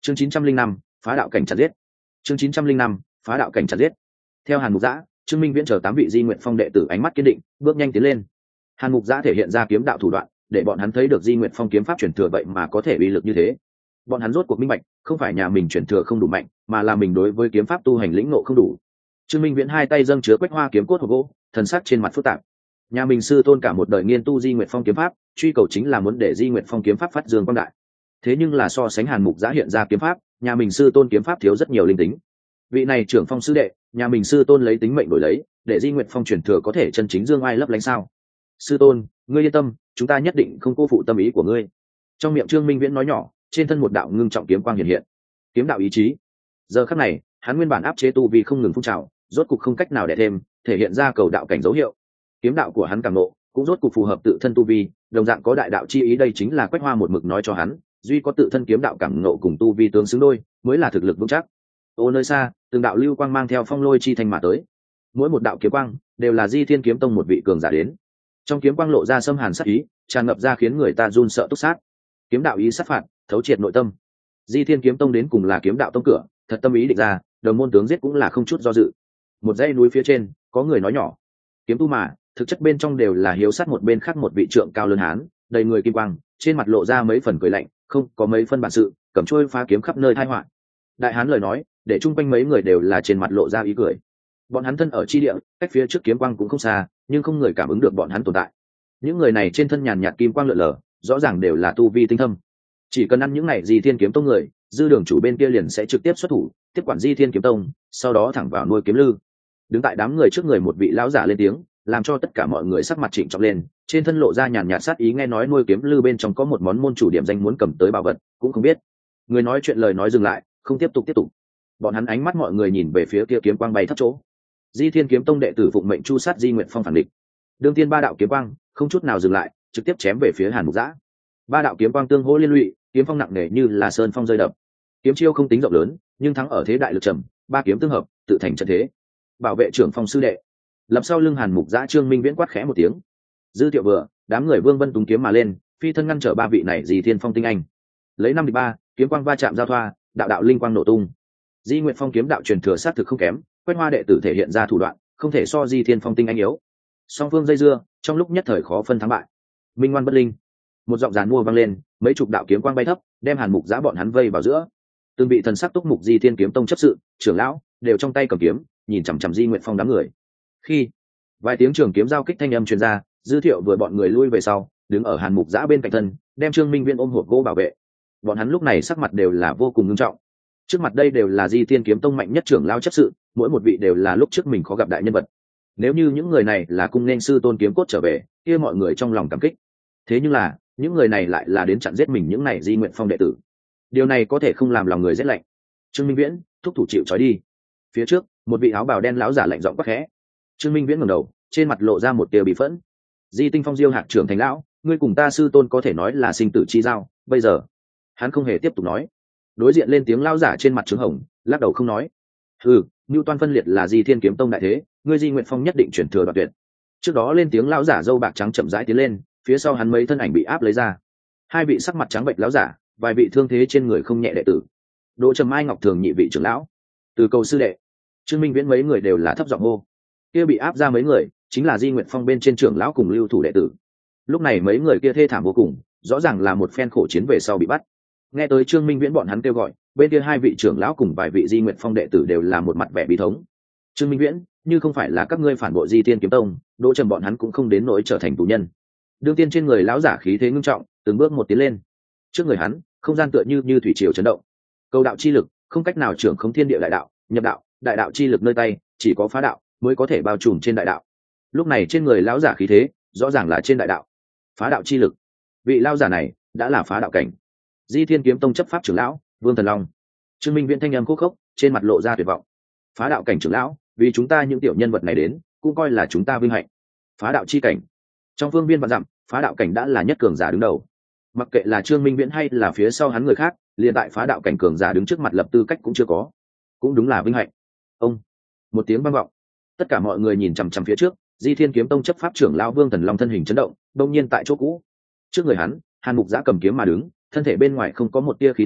chương 905, phá đạo cảnh chặt giết. chương 905, phá đạo cảnh chặt giết. Theo Hàn Mục Giã, Trương Minh Viễn chờ 8 vị Di Nguyện Phong đệ tử ánh mắt kiên định, bước nhanh tiến lên. Hàn Mục Giã thể hiện ra kiếm đạo thủ đoạn, để bọn hắn thấy được Di Nguyện Phong kiếm pháp truyền thừa vậy mà có thể uy lực như thế. Bọn hắn rốt cuộc minh bạch, không phải nhà mình truyền thừa không đủ mạnh, mà là mình đối với kiếm pháp tu hành lĩnh ngộ không đủ. Trương Minh Viễn hai tay dâng chứa Quách Hoa kiếm cốt hộp gỗ, thần sắc trên mặt phức tạp. Nhà mình sư tôn cả một đời nghiên tu Di Nguyện Phong kiếm pháp, truy cầu chính là muốn để Di Nguyện Phong kiếm pháp phát dương quang đại. Thế nhưng là so sánh Hàn Mục Giã hiện ra kiếm pháp, nhà mình sư tôn kiếm pháp thiếu rất nhiều linh tính. Vị này trưởng phong sư đệ, nhà mình sư tôn lấy tính mệnh đổi lấy, để Di Nguyện Phong truyền thừa có thể chân chính dương ai lấp lánh sao? Sư tôn, ngươi yên tâm, chúng ta nhất định không cô phụ tâm ý của ngươi. Trong miệng Trương Minh Viễn nói nhỏ, trên thân một đạo ngưng trọng kiếm quang hiện hiện. Kiếm đạo ý chí. Giờ khắc này, hắn nguyên bản áp chế tu vi không ngừng phun trào, rốt cục không cách nào để thêm, thể hiện ra cầu đạo cảnh dấu hiệu. Kiếm đạo của hắn càng ngộ, cũng rốt cục phù hợp tự thân tu vi, đồng dạng có đại đạo chi ý, đây chính là Quách Hoa một mực nói cho hắn, duy có tự thân kiếm đạo cảm ngộ cùng tu vi tương xứng đôi, mới là thực lực vững chắc. Ô nơi xa, từng đạo lưu quang mang theo phong lôi chi thành mà tới. Mỗi một đạo kiếm quang đều là Di Thiên Kiếm Tông một vị cường giả đến. Trong kiếm quang lộ ra xâm hàn sát ý, tràn ngập ra khiến người ta run sợ túc sát. Kiếm đạo ý sát phạt, thấu triệt nội tâm. Di Thiên Kiếm Tông đến cùng là kiếm đạo tông cửa, thật tâm ý định ra, đồng môn tướng giết cũng là không chút do dự. Một dãy núi phía trên, có người nói nhỏ: kiếm tu mà, thực chất bên trong đều là hiếu sát một bên khác một vị trượng cao lớn hán, đầy người kim quang, trên mặt lộ ra mấy phần cười lạnh, không có mấy phân bản sự, cầm trôi phá kiếm khắp nơi tai họa. Đại hán lời nói, để chung quanh mấy người đều là trên mặt lộ ra ý cười. Bọn hắn thân ở chi địa, cách phía trước kiếm quang cũng không xa, nhưng không người cảm ứng được bọn hắn tồn tại. Những người này trên thân nhàn nhạt kim quang lượn lờ, rõ ràng đều là tu vi tinh thâm. Chỉ cần ăn những này Di Thiên Kiếm Tông người, dư đường chủ bên kia liền sẽ trực tiếp xuất thủ, tiếp quản Di Thiên Kiếm Tông, sau đó thẳng vào nuôi kiếm lư. Đứng tại đám người trước người một vị lão giả lên tiếng, làm cho tất cả mọi người sắc mặt chỉnh trọng lên, trên thân lộ ra nhàn nhạt sát ý, nghe nói nuôi kiếm lư bên trong có một món môn chủ điểm danh muốn cầm tới bảo vật, cũng không biết. Người nói chuyện lời nói dừng lại, không tiếp tục. Bọn hắn ánh mắt mọi người nhìn về phía kia kiếm quang bay thấp chỗ. Di Thiên Kiếm Tông đệ tử phụng mệnh chu sát Di Nguyện Phong phản địch. Đương tiên ba đạo kiếm quang không chút nào dừng lại, trực tiếp chém về phía Hàn Mục Giã. Ba đạo kiếm quang tương hỗ liên lụy, kiếm phong nặng nề như là sơn phong rơi đập. Kiếm chiêu không tính rộng lớn, nhưng thắng ở thế đại lực trầm, ba kiếm tương hợp, tự thành trận thế. Bảo vệ trưởng phong sư đệ. Lập sau lưng Hàn Mục Giã, Trương Minh Viễn quát khẽ một tiếng. Dư Tiệu vừa, đám người Vương Vân tung kiếm mà lên, phi thân ngăn trở ba vị này Di Thiên Phong tinh anh. Lấy 5 địch 3, kiếm quang va chạm giao thoa, đạo đạo linh quang nổ tung. Di Nguyện Phong kiếm đạo truyền thừa sát thực không kém, Quách Hoa đệ tử thể hiện ra thủ đoạn, không thể so Di Thiên Phong tinh anh yếu. Song phương dây dưa, trong lúc nhất thời khó phân thắng bại. Minh ngoan bất linh. Một giọng giàn mua vang lên, mấy chục đạo kiếm quang bay thấp, đem Hàn Mục Giã bọn hắn vây vào giữa. Từng vị thần sắc túc mục Di Thiên Kiếm Tông chấp sự, trưởng lão, đều trong tay cầm kiếm, nhìn chằm chằm Di Nguyện Phong đám người. Khi vài tiếng trường kiếm giao kích thanh âm truyền ra, Dư Thiệu vừa bọn người lui về sau, đứng ở Hàn Mục Giã bên cạnh thân, đem Trương Minh Viễn ôm hộp gỗ bảo vệ. Bọn hắn lúc này sắc mặt đều là vô cùng nghiêm trọng. Trước mặt đây đều là Di Thiên Kiếm Tông mạnh nhất trưởng lão chấp sự, mỗi một vị đều là lúc trước mình khó gặp đại nhân vật. Nếu như những người này là cung nên sư tôn kiếm cốt trở về, kia mọi người trong lòng cảm kích. Thế nhưng là, những người này lại là đến chặn giết mình những này Di Nguyện Phong đệ tử. Điều này có thể không làm lòng người rét lạnh. Trương Minh Viễn, thúc thủ chịu trói đi. Phía trước, một vị áo bào đen lão giả lạnh giọng quát khẽ. Trương Minh Viễn ngẩng đầu, trên mặt lộ ra một tia bị phẫn. Di Tinh Phong Diêu Hạc trưởng thành lão, ngươi cùng ta sư tôn có thể nói là sinh tử chi giao, bây giờ, hắn không hề tiếp tục nói. Đối diện lên tiếng lão giả trên mặt trướng hồng, lắc đầu không nói. Ngưu Toan phân liệt là Di Thiên Kiếm Tông đại thế, ngươi Di Nguyện Phong nhất định chuyển thừa đoạt tuyệt. Trước đó lên tiếng lão giả râu bạc trắng chậm rãi tiến lên, phía sau hắn mấy thân ảnh bị áp lấy ra. Hai vị sắc mặt trắng bệch lão giả, vài vị thương thế trên người không nhẹ đệ tử. Đỗ Trầm Mai Ngọc Thường nhị vị trưởng lão, Từ Cầu sư đệ, Trương Minh Viễn mấy người đều là thấp giọng hô. Kia bị áp ra mấy người, chính là Di Nguyện Phong bên trên trưởng lão cùng lưu thủ đệ tử. Lúc này mấy người kia thê thảm vô cùng, rõ ràng là một phen khổ chiến về sau bị bắt. Nghe tới Trương Minh Viễn bọn hắn kêu gọi, bên kia hai vị trưởng lão cùng vài vị Di Nguyện Phong đệ tử đều là một mặt vẻ bi thống. Trương Minh Viễn, như không phải là các ngươi phản bội Di Thiên Kiếm Tông, Đỗ Trầm bọn hắn cũng không đến nỗi trở thành tù nhân. Đương tiên trên người lão giả khí thế ngưng trọng, từng bước một tiến lên. Trước người hắn, không gian tựa như thủy triều chấn động. Cầu đạo chi lực không cách nào trưởng khống thiên địa đại đạo, nhập đạo, đại đạo chi lực nơi tay, chỉ có phá đạo mới có thể bao trùm trên đại đạo. Lúc này trên người lão giả khí thế, rõ ràng là trên đại đạo. Phá đạo chi lực. Vị lão giả này đã là phá đạo cảnh. Di Thiên Kiếm Tông chấp pháp trưởng lão, Vương Thần Long. Trương Minh Viễn thanh âm khô khốc, trên mặt lộ ra tuyệt vọng. Phá đạo cảnh trưởng lão, vì chúng ta những tiểu nhân vật này đến, cũng coi là chúng ta vinh hạnh. Phá đạo chi cảnh. Trong phương viên vạn dặm, phá đạo cảnh đã là nhất cường giả đứng đầu. Mặc kệ là Trương Minh Viễn hay là phía sau hắn người khác, liền tại phá đạo cảnh cường giả đứng trước mặt lập tư cách cũng chưa có. Cũng đúng là vinh hạnh. Ông, một tiếng vang vọng. Tất cả mọi người nhìn chằm chằm phía trước, Di Thiên Kiếm Tông chấp pháp trưởng lão Vương Thần Long thân hình chấn động, đột nhiên tại chỗ cũ. Trước người hắn, Hàn Mục Giã cầm kiếm mà đứng, thân thể bên ngoài không có một tia khí thế,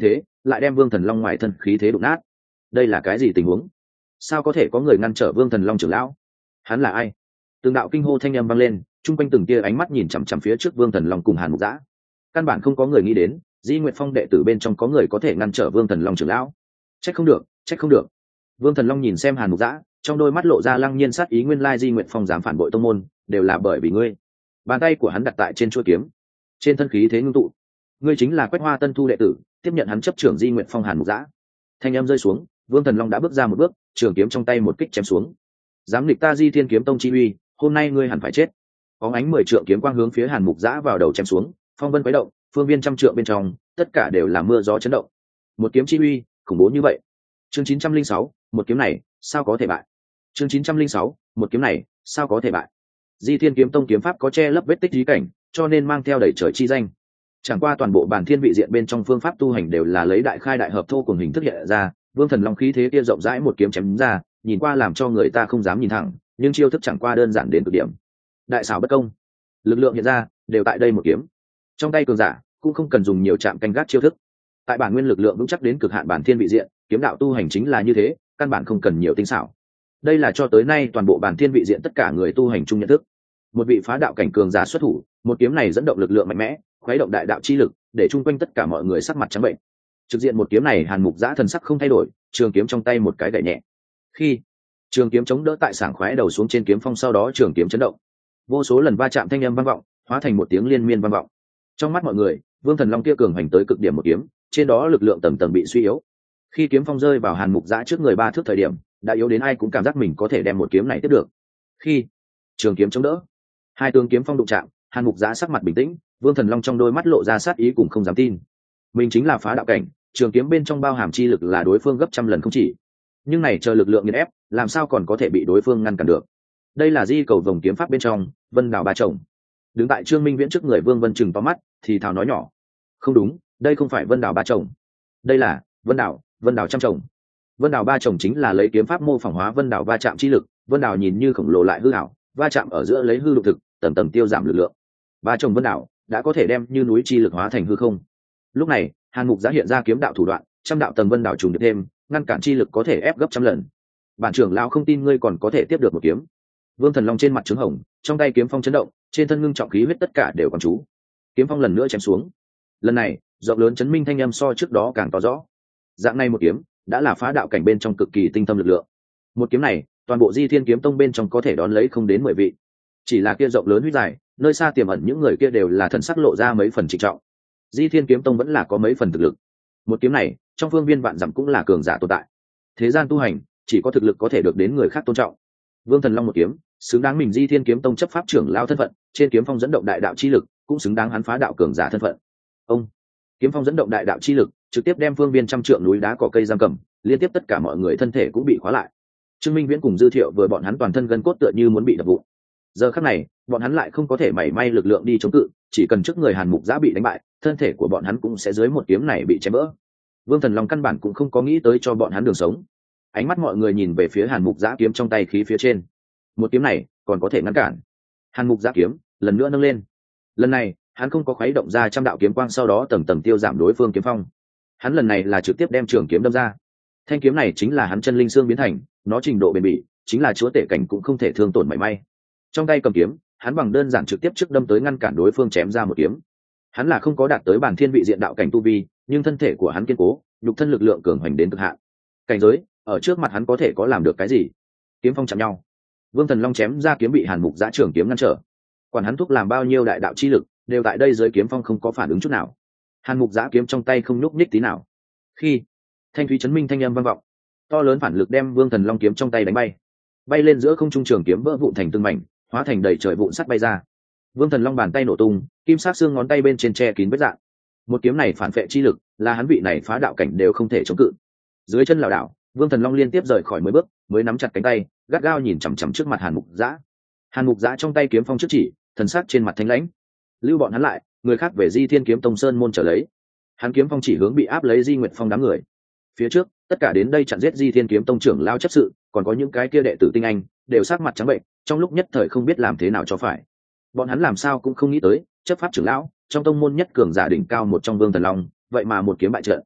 lại đem Vương Thần Long ngoài thân khí thế đụng nát. Đây là cái gì tình huống? Sao có thể có người ngăn trở Vương Thần Long trưởng lão? Hắn là ai? Từng đạo kinh hô thanh âm vang lên, chung quanh từng tia ánh mắt nhìn chằm chằm phía trước Vương Thần Long cùng Hàn Mục Dã. Căn bản không có người nghĩ đến, Di Nguyệt Phong đệ tử bên trong có người có thể ngăn trở Vương Thần Long trưởng lão. Trách không được, trách không được. Vương Thần Long nhìn xem Hàn Mục Dã, trong đôi mắt lộ ra lăng nhiên sát ý, nguyên lai Di Nguyệt Phong dám phản bội tông môn, đều là bởi vì ngươi. Bàn tay của hắn đặt tại trên chuôi kiếm, trên thân khí thế ngưng tụ. Ngươi chính là Quách Hoa Tân Thu đệ tử, tiếp nhận hắn chấp trưởng Di Nguyệt Phong. Hàn Mục Dã thanh âm rơi xuống, Vương Thần Long đã bước ra một bước, trường kiếm trong tay một kích chém xuống. Dám nghịch ta Di Thiên Kiếm Tông chi uy, hôm nay ngươi hẳn phải chết. Bóng ánh 10 trượng kiếm quang hướng phía Hàn Mục Dã vào đầu chém xuống, phong vân quấy động, phương viên trăm trượng bên trong, tất cả đều là mưa gió chấn động. Một kiếm chi uy, khủng bố như vậy. Chương 906, một kiếm này, sao có thể bại? Chương 906, một kiếm này, sao có thể bại? Di Thiên Kiếm Tông kiếm pháp có che lấp vết tích trí cảnh, cho nên mang theo đầy trời chi danh. Chẳng qua toàn bộ bản thiên vị diện bên trong phương pháp tu hành đều là lấy đại khai đại hợp thô cùng hình thức hiện ra, Vương Thần Long khí thế kia rộng rãi một kiếm chém ra, nhìn qua làm cho người ta không dám nhìn thẳng, nhưng chiêu thức chẳng qua đơn giản đến cực điểm. Đại xảo bất công, lực lượng hiện ra đều tại đây một kiếm. Trong tay cường giả cũng không cần dùng nhiều chạm canh gác chiêu thức. Tại bản nguyên lực lượng vững chắc đến cực hạn bản thiên vị diện, kiếm đạo tu hành chính là như thế, căn bản không cần nhiều tinh xảo. Đây là cho tới nay toàn bộ bản thiên vị diện tất cả người tu hành chung nhận thức. Một vị phá đạo cảnh cường giả xuất thủ, một kiếm này dẫn động lực lượng mạnh mẽ, khuấy động đại đạo chi lực, để chung quanh tất cả mọi người sắc mặt trắng bệnh. Trực diện một kiếm này, Hàn Mục Dã thần sắc không thay đổi, trường kiếm trong tay một cái gậy nhẹ. Khi trường kiếm chống đỡ tại sảng khoái đầu xuống trên kiếm phong, sau đó trường kiếm chấn động, vô số lần va chạm thanh âm vang vọng, hóa thành một tiếng liên miên vang vọng. Trong mắt mọi người, Vương Thần Long kia cường hành tới cực điểm một kiếm, trên đó lực lượng tầng tầng bị suy yếu. Khi kiếm phong rơi vào Hàn Mục Dã trước người 3 thước thời điểm, đã yếu đến ai cũng cảm giác mình có thể đem một kiếm này tiếp được. Khi trường kiếm chống đỡ, hai tướng kiếm phong đụng chạm, Hàn Mục Dã sắc mặt bình tĩnh, Vương Thần Long trong đôi mắt lộ ra sát ý cùng không dám tin. Mình chính là phá đạo cảnh, trường kiếm bên trong bao hàm chi lực là đối phương gấp trăm lần không chỉ. Nhưng này chờ lực lượng nghiền ép, làm sao còn có thể bị đối phương ngăn cản được? Đây là Di Cầu Vồng kiếm pháp bên trong, Vân Đào Ba Chồng. Đứng tại Trương Minh Viễn trước người, Vương Vân chừng to mắt, thì thào nói nhỏ: "Không đúng, đây không phải Vân Đào Ba Chồng, đây là Vân Đào trăm chồng." Vân Đào Ba Chồng chính là lấy kiếm pháp mô phỏng hóa Vân Đào va chạm chi lực, Vân Đào nhìn như khổng lồ lại hư ảo, va chạm ở giữa lấy hư lục thực, tầng tầng tiêu giảm lực lượng. Ba Chồng Vân Đào đã có thể đem như núi chi lực hóa thành hư không. Lúc này, Hàn Mục Dã hiện ra kiếm đạo thủ đoạn, trăm đạo tầng Vân Đào trùng được thêm, ngăn cản chi lực có thể ép gấp trăm lần. Bản trưởng lão không tin ngươi còn có thể tiếp được một kiếm. Vương Thần Long trên mặt trướng hồng, trong tay kiếm phong chấn động, trên thân ngưng trọng khí huyết tất cả đều còn chú. Kiếm phong lần nữa chém xuống. Lần này, rộng lớn chấn minh thanh âm so trước đó càng to rõ. Dạng này một kiếm, đã là phá đạo cảnh bên trong cực kỳ tinh thâm lực lượng. Một kiếm này, toàn bộ Di Thiên Kiếm Tông bên trong có thể đón lấy không đến 10 vị. Chỉ là kia rộng lớn huyết dài, nơi xa tiềm ẩn những người kia đều là thần sắc lộ ra mấy phần trịnh trọng. Di Thiên Kiếm Tông vẫn là có mấy phần thực lực. Một kiếm này, trong phương viên vạn dặm cũng là cường giả tồn tại. Thế gian tu hành, chỉ có thực lực có thể được đến người khác tôn trọng. Vương Thần Long một kiếm, xứng đáng mình Di Thiên Kiếm Tông chấp pháp trưởng lao thân phận, trên kiếm phong dẫn động đại đạo chi lực, cũng xứng đáng hắn phá đạo cường giả thân phận. Ông kiếm phong dẫn động đại đạo chi lực, trực tiếp đem phương viên trăm trượng núi đá cỏ cây giam cầm, liên tiếp tất cả mọi người thân thể cũng bị khóa lại. Trương Minh Viễn cùng Dư Thiệu vừa bọn hắn toàn thân gân cốt tựa như muốn bị đập vụn. Giờ khắc này, bọn hắn lại không có thể mảy may lực lượng đi chống cự, chỉ cần trước người Hàn Mục Dã bị đánh bại, thân thể của bọn hắn cũng sẽ dưới một kiếm này bị chém vỡ. Vương Thần Long căn bản cũng không có nghĩ tới cho bọn hắn đường sống. Ánh mắt mọi người nhìn về phía Hàn Mục Dã kiếm trong tay khí phía trên. Một kiếm này còn có thể ngăn cản. Hàn Mục Dã kiếm lần nữa nâng lên. Lần này, hắn không có khuấy động ra trăm đạo kiếm quang, sau đó tầng tầng tiêu giảm đối phương kiếm phong. Hắn lần này là trực tiếp đem trường kiếm đâm ra. Thanh kiếm này chính là hắn chân linh xương biến thành, nó trình độ bền bỉ, chính là chúa tể cảnh cũng không thể thương tổn mảy may. Trong tay cầm kiếm, hắn bằng đơn giản trực tiếp trước đâm tới ngăn cản đối phương chém ra một kiếm. Hắn là không có đạt tới bản thiên vị diện đạo cảnh tu vi, nhưng thân thể của hắn kiên cố, nhục thân lực lượng cường hoành đến cực hạn. Cảnh giới, ở trước mặt hắn có thể có làm được cái gì? Kiếm phong chạm nhau. Vương Thần Long chém ra kiếm bị Hàn Mục Dã trường kiếm ngăn trở. Quản hắn thúc làm bao nhiêu đại đạo chi lực, đều tại đây dưới kiếm phong không có phản ứng chút nào. Hàn Mục Dã kiếm trong tay không nhúc nhích tí nào. Khi thanh thúy chấn minh thanh âm vang vọng, to lớn phản lực đem Vương Thần Long kiếm trong tay đánh bay. Bay lên giữa không trung, trường kiếm vỡ vụn thành từng mảnh, hóa thành đầy trời vụn sắt bay ra. Vương Thần Long bàn tay nổ tung, kim sắc xương ngón tay bên trên che kín vết rạn. Một kiếm này phản phệ chi lực, là hắn vị này phá đạo cảnh đều không thể chống cự. Dưới chân lảo đảo, Vương Thần Long liên tiếp rời khỏi 10 bước, mới nắm chặt cánh tay, gắt gao nhìn chằm chằm trước mặt Hàn Mục Dã. Hàn Mục Dã trong tay kiếm phong trước chỉ, thần sắc trên mặt thanh lãnh. Lưu bọn hắn lại, người khác về Di Thiên Kiếm Tông sơn môn trở lấy. Hắn kiếm phong chỉ hướng bị áp lấy Di Nguyệt Phong đám người. Phía trước, tất cả đến đây chặn giết Di Thiên Kiếm Tông trưởng lao chấp sự, còn có những cái kia đệ tử tinh anh, đều sắc mặt trắng bệnh, trong lúc nhất thời không biết làm thế nào cho phải. Bọn hắn làm sao cũng không nghĩ tới, chấp pháp trưởng lão, trong tông môn nhất cường giả đỉnh cao một trong Vương Thần Long, vậy mà một kiếm bại trận.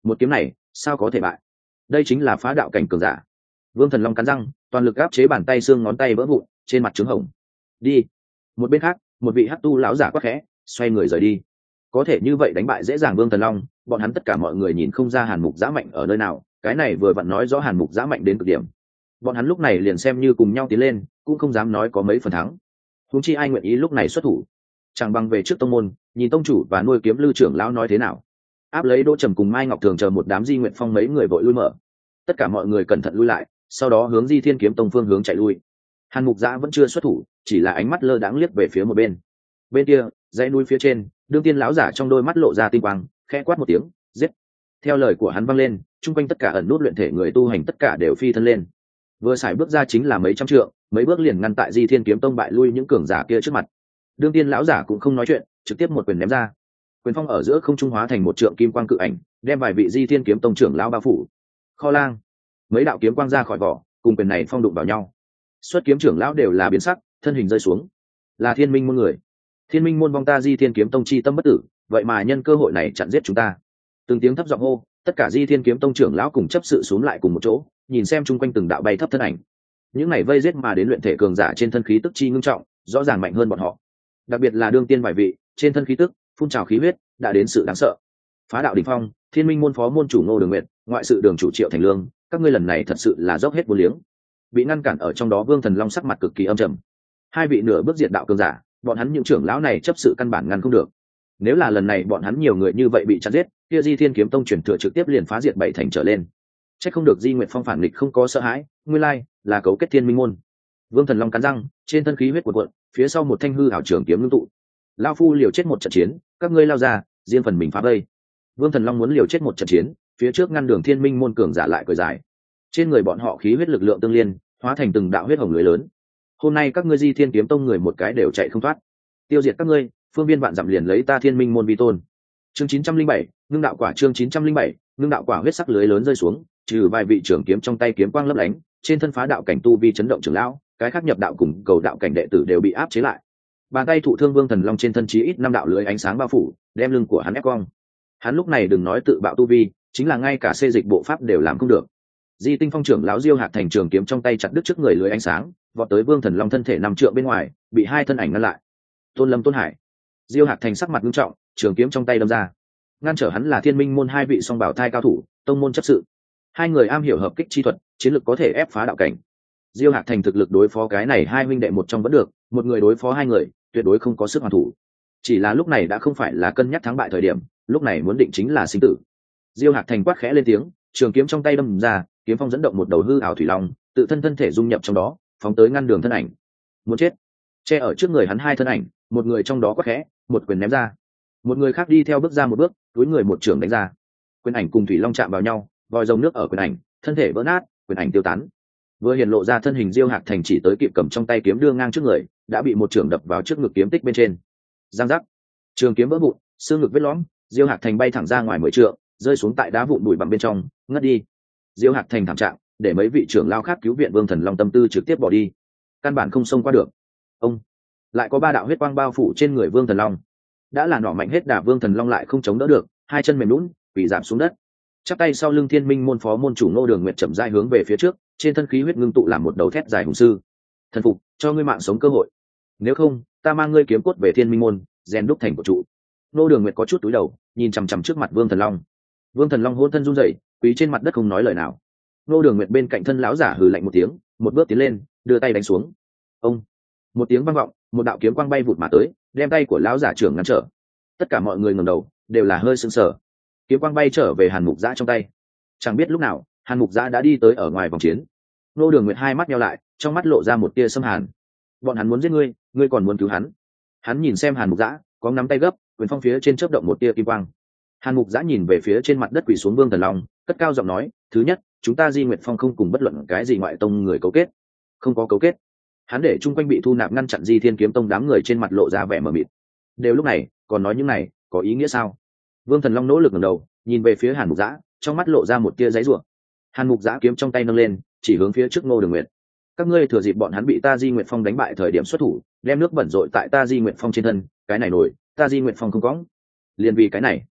một kiếm này sao có thể bại? Đây chính là phá đạo cảnh cường giả. Vương Thần Long cắn răng, toàn lực áp chế bàn tay xương ngón tay vỡ vụn, trên mặt trướng hồng. Đi. Một bên khác, một vị hắc tu lão giả quát khẽ, xoay người rời đi. Có thể như vậy đánh bại dễ dàng Vương Thần Long, bọn hắn tất cả mọi người nhìn không ra Hàn Mục Giã mạnh ở nơi nào, cái này vừa vặn nói rõ Hàn Mục Giã mạnh đến cực điểm. Bọn hắn lúc này liền xem như cùng nhau tiến lên, cũng không dám nói có mấy phần thắng. Huống chi ai nguyện ý lúc này xuất thủ? Chẳng bằng về trước tông môn, nhìn tông chủ và nuôi kiếm lưu trưởng lão nói thế nào. Áp lấy Đỗ Trầm cùng Mai Ngọc Thường chờ một đám Di Nguyện Phong mấy người vội lui mở. Tất cả mọi người cẩn thận lui lại, sau đó hướng Di Thiên Kiếm Tông phương hướng chạy lui. Hàn Mục Giã vẫn chưa xuất thủ, chỉ là ánh mắt lơ đãng liếc về phía một bên. Bên kia, dãy núi phía trên, Đương Tiên lão giả trong đôi mắt lộ ra tinh quang, khẽ quát một tiếng, giết. Theo lời của hắn vang lên, chung quanh tất cả ẩn nút luyện thể người tu hành tất cả đều phi thân lên. Vừa xài bước ra chính là mấy trăm trượng, mấy bước liền ngăn tại Di Thiên Kiếm Tông bại lui những cường giả kia trước mặt. Đương Tiên lão giả cũng không nói chuyện, trực tiếp một quyền ném ra. Quyền phong ở giữa không trung hóa thành một trượng kim quang cự ảnh, đem vài vị Di Thiên Kiếm Tông trưởng lão bao phủ. Kho lang, mấy đạo kiếm quang ra khỏi vỏ, cùng quyền này phong đụng vào nhau. Xuất kiếm trưởng lão đều là biến sắc, thân hình rơi xuống. Là Thiên Minh môn người. Thiên Minh môn vong ta Di Thiên Kiếm Tông chi tâm bất tử, vậy mà nhân cơ hội này chặn giết chúng ta. Từng tiếng thấp giọng hô, tất cả Di Thiên Kiếm Tông trưởng lão cùng chấp sự xuống lại cùng một chỗ, nhìn xem chung quanh từng đạo bay thấp thân ảnh. Những này vây giết mà đến luyện thể cường giả trên thân khí tức chi ngưng trọng, rõ ràng mạnh hơn bọn họ. Đặc biệt là đương tiên vài vị, trên thân khí tức phun trào khí huyết, đã đến sự đáng sợ. Phá đạo đỉnh phong, Thiên Minh môn phó môn chủ Ngô Đường Nguyệt, ngoại sự Đường chủ Triệu Thành Lương, các ngươi lần này thật sự là dốc hết vô liếng. Bị ngăn cản ở trong đó Vương Thần Long sắc mặt cực kỳ âm trầm. Hai vị nửa bước diệt đạo cường giả, bọn hắn những trưởng lão này chấp sự căn bản ngăn không được. Nếu là lần này bọn hắn nhiều người như vậy bị chặn giết, kia Di Thiên Kiếm Tông truyền thừa trực tiếp liền phá diệt bảy thành trở lên. Chắc không được Di Nguyệt Phong phản nghịch không có sợ hãi, nguyên lai là cấu kết Thiên Minh môn. Vương Thần Long cắn răng, trên thân khí huyết cuộn cuộn, phía sau một thanh hư ảo trường kiếm ngưng tụ. Lão phu liều chết một trận chiến, các ngươi lao ra, riêng phần mình phá vây. Vương Thần Long muốn liều chết một trận chiến, phía trước ngăn đường Thiên Minh môn cường giả lại cười dài. Trên người bọn họ khí huyết lực lượng tương liên, hóa thành từng đạo huyết hồng lưới lớn. Hôm nay các ngươi Di Thiên Kiếm Tông người một cái đều chạy không thoát. Tiêu diệt các ngươi, phương viên vạn dặm liền lấy ta Thiên Minh môn vi tôn. Chương 907, ngưng đạo quả. Chương 907, ngưng đạo quả. Huyết sắc lưới lớn rơi xuống, trừ vài vị trưởng kiếm trong tay kiếm quang lấp lánh, trên thân phá đạo cảnh tu vi chấn động trưởng lão, cái khác nhập đạo cùng cầu đạo cảnh đệ tử đều bị áp chế lại. Bàn tay thụ thương Vương Thần Long trên thân chí ít 5 đạo lưới ánh sáng bao phủ, đem lưng của hắn ép cong. Hắn lúc này đừng nói tự bạo tu vi, chính là ngay cả xê dịch bộ pháp đều làm không được. Di Tinh Phong trưởng lão Diêu Hạt Thành trường kiếm trong tay chặt đứt trước người lưới ánh sáng, vọt tới Vương Thần Long thân thể 5 trượng bên ngoài, bị hai thân ảnh ngăn lại. Tôn Lâm, Tôn Hải. Diêu Hạt Thành sắc mặt nghiêm trọng, trường kiếm trong tay đâm ra. Ngăn trở hắn là Thiên Minh môn hai vị song bảo thai cao thủ, tông môn chấp sự. Hai người am hiểu hợp kích chi thuật, chiến lược có thể ép phá đạo cảnh. Diêu Hạt Thành thực lực đối phó cái này hai huynh đệ một trong vẫn được, một người đối phó hai người, tuyệt đối không có sức hoàn thủ. Chỉ là lúc này đã không phải là cân nhắc thắng bại thời điểm, lúc này muốn định chính là sinh tử. Diêu Hạt Thành quát khẽ lên tiếng, trường kiếm trong tay đâm ra, kiếm phong dẫn động một đầu hư ảo thủy long, tự thân thể dung nhập trong đó, phóng tới ngăn đường thân ảnh. Muốn chết. Che ở trước người hắn hai thân ảnh, một người trong đó quát khẽ, một quyền ném ra. Một người khác đi theo bước ra một bước, túi người một trường đánh ra. Quyền ảnh cùng thủy long chạm vào nhau, vòi rồng nước ở quyền ảnh, thân thể vỡ nát, quyền ảnh tiêu tán. Vừa hiện lộ ra thân hình Diêu Hạt Thành chỉ tới kịp cầm trong tay kiếm đưa ngang trước người, đã bị một trường đập vào trước ngực kiếm tích bên trên. Giang giác. Trường kiếm vỡ vụn, xương ngực vết lõm, Diêu Hạt Thành bay thẳng ra ngoài 10 trượng, rơi xuống tại đá vụn bụi bặm bên trong, ngất đi. Diêu Hạt Thành thảm trạng, để mấy vị trưởng lao khác cứu viện Vương Thần Long tâm tư trực tiếp bỏ đi, căn bản không xông qua được. Ông lại có 3 đạo huyết quang bao phủ trên người Vương Thần Long. Đã là nỏ mạnh hết đà, Vương Thần Long lại không chống đỡ được, hai chân mềm nhũn, quỳ giảm xuống đất. Chắp tay sau lưng Thiên Minh môn phó môn chủ Ngô Đường Nguyệt chậm rãi hướng về phía trước, trên thân khí huyết ngưng tụ làm một đầu thét dài hùng sư. Thần phục, cho ngươi mạng sống cơ hội. Nếu không, ta mang ngươi kiếm cốt về Thiên Minh môn, rèn đúc thành của trụ. Ngô Đường Nguyệt có chút cúi đầu, nhìn chằm chằm trước mặt Vương Thần Long. Vương Thần Long hôn thân run rẩy, quỳ trên mặt đất không nói lời nào. Ngô Đường Nguyệt bên cạnh thân lão giả hừ lạnh một tiếng, một bước tiến lên, đưa tay đánh xuống. Ông, một tiếng vang vọng, một đạo kiếm quang bay vụt mà tới, đem tay của lão giả trưởng ngăn trở. Tất cả mọi người ngẩng đầu, đều là hơi sững sờ. Kiếm quang bay trở về Hàn Mục Giã trong tay. Chẳng biết lúc nào, Hàn Mục Giã đã đi tới ở ngoài vòng chiến. Ngô Đường Nguyệt hai mắt nheo lại, trong mắt lộ ra một tia xâm hàn. Bọn hắn muốn giết ngươi, ngươi còn muốn cứu hắn? Hắn nhìn xem Hàn Mục Giã, có nắm tay gấp, quyền phong phía trên chớp động một tia kim quang. Hàn Mục Giã nhìn về phía trên mặt đất quỳ xuống Vương Thần Long, cất cao giọng nói, thứ nhất, chúng ta Di Nguyệt Phong không cùng bất luận cái gì ngoại tông người cấu kết. Không có cấu kết. Hắn để chung quanh bị thu nạp ngăn chặn Di Thiên Kiếm Tông đám người trên mặt lộ ra vẻ mờ mịt. Đều lúc này, còn nói những này, có ý nghĩa sao? Vương Thần Long nỗ lực ngẩng đầu, nhìn về phía Hàn Mục Giã, trong mắt lộ ra một tia giãy giụa. Hàn Mục Giã kiếm trong tay nâng lên, chỉ hướng phía trước Ngô Đường Nguyệt. Các ngươi thừa dịp bọn hắn bị ta Di Nguyệt Phong đánh bại thời điểm xuất thủ, đem nước bẩn rội tại ta Di Nguyệt Phong trên thân, cái này nổi, ta Di Nguyệt Phong không có. Liền vì cái này,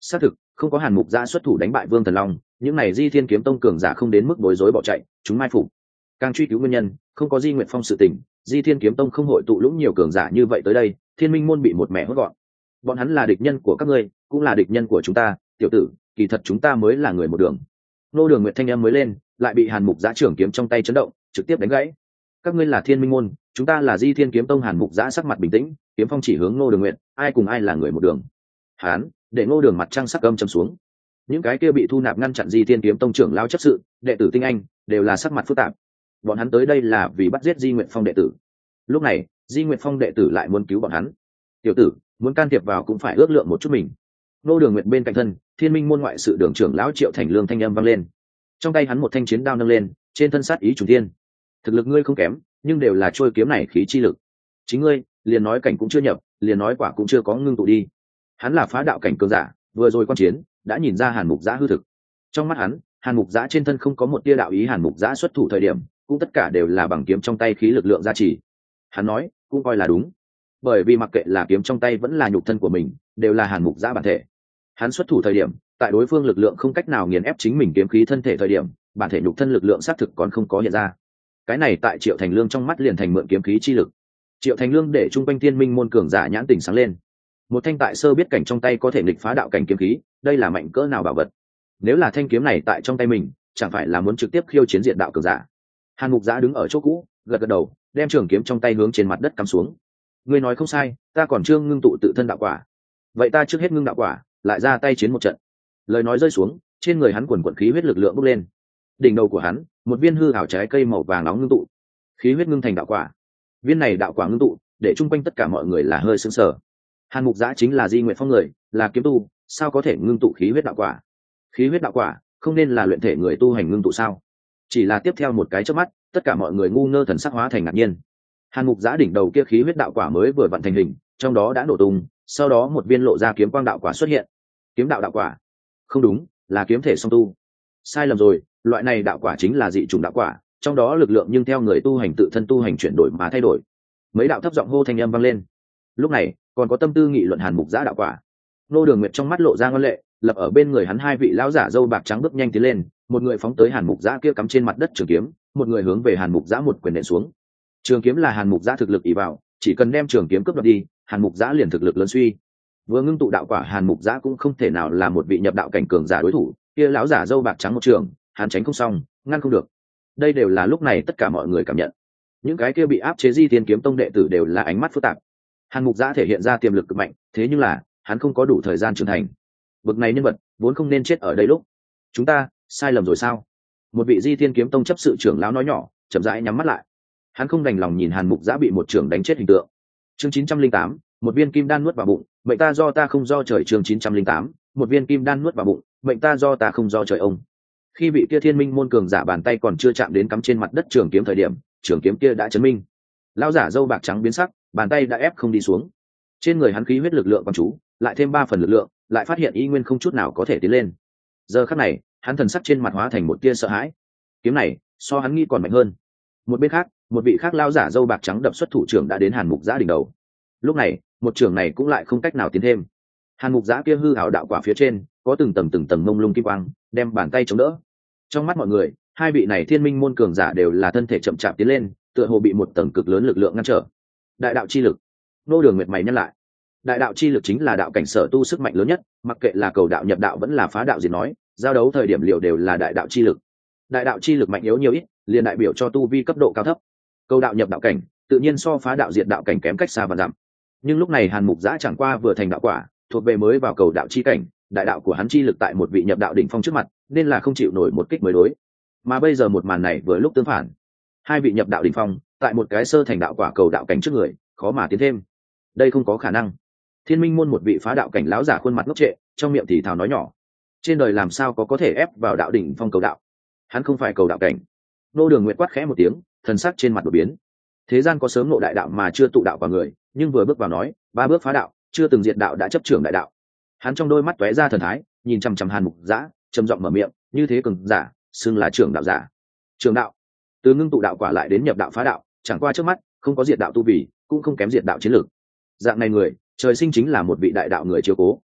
xác thực không có hàn mục giã xuất thủ đánh bại Vương Thần Long, những này Di Thiên Kiếm Tông cường giả không đến mức bối rối bỏ chạy, chúng mai phục. Càng truy cứu nguyên nhân, không có Di Nguyệt Phong sự tình, Di Thiên Kiếm Tông không hội tụ lũng nhiều cường giả như vậy tới đây, Thiên Minh môn bị một mẹ hốt gọn. Bọn hắn là địch nhân của các ngươi, cũng là địch nhân của chúng ta, tiểu tử, kỳ thật chúng ta mới là người một đường. Nô Đường Nguyệt thanh âm mới lên, lại bị Hàn Mục Giã trưởng kiếm trong tay chấn động, trực tiếp đánh gãy. Các ngươi là Thiên Minh môn, chúng ta là Di Thiên Kiếm Tông. Hàn Mục Giã sắc mặt bình tĩnh, kiếm phong chỉ hướng Nô Đường Nguyệt, ai cùng ai là người một đường. Hán, để Ngô Đường mặt trăng sắc âm trầm xuống. Những cái kia bị thu nạp ngăn chặn Di Thiên Kiếm Tông trưởng lao chấp sự, đệ tử tinh anh, đều là sắc mặt phức tạp. Bọn hắn tới đây là vì bắt giết Di Nguyệt Phong đệ tử. Lúc này, Di Nguyệt Phong đệ tử lại muốn cứu bọn hắn. Tiểu tử, muốn can thiệp vào cũng phải ước lượng một chút mình. Ngô Đường Nguyệt bên cạnh thân, Thiên Minh môn ngoại sự đường trưởng lão Triệu Thành Lương thanh âm vang lên. Trong tay hắn một thanh chiến đao nâng lên, trên thân sát ý trùng thiên. Thực lực ngươi không kém, nhưng đều là trôi kiếm này khí chi lực. Chính ngươi, liền nói cảnh cũng chưa nhập, liền nói quả cũng chưa có ngưng tụ đi. Hắn là phá đạo cảnh cường giả, vừa rồi quan chiến đã nhìn ra Hàn Mục Giã hư thực. Trong mắt hắn, Hàn Mục Giã trên thân không có một tia đạo ý. Hàn Mục Giã xuất thủ thời điểm cũng tất cả đều là bằng kiếm trong tay khí lực lượng gia trì. Hắn nói cũng coi là đúng, bởi vì mặc kệ là kiếm trong tay vẫn là nhục thân của mình, đều là Hàn Mục Giã bản thể. Hắn xuất thủ thời điểm, tại đối phương lực lượng không cách nào nghiền ép chính mình kiếm khí thân thể thời điểm, bản thể nhục thân lực lượng xác thực còn không có hiện ra. Cái này tại Triệu Thành Lương trong mắt liền thành mượn kiếm khí chi lực. Triệu Thành Lương để trung quanh Thiên Minh môn cường giả nhãn tỉnh sáng lên. Một thanh tại sơ biết cảnh trong tay có thể nghịch phá đạo cảnh kiếm khí, đây là mạnh cỡ nào bảo vật. Nếu là thanh kiếm này tại trong tay mình, chẳng phải là muốn trực tiếp khiêu chiến diện đạo cường giả. Hàn Mục Giã đứng ở chỗ cũ, gật gật đầu, đem trường kiếm trong tay hướng trên mặt đất cắm xuống. Ngươi nói không sai, ta còn chưa ngưng tụ tự thân đạo quả. Vậy ta trước hết ngưng đạo quả, lại ra tay chiến một trận. Lời nói rơi xuống, trên người hắn quần quần khí huyết lực lượng bốc lên. Đỉnh đầu của hắn, một viên hư ảo trái cây màu vàng nóng ngưng tụ, khí huyết ngưng thành đạo quả. Viên này đạo quả ngưng tụ, để chung quanh tất cả mọi người là hơi sững sờ. Hàn Mục Giã chính là Di Nguyệt Phong người, là kiếm tu, sao có thể ngưng tụ khí huyết đạo quả? Khí huyết đạo quả không nên là luyện thể người tu hành ngưng tụ sao? Chỉ là tiếp theo một cái chớp mắt, tất cả mọi người ngu ngơ thần sắc hóa thành ngạc nhiên. Hàn Mục Giã đỉnh đầu kia khí huyết đạo quả mới vừa vặn thành hình, trong đó đã nổ tung, sau đó một viên lộ ra kiếm quang đạo quả xuất hiện. Kiếm đạo đạo quả? Không đúng, là kiếm thể song tu. Sai lầm rồi, loại này đạo quả chính là dị chủng đạo quả, trong đó lực lượng nhưng theo người tu hành tự thân tu hành chuyển đổi mà thay đổi. Mấy đạo thấp giọng hô thanh âm vang lên. Lúc này, còn có tâm tư nghị luận Hàn Mục Giã đạo quả. Nô Đường Nguyệt trong mắt lộ ra ngoan lệ, lập ở bên người hắn hai vị lão giả râu bạc trắng bước nhanh tiến lên, một người phóng tới Hàn Mục Giã kia cắm trên mặt đất trường kiếm, một người hướng về Hàn Mục Giã một quyền nện xuống. Trường kiếm là Hàn Mục Giã thực lực ỷ vào, chỉ cần đem trường kiếm cướp đoạt đi, Hàn Mục Giã liền thực lực lớn suy. Vừa ngưng tụ đạo quả, Hàn Mục Giã cũng không thể nào là một vị nhập đạo cảnh cường giả đối thủ, kia lão giả râu bạc trắng một trường, hắn tránh không xong, ngăn không được. Đây đều là lúc này tất cả mọi người cảm nhận. Những cái kia bị áp chế Di Thiên Kiếm Tông đệ tử đều là ánh mắt phức tạp. Hàn Mục Giã thể hiện ra tiềm lực cực mạnh, thế nhưng là hắn không có đủ thời gian trưởng thành. Bực này nhân vật vốn không nên chết ở đây lúc. Chúng ta sai lầm rồi sao? Một vị Di Thiên Kiếm Tông chấp sự trưởng lão nói nhỏ, chậm rãi nhắm mắt lại. Hắn không đành lòng nhìn Hàn Mục Giã bị một trưởng đánh chết hình tượng. Chương 908, một viên kim đan nuốt vào bụng, mệnh ta do ta không do trời. Chương 908, một viên kim đan nuốt vào bụng, mệnh ta do ta không do trời ông. Khi vị kia Thiên Minh môn cường giả bàn tay còn chưa chạm đến cắm trên mặt đất trường kiếm thời điểm, trường kiếm kia đã chấn minh. Lão giả râu bạc trắng biến sắc, bàn tay đã ép không đi xuống. Trên người hắn khí huyết lực lượng quán chú, lại thêm 3 phần lực lượng, lại phát hiện y nguyên không chút nào có thể tiến lên. Giờ khắc này, hắn thần sắc trên mặt hóa thành một tia sợ hãi. Kiếm này, so hắn nghĩ còn mạnh hơn. Một bên khác, một vị khác lão giả râu bạc trắng đập xuất thủ trưởng đã đến Hàn Mục Giã đỉnh đầu. Lúc này, một trưởng này cũng lại không cách nào tiến thêm. Hàn Mục Giã kia hư ảo đạo quả phía trên, có từng tầng mông lung kim quang, đem bàn tay chống đỡ. Trong mắt mọi người, hai vị này Thiên Minh môn cường giả đều là thân thể chậm chạp tiến lên, tựa hồ bị một tầng cực lớn lực lượng ngăn trở. Đại đạo chi lực. Nô Đường Nguyệt mày nhăn lại. Đại đạo chi lực chính là đạo cảnh sở tu sức mạnh lớn nhất, mặc kệ là cầu đạo nhập đạo vẫn là phá đạo gì nói, giao đấu thời điểm liệu đều là đại đạo chi lực. Đại đạo chi lực mạnh yếu nhiều ít, liền đại biểu cho tu vi cấp độ cao thấp. Cầu đạo nhập đạo cảnh, tự nhiên so phá đạo diệt đạo cảnh kém cách xa và dặm. Nhưng lúc này Hàn Mục Giã chẳng qua vừa thành đạo quả, thuộc về mới vào cầu đạo chi cảnh, đại đạo của hắn chi lực tại một vị nhập đạo đỉnh phong trước mặt, nên là không chịu nổi một kích mới đối. Mà bây giờ một màn này vừa lúc tương phản, hai vị nhập đạo đỉnh phong, tại một cái sơ thành đạo quả cầu đạo cảnh trước người, khó mà tiến thêm. Đây không có khả năng. Thiên Minh môn một vị phá đạo cảnh lão giả khuôn mặt ngốc trệ, trong miệng thì thào nói nhỏ: trên đời làm sao có thể ép vào đạo đỉnh phong cầu đạo? Hắn không phải cầu đạo cảnh. Nô Đường Nguyệt quát khẽ một tiếng, thần sắc trên mặt đổi biến. Thế gian có sớm ngộ đại đạo mà chưa tụ đạo vào người, nhưng vừa bước vào nói, 3 bước phá đạo, chưa từng diệt đạo đã chấp trưởng đại đạo. Hắn trong đôi mắt tóe ra thần thái, nhìn chằm chằm Hàn Mục Giã, trầm giọng mở miệng: như thế cường giả, xưng là trưởng đạo giả. Trưởng đạo, từ ngưng tụ đạo quả lại đến nhập đạo phá đạo, chẳng qua trước mắt, không có diệt đạo tu vi, cũng không kém diệt đạo chiến lược. Dạng này người, trời sinh chính là một vị đại đạo người chiếu cố.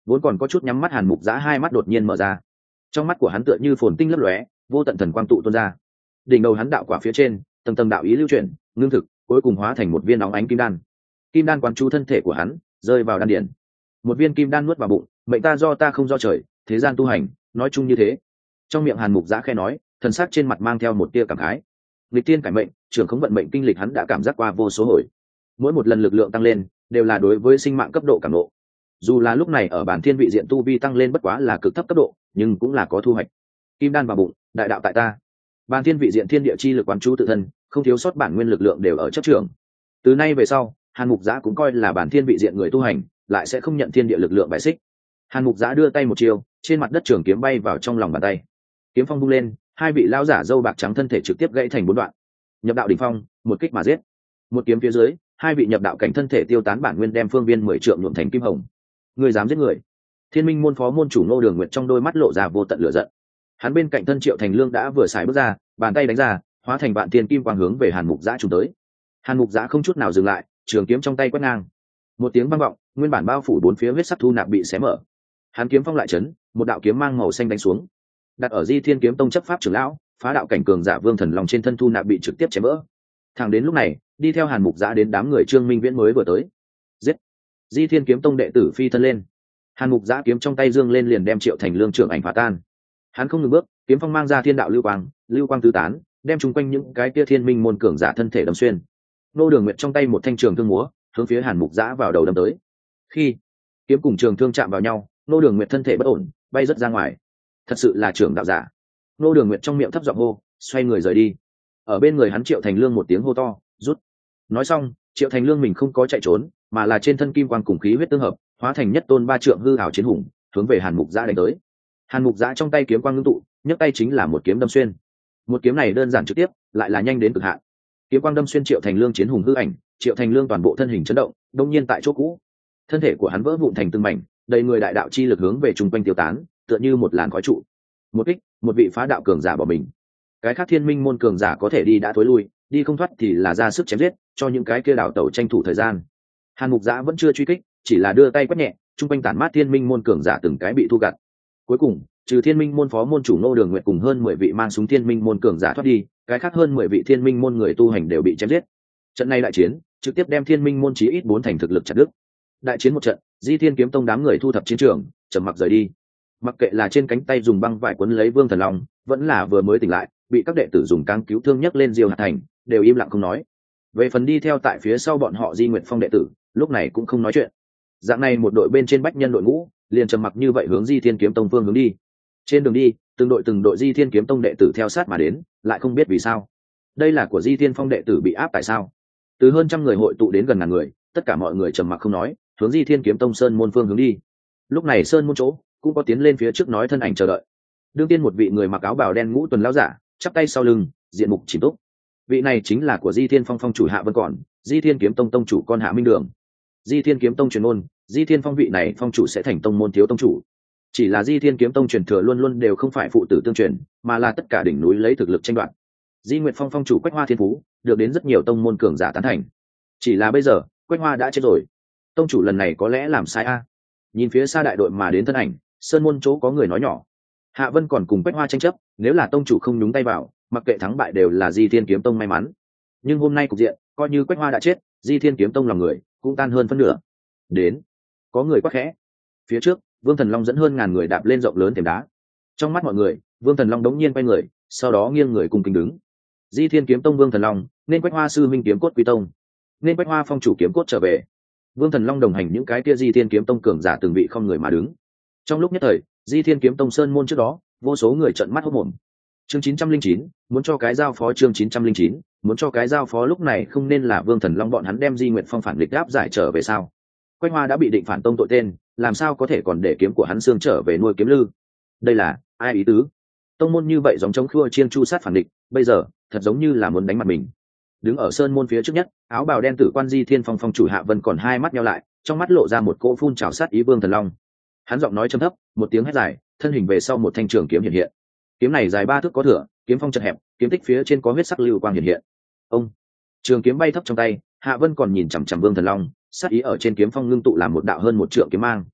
Vốn còn có chút nhắm mắt Hàn Mục Giã hai mắt đột nhiên mở ra, trong mắt của hắn tựa như phồn tinh lấp lóe, vô tận thần quang tụ tuôn ra. Đỉnh đầu hắn đạo quả phía trên, tầng tầng đạo ý lưu chuyển, ngưng thực, cuối cùng hóa thành một viên óng ánh kim đan. Kim đan quán chú thân thể của hắn, rơi vào đan điển. Một viên kim đan nuốt vào bụng, mệnh ta do ta không do trời, thế gian tu hành, nói chung như thế. Trong miệng Hàn Mục Giã khẽ nói, thần sắc trên mặt mang theo một tia cảm khái. Lịch tiên cải mệnh, trưởng khống vận mệnh kinh lịch hắn đã cảm giác qua vô số hồi. Mỗi một lần lực lượng tăng lên, đều là đối với sinh mạng cấp độ cảm ngộ. Dù là lúc này ở bản thiên vị diện tu vi tăng lên bất quá là cực thấp cấp độ, nhưng cũng là có thu hoạch. Kim đan vào bụng, đại đạo tại ta. Bản thiên vị diện thiên địa chi lực quán chú tự thân, không thiếu sót bản nguyên lực lượng đều ở chấp trường. Từ nay về sau, Hàn Mục Giã cũng coi là bản thiên vị diện người tu hành, lại sẽ không nhận thiên địa lực lượng bại xích. Hàn Mục Giã đưa tay một chiều, trên mặt đất trường kiếm bay vào trong lòng bàn tay. Kiếm phong vung lên, hai vị lão giả râu bạc trắng thân thể trực tiếp gãy thành 4 đoạn. Nhập đạo đỉnh phong, một kích mà giết. Một kiếm phía dưới, hai vị nhập đạo cảnh thân thể tiêu tán bản nguyên đem phương viên 10 trượng nhuộm thành kim hồng. Người dám giết người? Thiên Minh môn phó môn chủ Ngô Đường Nguyệt trong đôi mắt lộ ra vô tận lửa giận. Hắn bên cạnh thân Triệu Thành Lương đã vừa xài bước ra, bàn tay đánh ra, hóa thành vạn tiên kim quang hướng về Hàn Mục Giã trùng tới. Hàn Mục Giã không chút nào dừng lại, trường kiếm trong tay quét ngang. Một tiếng vang vọng, nguyên bản bao phủ bốn phía huyết sắc thu nạp bị xé mở. Hắn kiếm phong lại chấn, một đạo kiếm mang màu xanh đánh xuống. Đặt ở Di Thiên kiếm tông chấp pháp trưởng lão, phá đạo cảnh cường giả Vương Thần Long trên thân thu nạp bị trực tiếp chém vỡ. Thẳng đến lúc này, đi theo Hàn Mục Giã đến đám người Trương Minh Viễn mới vừa tới. Giết! Di Thiên kiếm tông đệ tử phi thân lên. Hàn Mục Giã kiếm trong tay dương lên liền đem Triệu Thành Lương trưởng ảnh phá tan. Hắn không ngừng bước, kiếm phong mang ra thiên đạo lưu quang tứ tán, đem chung quanh những cái kia thiên minh môn cường giả thân thể đâm xuyên. Nô Đường Nguyệt trong tay một thanh trường thương múa, hướng phía Hàn Mục Giã vào đầu đâm tới. Khi kiếm cùng trường thương chạm vào nhau, Nô Đường Nguyệt thân thể bất ổn, bay rất ra ngoài. Thật sự là trưởng đạo giả. Nô Đường Nguyệt trong miệng thấp giọng hô, xoay người rời đi. Ở bên người hắn Triệu Thành Lương một tiếng hô to, rút. Nói xong, Triệu Thành Lương mình không có chạy trốn, mà là trên thân kim quang cùng khí huyết tương hợp, hóa thành nhất tôn 3 trượng hư ảo chiến hùng, hướng về Hàn Mục Giã đánh tới. Hàn Mục Giã trong tay kiếm quang ngưng tụ, nhấc tay chính là một kiếm đâm xuyên. Một kiếm này đơn giản trực tiếp, lại là nhanh đến cực hạn. Kiếm quang đâm xuyên Triệu Thành Lương chiến hùng hư ảnh, Triệu Thành Lương toàn bộ thân hình chấn động, đông nhiên tại chỗ cũ, thân thể của hắn vỡ vụn thành từng mảnh, đầy người đại đạo chi lực hướng về trung quanh tiêu tán, tựa như một làn khói trụ. Một kích, một vị phá đạo cường giả bỏ mình. Cái khác thiên minh môn cường giả có thể đi đã thối lui, đi không thoát thì là ra sức chém giết, cho những cái kia đảo tẩu tranh thủ thời gian. Hàn Mục Giã vẫn chưa truy kích, chỉ là đưa tay quét nhẹ, trung quanh tản mát thiên minh môn cường giả từng cái bị thu gặt. Cuối cùng, trừ thiên minh môn phó môn chủ Ngô Đường Nguyệt cùng hơn 10 vị mang súng thiên minh môn cường giả thoát đi, cái khác hơn 10 vị thiên minh môn người tu hành đều bị chém giết. Trận này đại chiến trực tiếp đem thiên minh môn chí ít 4 thành thực lực chặt đứt. Đại chiến một trận, Di Thiên kiếm tông đám người thu thập chiến trường, trầm mặc rời đi. Mặc kệ là trên cánh tay dùng băng vải quấn lấy Vương Thần Long, vẫn là vừa mới tỉnh lại bị các đệ tử dùng cáng cứu thương nhấc lên Diêu Hạt Thành, đều im lặng không nói. Về phần đi theo tại phía sau bọn họ Di Nguyệt Phong đệ tử, lúc này cũng không nói chuyện. Dạng này một đội bên trên bách nhân đội ngũ, liền trầm mặc như vậy hướng Di Thiên kiếm tông phương hướng đi. Trên đường đi, từng đội Di Thiên kiếm tông đệ tử theo sát mà đến, lại không biết vì sao. Đây là của Di Thiên Phong đệ tử bị áp tại sao? Từ hơn trăm người hội tụ đến gần ngàn người, tất cả mọi người trầm mặc không nói, hướng Di Thiên kiếm tông sơn môn phương hướng đi. Lúc này sơn môn chỗ cũng có tiến lên phía trước nói thân ảnh chờ đợi. Đương tiên một vị người mặc áo bào đen ngũ tuần lão giả, chắp tay sau lưng, diện mục chìm túc. Vị này chính là của Di Thiên Phong phong chủ Hạ Vân Còn, Di Thiên kiếm tông tông chủ con Hạ Minh Đường. Di Thiên kiếm tông truyền ôn, Di Thiên Phong vị này phong chủ sẽ thành tông môn thiếu tông chủ. Chỉ là Di Thiên kiếm tông truyền thừa luôn luôn đều không phải phụ tử tương truyền, mà là tất cả đỉnh núi lấy thực lực tranh đoạt. Di Nguyệt Phong phong chủ Quách Hoa Thiên Phú, được đến rất nhiều tông môn cường giả tán thành. Chỉ là bây giờ, Quách Hoa đã chết rồi. Tông chủ lần này có lẽ làm sai a? Nhìn phía xa đại đội mà đến thân ảnh, sơn môn chỗ có người nói nhỏ. Hạ Vân Còn cùng Quách Hoa tranh chấp, nếu là tông chủ không nhúng tay vào, mặc kệ thắng bại đều là Di Thiên kiếm tông may mắn. Nhưng hôm nay cục diện, coi như Quách Hoa đã chết, Di Thiên kiếm tông lòng người cũng tan hơn phân nửa. Đến, có người quát khẽ. Phía trước, Vương Thần Long dẫn hơn ngàn người đạp lên rộng lớn thềm đá. Trong mắt mọi người, Vương Thần Long đống nhiên quay người, sau đó nghiêng người cùng kính đứng. Di Thiên kiếm tông Vương Thần Long, nên Quách Hoa sư minh kiếm cốt quy tông, nên Quách Hoa phong chủ kiếm cốt trở về. Vương Thần Long đồng hành những cái kia Di Thiên kiếm tông cường giả từng vị không người mà đứng. Trong lúc nhất thời, Di Thiên kiếm tông sơn môn trước đó, vô số người trợn mắt hốt mồm. Chương 909, muốn cho cái giao phó chương 909, muốn cho cái giao phó lúc này không nên là Vương Thần Long bọn hắn đem Di Nguyệt Phong phản nghịch áp giải trở về sao? Quách Hoa đã bị định phản tông tội tên, làm sao có thể còn để kiếm của hắn xương trở về nuôi kiếm lư? Đây là ai ý tứ? Tông môn như vậy giống chống khua chiên chu sát phản địch, bây giờ thật giống như là muốn đánh mặt mình. Đứng ở sơn môn phía trước nhất, áo bào đen tử quan Di Thiên Phong phong chủ Hạ Vân Còn hai mắt nheo lại, trong mắt lộ ra một cỗ phun trào sát ý Vương Thần Long. Hắn giọng nói trầm thấp, một tiếng hét dài, thân hình về sau một thanh trường kiếm hiện hiện. Kiếm này dài 3 thước có thửa, kiếm phong chật hẹp, kiếm tích phía trên có huyết sắc lưu quang hiện hiện. Ông, trường kiếm bay thấp trong tay, Hạ Vân Còn nhìn chằm chằm Vương Thần Long, sát ý ở trên kiếm phong ngưng tụ làm một đạo hơn 1 trượng kiếm mang.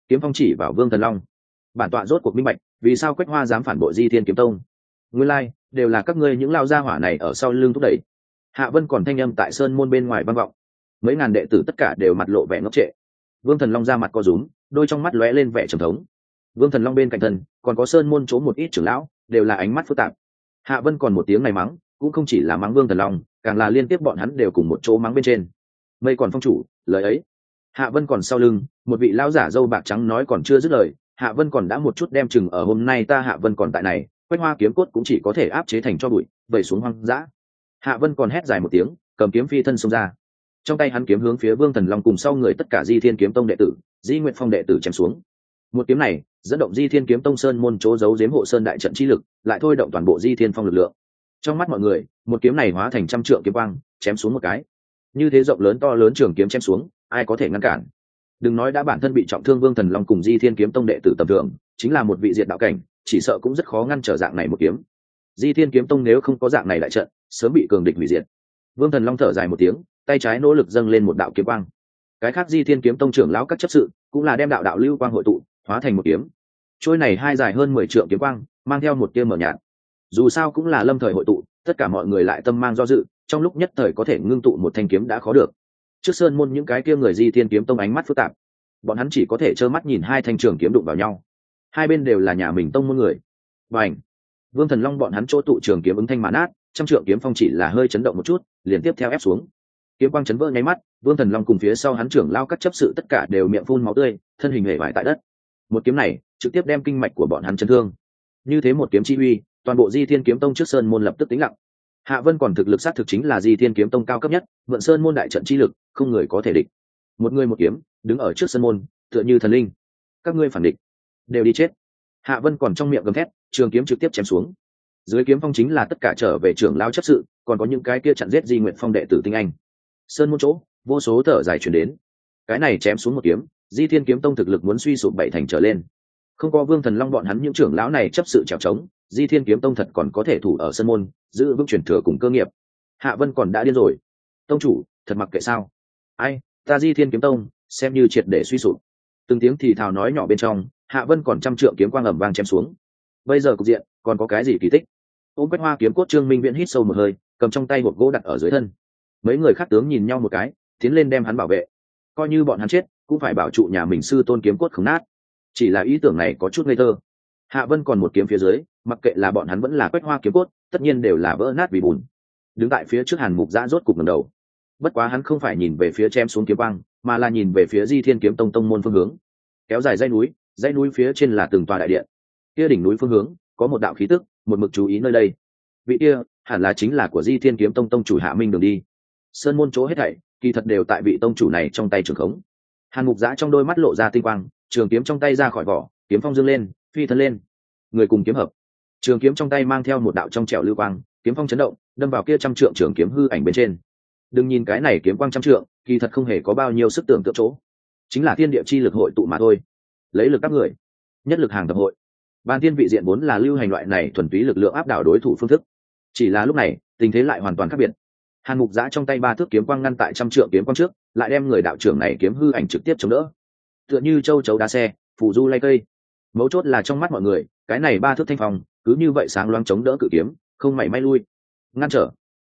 kiếm phong chỉ vào Vương Thần Long. Bản tọa rốt cuộc minh bạch vì sao Quách Hoa dám phản bội Di Thiên Kiếm Tông. Nguyên lai đều là các ngươi những lao gia hỏa này ở sau lưng thúc đẩy. Hạ Vân còn thanh âm tại sơn môn bên ngoài vang vọng, mấy ngàn đệ tử tất cả đều mặt lộ vẻ ngốc trệ. Vương Thần Long ra mặt co rúm, đôi trong mắt lóe lên vẻ trầm thống. Vương Thần Long bên cạnh thân còn có sơn môn chỗ một ít trưởng lão, đều là ánh mắt phức tạp. Hạ Vân còn một tiếng này mắng, cũng không chỉ là mắng Vương Thần Long, càng là liên tiếp bọn hắn đều cùng một chỗ mắng bên trên. Mây còn phong chủ, lời ấy. Hạ Vân còn sau lưng, một vị lão giả râu bạc trắng nói còn chưa dứt lời, Hạ Vân còn đã một chút đem chừng ở hôm nay ta Hạ Vân còn tại này, Quách Hoa kiếm cốt cũng chỉ có thể áp chế thành cho bụi, vẩy xuống hoang dã. Hạ Vân còn hét dài một tiếng, cầm kiếm phi thân xông ra. Trong tay hắn kiếm hướng phía Vương Thần Long cùng sau người tất cả Di Thiên Kiếm Tông đệ tử, Di Nguyệt Phong đệ tử chém xuống. Một kiếm này, dẫn động Di Thiên Kiếm Tông sơn môn chỗ giấu giếm hộ sơn đại trận chi lực, lại thôi động toàn bộ Di Thiên Phong lực lượng. Trong mắt mọi người, một kiếm này hóa thành trăm trượng kiếm quang, chém xuống một cái. Như thế rộng lớn to lớn trường kiếm chém xuống, ai có thể ngăn cản? Đừng nói đã bản thân bị trọng thương Vương Thần Long cùng Di Thiên Kiếm Tông đệ tử tầm thường, chính là một vị diệt đạo cảnh, chỉ sợ cũng rất khó ngăn trở dạng này một kiếm. Di Thiên Kiếm Tông nếu không có dạng này đại trận, sớm bị cường địch hủy diệt. Vương Thần Long thở dài một tiếng, tay trái nỗ lực dâng lên một đạo kiếm quang. Cái khác Di Thiên Kiếm Tông trưởng lão các chấp sự cũng là đem đạo đạo lưu quang hội tụ, hóa thành một kiếm. Trôi này hai dài hơn 10 trượng kiếm quang, mang theo một tia mờ nhạt. Dù sao cũng là lâm thời hội tụ, tất cả mọi người lại tâm mang do dự, trong lúc nhất thời có thể ngưng tụ một thanh kiếm đã khó được. Trước sơn môn những cái kia người Di Thiên Kiếm Tông ánh mắt phức tạp, bọn hắn chỉ có thể trơ mắt nhìn hai thanh trường kiếm đụng vào nhau. Hai bên đều là nhà mình tông môn người. Bành! Vương Thần Long bọn hắn chỗ tụ trường kiếm ứng thanh mãn át, trăm trượng kiếm phong chỉ là hơi chấn động một chút, liền tiếp theo ép xuống. Kiếm quang chấn vỡ nháy mắt, Vương Thần Long cùng phía sau hắn trưởng lao các chấp sự tất cả đều miệng phun máu tươi, thân hình hể vải tại đất. Một kiếm này trực tiếp đem kinh mạch của bọn hắn chấn thương. Như thế một kiếm chi uy, toàn bộ Di Thiên Kiếm Tông trước sơn môn lập tức tĩnh lặng. Hạ Vân còn thực lực sát thực chính là Di Thiên Kiếm Tông cao cấp nhất, mượn sơn môn đại trận chi lực, không người có thể địch. Một người một kiếm, đứng ở trước sơn môn, tựa như thần linh. Các ngươi phản địch, đều đi chết. Hạ Vân còn trong miệng gầm thét, trường kiếm trực tiếp chém xuống. Dưới kiếm phong chính là tất cả trở về trưởng lao chấp sự, còn có những cái kia chặn giết Di Nguyệt Phong đệ tử tinh anh. Sơn môn chỗ, vô số thở dài truyền đến. Cái này chém xuống một kiếm, Di Thiên Kiếm Tông thực lực muốn suy sụp bảy thành trở lên. Không có Vương Thần Long bọn hắn những trưởng lão này chấp sự trèo trống, Di Thiên Kiếm Tông thật còn có thể thủ ở sơn môn, giữ vững truyền thừa cùng cơ nghiệp. Hạ Vân còn đã điên rồi. Tông chủ, thật mặc kệ sao? Ai, ta Di Thiên Kiếm Tông xem như triệt để suy sụp. Từng tiếng thì thào nói nhỏ bên trong, Hạ Vân còn trăm trượng kiếm quang ầm vang chém xuống. Bây giờ cục diện còn có cái gì kỳ tích? Ôm Quách Hoa kiếm cốt Trương Minh Viễn hít sâu một hơi, cầm trong tay hộp gỗ đặt ở dưới thân. Mấy người khác tướng nhìn nhau một cái, tiến lên đem hắn bảo vệ. Coi như bọn hắn chết, cũng phải bảo trụ nhà mình sư tôn kiếm cốt không nát. Chỉ là ý tưởng này có chút ngây thơ. Hạ Vân còn một kiếm phía dưới, mặc kệ là bọn hắn vẫn là Quách Hoa kiếm cốt, tất nhiên đều là vỡ nát vì bùn. Đứng tại phía trước Hàn Mục Giã rốt cục ngẩng đầu. Bất quá hắn không phải nhìn về phía chém xuống kiếm quang, mà là nhìn về phía Di Thiên Kiếm Tông tông môn phương hướng. Kéo dài dãy núi phía trên là từng tòa đại điện. Kia đỉnh núi phương hướng có một đạo khí tức, một mực chú ý nơi đây. Vị kia hẳn là chính là của Di Thiên Kiếm Tông tông chủ Hạ Minh Đường đi. Sơn môn chỗ hết thảy, kỳ thật đều tại vị tông chủ này trong tay trường khống. Hàn Mục Giã trong đôi mắt lộ ra tinh quang, trường kiếm trong tay ra khỏi vỏ, kiếm phong dương lên, phi thân lên. Người cùng kiếm hợp. Trường kiếm trong tay mang theo một đạo trong trẻo lưu quang, kiếm phong chấn động, đâm vào kia trăm trượng trường kiếm hư ảnh bên trên. Đừng nhìn cái này kiếm quang trăm trượng, kỳ thật không hề có bao nhiêu sức tưởng tượng chỗ. Chính là thiên địa chi lực hội tụ mà thôi. Lấy lực các người, nhất lực hàng tập hội. Ban tiên vị diện vốn là lưu hành loại này thuần túy lực lượng áp đảo đối thủ phương thức. Chỉ là lúc này, tình thế lại hoàn toàn khác biệt. Hàn Mục Giã trong tay ba thước kiếm quang ngăn tại trăm trượng kiếm quang trước, lại đem người đạo trưởng này kiếm hư ảnh trực tiếp chống đỡ. Tựa như châu chấu đá xe, phù du lay cây. Mấu chốt là trong mắt mọi người, cái này ba thước thanh phong, cứ như vậy sáng loáng chống đỡ cự kiếm, không mảy may lui. Ngăn trở.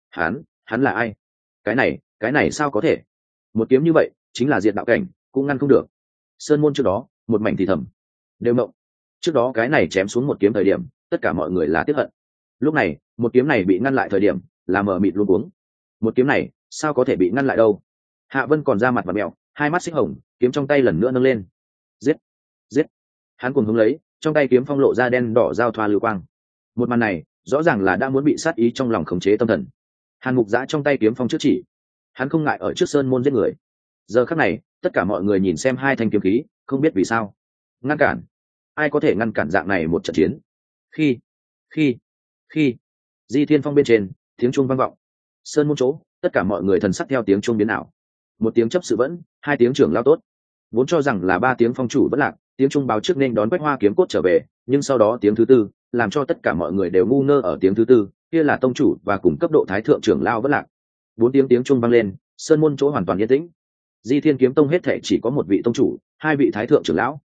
Hắn là ai? Cái này sao có thể? Một kiếm như vậy, chính là diệt đạo cảnh, cũng ngăn không được. Sơn môn trước đó, một mảnh thì thầm. Đều mộng. Trước đó cái này chém xuống một kiếm thời điểm, tất cả mọi người là tiếc hận. Lúc này, một kiếm này bị ngăn lại thời điểm, là mờ mịt luôn cuống. Một kiếm này, sao có thể bị ngăn lại đâu? Hạ Vân còn ra mặt và mèo, hai mắt xích hồng, kiếm trong tay lần nữa nâng lên. Giết. Hắn cuồng hướng lấy, trong tay kiếm phong lộ ra đen đỏ giao thoa lưu quang. Một màn này, rõ ràng là đã muốn bị sát ý trong lòng khống chế tâm thần. Hàn Mục Giã trong tay kiếm phong trước chỉ, hắn không ngại ở trước sơn môn giết người. Giờ khắc này, tất cả mọi người nhìn xem hai thanh kiếm khí, không biết vì sao. Ngăn cản? Ai có thể ngăn cản dạng này một trận chiến? Khi Di Thiên Phong bên trên, tiếng chuông vang vọng. Sơn môn chỗ, tất cả mọi người thần sắc theo tiếng chuông biến ảo. Một tiếng chấp sự vẫn, hai tiếng trưởng lao tốt. Vốn cho rằng là ba tiếng phong chủ vẫn lạc, tiếng chuông báo trước nên đón Quách Hoa kiếm cốt trở về, nhưng sau đó tiếng thứ tư, làm cho tất cả mọi người đều ngu ngơ ở tiếng thứ tư, kia là tông chủ và cùng cấp độ thái thượng trưởng lao vẫn lạc. Bốn tiếng chuông vang lên, sơn môn chỗ hoàn toàn yên tĩnh. Di Thiên Kiếm Tông hết thể chỉ có một vị tông chủ, hai vị thái thượng trưởng lão,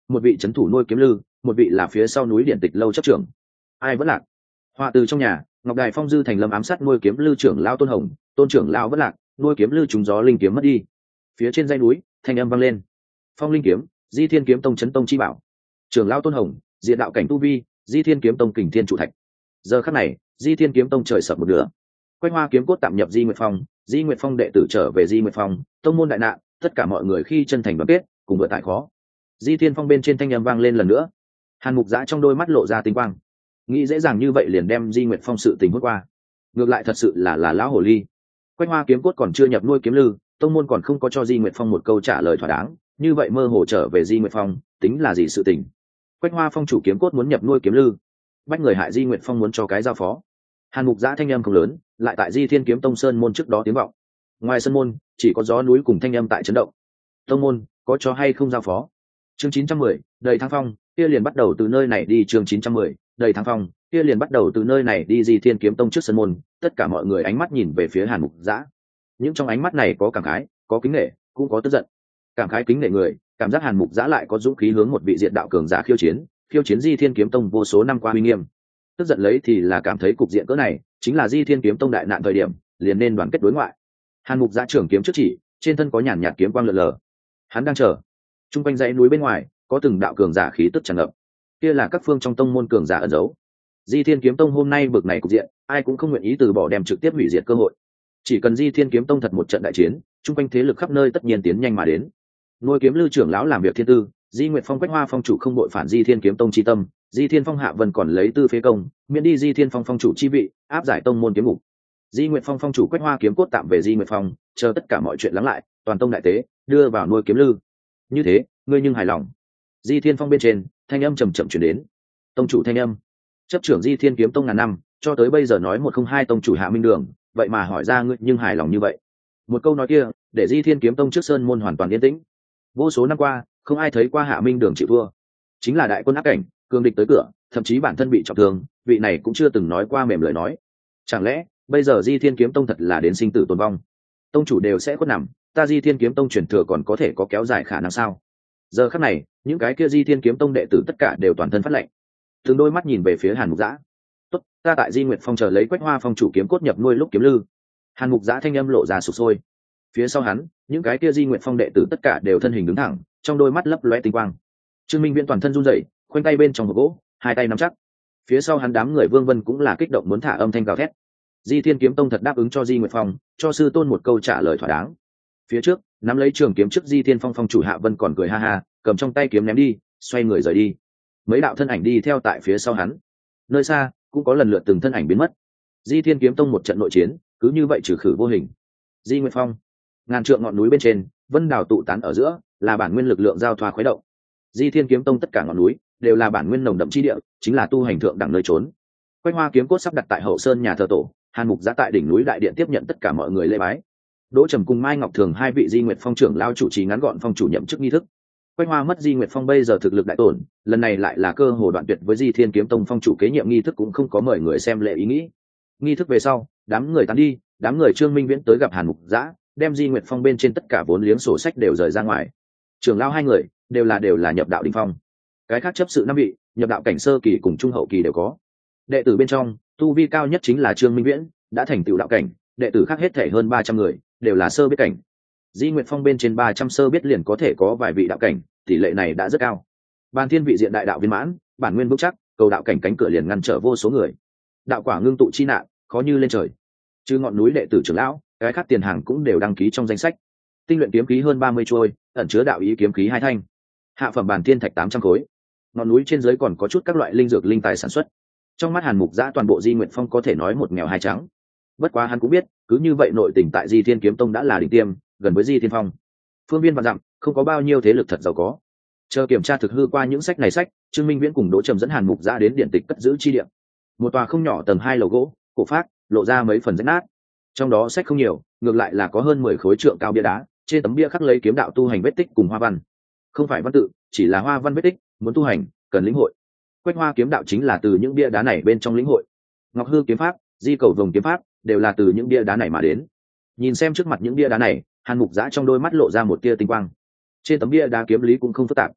một vị trấn thủ nuôi kiếm lư, một vị là phía sau núi điện tịch lâu chấp trưởng. Ai vẫn lạc? Họa từ trong nhà, Ngọc Đài Phong dư thành lâm ám sát nuôi kiếm lư trưởng lão Tôn Hồng, Tôn trưởng lão vẫn lạc, nuôi kiếm lư trúng gió linh kiếm mất đi. Phía trên dãy núi, thanh âm vang lên. Phong linh kiếm, Di Thiên kiếm tông chấn tông chi bảo. Trưởng lão Tôn Hồng, diện đạo cảnh tu vi, Di Thiên kiếm tông kình thiên trụ thạch. Giờ khắc này, Di Thiên kiếm tông trời sập một nửa. Quách Hoa kiếm cốt tạm nhập Di Nguyệt Phong, Di Nguyệt Phong đệ tử trở về Di Nguyệt Phong, tông môn đại nạn, tất cả mọi người khi chân thành đoàn kết, cùng vượt tại khó. Di Thiên Phong bên trên thanh âm vang lên lần nữa. Hàn Mục Dã trong đôi mắt lộ ra tinh quang, nghĩ dễ dàng như vậy liền đem Di Nguyệt Phong sự tình hốt qua, ngược lại thật sự là lão hồ ly. Quách Hoa kiếm cốt còn chưa nhập nuôi kiếm lư, tông môn còn không có cho Di Nguyệt Phong một câu trả lời thỏa đáng, như vậy mơ hồ trở về Di Nguyệt Phong, tính là gì sự tình? Quách Hoa Phong chủ kiếm cốt muốn nhập nuôi kiếm lư, bách người hại Di Nguyệt Phong muốn cho cái giao phó. Hàn Mục Dã thanh âm không lớn, lại tại Di Thiên kiếm tông sơn môn trước đó tiếng vọng. Ngoài sơn môn, chỉ có gió núi cùng thanh âm tại chấn động. Tông môn, có cho hay không giao phó? Chương 910, đầy thăng phong, kia liền bắt đầu từ nơi này đi. Chương 910, đầy thăng phong, kia liền bắt đầu từ nơi này đi. Di Thiên kiếm tông trước sân môn, tất cả mọi người ánh mắt nhìn về phía Hàn Mục Dã. Những trong ánh mắt này có cảm khái, có kính nể, cũng có tức giận. Cảm khái kính nể người, cảm giác Hàn Mục Dã lại có dũng khí hướng một vị diện đạo cường giả khiêu chiến Di Thiên kiếm tông vô số năm qua uy nghiêm. Tức giận lấy thì là cảm thấy cục diện cỡ này chính là Di Thiên kiếm tông đại nạn thời điểm, liền nên đoàn kết đối ngoại. Hàn Mục Dã trưởng kiếm trước chỉ, trên thân có nhàn nhạt kiếm quang lượn lờ. Hắn đang chờ. Trung quanh dãy núi bên ngoài, có từng đạo cường giả khí tức tràn ngập. Kia là các phương trong tông môn cường giả ẩn giấu. Di Thiên kiếm tông hôm nay bực này cục diện, ai cũng không nguyện ý từ bỏ đem trực tiếp hủy diệt cơ hội. Chỉ cần Di Thiên kiếm tông thật một trận đại chiến, trung quanh thế lực khắp nơi tất nhiên tiến nhanh mà đến. Nuôi kiếm lư trưởng lão làm việc thiên tư, Di Nguyệt Phong Quách Hoa phong chủ không đội phản Di Thiên kiếm tông chi tâm, Di Thiên Phong Hạ Vân còn lấy tư phế công, miễn đi Di Thiên Phong phong chủ chi vị, áp giải tông môn kiếm ngục. Di Nguyệt Phong phong chủ Quách Hoa kiếm cốt tạm về Di Nguyệt Phong, chờ tất cả mọi chuyện lắng lại, toàn tông đại tế, đưa vào nuôi kiếm lư. Như thế, ngươi nhưng hài lòng? Di Thiên Phong bên trên, thanh âm trầm trầm truyền đến. Tông chủ thanh âm, chấp trưởng Di Thiên kiếm tông ngàn năm, cho tới bây giờ nói 102 tông chủ Hạ Minh Đường, vậy mà hỏi ra ngươi nhưng hài lòng như vậy? Một câu nói kia, để Di Thiên kiếm tông trước sơn môn hoàn toàn yên tĩnh. Vô số năm qua, không ai thấy qua Hạ Minh Đường chịu thua, chính là đại quân áp cảnh, cường địch tới cửa, thậm chí bản thân bị trọng thương, vị này cũng chưa từng nói qua mềm lời nói. Chẳng lẽ bây giờ Di Thiên kiếm tông thật là đến sinh tử tồn vong, tông chủ đều sẽ khuất nằm, ta Di Thiên kiếm tông truyền thừa còn có thể có kéo dài khả năng sao? Giờ khắc này, những cái kia Di Thiên kiếm tông đệ tử tất cả đều toàn thân phát lệnh, từng đôi mắt nhìn về phía Hàn Mục Dã. Tốt, ta tại Di Nguyệt Phong chờ lấy Quách Hoa phong chủ kiếm cốt nhập nuôi lúc kiếm lư. Hàn Mục Dã thanh âm lộ ra sục sôi. Phía sau hắn, những cái kia Di Nguyệt Phong đệ tử tất cả đều thân hình đứng thẳng, trong đôi mắt lấp lóe tinh quang. Trương Minh Viễn toàn thân run rẩy, khoanh tay bên trong hộp gỗ, hai tay nắm chắc. Phía sau hắn đám người Vương Vân cũng là kích động muốn thả âm thanh gào thét. Di Thiên kiếm tông thật đáp ứng cho Di Nguyệt Phong, cho sư tôn một câu trả lời thỏa đáng. Phía trước, nắm lấy trường kiếm trước Di Thiên Phong phong chủ Hạ Vân còn cười ha ha, cầm trong tay kiếm ném đi, xoay người rời đi. Mấy đạo thân ảnh đi theo tại phía sau hắn. Nơi xa, cũng có lần lượt từng thân ảnh biến mất. Di Thiên kiếm tông một trận nội chiến, cứ như vậy trừ khử vô hình. Di Nguyệt Phong, ngàn trượng ngọn núi bên trên, vân đào tụ tán ở giữa, là bản nguyên lực lượng giao thoa khuấy động. Di Thiên kiếm tông tất cả ngọn núi đều là bản nguyên nồng đậm chi địa, chính là tu hành thượng đẳng nơi trốn. Quách Hoa kiếm cốt sắp đặt tại hậu sơn nhà thờ tổ, Hàn Mục Dã tại đỉnh núi đại điện tiếp nhận tất cả mọi người lễ bái. Đỗ Trầm cùng Mai Ngọc Thường hai vị Di Nguyệt Phong trưởng lao chủ trì ngắn gọn phong chủ nhậm chức nghi thức. Quách Hoa mất Di Nguyệt Phong bây giờ thực lực đại tổn, lần này lại là cơ hội đoạn tuyệt với Di Thiên kiếm tông phong chủ kế nhiệm nghi thức cũng không có mời người xem lễ ý nghĩ. Nghi thức về sau, đám người tán đi, đám người Trương Minh Viễn tới gặp Hàn Mục Dã, đem Di Nguyệt Phong bên trên tất cả vốn liếng sổ sách đều rời ra ngoài. Trưởng lao hai người đều là nhập đạo đỉnh phong, cái khác chấp sự năm vị, nhập đạo cảnh sơ kỳ cùng trung hậu kỳ đều có. Đệ tử bên trong, tu vi cao nhất chính là Trương Minh Viễn, đã thành tựu đạo cảnh, đệ tử khác hết thể hơn 300 người, đều là sơ biết cảnh. Di Nguyệt Phong bên trên 300 sơ biết liền có thể có vài vị đạo cảnh, tỷ lệ này đã rất cao. Bàn Thiên vị diện đại đạo viên mãn, bản nguyên vững chắc, cầu đạo cảnh cánh cửa liền ngăn trở vô số người. Đạo quả ngưng tụ chi nạn, khó như lên trời. Chứ ngọn núi đệ tử trưởng lão, cái khác tiền hàng cũng đều đăng ký trong danh sách. Tinh luyện kiếm khí hơn 30 chuôi, ẩn chứa đạo ý kiếm khí 2 thanh. Hạ phẩm Bàn Thiên thạch 800 khối. Ngọn núi trên dưới còn có chút các loại linh dược linh tài sản xuất. Trong mắt Hàn Mục Dã toàn bộ Di Nguyệt Phong có thể nói một nghèo hai trắng. Bất quá hắn cũng biết, cứ như vậy nội tình tại Di Thiên kiếm tông đã là đỉnh tiêm, gần với Di Thiên Phong. Phương viên vạn dặm, không có bao nhiêu thế lực thật giàu có. Chờ kiểm tra thực hư qua những sách này Trương Minh Viễn cùng Đỗ Trầm dẫn Hàn Mục Dã đến điện tịch cất giữ chi địa. Một tòa không nhỏ tầng 2 lầu gỗ, cổ phác, lộ ra mấy phần rách nát. Trong đó sách không nhiều, ngược lại là có hơn 10 khối trượng cao bia đá, trên tấm bia khắc lấy kiếm đạo tu hành vết tích cùng hoa văn. Không phải văn tự, chỉ là hoa văn vết tích, muốn tu hành, cần lĩnh hội. Quách Hoa kiếm đạo chính là từ những bia đá này bên trong lĩnh hội. Ngọc Hư kiếm pháp, Di Cầu Vồng kiếm pháp, đều là từ những bia đá này mà đến. Nhìn xem trước mặt những bia đá này, Hàn Mục Dã trong đôi mắt lộ ra một tia tinh quang. Trên tấm bia đá kiếm lý cũng không phức tạp,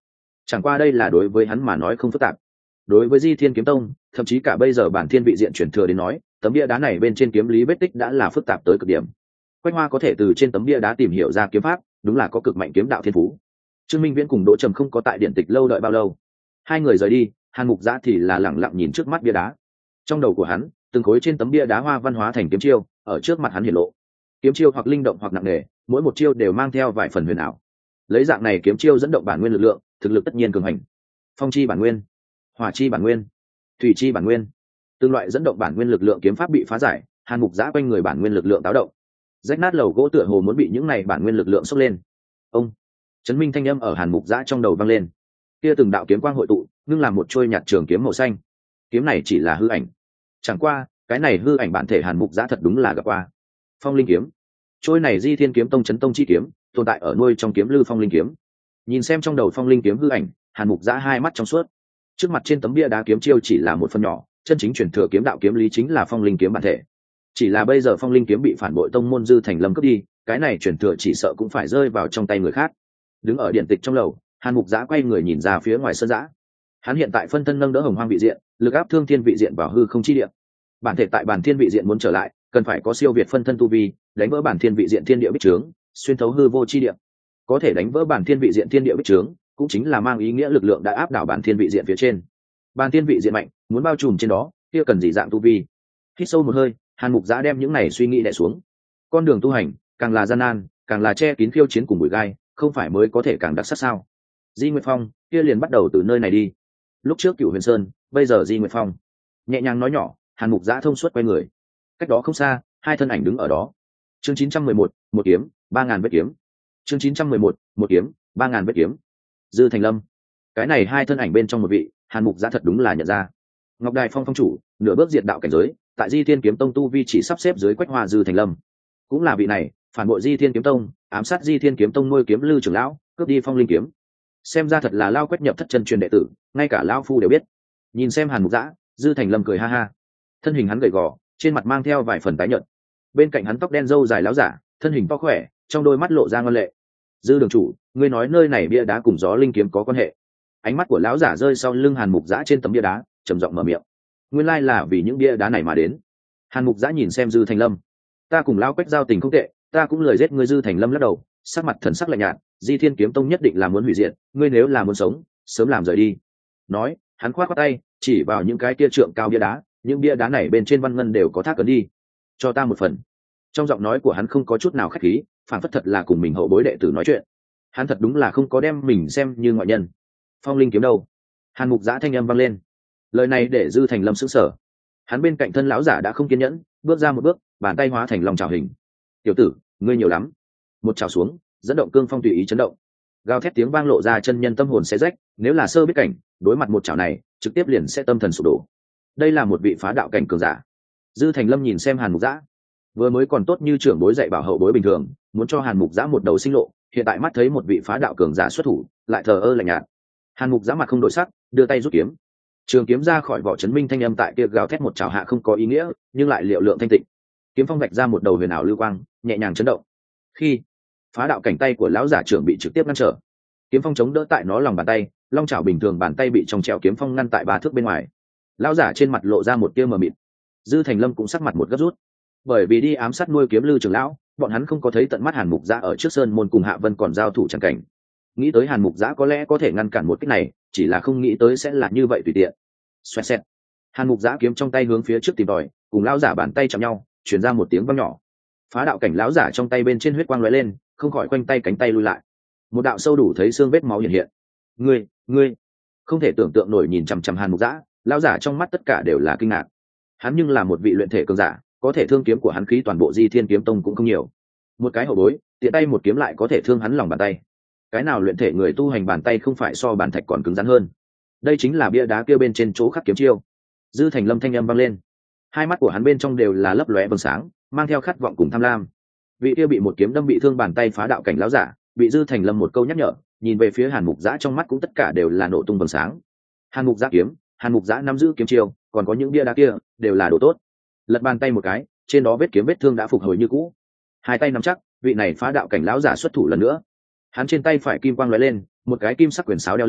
Chẳng qua đây là đối với hắn mà nói không phức tạp. Đối với Di Thiên Kiếm Tông, thậm chí cả bây giờ bản thiên vị diện truyền thừa đến nói, tấm bia đá này bên trên kiếm lý vết tích đã là phức tạp tới cực điểm. Quách Hoa có thể từ trên tấm bia đá tìm hiểu ra kiếm pháp, đúng là có cực mạnh kiếm đạo thiên phú. Trương Minh Viễn cùng Đỗ Trầm không có tại điện tịch lâu đợi bao lâu, hai người rời đi, Hàn Mục Giã thì là lẳng lặng nhìn trước mắt bia đá. Trong đầu của hắn, từng khối trên tấm bia đá hoa văn hóa thành kiếm chiêu, ở trước mặt hắn hiển lộ. Kiếm chiêu hoặc linh động hoặc nặng nề, mỗi một chiêu đều mang theo vài phần huyền ảo. Lấy dạng này kiếm chiêu dẫn động bản nguyên lực lượng, thực lực tất nhiên cường hành. Phong chi bản nguyên, hỏa chi bản nguyên, thủy chi bản nguyên, từng loại dẫn động bản nguyên lực lượng kiếm pháp bị phá giải. Hàn Mục Giã quanh người bản nguyên lực lượng táo động, rách nát lầu gỗ tựa hồ muốn bị những này bản nguyên lực lượng xốc lên. Ông chấn minh thanh âm ở Hàn Mục Giã trong đầu vang lên, kia từng đạo kiếm quang hội tụ, ngưng làm một trôi nhạt trường kiếm màu xanh. Kiếm này chỉ là hư ảnh, chẳng qua cái này hư ảnh bản thể Hàn Mục Giã thật đúng là gặp qua. Phong linh kiếm, trôi này Di Thiên Kiếm Tông chấn tông chi kiếm, tồn tại ở nuôi trong kiếm lư phong linh kiếm. Nhìn xem trong đầu phong linh kiếm hư ảnh, Hàn Mục Giã hai mắt trong suốt. Trước mặt trên tấm bia đá kiếm chiêu chỉ là một phần nhỏ, chân chính truyền thừa kiếm đạo kiếm lý chính là phong linh kiếm bản thể. Chỉ là bây giờ phong linh kiếm bị phản bội tông môn Dư Thành Lâm cướp đi, cái này truyền thừa chỉ sợ cũng phải rơi vào trong tay người khác. Đứng ở điện tịch trong lầu, Hàn Mục Giã quay người nhìn ra phía ngoài sân giã. Hắn hiện tại phân thân nâng đỡ hồng hoang vị diện, lực áp thương thiên vị diện vào hư không chi địa. Bản thể tại bản thiên vị diện muốn trở lại, cần phải có siêu việt phân thân tu vi, đánh vỡ bản thiên vị diện thiên địa bích trướng, xuyên thấu hư vô chi địa. Có thể đánh vỡ bản thiên vị diện thiên địa bích trướng, cũng chính là mang ý nghĩa lực lượng đã áp đảo bản thiên vị diện phía trên. Bản thiên vị diện mạnh, muốn bao trùm trên đó, kia cần gì dạng tu vi? Hít sâu một hơi, Hàn Mục Giã đem những này suy nghĩ đè xuống. Con đường tu hành càng là gian nan, càng là che kín khiêu chiến cùng bụi gai, không phải mới có thể càng đặc sắc sao? Di Nguyệt Phong kia liền bắt đầu từ nơi này đi. Lúc trước Cửu Huyền Sơn, bây giờ Di Nguyệt Phong. Nhẹ nhàng nói nhỏ, Hàn Mục Giã thông suốt quay người. Cách đó không xa, hai thân ảnh đứng ở đó. Chương 911, một kiếm, 3000 vết kiếm. Chương 911, một kiếm, 3000 vết kiếm. Dư Thành Lâm. Cái này hai thân ảnh bên trong một vị, Hàn Mục Giã thật đúng là nhận ra. Ngọc Đài Phong phong chủ, nửa bước diệt đạo cảnh giới, tại Di Thiên Kiếm Tông tu vi chỉ sắp xếp dưới Quách Hoa Dư Thành Lâm. Cũng là vị này, phản bội Di Thiên Kiếm Tông, ám sát Di Thiên Kiếm Tông nuôi kiếm lư trưởng lão, cướp đi phong linh kiếm. Xem ra thật là lao Quách nhập thất chân truyền đệ tử, ngay cả lão phu đều biết. Nhìn xem Hàn Mục Giã, Dư Thành Lâm cười ha ha. Thân hình hắn gầy gò, trên mặt mang theo vài phần tái nhợt. Bên cạnh hắn tóc đen râu dài láo giả, thân hình to khỏe, trong đôi mắt lộ ra ngoan lệ. Dư đường chủ, ngươi nói nơi này bia đá cùng gió linh kiếm có quan hệ? Ánh mắt của lão giả rơi sau lưng Hàn Mục Giã trên tấm bia đá, trầm giọng mở miệng. Nguyên lai là vì những bia đá này mà đến. Hàn Mục Giã nhìn xem Dư Thành Lâm, ta cùng lão Quách giao tình không tệ, ta cũng lời giết ngươi. Dư Thành Lâm lắc đầu, sắc mặt thần sắc lạnh nhạt. Di Thiên Kiếm Tông nhất định là muốn hủy diệt, ngươi nếu là muốn sống, sớm làm rời đi. Nói, hắn khoát khoát tay, chỉ vào những cái kia trượng cao bia đá, những bia đá này bên trên văn ngân đều có thác ấn đi. Cho ta một phần. Trong giọng nói của hắn không có chút nào khách khí, phản phất thật là cùng mình hậu bối đệ tử nói chuyện. Hắn thật đúng là không có đem mình xem như ngoại nhân. Phong linh kiếm đâu? Hàn Mục Giã thanh âm vang lên. Lời này để Dư Thành Lâm sững sờ. Hắn bên cạnh thân lão giả đã không kiên nhẫn, bước ra một bước, bàn tay hóa thành lòng trào hình. Tiểu tử, ngươi nhiều lắm. Một trào xuống, dẫn động cương phong tùy ý chấn động. Gào thét tiếng vang lộ ra chân nhân tâm hồn xé rách, nếu là sơ biết cảnh, đối mặt một trào này, trực tiếp liền sẽ tâm thần sụp đổ. Đây là một vị phá đạo cảnh cường giả. Dư Thành Lâm nhìn xem Hàn Mục Giã, vừa mới còn tốt như trưởng bối dạy bảo hậu bối bình thường, muốn cho Hàn Mục Giã một đầu sinh lộ, hiện tại mắt thấy một vị phá đạo cường giả xuất thủ, lại thờ ơ lạnh nhạt. Hàn Mục Giã mặt không đổi sắc, đưa tay rút kiếm. Trường kiếm ra khỏi vỏ chấn minh thanh âm tại kia gào thét một chảo hạ không có ý nghĩa, nhưng lại liệu lượng thanh tịnh. Kiếm phong vạch ra một đầu huyền ảo lưu quang, nhẹ nhàng chấn động. Khi phá đạo cảnh tay của lão giả trưởng bị trực tiếp ngăn trở, kiếm phong chống đỡ tại nó lòng bàn tay, long chảo bình thường bàn tay bị trong trẹo kiếm phong ngăn tại 3 thước bên ngoài. Lão giả trên mặt lộ ra một tia mờ mịt. Dư Thành Lâm cũng sắc mặt một gấp rút, bởi vì đi ám sát nuôi kiếm lư trưởng lão, bọn hắn không có thấy tận mắt Hàn Mục Giã ở trước sơn môn cùng Hạ Vân còn giao thủ chẳng cảnh. Nghĩ tới Hàn Mục Giã có lẽ có thể ngăn cản một kích này, chỉ là không nghĩ tới sẽ là như vậy tùy tiện. Xoẹt xẹt. Hàn Mục Giã kiếm trong tay hướng phía trước tìm tòi, cùng lão giả bàn tay chạm nhau, truyền ra một tiếng vang nhỏ. Phá đạo cảnh lão giả trong tay bên trên huyết quang lóe lên, không khỏi quanh tay cánh tay lui lại. Một đạo sâu đủ thấy xương vết máu hiện hiện. Ngươi, không thể tưởng tượng nổi nhìn chằm chằm Hàn Mục Giã, lão giả trong mắt tất cả đều là kinh ngạc. Hắn nhưng là một vị luyện thể cường giả, có thể thương kiếm của hắn khí toàn bộ Di Thiên Kiếm Tông cũng không nhiều. Một cái hậu bối, tiện tay một kiếm lại có thể thương hắn lòng bàn tay. Cái nào luyện thể người tu hành bàn tay không phải so bàn thạch còn cứng rắn hơn? Đây chính là bia đá kia bên trên chỗ khắc kiếm chiêu. Dư Thành Lâm thanh âm vang lên, hai mắt của hắn bên trong đều là lấp lóe vầng sáng, mang theo khát vọng cùng tham lam. Vị kia bị một kiếm đâm bị thương bàn tay phá đạo cảnh lão giả, bị Dư Thành Lâm một câu nhắc nhở, nhìn về phía Hàn Mục Giã trong mắt cũng tất cả đều là nổ tung vầng sáng. Hàn Mục Giã kiếm, Hàn Mục Giã nắm giữ kiếm chiêu, còn có những bia đá kia đều là đồ tốt. Lật bàn tay một cái, trên đó vết kiếm vết thương đã phục hồi như cũ. Hai tay nắm chắc, vị này phá đạo cảnh lão giả xuất thủ lần nữa. Hắn trên tay phải kim quang lóe lên, một cái kim sắc quyền sáo đeo lên,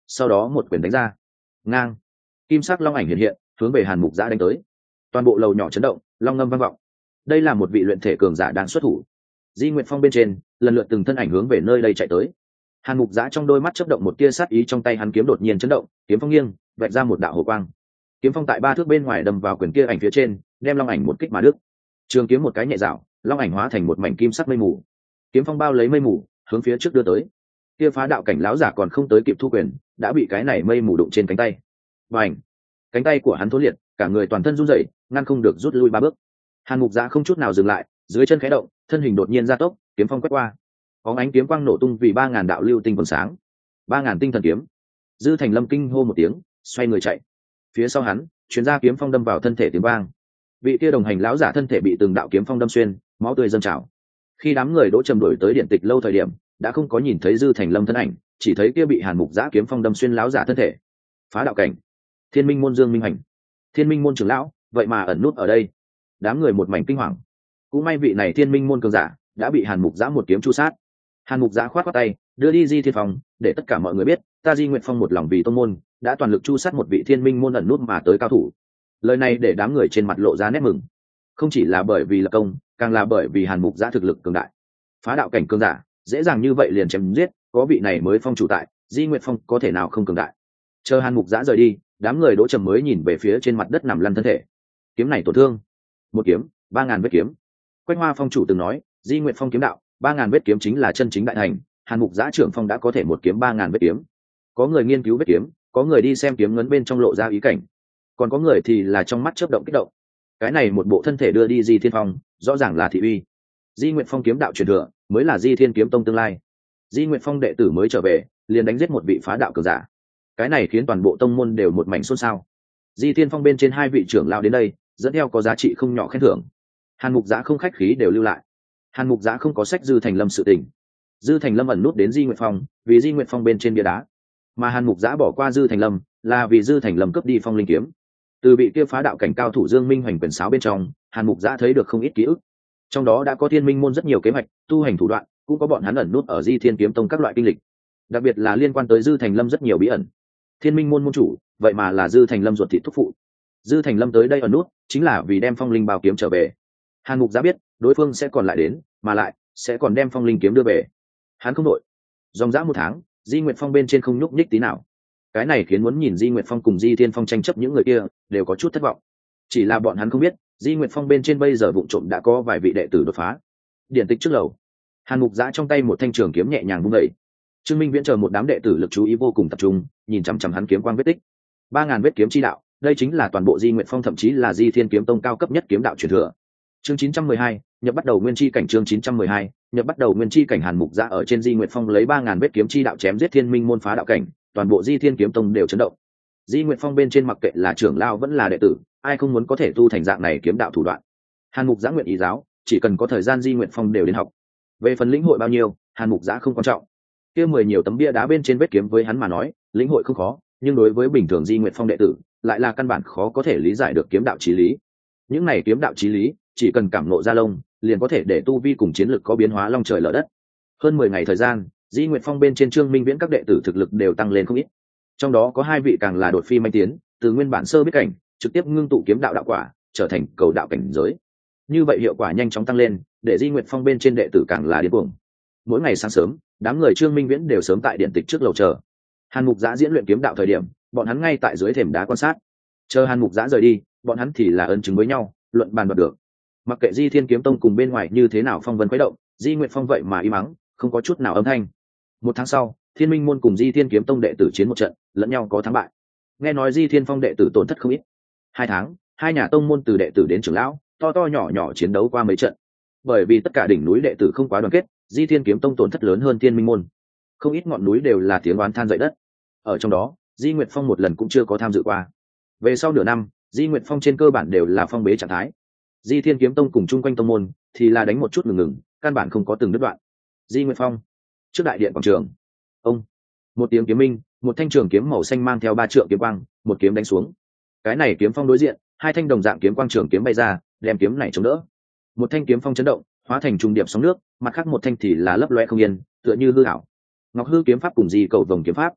sau đó một quyền đánh ra. Ngang. Kim sắc long ảnh hiện hiện, hướng về Hàn Mục Giã đánh tới. Toàn bộ lầu nhỏ chấn động, long ngâm vang vọng. Đây là một vị luyện thể cường giả đang xuất thủ. Di Nguyệt Phong bên trên, lần lượt từng thân ảnh hướng về nơi đây chạy tới. Hàn Mục Giã trong đôi mắt chớp động một tia sát ý, trong tay hắn kiếm đột nhiên chấn động, kiếm phong nghiêng, vạch ra một đạo hồ quang. Kiếm phong tại 3 thước bên ngoài đâm vào quyền kia ảnh phía trên, đem long ảnh một kích mà đứt. Trường kiếm một cái nhẹ dạo, long ảnh hóa thành một mảnh kim sắc mây mù. Kiếm phong bao lấy mây mù, hướng phía trước đưa tới. Kia phá đạo cảnh lão giả còn không tới kịp thu quyền, đã bị cái này mây mù đụng trên cánh tay. Bành! Cánh tay của hắn thốn liệt, cả người toàn thân run rẩy, ngăn không được rút lui 3 bước. Hàn Mục Giã không chút nào dừng lại, dưới chân khẽ động, thân hình đột nhiên gia tốc, kiếm phong quét qua. Bóng ánh kiếm quang nổ tung vì 3000 đạo lưu tinh quần sáng. 3000 tinh thần kiếm. Dư Thành Lâm kinh hô một tiếng, xoay người chạy. Phía sau hắn, truyền ra kiếm phong đâm vào thân thể tiếng vang. Vị kia đồng hành lão giả thân thể bị từng đạo kiếm phong đâm xuyên, máu tươi dâng trào. Khi đám người Đỗ Trầm đuổi tới điện tịch lâu thời điểm, đã không có nhìn thấy Dư Thành Lâm thân ảnh, chỉ thấy kia bị Hàn Mục Giã kiếm phong đâm xuyên lão giả thân thể. Phá đạo cảnh. Thiên Minh môn Dương Minh Hành. Thiên Minh môn trưởng lão, vậy mà ẩn nút ở đây. Đám người một mảnh kinh hoàng. Cũng may vị này Thiên Minh môn cường giả đã bị Hàn Mục Giã một kiếm chu sát. Hàn Mục Giã khoát khoát tay, đưa đi Di Thiên Phong, để tất cả mọi người biết, ta Di Nguyệt Phong một lòng vì tông môn, đã toàn lực chu sát một vị Thiên Minh môn ẩn nút mà tới cao thủ. Lời này để đám người trên mặt lộ ra nét mừng, không chỉ là bởi vì lập công, càng là bởi vì Hàn Mục Giã thực lực cường đại. Phá đạo cảnh cường giả, dễ dàng như vậy liền chém giết, có vị này mới phong chủ tại, Di Nguyệt Phong có thể nào không cường đại. Chờ Hàn Mục Giã rời đi, đám người Đỗ Trầm mới nhìn về phía trên mặt đất nằm lăn thân thể. Kiếm này tổn thương, một kiếm, 3000 vết kiếm. Quách Hoa phong chủ từng nói, Di Nguyệt Phong kiếm đạo, 3000 vết kiếm chính là chân chính đại thành, Hàn Mục Giã trưởng phong đã có thể một kiếm 3000 vết kiếm. Có người nghiên cứu vết kiếm, có người đi xem kiếm ngấn bên trong lộ ra ý cảnh, còn có người thì là trong mắt chớp động kích động. Cái này một bộ thân thể đưa đi Di Thiên Phong, rõ ràng là thị uy. Di Nguyệt Phong kiếm đạo truyền thừa, mới là Di Thiên kiếm tông tương lai. Di Nguyệt Phong đệ tử mới trở về, liền đánh giết một vị phá đạo cường giả. Cái này khiến toàn bộ tông môn đều một mảnh xôn xao. Di Thiên Phong bên trên 2 vị trưởng lão đến đây, dẫn theo có giá trị không nhỏ khen thưởng. Hàn Mục Giã không khách khí đều lưu lại. Hàn Mục Giã không có sách Dư Thành Lâm sự tình. Dư Thành Lâm ẩn nút đến Di Nguyệt Phong, vì Di Nguyệt Phong bên trên bia đá. Mà Hàn Mục Giã bỏ qua Dư Thành Lâm, là vì Dư Thành Lâm cướp đi phong linh kiếm. Từ vị kia phá đạo cảnh cao thủ Dương Minh Hoành quyền sáo bên trong, Hàn Mục Giã thấy được không ít ký ức. Trong đó đã có Thiên Minh môn rất nhiều kế hoạch, tu hành thủ đoạn, cũng có bọn hắn ẩn nút ở Di Thiên kiếm tông các loại kinh lịch. Đặc biệt là liên quan tới Dư Thành Lâm rất nhiều bí ẩn. Thiên Minh môn môn chủ, vậy mà là Dư Thành Lâm ruột thịt thúc phụ. Dư Thành Lâm tới đây ẩn nút, chính là vì đem phong linh bao kiếm trở về. Hàn Mục Giã biết, đối phương sẽ còn lại đến, mà lại sẽ còn đem phong linh kiếm đưa về. Hắn không đội. Dòng dã 1 tháng, Di Nguyệt Phong bên trên không nhúc nhích tí nào. Cái này khiến muốn nhìn Di Nguyệt Phong cùng Di Thiên Phong tranh chấp những người kia đều có chút thất vọng. Chỉ là bọn hắn không biết, Di Nguyệt Phong bên trên bây giờ vụng trộm đã có vài vị đệ tử đột phá. Điển tịch trước lầu, Hàn Mục Giã trong tay một thanh trường kiếm nhẹ nhàng vung đẩy. Trương Minh Viễn chờ một đám đệ tử lực chú ý vô cùng tập trung, nhìn chằm chằm hắn kiếm quang vết tích. 3000 vết kiếm chi đạo, đây chính là toàn bộ Di Nguyệt Phong thậm chí là Di Thiên kiếm tông cao cấp nhất kiếm đạo truyền thừa. Chương 912, nhập bắt đầu nguyên chi cảnh. Chương 912, nhập bắt đầu nguyên chi cảnh. Hàn Mục Giã ở trên Di Nguyệt Phong lấy 3000 vết kiếm chi đạo chém giết Thiên Minh môn phá đạo cảnh, toàn bộ Di Thiên kiếm tông đều chấn động. Di Nguyệt Phong bên trên mặc kệ là trưởng lão vẫn là đệ tử, ai không muốn có thể tu thành dạng này kiếm đạo thủ đoạn. Hàn Mục Giã nguyện ý giáo, chỉ cần có thời gian Di Nguyệt Phong đều đến học. Về phần lĩnh hội bao nhiêu, Hàn Mục Giã không quan trọng. Kia 10 nhiều tấm bia đá bên trên vết kiếm với hắn mà nói, lĩnh hội không khó, nhưng đối với bình thường Di Nguyệt Phong đệ tử, lại là căn bản khó có thể lý giải được kiếm đạo chí lý. Những này kiếm đạo chí lý, chỉ cần cảm ngộ ra lông, liền có thể để tu vi cùng chiến lực có biến hóa long trời lở đất. Hơn 10 ngày thời gian, Di Nguyệt Phong bên trên Trương Minh Viễn các đệ tử thực lực đều tăng lên không ít. Trong đó có 2 vị càng là đột phi manh tiến, từ nguyên bản sơ biết cảnh, trực tiếp ngưng tụ kiếm đạo đạo quả, trở thành cầu đạo cảnh giới. Như vậy hiệu quả nhanh chóng tăng lên, để Di Nguyệt Phong bên trên đệ tử càng là điên cuồng. Mỗi ngày sáng sớm, đám người Trương Minh Viễn đều sớm tại điện tịch trước lầu chờ. Hàn Mục Giã diễn luyện kiếm đạo thời điểm, bọn hắn ngay tại dưới thềm đá quan sát. Chờ Hàn Mục Giã rời đi, bọn hắn thì là ân chứng với nhau, luận bàn đoạt được. Mặc kệ Di Thiên kiếm tông cùng bên ngoài như thế nào phong vân khuấy động, Di Nguyệt Phong vậy mà im mắng, không có chút nào âm thanh. 1 tháng sau, Thiên Minh môn cùng Di Thiên kiếm tông đệ tử chiến một trận, lẫn nhau có thắng bại. Nghe nói Di Thiên Phong đệ tử tổn thất không ít. 2 tháng, 2 nhà tông môn từ đệ tử đến trưởng lão, to to nhỏ nhỏ chiến đấu qua mấy trận. Bởi vì tất cả đỉnh núi đệ tử không quá đoàn kết, Di Thiên kiếm tông tổn thất lớn hơn Thiên Minh môn. Không ít ngọn núi đều là tiếng oán than dậy đất. Ở trong đó, Di Nguyệt Phong một lần cũng chưa có tham dự qua. Về sau nửa năm, Di Nguyệt Phong trên cơ bản đều là phong bế trạng thái. Di Thiên kiếm tông cùng chung quanh tông môn thì là đánh một chút ngừng, căn bản không có từng đứt đoạn. Di Nguyệt Phong, trước đại điện quảng trường. Ông, một tiếng kiếm minh, một thanh trường kiếm màu xanh mang theo 3 trượng kiếm quang, một kiếm đánh xuống. Cái này kiếm phong đối diện, 2 thanh đồng dạng kiếm quang trường kiếm bay ra, đem kiếm này chống đỡ. Một thanh kiếm phong chấn động, hóa thành trùng điệp sóng nước, mặt khác một thanh thì là lấp loe không yên, tựa như hư ảo. Ngọc hư kiếm pháp cùng Di cầu vồng kiếm pháp.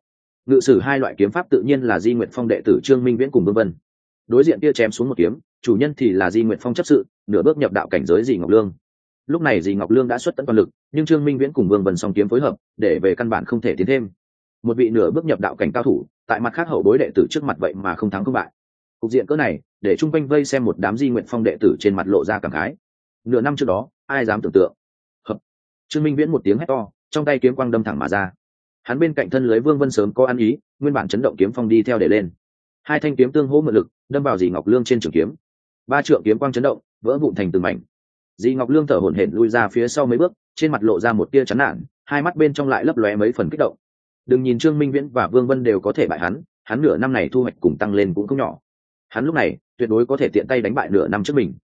ngự sử hai loại kiếm pháp tự nhiên là Di Nguyệt Phong đệ tử Trương Minh Viễn cùng Vương Vân. Đối diện kia chém xuống một kiếm, chủ nhân thì là Di Nguyệt Phong chấp sự, nửa bước nhập đạo cảnh giới Di Ngọc Lương. Lúc này Di Ngọc Lương đã xuất tận toàn lực, nhưng Trương Minh Viễn cùng Vương Vân song kiếm phối hợp, để về căn bản không thể tiến thêm. Một vị nửa bước nhập đạo cảnh cao thủ, tại mặt khác hậu bối đệ tử trước mặt vậy mà không thắng không bại. Cục diện cỡ này, để chung quanh vây xem một đám Di Nguyệt Phong đệ tử trên mặt lộ ra cảm khái. Nửa năm trước đó, ai dám tưởng tượng. Hợp. Trương Minh Viễn một tiếng hét to, trong tay kiếm quang đâm thẳng mà ra. Hắn bên cạnh thân lưới Vương Vân sớm có ăn ý, nguyên bản chấn động kiếm phong đi theo để lên. Hai thanh kiếm tương hỗ mượn lực, đâm vào Di Ngọc Lương trên trường kiếm. Ba trượng kiếm quang chấn động, vỡ vụn thành từng mảnh. Di Ngọc Lương thở hổn hển lui ra phía sau mấy bước, trên mặt lộ ra một tia chán nản, hai mắt bên trong lại lấp lóe mấy phần kích động. Đừng nhìn Trương Minh Viễn và Vương Vân đều có thể bại hắn nửa năm này thu hoạch cùng tăng lên cũng không nhỏ. Hắn lúc này tuyệt đối có thể tiện tay đánh bại nửa năm trước mình.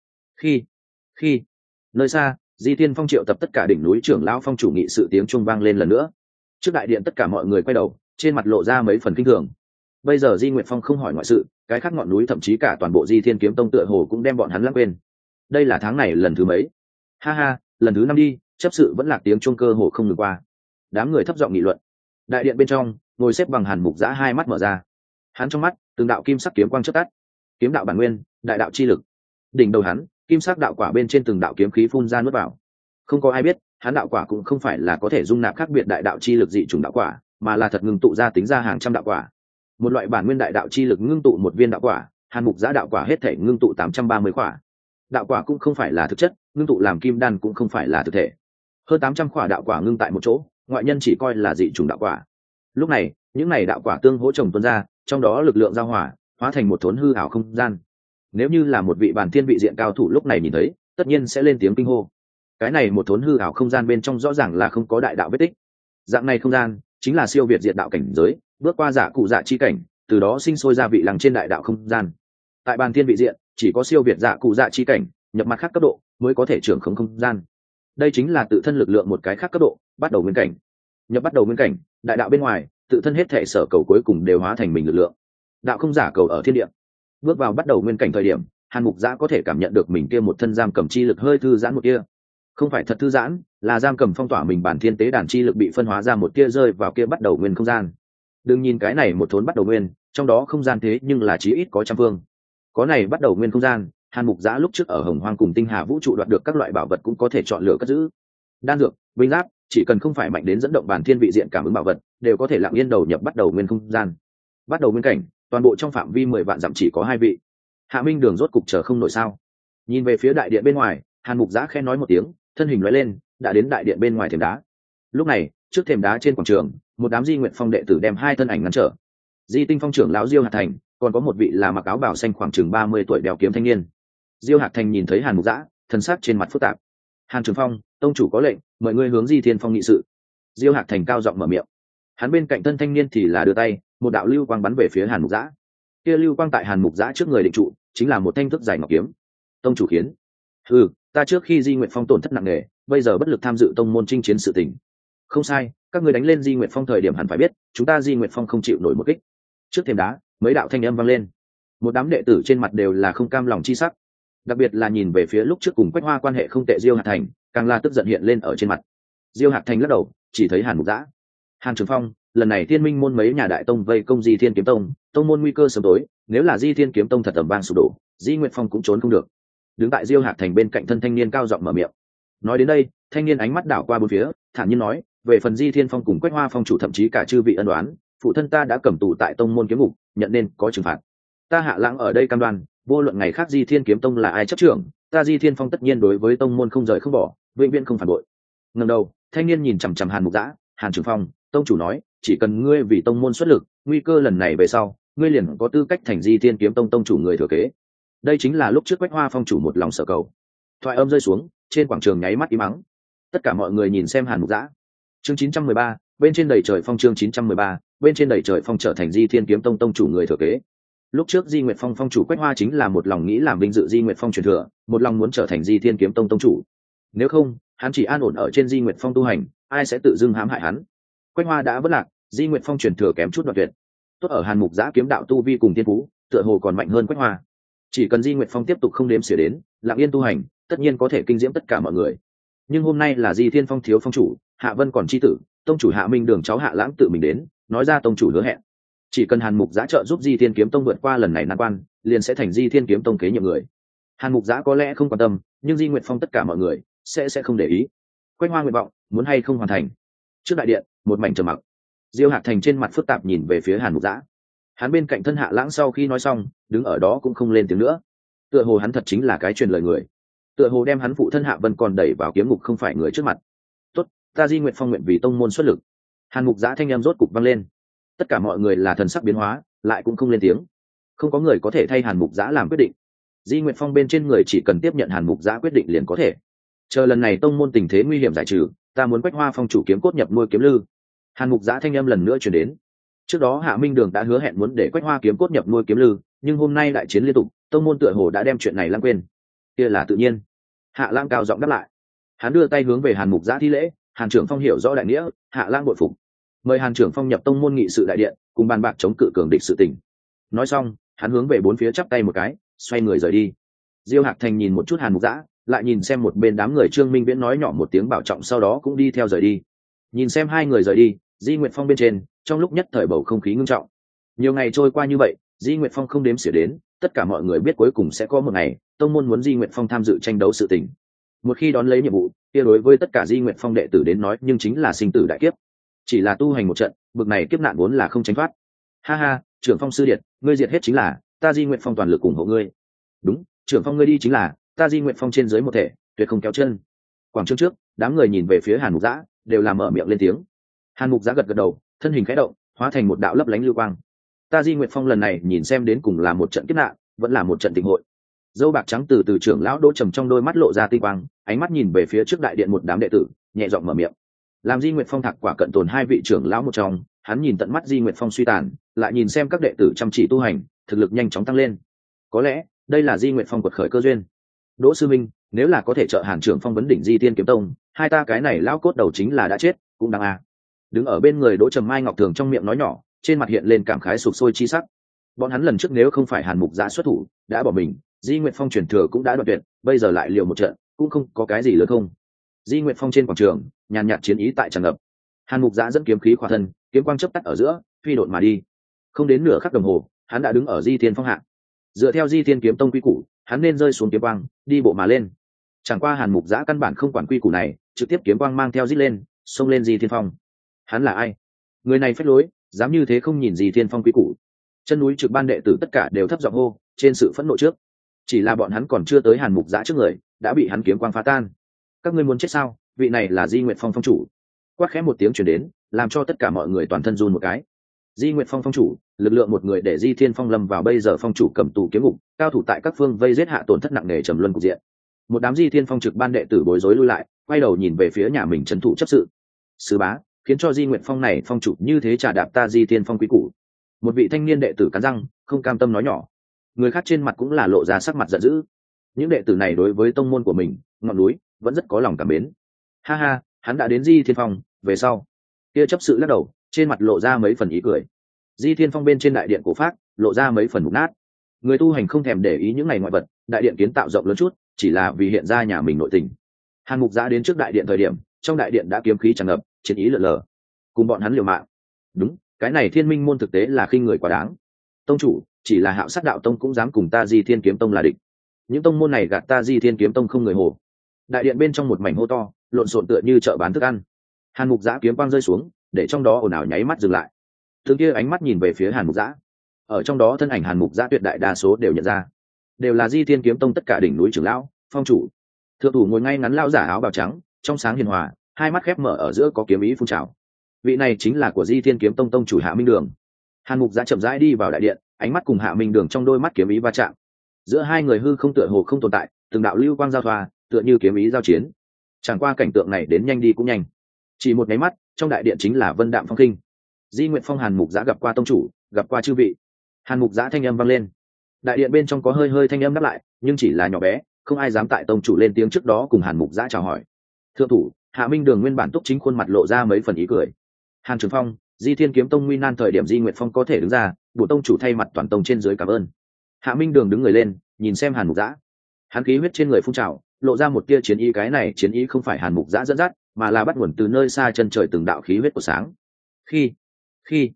Khi nơi xa, Di Thiên Phong triệu tập tất cả đỉnh núi trưởng lão phong chủ nghị sự tiếng chuông vang lên lần nữa. Trước đại điện tất cả mọi người quay đầu, trên mặt lộ ra mấy phần kinh thường. Bây giờ Di Nguyệt Phong không hỏi ngoại sự, cái khác ngọn núi thậm chí cả toàn bộ Di Thiên Kiếm Tông tựa hồ cũng đem bọn hắn lãng quên. Đây là tháng này lần thứ mấy? Ha ha, lần thứ 5 đi, chấp sự vẫn lạc tiếng chuông cơ hồ không ngừng qua. Đám người thấp giọng nghị luận. Đại điện bên trong, ngồi xếp bằng Hàn Mục Giã hai mắt mở ra. Hắn trong mắt, từng đạo kim sắc kiếm quang chớp tắt. Kiếm đạo bản nguyên, đại đạo chi lực. Đỉnh đầu hắn, kim sắc đạo quả bên trên từng đạo kiếm khí phun ra nuốt vào. Không có ai biết, hắn đạo quả cũng không phải là có thể dung nạp khác biệt đại đạo chi lực dị chủng đạo quả, mà là thật ngưng tụ ra tính ra hàng trăm đạo quả. Một loại bản nguyên đại đạo chi lực ngưng tụ một viên đạo quả, Hàn Mục Giã đạo quả hết thể ngưng tụ 830 quả. Đạo quả cũng không phải là thực chất, ngưng tụ làm kim đan cũng không phải là thực thể. Hơn 800 quả đạo quả ngưng tại một chỗ, ngoại nhân chỉ coi là dị chủng đạo quả. Lúc này, những này đạo quả tương hỗ chồng tuôn ra, trong đó lực lượng giao hòa, hóa thành một thốn hư ảo không gian. Nếu như là một vị bản thiên vị diện cao thủ lúc này nhìn thấy, tất nhiên sẽ lên tiếng kinh hô. Cái này một thốn hư ảo không gian bên trong rõ ràng là không có đại đạo vết tích. Dạng này không gian chính là siêu việt diệt đạo cảnh giới, bước qua giả cụ dạ chi cảnh, từ đó sinh sôi ra vị lằng trên đại đạo không gian. Tại bản thiên vị diện, chỉ có siêu việt giả cụ dạ chi cảnh, nhập mặt khác cấp độ mới có thể trưởng khống không gian. Đây chính là tự thân lực lượng một cái khác cấp độ, bắt đầu nguyên cảnh. Nhập bắt đầu nguyên cảnh, đại đạo bên ngoài, tự thân hết thể sở cầu cuối cùng đều hóa thành mình lực lượng. Đạo không giả cầu ở thiên địa. Bước vào bắt đầu nguyên cảnh thời điểm, Hàn Mục Giã có thể cảm nhận được mình kia một thân giam cầm chi lực hơi thư giãn một kia. Không phải thật thư giãn, là giam cầm phong tỏa mình bản thiên tế đàn chi lực bị phân hóa ra một kia rơi vào kia bắt đầu nguyên không gian. Đừng nhìn cái này một thốn bắt đầu nguyên, trong đó không gian thế nhưng là chí ít có trăm phương. Có này bắt đầu nguyên không gian, Hàn Mục Giã lúc trước ở Hồng Hoang cùng Tinh Hà vũ trụ đoạt được các loại bảo vật cũng có thể chọn lựa cất giữ. Đan dược, binh giáp, chỉ cần không phải mạnh đến dẫn động bản thiên vị diện cảm ứng bảo vật, đều có thể lặng yên đầu nhập bắt đầu nguyên không gian. Bắt đầu nguyên cảnh, toàn bộ trong phạm vi 10 vạn dặm chỉ có 2 vị. Hạ Minh Đường rốt cục chờ không nổi sao? Nhìn về phía đại điện bên ngoài, Hàn Mục Giã khẽ nói một tiếng, thân hình lóe lên, đã đến đại điện bên ngoài thềm đá. Lúc này, trước thềm đá trên quảng trường, một đám Di Nguyệt Phong đệ tử đem hai thân ảnh ngăn trở. Di Tinh Phong trưởng lão Diêu Hạt Thành, còn có một vị là mặc áo bào xanh khoảng chừng 30 tuổi đeo kiếm thanh niên. Diêu Hạt Thành nhìn thấy Hàn Mục Giã, thần sắc trên mặt phức tạp. Hàn Trường Phong, tông chủ có lệnh, mời ngươi hướng Di Thiên Phong nghị sự. Diêu Hạt Thành cao giọng mở miệng. Hắn bên cạnh thân thanh niên thì là đưa tay, một đạo lưu quang bắn về phía Hàn Mục Giã. Kia lưu quang tại Hàn Mục Giã trước người định trụ, chính là một thanh thức dài ngọc kiếm. Tông chủ khiến. Ta trước khi Di Nguyệt Phong tổn thất nặng nề, bây giờ bất lực tham dự tông môn chinh chiến sự tình. Không sai, các ngươi đánh lên Di Nguyệt Phong thời điểm hẳn phải biết, chúng ta Di Nguyệt Phong không chịu nổi một kích. Trước thềm đá, mấy đạo thanh âm vang lên. Một đám đệ tử trên mặt đều là không cam lòng chi sắc. Đặc biệt là nhìn về phía lúc trước cùng Quách Hoa quan hệ không tệ Diêu Hạt Thành, càng là tức giận hiện lên ở trên mặt. Diêu Hạt Thành lắc đầu, chỉ thấy Hàn Mục Giã. Hàn Trường Phong, lần này Thiên Minh môn mấy nhà đại tông vây công Di Thiên Kiếm Tông, tông môn nguy cơ sớm tối, nếu là Di Thiên Kiếm Tông thật tầm vang sụp đổ, Di Nguyệt Phong cũng trốn không được. Đứng tại Diêu Hạt Thành bên cạnh thân thanh niên cao giọng mở miệng. Nói đến đây, thanh niên ánh mắt đảo qua bốn phía, thản nhiên nói, về phần Di Thiên Phong cùng Quách Hoa phong chủ thậm chí cả chư vị ân đoán, phụ thân ta đã cầm tù tại tông môn kiếm ngục, nhận nên có trừng phạt. Ta Hạ Lãng ở đây cam đoan, vô luận ngày khác Di Thiên Kiếm Tông là ai chấp trưởng, ta Di Thiên Phong tất nhiên đối với tông môn không rời không bỏ, vĩnh viễn không phản bội. Ngẩng đầu, thanh niên nhìn chằm chằm Hàn Mục Giã, Hàn Trường Phong, tông chủ nói, chỉ cần ngươi vì tông môn xuất lực, nguy cơ lần này về sau, ngươi liền có tư cách thành Di Thiên Kiếm Tông tông chủ người thừa kế. Đây chính là lúc trước Quách Hoa phong chủ một lòng sở cầu. Thoại âm rơi xuống, trên quảng trường nháy mắt im mắng. Tất cả mọi người nhìn xem Hàn Mục Giã. Chương 913, bên trên đầy trời phong chương 913, bên trên đầy trời phong trở thành Di Thiên Kiếm Tông tông chủ người thừa kế. Lúc trước Di Nguyệt Phong phong chủ Quách Hoa chính là một lòng nghĩ làm vinh dự Di Nguyệt Phong truyền thừa, một lòng muốn trở thành Di Thiên Kiếm Tông tông chủ. Nếu không, hắn chỉ an ổn ở trên Di Nguyệt Phong tu hành, ai sẽ tự dưng hãm hại hắn. Quách Hoa đã vất lạc, Di Nguyệt Phong truyền thừa kém chút đoạn tuyệt. Tốt ở Hàn Mục Giã kiếm đạo tu vi cùng thiên phú, tựa hồ còn mạnh hơn Quách Hoa. Chỉ cần Di Nguyệt Phong tiếp tục không đếm xỉa đến, lặng yên tu hành, tất nhiên có thể kinh diễm tất cả mọi người. Nhưng hôm nay là Di Thiên Phong thiếu phong chủ, Hạ Vân còn chi tử, tông chủ Hạ Minh Đường cháu Hạ Lãng tự mình đến, nói ra tông chủ hứa hẹn, chỉ cần hàn mục giã trợ giúp di thiên kiếm tông vượt qua lần này nan quan, liền sẽ thành di thiên kiếm tông kế nhiệm người. Hàn mục giã có lẽ không quan tâm, nhưng di nguyệt phong tất cả mọi người sẽ không để ý. Quách hoa nguyện vọng muốn hay không hoàn thành. Trước đại điện một mảnh trầm mặc. Diêu Hạc Thành trên mặt phức tạp nhìn về phía hàn mục giã. Hắn bên cạnh thân Hạ Lãng sau khi nói xong, đứng ở đó cũng không lên tiếng nữa. Tựa hồ hắn thật chính là cái truyền lời người, tựa hồ đem hắn phụ thân Hạ Vân còn đẩy vào kiếm ngục không phải người trước mặt. Tốt, ta di nguyệt phong nguyện vì tông môn xuất lực. Hàn mục giã thanh em rốt cục vang lên. Tất cả mọi người là thần sắc biến hóa, lại cũng không lên tiếng. Không có người có thể thay hàn mục giã làm quyết định. Di nguyệt phong bên trên người chỉ cần tiếp nhận hàn mục giã quyết định liền có thể. Chờ lần này tông môn tình thế nguy hiểm giải trừ, ta muốn Quách Hoa phong chủ kiếm cốt nhập nuôi kiếm lư. Hàn mục giã thanh âm lần nữa truyền đến. Trước đó Hạ Minh Đường đã hứa hẹn muốn để Quách Hoa kiếm cốt nhập nuôi kiếm lư, nhưng hôm nay đại chiến liên tục, tông môn tựa hồ đã đem chuyện này lãng quên. Kia là tự nhiên. Hạ Lãng cao giọng đáp lại. Hắn đưa tay hướng về hàn mục giã thi lễ. Hàn trưởng phong hiểu rõ đại nghĩa, Hạ Lãng bội phục. Mời hàn trưởng phong nhập tông môn nghị sự đại điện, cùng bàn bạc chống cự cường địch sự tình. Nói xong, hắn hướng về bốn phía chắp tay một cái, xoay người rời đi. Diêu Hạc Thành nhìn một chút hàn mục giã, lại nhìn xem một bên đám người Trương Minh Viễn nói nhỏ một tiếng bảo trọng, sau đó cũng đi theo rời đi. Nhìn xem hai người rời đi, Di Nguyệt Phong bên trên trong lúc nhất thời bầu không khí ngưng trọng. Nhiều ngày trôi qua như vậy, Di Nguyệt Phong không đếm xỉa đến, tất cả mọi người biết cuối cùng sẽ có một ngày tông môn muốn Di Nguyệt Phong tham dự tranh đấu sự tình. Một khi đón lấy nhiệm vụ, kia đối với tất cả Di Nguyệt Phong đệ tử đến nói nhưng chính là sinh tử đại kiếp. Chỉ là tu hành một trận, bực này kiếp nạn vốn là không tránh thoát. Ha ha, trưởng phong sư điệt, ngươi diệt hết chính là ta Di Nguyệt Phong toàn lực ủng hộ ngươi. Đúng, trưởng phong ngươi đi chính là ta Di Nguyệt Phong trên dưới một thể, tuyệt không kéo chân. Quảng trường trước, đám người nhìn về phía Hàn Mục Giã, đều làm mở miệng lên tiếng. Hàn Mục Giã gật gật đầu, thân hình khẽ động, hóa thành một đạo lấp lánh lưu quang. Ta Di Nguyệt Phong lần này nhìn xem đến cùng là một trận kiếp nạn, vẫn là một trận tình hội. Dâu bạc trắng từ trưởng lão Đỗ Trầm trong đôi mắt lộ ra tinh quang, ánh mắt nhìn về phía trước đại điện một đám đệ tử, nhẹ giọng mở miệng. Làm Di Nguyệt Phong thạc quả cận tồn hai vị trưởng lão một trong, hắn nhìn tận mắt Di Nguyệt Phong suy tàn, lại nhìn xem các đệ tử chăm chỉ tu hành, thực lực nhanh chóng tăng lên. Có lẽ đây là Di Nguyệt Phong quật khởi cơ duyên. Đỗ sư minh, nếu là có thể trợ Hàn trưởng phong vấn đỉnh Di Tiên kiếm tông, hai ta cái này lão cốt đầu chính là đã chết, cũng đáng à. Đứng ở bên người Đỗ Trầm Mai Ngọc Thường trong miệng nói nhỏ, trên mặt hiện lên cảm khái sục sôi chi sắc. Bọn hắn lần trước nếu không phải Hàn Mục Giã xuất thủ, đã bỏ mình, Di Nguyệt Phong truyền thừa cũng đã đoạn tuyệt, bây giờ lại liều một trận, cũng không có cái gì lớn không. Di Nguyệt Phong trên quảng trường, nhàn nhạt chiến ý tại tràn ngập. Hàn Mục Giã dẫn kiếm khí khỏa thân, kiếm quang chớp tắt ở giữa, phi độn mà đi. Không đến nửa khắc đồng hồ, hắn đã đứng ở Di Thiên Phong hạ. Dựa theo Di Thiên kiếm tông quy củ, hắn nên rơi xuống kiếm quang, đi bộ mà lên. Chẳng qua Hàn Mục Giã căn bản không quản quy củ này, trực tiếp kiếm quang mang theo rít lên, xông lên Di Thiên Phong. Hắn là ai? Người này phách lối, dám như thế không nhìn Di Thiên Phong quy củ. Chân núi trực ban đệ tử tất cả đều thấp giọng hô, trên sự phẫn nộ trước. Chỉ là bọn hắn còn chưa tới Hàn Mục Giã trước người, đã bị hắn kiếm quang phá tan. Các ngươi muốn chết sao? Vị này là Di Nguyệt Phong phong chủ. Quát khẽ một tiếng truyền đến, làm cho tất cả mọi người toàn thân run một cái. Di Nguyệt Phong phong chủ, lực lượng một người để Di Thiên Phong lâm vào bây giờ phong chủ cầm tù kiếm ngục, cao thủ tại các phương vây giết hạ tổn thất nặng nề trầm luân cục diện. Một đám Di Thiên Phong trực ban đệ tử bối rối lui lại, quay đầu nhìn về phía nhà mình trấn thủ chấp sự. Sứ bá, khiến cho Di Nguyệt Phong này phong chủ như thế trả đạp ta Di Thiên Phong quý củ. Một vị thanh niên đệ tử cắn răng, không cam tâm nói nhỏ. Người khác trên mặt cũng là lộ ra sắc mặt giận dữ. Những đệ tử này đối với tông môn của mình, ngọn núi, vẫn rất có lòng cảm mến. Ha ha, hắn đã đến Di Thiên Phong, về sau. Kia chấp sự lắc đầu, trên mặt lộ ra mấy phần ý cười. Di Thiên Phong bên trên đại điện cổ pháp, lộ ra mấy phần mục nát. Người tu hành không thèm để ý những ngày ngoại vật, đại điện kiến tạo rộng lớn chút, chỉ là vì hiện ra nhà mình nội tình. Hàn Mục Giã đến trước đại điện thời điểm, trong đại điện đã kiếm khí tràn ngập, chiến ý lượn lờ. Cùng bọn hắn liều mạng. Đúng, cái này Thiên Minh môn thực tế là khinh người quá đáng. Tông chủ, chỉ là Hạo Sát đạo tông cũng dám cùng ta Di Thiên kiếm tông là địch. Những tông môn này gạt ta Di Thiên kiếm tông không người hồ. Đại điện bên trong một mảnh hô to, lộn xộn tựa như chợ bán thức ăn. Hàn Mục Giã kiếm quang rơi xuống, để trong đó ồn ào nháy mắt dừng lại. Thường kia ánh mắt nhìn về phía Hàn Mục Giã. Ở trong đó thân ảnh Hàn Mục Giã tuyệt đại đa số đều nhận ra, đều là Di Thiên kiếm tông tất cả đỉnh núi trưởng lão, phong chủ. Thượng thủ ngồi ngay ngắn lão giả áo bào trắng, trong sáng hiền hòa, hai mắt khép mở ở giữa có kiếm ý phun trào. Vị này chính là của Di Thiên kiếm tông tông chủ Hạ Minh Đường. Hàn Mục Giã chậm rãi đi vào đại điện, ánh mắt cùng Hạ Minh Đường trong đôi mắt kiếm ý va chạm. Giữa hai người hư không tựa hồ không tồn tại, từng đạo lưu quang giao thoa, tựa như kiếm ý giao chiến. Chẳng qua cảnh tượng này đến nhanh đi cũng nhanh. Chỉ một cái mắt, trong đại điện chính là vân đạm phong kinh. Di Nguyệt Phong Hàn Mục Giã gặp qua tông chủ, gặp qua chư vị. Hàn Mục Giã thanh âm vang lên. Đại điện bên trong có hơi hơi thanh âm đáp lại, nhưng chỉ là nhỏ bé, không ai dám tại tông chủ lên tiếng trước đó cùng Hàn Mục Giã chào hỏi. Thượng thủ, Hạ Minh Đường nguyên bản túc chính khuôn mặt lộ ra mấy phần ý cười. Hàn Trường Phong, Di Thiên kiếm tông nguy nan thời điểm Di Nguyệt Phong có thể đứng ra, bổ tông chủ thay mặt toàn tông trên dưới cảm ơn. Hạ Minh Đường đứng người lên, nhìn xem Hàn Mục Giã. Hắn khí huyết trên người phun trào, lộ ra một tia chiến ý, cái này chiến ý không phải Hàn Mục Giã dẫn dắt, mà là bắt nguồn từ nơi xa chân trời từng đạo khí huyết của sáng. Khi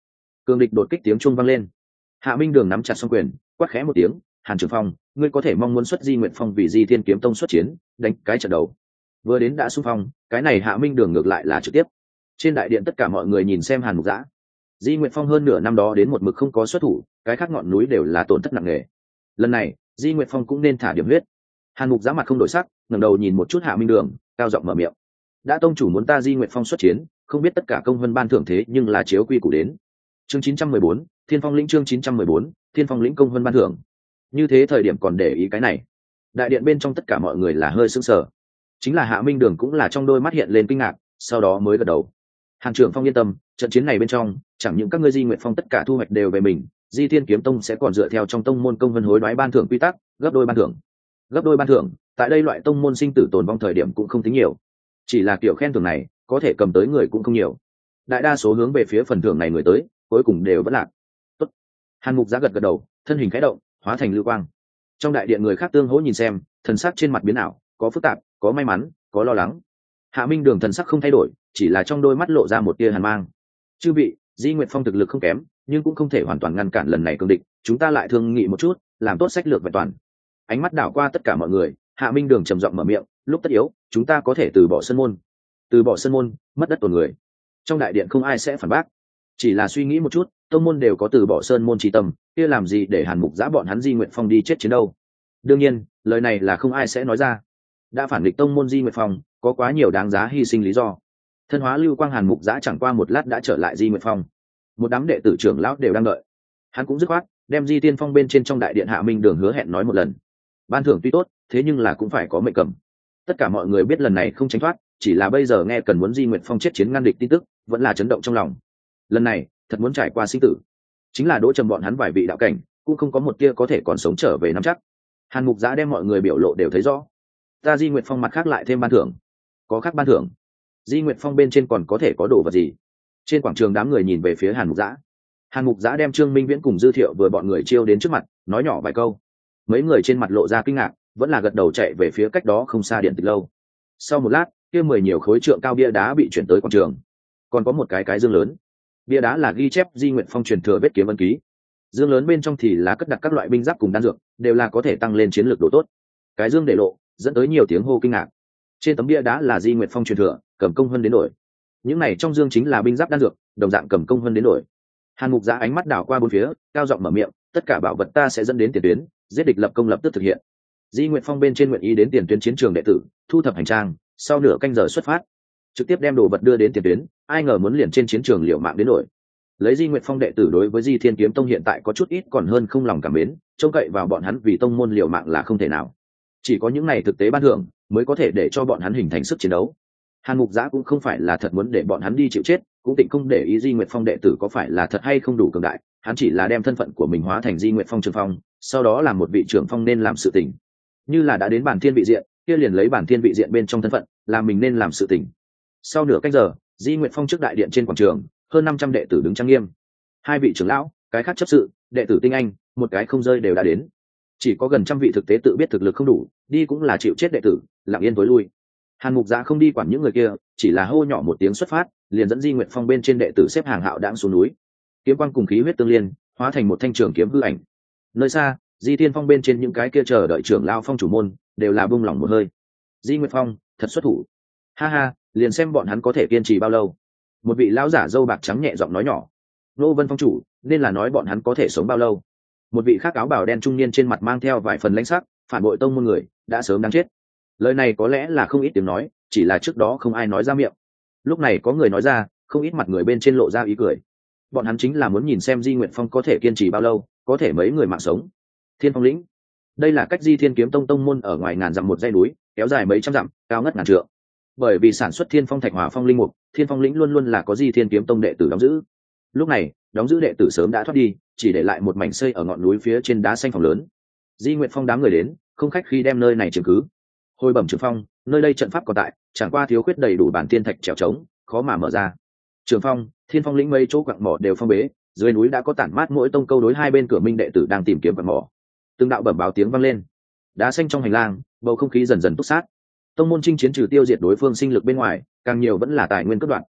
cường địch đột kích tiếng chuông vang lên. Hạ Minh Đường nắm chặt song quyền, quát khẽ một tiếng, Hàn Trường Phong, ngươi có thể mong muốn xuất Di Nguyện Phong vì Di Thiên Kiếm Tông xuất chiến, đánh cái trận đấu. Vừa đến đã xung phong, cái này Hạ Minh Đường ngược lại là trực tiếp. Trên đại điện tất cả mọi người nhìn xem Hàn Mục Dã. Di Nguyện Phong hơn nửa năm đó đến một mực không có xuất thủ, cái khác ngọn núi đều là tổn thất nặng nề. Lần này, Di Nguyện Phong cũng nên thả điểm huyết. Hàn Mục Dã mặt không đổi sắc, ngẩng đầu nhìn một chút Hạ Minh Đường, cao giọng mở miệng. Đã tông chủ muốn ta Di Nguyện Phong xuất chiến, không biết tất cả công vân ban thưởng thế nhưng là chiếu quy củ đến. Chương 914, Thiên Phong lĩnh chương 914, Thiên Phong lĩnh công vân ban thưởng. Như thế thời điểm còn để ý cái này. Đại điện bên trong tất cả mọi người là hơi sững sờ. Chính là Hạ Minh Đường cũng là trong đôi mắt hiện lên kinh ngạc, sau đó mới gật đầu. Hàn Trường Phong yên tâm, trận chiến này bên trong, chẳng những các ngươi Di Nguyện Phong tất cả thu hoạch đều về mình, Di Thiên Kiếm Tông sẽ còn dựa theo trong tông môn công vân hối đoái ban thưởng quy tắc, gấp đôi ban thưởng. Gấp đôi ban thưởng, tại đây loại tông môn sinh tử tồn vong thời điểm cũng không tính nhiều. Chỉ là kiểu khen thưởng này, có thể cầm tới người cũng không nhiều. Đại đa số hướng về phía phần thưởng này người tới, cuối cùng đều vẫn lạc. Tốt. Hàn Mục Giá gật gật đầu, thân hình khẽ động, hóa thành lưu quang. Trong đại điện người khác tương hỗ nhìn xem, thần sắc trên mặt biến ảo, có phức tạp, có may mắn, có lo lắng. Hạ Minh Đường thần sắc không thay đổi, chỉ là trong đôi mắt lộ ra một tia hàn mang. Chư vị, Di Nguyệt Phong thực lực không kém, nhưng cũng không thể hoàn toàn ngăn cản lần này cường địch, chúng ta lại thương nghị một chút, làm tốt sách lược vẹn toàn. Ánh mắt đảo qua tất cả mọi người, Hạ Minh Đường trầm giọng mở miệng, lúc tất yếu, chúng ta có thể từ bỏ sơn môn. Từ bỏ sơn môn, mất đất tổn người. Trong đại điện không ai sẽ phản bác. Chỉ là suy nghĩ một chút, tông môn đều có từ bỏ sơn môn chi tâm, kia làm gì để Hàn Mục Giã bọn hắn Di Nguyệt Phong đi chết chiến đâu. Đương nhiên, lời này là không ai sẽ nói ra. Đã phản địch tông môn Di Nguyệt Phong, có quá nhiều đáng giá hy sinh lý do. Thân hóa lưu quang Hàn Mục Giã chẳng qua một lát đã trở lại Di Nguyệt Phong. Một đám đệ tử trưởng lão đều đang đợi. Hắn cũng dứt khoát đem Di Tiên Phong bên trên trong đại điện Hạ Minh Đường hứa hẹn nói một lần. Ban thưởng tuy tốt, thế nhưng là cũng phải có mệnh cầm. Tất cả mọi người biết lần này không tránh thoát, chỉ là bây giờ nghe cần muốn Di Nguyệt Phong chết chiến ngăn địch tin tức, vẫn là chấn động trong lòng. Lần này, thật muốn trải qua sinh tử. Chính là Đỗ Trầm bọn hắn vài vị đạo cảnh, cũng không có một tia có thể còn sống trở về nắm chắc. Hàn Mục Giã đem mọi người biểu lộ đều thấy rõ. Ta Di Nguyệt Phong mặt khác lại thêm ban thưởng. Có khác ban thưởng. Di Nguyệt Phong bên trên còn có thể có đồ vật gì? Trên quảng trường đám người nhìn về phía Hàn Mục Giã. Hàn Mục Giã đem Trương Minh Viễn cùng Dư Thiệu vừa bọn người chiêu đến trước mặt, nói nhỏ vài câu. Mấy người trên mặt lộ ra kinh ngạc, vẫn là gật đầu chạy về phía cách đó không xa điện tịch lâu. Sau một lát, kia 10 nhiều khối trượng cao bia đá bị chuyển tới quảng trường. Còn có một cái dương lớn. Bia đá là ghi chép Di Nguyệt Phong truyền thừa vết kiếm ấn ký. Dương lớn bên trong thì là cất đặt các loại binh giáp cùng đan dược, đều là có thể tăng lên chiến lược độ tốt. Cái dương để lộ, dẫn tới nhiều tiếng hô kinh ngạc. Trên tấm bia đá là Di Nguyệt Phong truyền thừa, cầm công hơn đến đổi. Những này trong dương chính là binh giáp đan dược, đồng dạng cầm công hơn đến đổi. Hàn Mục Giã ánh mắt đảo qua bốn phía, cao giọng mở miệng, tất cả bảo vật ta sẽ dẫn đến tiền tuyến, giết địch lập công lập tức thực hiện. Di Nguyệt Phong bên trên nguyện ý đến tiền tuyến chiến trường đệ tử, thu thập hành trang, sau nửa canh giờ xuất phát, trực tiếp đem đồ vật đưa đến tiền tuyến, ai ngờ muốn liền trên chiến trường liều mạng đến đổi. Lấy Di Nguyệt Phong đệ tử đối với Di Thiên Kiếm Tông hiện tại có chút ít còn hơn không lòng cảm mến, trông cậy vào bọn hắn vì tông môn liều mạng là không thể nào. Chỉ có những này thực tế ban thưởng mới có thể để cho bọn hắn hình thành sức chiến đấu. Hàn Mục Giã cũng không phải là thật muốn để bọn hắn đi chịu chết, cũng tịnh không để ý Di Nguyệt Phong đệ tử có phải là thật hay không đủ cường đại, hắn chỉ là đem thân phận của mình hóa thành Di Nguyệt Phong trưởng phong, sau đó làm một vị trưởng phong nên làm sự tình. Như là đã đến bản thiên vị diện, kia liền lấy bản thiên vị diện bên trong thân phận, làm mình nên làm sự tình. Sau nửa canh giờ, Di Nguyệt Phong trước đại điện trên quảng trường, hơn 500 đệ tử đứng trang nghiêm. Hai vị trưởng lão, cái khác chấp sự, đệ tử tinh anh, một cái không rơi đều đã đến. Chỉ có gần trăm vị thực tế tự biết thực lực không đủ, đi cũng là chịu chết đệ tử, lặng yên tối lui. Hàn Mục Giã không đi quản những người kia, chỉ là hô nhỏ một tiếng xuất phát, liền dẫn Di Nguyệt Phong bên trên đệ tử xếp hàng hạo đãng xuống núi. Kiếm quang cùng khí huyết tương liên, hóa thành một thanh trường kiếm hư ảnh. Nơi xa, Di Thiên Phong bên trên những cái kia chờ đợi trưởng lão phong chủ môn, đều là buông lỏng một hơi. Di Nguyệt Phong, thật xuất thủ. Ha ha, liền xem bọn hắn có thể kiên trì bao lâu. Một vị lão giả râu bạc trắng nhẹ giọng nói nhỏ. Nô Vân Phong chủ, nên là nói bọn hắn có thể sống bao lâu. Một vị khác áo bào đen trung niên trên mặt mang theo vài phần lãnh sắc, phản bội tông môn người, đã sớm đáng chết. Lời này có lẽ là không ít tiếng nói, chỉ là trước đó không ai nói ra miệng. Lúc này có người nói ra, không ít mặt người bên trên lộ ra ý cười. Bọn hắn chính là muốn nhìn xem Di Nguyệt Phong có thể kiên trì bao lâu, có thể mấy người mạng sống. Thiên Phong lĩnh, đây là cách Di Thiên Kiếm Tông tông môn ở ngoài ngàn dặm một dãy núi, kéo dài mấy trăm dặm, cao ngất ngàn trượng. Bởi vì sản xuất Thiên Phong thạch hỏa phong linh mục, Thiên Phong lĩnh luôn luôn là có Di Thiên Kiếm Tông đệ tử đóng giữ. Lúc này, đóng giữ đệ tử sớm đã thoát đi, chỉ để lại một mảnh xây ở ngọn núi phía trên đá xanh phòng lớn. Di Nguyệt Phong đám người đến, không khách khi đem nơi này chiếm cứ. Hồi bẩm trưởng phong, nơi đây trận pháp còn tại, chẳng qua thiếu khuyết đầy đủ bản thiên thạch trèo trống, khó mà mở ra. Trưởng phong, Thiên Phong lĩnh mấy chỗ quặng mỏ đều phong bế, dưới núi đã có tản mát mỗi tông câu đối hai bên cửa minh đệ tử đang tìm kiếm quặng mỏ. Từng đạo bẩm báo tiếng vang lên. Đá xanh trong hành lang, bầu không khí dần dần túc sát. Tông môn chinh chiến trừ tiêu diệt đối phương sinh lực bên ngoài, càng nhiều vẫn là tài nguyên cướp đoạt.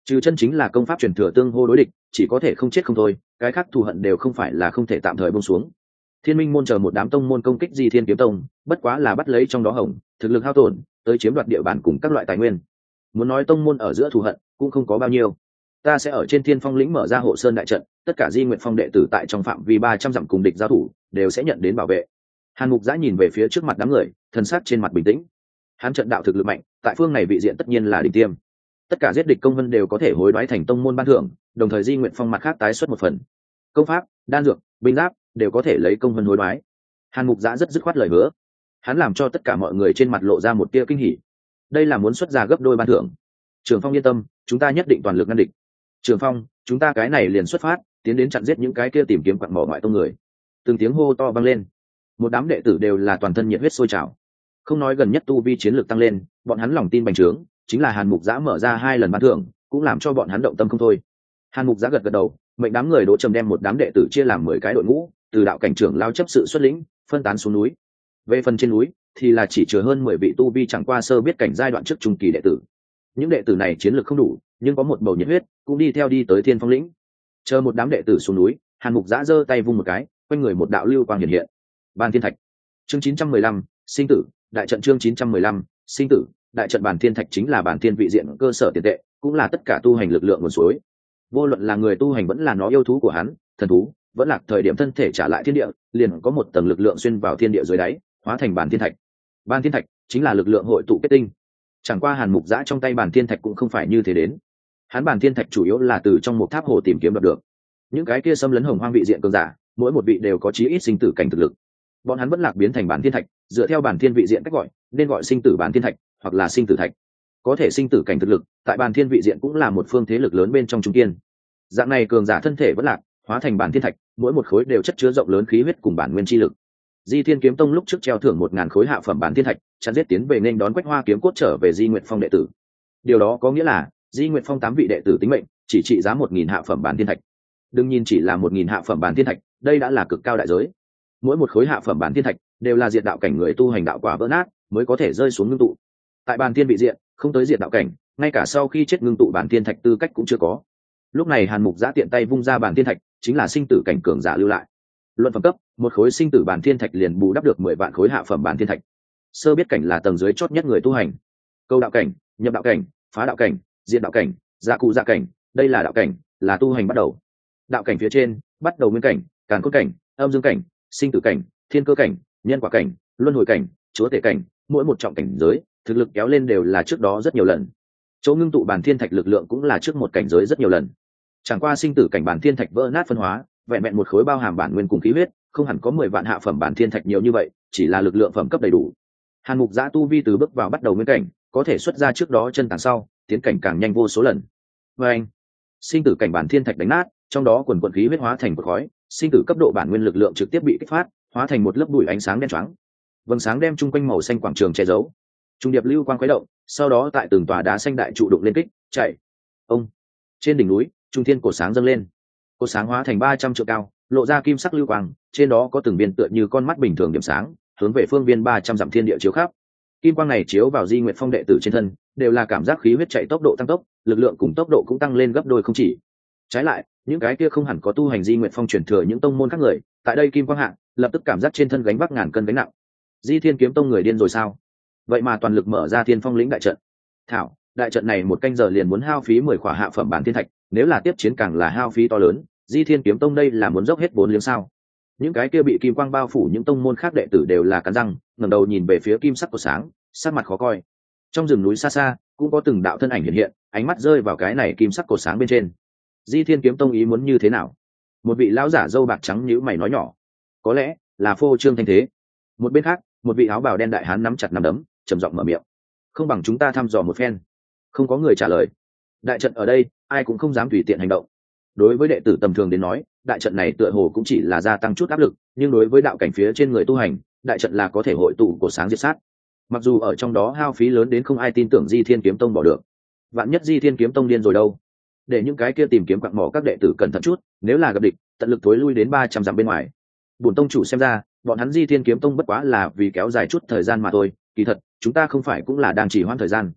trừ chân chính là công pháp truyền thừa tương hô đối địch, chỉ có thể không chết không thôi, cái khác thù hận đều không phải là không thể tạm thời buông xuống. Thiên Minh môn chờ một đám tông môn công kích Di Thiên kiếm tông, bất quá là bắt lấy trong đó hỏng, thực lực hao tổn, tới chiếm đoạt địa bàn cùng các loại tài nguyên. Muốn nói tông môn ở giữa thù hận, cũng không có bao nhiêu. Ta sẽ ở trên Thiên Phong lĩnh mở ra hộ sơn đại trận, tất cả Di Nguyệt Phong đệ tử tại trong phạm vi 300 dặm cùng địch giao thủ, đều sẽ nhận đến bảo vệ. Hàn Mục Giã nhìn về phía trước mặt đám người, thần sắc trên mặt bình tĩnh. Hắn trận đạo thực lực mạnh, tại phương này vị diện tất nhiên là đỉnh tiêm. Tất cả giết địch công vân đều có thể hối đoái thành tông môn ban thưởng, đồng thời Di Nguyệt Phong mặt khác tái xuất một phần. Công pháp, đan dược, binh giáp đều có thể lấy công vân hối đoái. Hàn Mục Giã rất dứt khoát lời hứa, hắn làm cho tất cả mọi người trên mặt lộ ra một tia kinh hỉ. Đây là muốn xuất ra gấp đôi ban thưởng. Trường Phong yên tâm, chúng ta nhất định toàn lực ngăn địch. Trường Phong, chúng ta cái này liền xuất phát, tiến đến chặn giết những cái kia tìm kiếm quặng mỏ ngoại tông người. Từng tiếng hô to vang lên, một đám đệ tử đều là toàn thân nhiệt huyết sôi trào. Không nói gần nhất tu vi chiến lược tăng lên, bọn hắn lòng tin bành trướng, chính là Hàn Mục Giã mở ra 2 lần ban thưởng, cũng làm cho bọn hắn động tâm không thôi. Hàn Mục Giã gật gật đầu, mệnh đám người Đỗ Trầm đem một đám đệ tử chia làm 10 cái đội ngũ, từ đạo cảnh trưởng lao chấp sự xuất lĩnh, phân tán xuống núi. Về phần trên núi thì là chỉ chứa hơn 10 vị tu vi chẳng qua sơ biết cảnh giai đoạn trước trung kỳ đệ tử. Những đệ tử này chiến lược không đủ, nhưng có một bầu nhiệt huyết, cũng đi theo đi tới Thiên Phong lĩnh. Chờ một đám đệ tử xuống núi, Hàn Mục Giã giơ tay vung một cái, quanh người một đạo lưu quang hiện hiện. Bàn Thiên Thạch. Chương 915, sinh tử, đại trận chương 915, sinh tử, đại trận Bàn Thiên Thạch chính là Bàn Thiên vị diện cơ sở tiền tệ, cũng là tất cả tu hành lực lượng nguồn suối. Vô luận là người tu hành vẫn là nó yêu thú của hắn, thần thú, vẫn là thời điểm thân thể trả lại thiên địa, liền có một tầng lực lượng xuyên vào thiên địa dưới đáy, hóa thành Bàn Thiên Thạch. Bàn Thiên Thạch chính là lực lượng hội tụ kết tinh. Chẳng qua Hàn Mục Giã trong tay Bàn Thiên Thạch cũng không phải như thế đến. Hắn Bàn Thiên Thạch chủ yếu là từ trong một tháp hồ tìm kiếm đoạt được. Những cái kia xâm lấn hồng hoang vị diện cường giả, mỗi một vị đều có chí ít sinh tử cảnh thực lực. Bọn hắn vẫn lạc biến thành Bàn Thiên Thạch, dựa theo Bàn Thiên vị diện cách gọi, nên gọi sinh tử Bàn Thiên Thạch, hoặc là sinh tử thạch. Có thể sinh tử cảnh thực lực, tại Bàn Thiên vị diện cũng là một phương thế lực lớn bên trong trung kiên. Dạng này cường giả thân thể vẫn lạc, hóa thành Bàn Thiên Thạch, mỗi một khối đều chất chứa rộng lớn khí huyết cùng bản nguyên chi lực. Di Thiên kiếm tông lúc trước treo thưởng 1000 khối hạ phẩm Bàn Thiên Thạch, chặn giết tiến về nên đón Quách Hoa kiếm cốt trở về Di Nguyệt Phong đệ tử. Điều đó có nghĩa là Di Nguyệt Phong 8 vị đệ tử tính mệnh chỉ trị giá 1000 hạ phẩm Bàn Thiên Thạch. Đừng nhìn chỉ là 1000 hạ phẩm Bàn Thiên Thạch, đây đã là cực cao đại giới. Mỗi một khối hạ phẩm Bàn Thiên Thạch đều là diệt đạo cảnh người tu hành đạo quả vỡ nát mới có thể rơi xuống ngưng tụ. Tại Bàn Thiên vị diện, không tới diệt đạo cảnh, ngay cả sau khi chết ngưng tụ Bàn Thiên Thạch tư cách cũng chưa có. Lúc này Hàn Mục Giã tiện tay vung ra Bàn Thiên Thạch, chính là sinh tử cảnh cường giả lưu lại. Luận phẩm cấp, một khối sinh tử Bàn Thiên Thạch liền bù đắp được 10 vạn khối hạ phẩm Bàn Thiên Thạch. Sơ biết cảnh là tầng dưới chót nhất người tu hành. Câu đạo cảnh, nhập đạo cảnh, phá đạo cảnh, diệt đạo cảnh, dạ cụ dạ cảnh, đây là đạo cảnh, là tu hành bắt đầu. Đạo cảnh phía trên, bắt đầu nguyên cảnh, càn cốt cảnh, âm dương cảnh, sinh tử cảnh, thiên cơ cảnh, nhân quả cảnh, luân hồi cảnh, chúa tể cảnh, mỗi một trọng cảnh giới, thực lực kéo lên đều là trước đó rất nhiều lần. Chỗ ngưng tụ Bàn Thiên Thạch lực lượng cũng là trước một cảnh giới rất nhiều lần. Chẳng qua sinh tử cảnh Bàn Thiên Thạch vỡ nát phân hóa, vẹn vẹn một khối bao hàm bản nguyên cùng khí huyết, không hẳn có 10 vạn hạ phẩm Bàn Thiên Thạch nhiều như vậy, chỉ là lực lượng phẩm cấp đầy đủ. Hàn Mục Giã tu vi từ bước vào bắt đầu nguyên cảnh, có thể xuất ra trước đó chân tàng sau, tiến cảnh càng nhanh vô số lần. Và anh, sinh tử cảnh Bàn Thiên Thạch đánh nát, trong đó quần quần khí huyết hóa thành một khói, sinh tử cấp độ bản nguyên lực lượng trực tiếp bị kích phát, hóa thành một lớp bụi ánh sáng đen choáng. Vầng sáng đem chung quanh màu xanh quảng trường che giấu. Trung điệp lưu quang khuấy động, sau đó tại từng tòa đá xanh đại trụ đụng lên kích, chạy. Ông, trên đỉnh núi, trung thiên cột sáng dâng lên. Cột sáng hóa thành 300 trượng cao, lộ ra kim sắc lưu quang, trên đó có từng viên tựa như con mắt bình thường điểm sáng, hướng về phương viên 300 dặm thiên địa chiếu khắp. Kim quang này chiếu vào Di Nguyệt Phong đệ tử trên thân, đều là cảm giác khí huyết chạy tốc độ tăng tốc, lực lượng cùng tốc độ cũng tăng lên gấp đôi không chỉ. Trái lại, những cái kia không hẳn có tu hành Di Nguyệt Phong truyền thừa những tông môn khác người, tại đây kim quang hạ, lập tức cảm giác trên thân gánh vác ngàn cân gánh nặng. Di Thiên kiếm tông người điên rồi sao? Vậy mà toàn lực mở ra Thiên Phong lĩnh đại trận. Thảo, đại trận này một canh giờ liền muốn hao phí 10 khỏa hạ phẩm Bàn Thiên Thạch, nếu là tiếp chiến càng là hao phí to lớn, Di Thiên kiếm tông đây là muốn dốc hết vốn liếng sao? Những cái kia bị kim quang bao phủ những tông môn khác đệ tử đều là cắn răng, ngẩng đầu nhìn về phía kim sắc của sáng, sắc mặt khó coi. Trong rừng núi xa xa, cũng có từng đạo thân ảnh hiện hiện, ánh mắt rơi vào cái này kim sắc cột sáng bên trên. Di Thiên kiếm tông ý muốn như thế nào? Một vị lão giả râu bạc trắng nhíu mày nói nhỏ. Có lẽ là phô trương thanh thế. Một bên khác, một vị áo bào đen đại hán nắm chặt nắm đấm, trầm giọng mở miệng. Không bằng chúng ta thăm dò một phen. Không có người trả lời. Đại trận ở đây, ai cũng không dám tùy tiện hành động. Đối với đệ tử tầm thường đến nói, đại trận này tựa hồ cũng chỉ là gia tăng chút áp lực, nhưng đối với đạo cảnh phía trên người tu hành, đại trận là có thể hội tụ của sáng diệt sát. Mặc dù ở trong đó hao phí lớn đến không ai tin tưởng Di Thiên kiếm tông bỏ được. Vạn nhất Di Thiên kiếm tông điên rồi đâu? Để những cái kia tìm kiếm quặng mỏ các đệ tử cẩn thận chút, nếu là gặp địch, tận lực thối lui đến 300 dặm bên ngoài. Bổn tông chủ xem ra, bọn hắn Di Thiên kiếm tông bất quá là vì kéo dài chút thời gian mà thôi, kỳ thật, chúng ta không phải cũng là đang trì hoãn thời gian.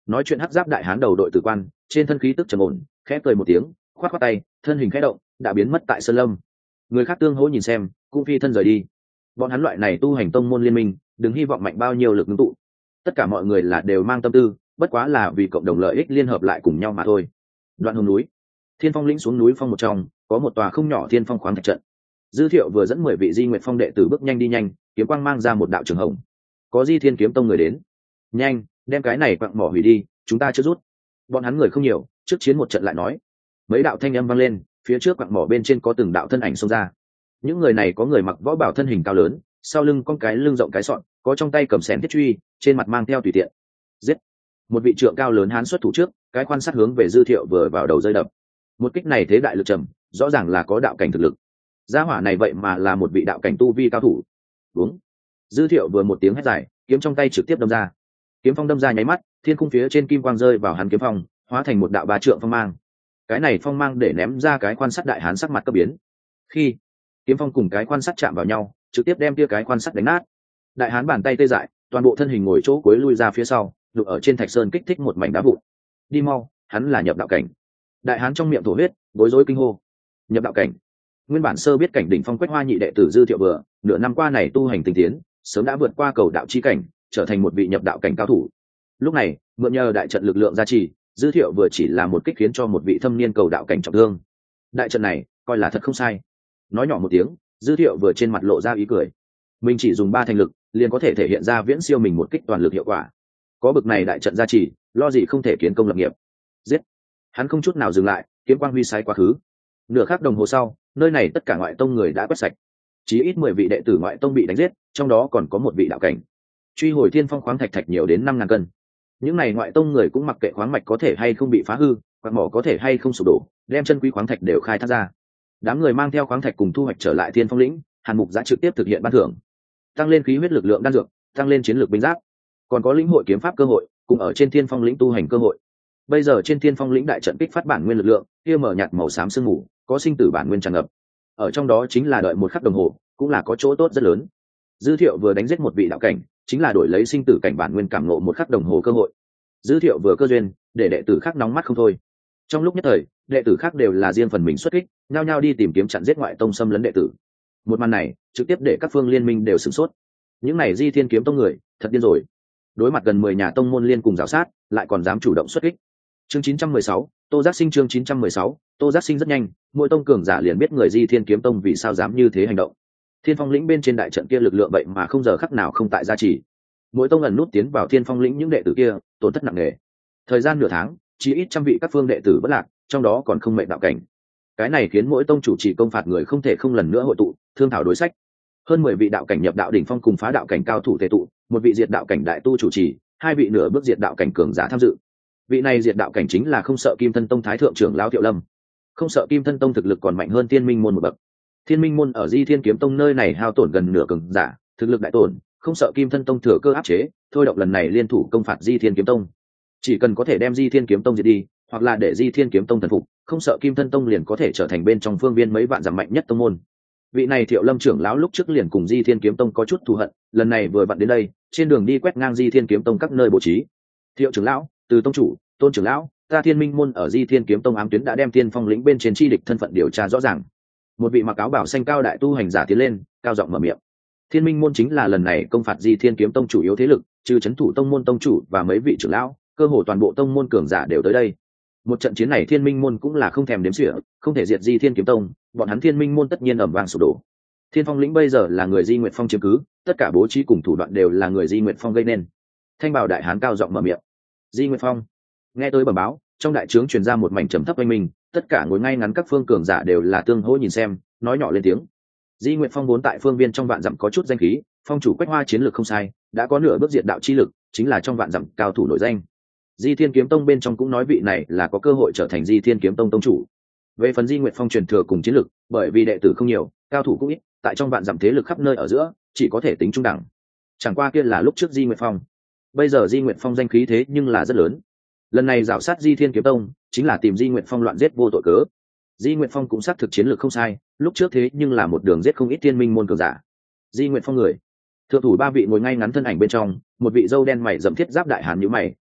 nói chuyện hắc giáp đại hán đầu đội tử quan trên thân khí tức trầm ổn, khẽ cười một tiếng, khoát khoát tay, thân hình khẽ động đã biến mất tại sơn lâm. Người khác tương hỗ nhìn xem cũng phi thân rời đi. Bọn hắn loại này tu hành tông môn liên minh đừng hy vọng mạnh bao nhiêu lực ngưng tụ, tất cả mọi người là đều mang tâm tư, bất quá là vì cộng đồng lợi ích liên hợp lại cùng nhau mà thôi. Đoạn hùng núi, Thiên Phong lĩnh xuống núi phong một trong có một tòa không nhỏ Thiên Phong khoáng thạch trận. Dư Thiệu vừa dẫn 10 vị Di Nguyệt Phong đệ tử bước nhanh đi nhanh, kiếm quang mang ra một đạo trường hồng. Có Di Thiên kiếm tông người đến. Nhanh, đem cái này quặng mỏ hủy đi, chúng ta chưa rút. Bọn hắn người không nhiều, trước chiến một trận lại nói. Mấy đạo thanh âm vang lên, phía trước quặng mỏ bên trên có từng đạo thân ảnh xông ra. Những người này có người mặc võ bảo thân hình cao lớn, sau lưng con cái lưng rộng cái sọn, có trong tay cầm xẻng thiết truy, trên mặt mang theo tùy tiện. Giết! Một vị trượng cao lớn hán xuất thủ trước, cái quan sát hướng về Dư Thiệu vừa vào đầu rơi đập. Một kích này thế đại lực trầm, rõ ràng là có đạo cảnh thực lực. Gia hỏa này vậy mà là một vị đạo cảnh tu vi cao thủ. Đúng. Dư Thiệu vừa một tiếng hét dài, kiếm trong tay trực tiếp đâm ra. Kiếm phong đâm ra nháy mắt, thiên khung phía trên kim quang rơi vào hắn kiếm phong, hóa thành một đạo ba trượng phong mang. Cái này phong mang để ném ra cái quan sát đại hán sắc mặt cấp biến. Khi kiếm phong cùng cái quan sát chạm vào nhau, trực tiếp đem kia cái quan sát đánh nát. Đại hán bàn tay tê dại, toàn bộ thân hình ngồi chỗ cuối lui ra phía sau, đục ở trên thạch sơn kích thích một mảnh đá vụn. Đi mau, hắn là nhập đạo cảnh. Đại hán trong miệng thổ huyết, bối rối kinh hô. Nhập đạo cảnh. Nguyên bản sơ biết cảnh đỉnh phong Quách Hoa nhị đệ tử Dư Thiệu vừa, nửa năm qua này tu hành tinh tiến, sớm đã vượt qua cầu đạo chi cảnh, trở thành một vị nhập đạo cảnh cao thủ. Lúc này, mượn nhờ đại trận lực lượng gia trì, Dư Thiệu vừa chỉ là một kích khiến cho một vị thâm niên cầu đạo cảnh trọng thương. Đại trận này, coi là thật không sai. Nói nhỏ một tiếng, Dư Thiệu vừa trên mặt lộ ra ý cười. Mình chỉ dùng 3 thành lực, liền có thể thể hiện ra viễn siêu mình một kích toàn lực hiệu quả. Có bực này đại trận gia trì, lo gì không thể kiến công lập nghiệp. Giết! Hắn không chút nào dừng lại, kiếm quang huy sai quá khứ. Nửa khắc đồng hồ sau, nơi này tất cả ngoại tông người đã quét sạch. Chí ít 10 vị đệ tử ngoại tông bị đánh giết, trong đó còn có một vị đạo cảnh. Truy hồi Thiên Phong khoáng thạch thạch nhiều đến 5.000 cân. Những này ngoại tông người cũng mặc kệ khoáng mạch có thể hay không bị phá hư, quặng mỏ có thể hay không sụp đổ, đem chân quý khoáng thạch đều khai thác ra. Đám người mang theo khoáng thạch cùng thu hoạch trở lại Thiên Phong lĩnh, Hàn Mục Giã trực tiếp thực hiện ban thưởng, tăng lên khí huyết lực lượng đan dược, tăng lên chiến lược binh giáp, còn có lĩnh hội kiếm pháp cơ hội, cùng ở trên Thiên Phong lĩnh tu hành cơ hội. Bây giờ trên Thiên Phong lĩnh đại trận kích phát bản nguyên lực lượng, kia mở nhạt màu xám sương mù, có sinh tử bản nguyên tràn ngập. Ở trong đó chính là đợi một khắc đồng hồ, cũng là có chỗ tốt rất lớn. Dư Thiệu vừa đánh giết một vị đạo cảnh, chính là đổi lấy sinh tử cảnh bản nguyên cảm ngộ một khắc đồng hồ cơ hội. Dư Thiệu vừa cơ duyên, để đệ tử khác nóng mắt không thôi. Trong lúc nhất thời, đệ tử khác đều là riêng phần mình xuất kích, nhao nhao đi tìm kiếm chặn giết ngoại tông xâm lấn đệ tử. Một màn này, trực tiếp để các phương liên minh đều sửng sốt. Những này Di Thiên kiếm tông người, thật điên rồi. Đối mặt gần 10 nhà tông môn liên cùng rào sát, lại còn dám chủ động xuất kích. Chương 916, Tô Giác Sinh chương 916, Tô Giác Sinh rất nhanh, mỗi tông cường giả liền biết người Di Thiên kiếm tông vì sao dám như thế hành động. Thiên Phong lĩnh bên trên đại trận kia lực lượng vậy mà không giờ khắc nào không tại gia trì. Mỗi tông ẩn nút tiến vào Thiên Phong lĩnh những đệ tử kia, tổn thất nặng nề. Thời gian nửa tháng, chỉ ít trăm vị các phương đệ tử bất lạc, trong đó còn không mệnh đạo cảnh. Cái này khiến mỗi tông chủ trì công phạt người không thể không lần nữa hội tụ, thương thảo đối sách. Hơn 10 vị đạo cảnh nhập đạo đỉnh phong cùng phá đạo cảnh cao thủ tề tụ, một vị diệt đạo cảnh đại tu chủ trì, 2 vị nửa bước diệt đạo cảnh cường giả tham dự. Vị này diệt đạo cảnh chính là Không Sợ Kim Thân Tông thái thượng trưởng lão Thiệu Lâm. Không Sợ Kim Thân Tông thực lực còn mạnh hơn Thiên Minh môn một bậc. Thiên Minh môn ở Di Thiên kiếm tông nơi này hao tổn gần nửa cường giả, thực lực đại tổn, Không Sợ Kim Thân Tông thừa cơ áp chế, thôi động lần này liên thủ công phạt Di Thiên kiếm tông. Chỉ cần có thể đem Di Thiên kiếm tông diệt đi, hoặc là để Di Thiên kiếm tông thần phục, Không Sợ Kim Thân Tông liền có thể trở thành bên trong phương viên mấy vạn giảm mạnh nhất tông môn. Vị này Thiệu Lâm trưởng lão lúc trước liền cùng Di Thiên kiếm tông có chút thù hận, lần này vừa vặn đến đây, trên đường đi quét ngang Di Thiên kiếm tông các nơi bố trí. Thiệu trưởng lão, Từ tông chủ, Tôn trưởng lão, ta Thiên Minh môn ở Di Thiên kiếm tông ám tuyến đã đem Thiên Phong lĩnh bên trên chi địch thân phận điều tra rõ ràng. Một vị mặc áo bảo xanh cao đại tu hành giả tiến lên, cao giọng mở miệng. Thiên Minh môn chính là lần này công phạt Di Thiên kiếm tông chủ yếu thế lực, trừ trấn thủ tông môn tông chủ và mấy vị trưởng lão, cơ hồ toàn bộ tông môn cường giả đều tới đây. Một trận chiến này Thiên Minh môn cũng là không thèm đếm xỉa, không thể diệt Di Thiên kiếm tông, bọn hắn Thiên Minh môn tất nhiên ầm vang sụp đổ. Thiên Phong lĩnh bây giờ là người Di Nguyệt Phong chiếm cứ, tất cả bố trí cùng thủ đoạn đều là người Di Nguyệt Phong gây nên. Thanh Bảo đại hán cao giọng mở miệng. Di Nguyệt Phong. Nghe tôi bẩm báo, trong đại trướng truyền ra một mảnh trầm thấp oanh minh, tất cả ngồi ngay ngắn các phương cường giả đều là tương hỗ nhìn xem, nói nhỏ lên tiếng. Di Nguyệt Phong vốn tại phương viên trong vạn dặm có chút danh khí, phong chủ Quách Hoa chiến lược không sai, đã có nửa bước diệt đạo chi lực, chính là trong vạn dặm cao thủ nổi danh. Di Thiên kiếm tông bên trong cũng nói vị này là có cơ hội trở thành Di Thiên kiếm tông tông chủ. Về phần Di Nguyệt Phong truyền thừa cùng chiến lực, bởi vì đệ tử không nhiều, cao thủ cũng ít, tại trong vạn dặm thế lực khắp nơi ở giữa, chỉ có thể tính trung đẳng. Chẳng qua kia là lúc trước Di Nguyệt Phong, bây giờ Di Nguyệt Phong danh khí thế nhưng là rất lớn. Lần này rảo sát Di Thiên kiếm tông, chính là tìm Di Nguyệt Phong loạn giết vô tội cớ. Di Nguyệt Phong cũng xác thực chiến lược không sai, lúc trước thế nhưng là một đường giết không ít Thiên Minh môn cường giả. Di Nguyệt Phong người, thượng thủ 3 vị ngồi ngay ngắn thân ảnh bên trong, một vị râu đen mày rậm thiết giáp đại hán nhíu mày,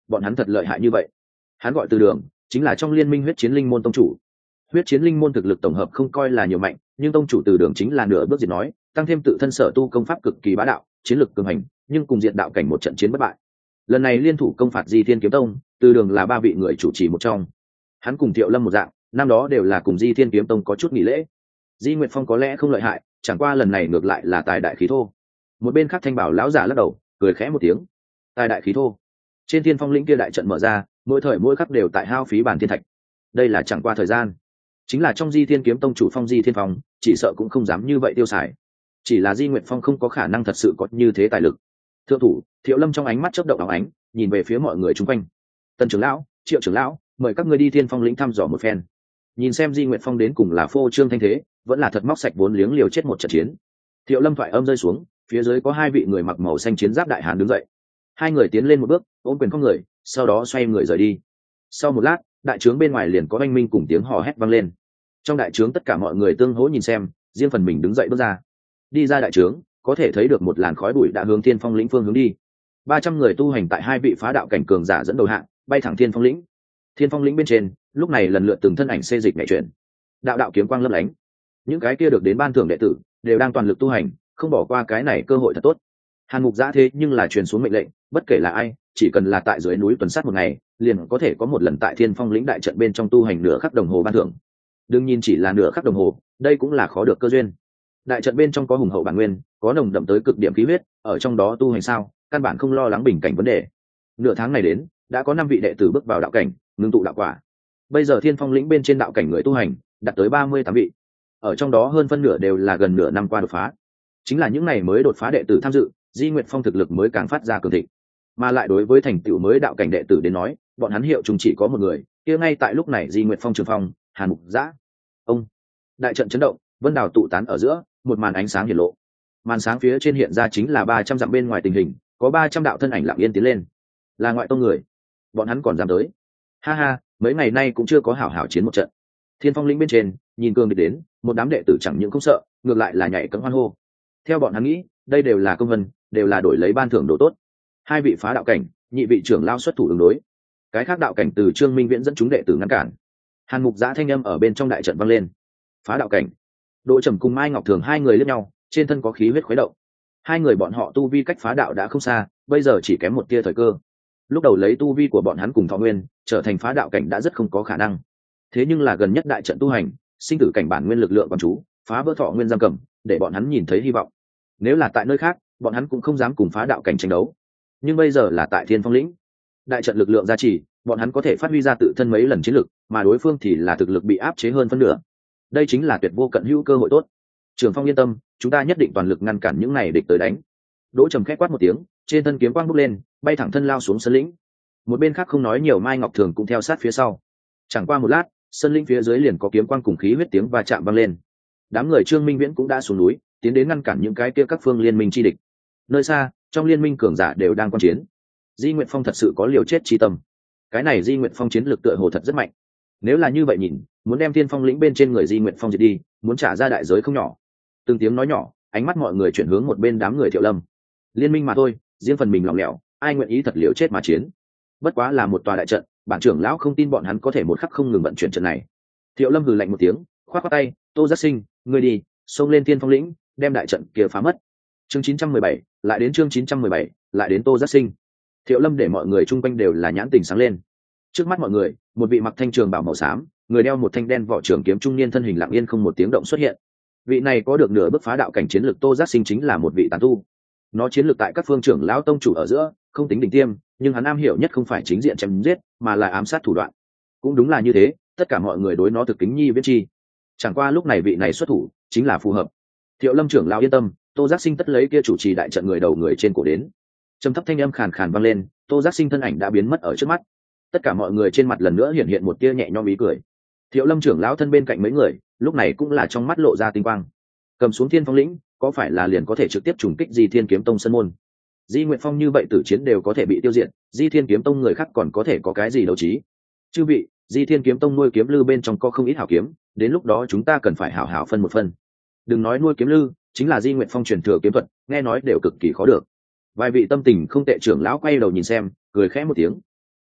bọn hắn thật lợi hại như vậy. Hắn gọi Từ Đường, chính là trong liên minh huyết chiến linh môn tông chủ. Huyết chiến linh môn thực lực tổng hợp không coi là nhiều mạnh, nhưng tông chủ Từ Đường chính là nửa bước diệt nói, tăng thêm tự thân sở tu công pháp cực kỳ bá đạo, chiến lực cường hành, nhưng cùng diệt đạo cảnh một trận chiến bất bại. Lần này liên thủ công phạt Di Thiên Kiếm Tông, Từ Đường là ba vị người chủ trì một trong. Hắn cùng Thiệu Lâm một dạng, năm đó đều là cùng Di Thiên Kiếm Tông có chút nghỉ lễ. Di Nguyệt Phong có lẽ không lợi hại, chẳng qua lần này ngược lại là tài đại khí thô. Một bên khác Thanh Bảo lão giả lắc đầu, cười khẽ một tiếng. Tài đại khí thô. Trên Thiên Phong lĩnh kia đại trận mở ra, mỗi thời mỗi khắc đều tại hao phí bản thiên thạch. Đây là chẳng qua thời gian. Chính là trong Di Thiên Kiếm Tông chủ Phong Di Thiên Phong, chỉ sợ cũng không dám như vậy tiêu xài. Chỉ là Di Nguyệt Phong không có khả năng thật sự có như thế tài lực. Thượng thủ, Thiệu Lâm trong ánh mắt chớp động óng ánh, nhìn về phía mọi người xung quanh. Tân trưởng lão, Triệu trưởng lão, mời các ngươi đi Thiên Phong lĩnh thăm dò một phen. Nhìn xem Di Nguyệt Phong đến cùng là phô trương thanh thế, vẫn là thật móc sạch vốn liếng liều chết một trận chiến. Thiệu Lâm thoại âm rơi xuống, phía dưới có hai vị người mặc màu xanh chiến giáp đại hán đứng dậy. Hai người tiến lên một bước, ôm quyền không người, sau đó xoay người rời đi. Sau một lát, đại trướng bên ngoài liền có oanh minh cùng tiếng hò hét vang lên. Trong đại trướng tất cả mọi người tương hỗ nhìn xem, riêng phần mình đứng dậy bước ra. Đi ra đại trướng, có thể thấy được một làn khói bụi đã hướng Thiên Phong lĩnh phương hướng đi. 300 người tu hành tại hai vị phá đạo cảnh cường giả dẫn đầu hạng, bay thẳng Thiên Phong lĩnh. Thiên Phong lĩnh bên trên, lúc này lần lượt từng thân ảnh xê dịch nhảy chuyển. Đạo đạo kiếm quang lấp lánh. Những cái kia được đến ban thưởng đệ tử, đều đang toàn lực tu hành, không bỏ qua cái này cơ hội thật tốt. Hàn Mục Giã thế nhưng là truyền xuống mệnh lệnh, bất kể là ai, chỉ cần là tại dưới núi tuần sát một ngày, liền có thể có một lần tại Thiên Phong lĩnh đại trận bên trong tu hành nửa khắc đồng hồ ban thưởng. Đương nhiên chỉ là nửa khắc đồng hồ, đây cũng là khó được cơ duyên. Đại trận bên trong có hùng hậu bản nguyên, có nồng đậm tới cực điểm khí huyết, ở trong đó tu hành sao, căn bản không lo lắng bình cảnh vấn đề. Nửa tháng này đến, đã có 5 vị đệ tử bước vào đạo cảnh, ngưng tụ đạo quả. Bây giờ Thiên Phong lĩnh bên trên đạo cảnh người tu hành, đạt tới 38 vị. Ở trong đó hơn phân nửa đều là gần nửa năm qua đột phá. Chính là những này mới đột phá đệ tử tham dự, Di Nguyệt Phong thực lực mới càng phát ra cường thịnh. Mà lại đối với thành tựu mới đạo cảnh đệ tử đến nói, bọn hắn hiệu chúng chỉ có một người, kia ngay tại lúc này Di Nguyệt Phong trường phong, Hàn Mục Giã. Ông đại trận chấn động, vân đào tụ tán ở giữa, một màn ánh sáng hiển lộ. Màn sáng phía trên hiện ra chính là 300 dặm bên ngoài tình hình, có 300 đạo thân ảnh lặng yên tiến lên. Là ngoại tông người. Bọn hắn còn dám tới. Ha ha, mấy ngày nay cũng chưa có hảo hảo chiến một trận. Thiên Phong lĩnh bên trên, nhìn cường địch đến, một đám đệ tử chẳng những không sợ, ngược lại là nhảy cẫng hoan hô. Theo bọn hắn nghĩ, đây đều là công vân, đều là đổi lấy ban thưởng đồ tốt. Hai vị phá đạo cảnh, nhị vị trưởng lao xuất thủ ứng đối. Cái khác đạo cảnh từ Trương Minh Viễn dẫn chúng đệ tử ngăn cản. Hàn Mục Giã thanh âm ở bên trong đại trận vang lên. Phá đạo cảnh. Đỗ Trầm cùng Mai Ngọc Thường hai người liếc nhau, trên thân có khí huyết khuấy động. Hai người bọn họ tu vi cách phá đạo đã không xa, bây giờ chỉ kém một tia thời cơ. Lúc đầu lấy tu vi của bọn hắn cùng Thọ Nguyên, trở thành phá đạo cảnh đã rất không có khả năng. Thế nhưng là gần nhất đại trận tu hành, sinh tử cảnh bản nguyên lực lượng quán chú, phá vỡ Thọ Nguyên giam cầm, để bọn hắn nhìn thấy hy vọng. Nếu là tại nơi khác, bọn hắn cũng không dám cùng phá đạo cảnh tranh đấu. Nhưng bây giờ là tại Thiên Phong lĩnh, đại trận lực lượng gia trì, bọn hắn có thể phát huy ra tự thân mấy lần chiến lực, mà đối phương thì là thực lực bị áp chế hơn phân nửa. Đây chính là tuyệt vô cận hữu cơ hội tốt. Trường Phong yên tâm, chúng ta nhất định toàn lực ngăn cản những này địch tới đánh. Đỗ Trầm khẽ quát một tiếng, trên thân kiếm quang bốc lên, bay thẳng thân lao xuống sân lĩnh. Một bên khác không nói nhiều, Mai Ngọc Thường cũng theo sát phía sau. Chẳng qua một lát, sân lĩnh phía dưới liền có kiếm quang cùng khí huyết tiếng va chạm vang lên. Đám người Trương Minh Viễn cũng đã xuống núi, tiến đến ngăn cản những cái kia các phương liên minh chi địch. Nơi xa, trong liên minh cường giả đều đang quan chiến. Di Nguyệt Phong thật sự có liều chết chi tâm. Cái này Di Nguyệt Phong chiến lược tựa hồ thật rất mạnh. Nếu là như vậy nhìn, muốn đem Thiên Phong lĩnh bên trên người Di Nguyệt Phong diệt đi, muốn trả ra đại giới không nhỏ. Từng tiếng nói nhỏ, ánh mắt mọi người chuyển hướng một bên đám người Thiệu Lâm. Liên minh mà thôi, riêng phần mình lỏng lẻo, ai nguyện ý thật liều chết mà chiến. Bất quá là một tòa đại trận, bản trưởng lão không tin bọn hắn có thể một khắc không ngừng vận chuyển trận này. Thiệu Lâm hừ lạnh một tiếng, khoát khoát tay, Tô Giác Sinh, ngươi đi, xông lên Thiên Phong lĩnh, đem đại trận kia phá mất. Chương 917, lại đến chương 917, lại đến Tô Giác Sinh. Thiệu Lâm để mọi người chung quanh đều là nhãn tình sáng lên. Trước mắt mọi người, một vị mặc thanh trường bào màu xám, người đeo một thanh đen vỏ trường kiếm trung niên thân hình lặng yên không một tiếng động xuất hiện. Vị này có được nửa bước phá đạo cảnh chiến lược Tô Giác Sinh chính là một vị tán tu. Nó chiến lược tại các phương trưởng lão tông chủ ở giữa, không tính đỉnh tiêm, nhưng hắn am hiểu nhất không phải chính diện chém giết, mà là ám sát thủ đoạn. Cũng đúng là như thế, tất cả mọi người đối nó thực kính nhi viễn chi. Chẳng qua lúc này vị này xuất thủ, chính là phù hợp. Thiệu Lâm trưởng lão yên tâm, Tô Giác Sinh tất lấy kia chủ trì đại trận người đầu người trên cổ đến. Trầm thấp thanh âm khàn khàn vang lên, Tô Giác Sinh thân ảnh đã biến mất ở trước mắt. Tất cả mọi người trên mặt lần nữa hiện một tia nhẹ nhõm ý cười. Thiệu Lâm trưởng lão thân bên cạnh mấy người, lúc này cũng là trong mắt lộ ra tinh quang. Cầm xuống Thiên Phong lĩnh, có phải là liền có thể trực tiếp trùng kích Di Thiên Kiếm Tông sân môn? Di Nguyệt Phong như vậy tử chiến đều có thể bị tiêu diệt, Di Thiên Kiếm Tông người khác còn có thể có cái gì đấu trí? Chư vị, Di Thiên Kiếm Tông nuôi kiếm lư bên trong có không ít hảo kiếm, đến lúc đó chúng ta cần phải hảo hảo phân một phân. Đừng nói nuôi kiếm lư, chính là Di Nguyệt Phong truyền thừa kiếm thuật, nghe nói đều cực kỳ khó được. Vài vị tâm tình không tệ trưởng lão quay đầu nhìn xem, cười khẽ một tiếng.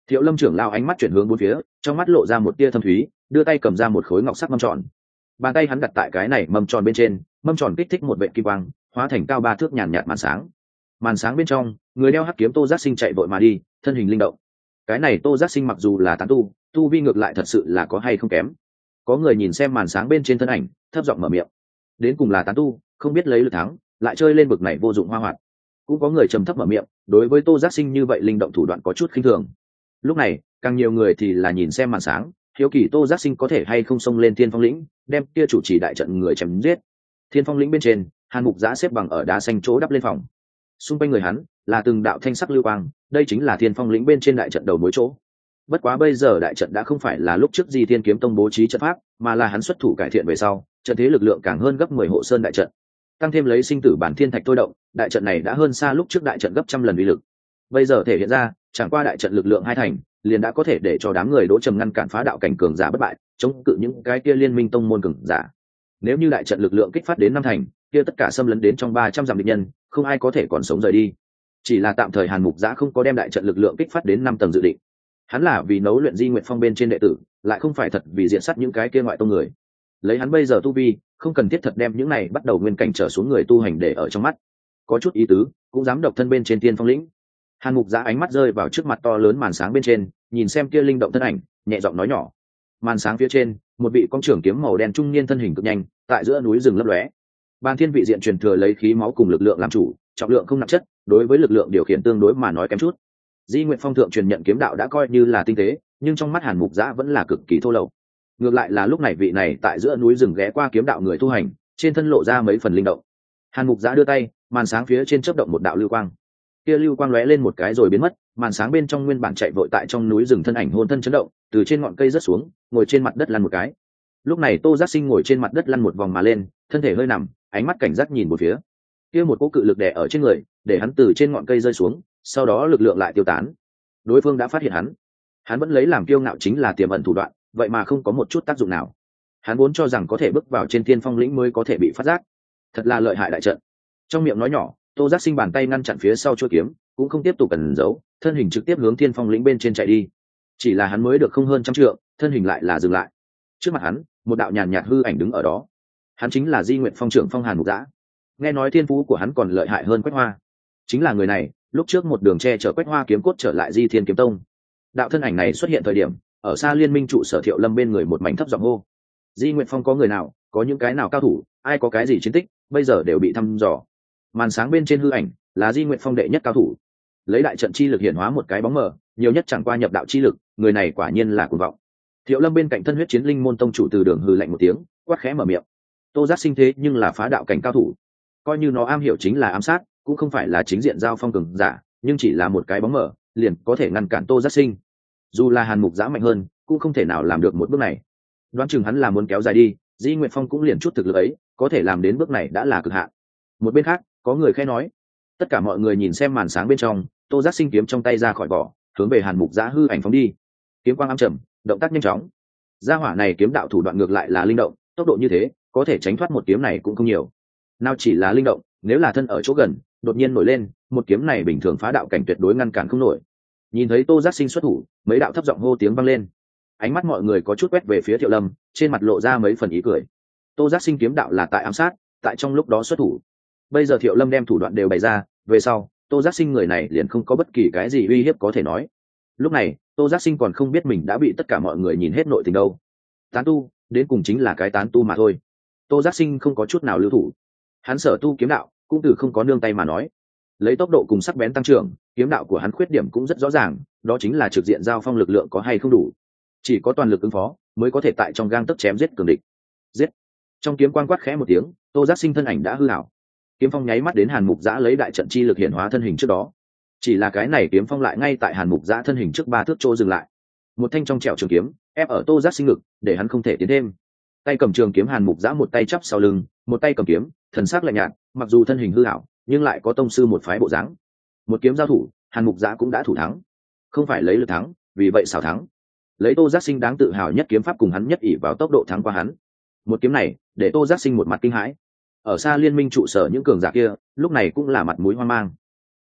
Thiệu Lâm trưởng lao ánh mắt chuyển hướng bốn phía, trong mắt lộ ra một tia thâm thúy, đưa tay cầm ra một khối ngọc sắc mâm tròn. Bàn tay hắn đặt tại cái này mâm tròn bên trên, mâm tròn kích thích một vệt kim quang, hóa thành cao 3 thước nhàn nhạt màn sáng. Màn sáng bên trong, người đeo hắc kiếm Tô Giác Sinh chạy vội mà đi, thân hình linh động. Cái này Tô Giác Sinh mặc dù là tán tu vi ngược lại thật sự là có hay không kém. Có người nhìn xem màn sáng bên trên thân ảnh, thấp giọng mở miệng. Đến cùng là tán tu, không biết lấy lực thắng, lại chơi lên bực này vô dụng hoa hoạt. Cũng có người trầm thấp mở miệng, đối với Tô Giác Sinh như vậy linh động thủ đoạn có chút khinh thường. Lúc này, càng nhiều người thì là nhìn xem màn sáng, hiếu kỳ Tô Giác Sinh có thể hay không xông lên Thiên Phong lĩnh, đem kia chủ trì đại trận người chém giết. Thiên Phong lĩnh bên trên, Hàn Mục Giã xếp bằng ở đá xanh chỗ đắp lên phòng. Xung quanh người hắn là từng đạo thanh sắc lưu quang, đây chính là Thiên Phong lĩnh bên trên đại trận đầu mối chỗ. Bất quá bây giờ đại trận đã không phải là lúc trước Di Thiên Kiếm Tông bố trí trận pháp, mà là hắn xuất thủ cải thiện về sau, trận thế lực lượng càng hơn gấp 10 hộ sơn đại trận. Tăng thêm lấy sinh tử bản thiên thạch thôi động, đại trận này đã hơn xa lúc trước đại trận gấp trăm lần uy lực. Bây giờ thể hiện ra, chẳng qua đại trận lực lượng hai thành, liền đã có thể để cho đám người Đỗ Trầm ngăn cản phá đạo cảnh cường giả bất bại, chống cự những cái kia liên minh tông môn cường giả. Nếu như đại trận lực lượng kích phát đến năm thành, kia tất cả xâm lấn đến trong 300 dặm địch nhân, không ai có thể còn sống rời đi. Chỉ là tạm thời Hàn Mục Giã không có đem đại trận lực lượng kích phát đến 5 tầng dự định. Hắn là vì nấu luyện Di Nguyện Phong bên trên đệ tử, lại không phải thật vì diện sát những cái kia ngoại tông người. Lấy hắn bây giờ tu vi, không cần thiết thật đem những này bắt đầu nguyên cảnh trở xuống người tu hành để ở trong mắt. Có chút ý tứ, cũng dám độc thân bên trên Tiên Phong lĩnh. Hàn Mục Giã ánh mắt rơi vào trước mặt to lớn màn sáng bên trên, nhìn xem kia linh động thân ảnh, nhẹ giọng nói nhỏ. Màn sáng phía trên, một vị công trưởng kiếm màu đen trung niên thân hình cực nhanh, tại giữa núi rừng lấp lóe. Bàn Thiên vị diện truyền thừa lấy khí máu cùng lực lượng làm chủ, trọng lượng không nặng chất, đối với lực lượng điều khiển tương đối mà nói kém chút. Di Nguyện Phong thượng truyền nhận kiếm đạo đã coi như là tinh tế, nhưng trong mắt Hàn Mục Giã vẫn là cực kỳ thô lậu. Ngược lại là lúc này vị này tại giữa núi rừng ghé qua kiếm đạo người tu hành, trên thân lộ ra mấy phần linh động. Hàn Mục Giã đưa tay, màn sáng phía trên chớp động một đạo lưu quang. Kia lưu quang lóe lên một cái rồi biến mất, màn sáng bên trong nguyên bản chạy vội tại trong núi rừng thân ảnh hồn thân chấn động, từ trên ngọn cây rớt xuống, ngồi trên mặt đất lăn một cái. Lúc này Tô Giác Sinh ngồi trên mặt đất lăn một vòng mà lên, thân thể hơi nằm, ánh mắt cảnh giác nhìn một phía. Kia một cỗ cự lực đè ở trên người, để hắn từ trên ngọn cây rơi xuống, sau đó lực lượng lại tiêu tán. Đối phương đã phát hiện hắn vẫn lấy làm kiêu ngạo chính là tiềm ẩn thủ đoạn, vậy mà không có một chút tác dụng nào. Hắn vốn cho rằng có thể bước vào trên Thiên Phong lĩnh mới có thể bị phát giác, thật là lợi hại đại trận. Trong miệng nói nhỏ, Tô Giác Sinh bàn tay ngăn chặn phía sau chuôi kiếm, cũng không tiếp tục cần giấu, thân hình trực tiếp hướng Thiên Phong lĩnh bên trên chạy đi. Chỉ là hắn mới được không hơn trăm trượng, thân hình lại là dừng lại. Trước mặt hắn, một đạo nhàn nhạt hư ảnh đứng ở đó. Hắn chính là Di Nguyện Phong trưởng Phong Hàn Mục Giã. Nghe nói thiên phú của hắn còn lợi hại hơn Quách Hoa. Chính là người này, lúc trước một đường che chở Quách Hoa kiếm cốt trở lại Di Thiên Kiếm Tông. Đạo thân ảnh này xuất hiện thời điểm, ở xa liên minh trụ sở Thiệu Lâm bên người một mảnh thấp giọng hô. Di Nguyện Phong có người nào, có những cái nào cao thủ, ai có cái gì chiến tích, bây giờ đều bị thăm dò. Màn sáng bên trên hư ảnh là Di Nguyện Phong đệ nhất cao thủ, lấy đại trận chi lực hiển hóa một cái bóng mờ, nhiều nhất chẳng qua nhập đạo chi lực, người này quả nhiên là cuồng vọng. Thiệu Lâm bên cạnh thân huyết chiến linh môn tông chủ từ đường hư lạnh một tiếng, quát khẽ mở miệng. Tô Giác Sinh thế nhưng là phá đạo cảnh cao thủ, coi như nó am hiểu chính là ám sát, cũng không phải là chính diện giao phong cường giả, nhưng chỉ là một cái bóng mờ, liền có thể ngăn cản Tô Giác Sinh. Dù là Hàn Mục Giã mạnh hơn, cũng không thể nào làm được một bước này. Đoán chừng hắn là muốn kéo dài đi, Di Nguyện Phong cũng liền chút thực lực ấy, có thể làm đến bước này đã là cực hạn. Một bên khác, có người khẽ nói. Tất cả mọi người nhìn xem màn sáng bên trong, Tô Giác Sinh kiếm trong tay ra khỏi vỏ, hướng về Hàn Mục Giã hư ảnh phóng đi. Kiếm quang âm trầm, động tác nhanh chóng. Gia hỏa này kiếm đạo thủ đoạn ngược lại là linh động, tốc độ như thế, có thể tránh thoát một kiếm này cũng không nhiều. Nào chỉ là linh động, nếu là thân ở chỗ gần, đột nhiên nổi lên, một kiếm này bình thường phá đạo cảnh tuyệt đối ngăn cản không nổi. Nhìn thấy Tô Giác Sinh xuất thủ, mấy đạo thấp giọng hô tiếng vang lên. Ánh mắt mọi người có chút quét về phía Thiệu Lâm, trên mặt lộ ra mấy phần ý cười. Tô Giác Sinh kiếm đạo là tại ám sát, tại trong lúc đó xuất thủ. Bây giờ Thiệu Lâm đem thủ đoạn đều bày ra, về sau, Tô Giác Sinh người này liền không có bất kỳ cái gì uy hiếp có thể nói. Lúc này, Tô Giác Sinh còn không biết mình đã bị tất cả mọi người nhìn hết nội tình đâu. Tán tu, đến cùng chính là cái tán tu mà thôi. Tô Giác Sinh không có chút nào lưu thủ. Hắn sở tu kiếm đạo, cũng từ không có nương tay mà nói. Lấy tốc độ cùng sắc bén tăng trưởng, kiếm đạo của hắn khuyết điểm cũng rất rõ ràng, đó chính là trực diện giao phong lực lượng có hay không đủ. Chỉ có toàn lực ứng phó, mới có thể tại trong gang tấc chém giết cường địch. Giết! Trong kiếm quang quát khẽ một tiếng, Tô Giác Sinh thân ảnh đã hư ảo. Kiếm phong nháy mắt đến Hàn Mục Giã lấy đại trận chi lực hiển hóa thân hình trước đó. Chỉ là cái này kiếm phong lại ngay tại Hàn Mục Giã thân hình trước 3 thước chỗ dừng lại. Một thanh trong trẻo trường kiếm ép ở Tô Giác Sinh ngực, để hắn không thể tiến thêm. Tay cầm trường kiếm Hàn Mục Giã một tay chắp sau lưng, một tay cầm kiếm, thần sắc lạnh nhạt, mặc dù thân hình hư ảo, nhưng lại có tông sư một phái bộ dáng. Một kiếm giao thủ, Hàn Mục Giã cũng đã thủ thắng. Không phải lấy lực thắng, vì vậy xảo thắng. Lấy Tô Giác Sinh đáng tự hào nhất kiếm pháp cùng hắn nhất ỷ vào tốc độ thắng qua hắn. Một kiếm này, để Tô Giác Sinh một mặt kinh hãi. Ở xa liên minh trụ sở những cường giả kia, lúc này cũng là mặt mũi hoang mang.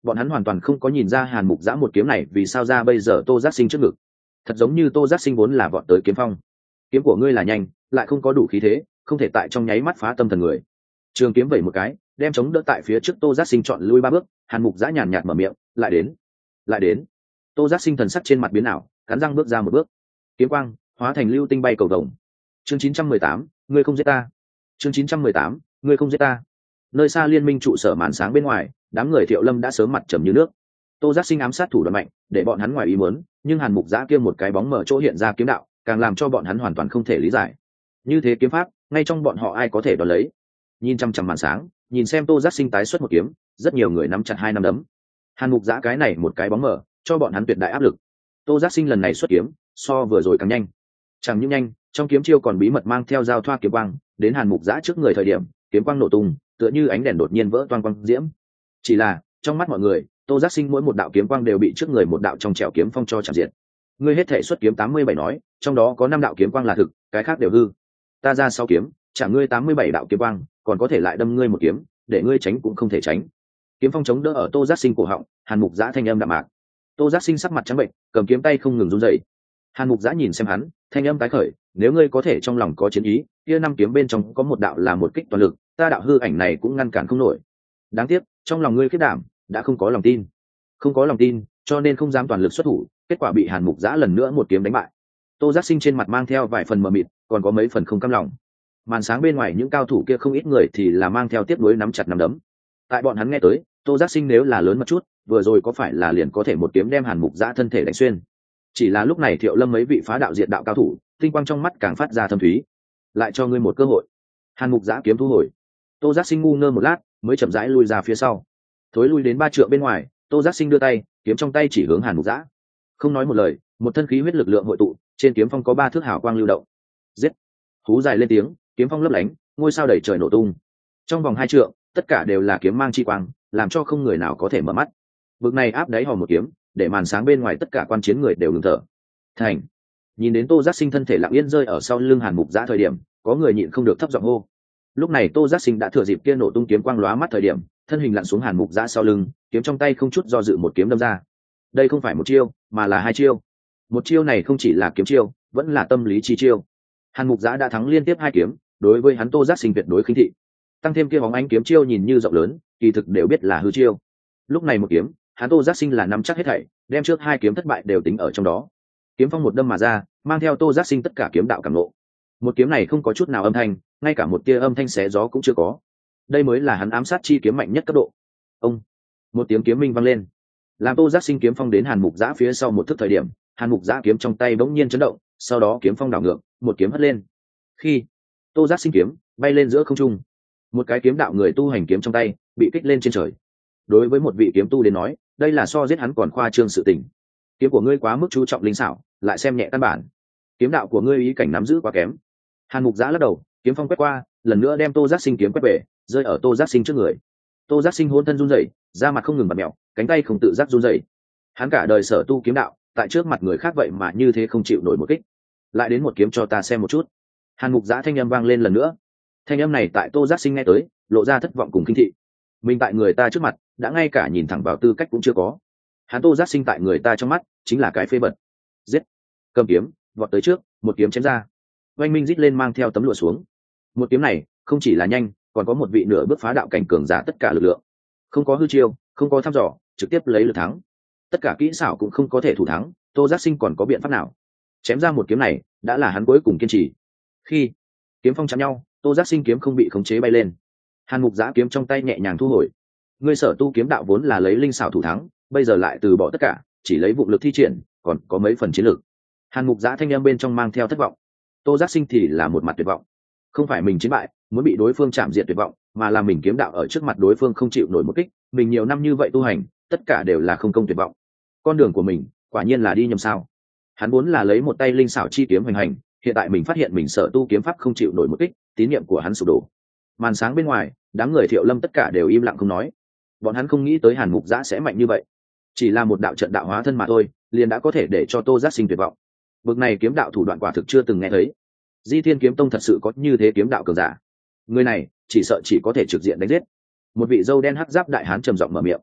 bọn hắn hoàn toàn không có nhìn ra hàn mục giã một kiếm này vì sao ra bây giờ tô giác sinh trước ngực. Thật giống như tô giác sinh vốn là vọt tới kiếm phong. Kiếm của ngươi là nhanh, lại không có đủ khí thế, không thể tại trong nháy mắt phá tâm thần người. Trường kiếm vẩy một cái, đem chống đỡ tại phía trước tô giác sinh chọn lui 3 bước. Hàn mục giã nhàn nhạt mở miệng, lại đến, lại đến. Tô giác sinh thần sắc trên mặt biến ảo, cắn răng bước ra một bước. Kiếm quang hóa thành lưu tinh bay cầu vồng. Chương 918, ngươi không giết ta. Chương 918, ngươi không giết ta. Nơi xa liên minh trụ sở màn sáng bên ngoài, đám người Thiệu Lâm đã sớm mặt trầm như nước. Tô giác sinh ám sát thủ đoạn mạnh, để bọn hắn ngoài ý muốn, nhưng hàn mục giã kia một cái bóng mở chỗ hiện ra kiếm đạo, càng làm cho bọn hắn hoàn toàn không thể lý giải. Như thế kiếm pháp, ngay trong bọn họ ai có thể đón lấy. Nhìn chăm chăm màn sáng, nhìn xem tô giác sinh tái xuất một kiếm, rất nhiều người nắm chặt 2 nắm đấm. Hàn mục giã cái này một cái bóng mở, cho bọn hắn tuyệt đại áp lực. Tô giác sinh lần này xuất kiếm, so vừa rồi càng nhanh. Chẳng những nhanh, trong kiếm chiêu còn bí mật mang theo giao thoa kiếm quang, đến hàn mục giã trước người thời điểm, kiếm quang nổ tung, tựa như ánh đèn đột nhiên vỡ toang quang diễm. Chỉ là, trong mắt mọi người, tô giác sinh mỗi một đạo kiếm quang đều bị trước người một đạo trong trẻo kiếm phong cho chạm diệt. Ngươi hết thể xuất kiếm 87 nói, trong đó có 5 đạo kiếm quang là thực, cái khác đều hư. Ta ra 6 kiếm, trả ngươi 87 đạo kiếm quang, còn có thể lại đâm ngươi một kiếm, để ngươi tránh cũng không thể tránh. Kiếm phong chống đỡ ở tô giác sinh cổ họng, hàn mục giã thanh âm đạm mạc. Tô giác sinh sắc mặt trắng bệnh, cầm kiếm tay không ngừng run rẩy. Hàn mục giã nhìn xem hắn, thanh âm tái khởi, nếu ngươi có thể trong lòng có chiến ý, kia 5 kiếm bên trong có một đạo là một kích toàn lực, ta đạo hư ảnh này cũng ngăn cản không nổi. Đáng tiếc, trong lòng ngươi khiết đảm, đã không có lòng tin. Không có lòng tin, cho nên không dám toàn lực xuất thủ, kết quả bị hàn mục giã lần nữa một kiếm đánh bại. Tô giác sinh trên mặt mang theo vài phần mờ mịt, còn có mấy phần không cam lòng. Màn sáng bên ngoài những cao thủ kia không ít người thì là mang theo tiếp nối nắm chặt nắm đấm. Tại bọn hắn nghe tới, tô giác sinh nếu là lớn một chút, vừa rồi có phải là liền có thể một kiếm đem hàn mục giã thân thể đánh xuyên. Chỉ là lúc này Thiệu Lâm mấy vị phá đạo diệt đạo cao thủ, tinh quang trong mắt càng phát ra thâm thúy. Lại cho ngươi một cơ hội. Hàn mục giã kiếm thu hồi. Tô giác sinh ngu ngơ một lát, mới chậm rãi lui ra phía sau. Thối lui đến 3 trượng bên ngoài, tô giác sinh đưa tay, kiếm trong tay chỉ hướng hàn mục giã. Không nói một lời, một thân khí huyết lực lượng hội tụ, trên kiếm phong có 3 thước hào quang lưu động. Giết! Hú dài lên tiếng, kiếm phong lấp lánh, ngôi sao đầy trời nổ tung. Trong vòng 2 trượng, tất cả đều là kiếm mang chi quang, làm cho không người nào có thể mở mắt. Vực này áp đáy hòm một kiếm, để màn sáng bên ngoài tất cả quan chiến người đều ngừng thở. Thành! Nhìn đến tô giác sinh thân thể lặng yên rơi ở sau lưng hàn mục giã thời điểm, có người nhịn không được thấp giọng hô. Lúc này tô giác sinh đã thừa dịp kia nổ tung kiếm quang lóa mắt thời điểm, thân hình lặn xuống hàn mục giã sau lưng, kiếm trong tay không chút do dự một kiếm đâm ra. Đây không phải một chiêu, mà là 2 chiêu. Một chiêu này không chỉ là kiếm chiêu, vẫn là tâm lý chi chiêu. Hàn mục giã đã thắng liên tiếp 2 kiếm, đối với hắn tô giác sinh tuyệt đối khinh thị. Tăng thêm kia bóng ánh kiếm chiêu nhìn như rộng lớn, kỳ thực đều biết là hư chiêu. Lúc này một kiếm, hắn tô giác sinh là nắm chắc hết thảy, đem trước 2 kiếm thất bại đều tính ở trong đó. Kiếm phong một đâm mà ra, mang theo tô giác sinh tất cả kiếm đạo cảm ngộ. Một kiếm này không có chút nào âm thanh, ngay cả một tia âm thanh xé gió cũng chưa có. Đây mới là hắn ám sát chi kiếm mạnh nhất cấp độ. Ông! Một tiếng kiếm minh vang lên, làm tô giác sinh kiếm phong đến hàn mục giã phía sau một thước thời điểm, hàn mục giã kiếm trong tay bỗng nhiên chấn động, sau đó kiếm phong đảo ngược, một kiếm hất lên. Khi tô giác sinh kiếm bay lên giữa không trung, một cái kiếm đạo người tu hành kiếm trong tay bị kích lên trên trời. Đối với một vị kiếm tu đến nói, đây là so giết hắn còn khoa trương sự tình. Kiếm của ngươi quá mức chú trọng linh xảo, lại xem nhẹ căn bản. Kiếm đạo của ngươi ý cảnh nắm giữ quá kém. Hàn mục giã lắc đầu, kiếm phong quét qua, lần nữa đem tô giác sinh kiếm quét về, rơi ở tô giác sinh trước người. Tô giác sinh hôn thân run rẩy, da mặt không ngừng bật mẹo, cánh tay không tự giác run rẩy. Hắn cả đời sở tu kiếm đạo, tại trước mặt người khác vậy mà như thế không chịu nổi một kích. Lại đến một kiếm cho ta xem một chút. Hàn mục giã thanh âm vang lên lần nữa. Thanh âm này tại tô giác sinh nghe tới, lộ ra thất vọng cùng kinh thị. Mình tại người ta trước mặt, đã ngay cả nhìn thẳng vào tư cách cũng chưa có. Hắn tô giác sinh tại người ta trong mắt, chính là cái phế vật. Giết! Cầm kiếm, vọt tới trước, một kiếm chém ra. Oanh minh rít lên mang theo tấm lụa xuống. Một kiếm này, không chỉ là nhanh, còn có một vị nửa bước phá đạo cảnh cường giả tất cả lực lượng. Không có hư chiêu, không có thăm dò, trực tiếp lấy lực thắng. Tất cả kỹ xảo cũng không có thể thủ thắng, tô giác sinh còn có biện pháp nào? Chém ra một kiếm này, đã là hắn cuối cùng kiên trì. Khi kiếm phong chạm nhau, tô giác sinh kiếm không bị khống chế bay lên. Hàn mục giã kiếm trong tay nhẹ nhàng thu hồi. Ngươi sở tu kiếm đạo vốn là lấy linh xảo thủ thắng, bây giờ lại từ bỏ tất cả, chỉ lấy vụ lực thi triển, còn có mấy phần chiến lược. Hàn mục giã thanh em bên trong mang theo thất vọng. Tô giác sinh thì là một mặt tuyệt vọng. Không phải mình chiến bại, muốn bị đối phương chạm diệt tuyệt vọng, mà là mình kiếm đạo ở trước mặt đối phương không chịu nổi một kích. Mình nhiều năm như vậy tu hành, tất cả đều là không công tuyệt vọng. Con đường của mình, quả nhiên là đi nhầm sao? Hắn vốn là lấy một tay linh xảo chi kiếm hoành hành, hiện tại mình phát hiện mình sở tu kiếm pháp không chịu nổi một kích, tín niệm của hắn sụp đổ. Màn sáng bên ngoài, đám người Thiệu Lâm tất cả đều im lặng không nói. Bọn hắn không nghĩ tới Hàn Mục Giã sẽ mạnh như vậy. Chỉ là một đạo trận đạo hóa thân mà thôi, liền đã có thể để cho Tô Giác sinh tuyệt vọng. Bực này kiếm đạo thủ đoạn quả thực chưa từng nghe thấy. Di Thiên Kiếm Tông thật sự có như thế kiếm đạo cường giả? Người này chỉ sợ chỉ có thể trực diện đánh giết. Một vị dâu đen hắc giáp đại hán trầm giọng mở miệng.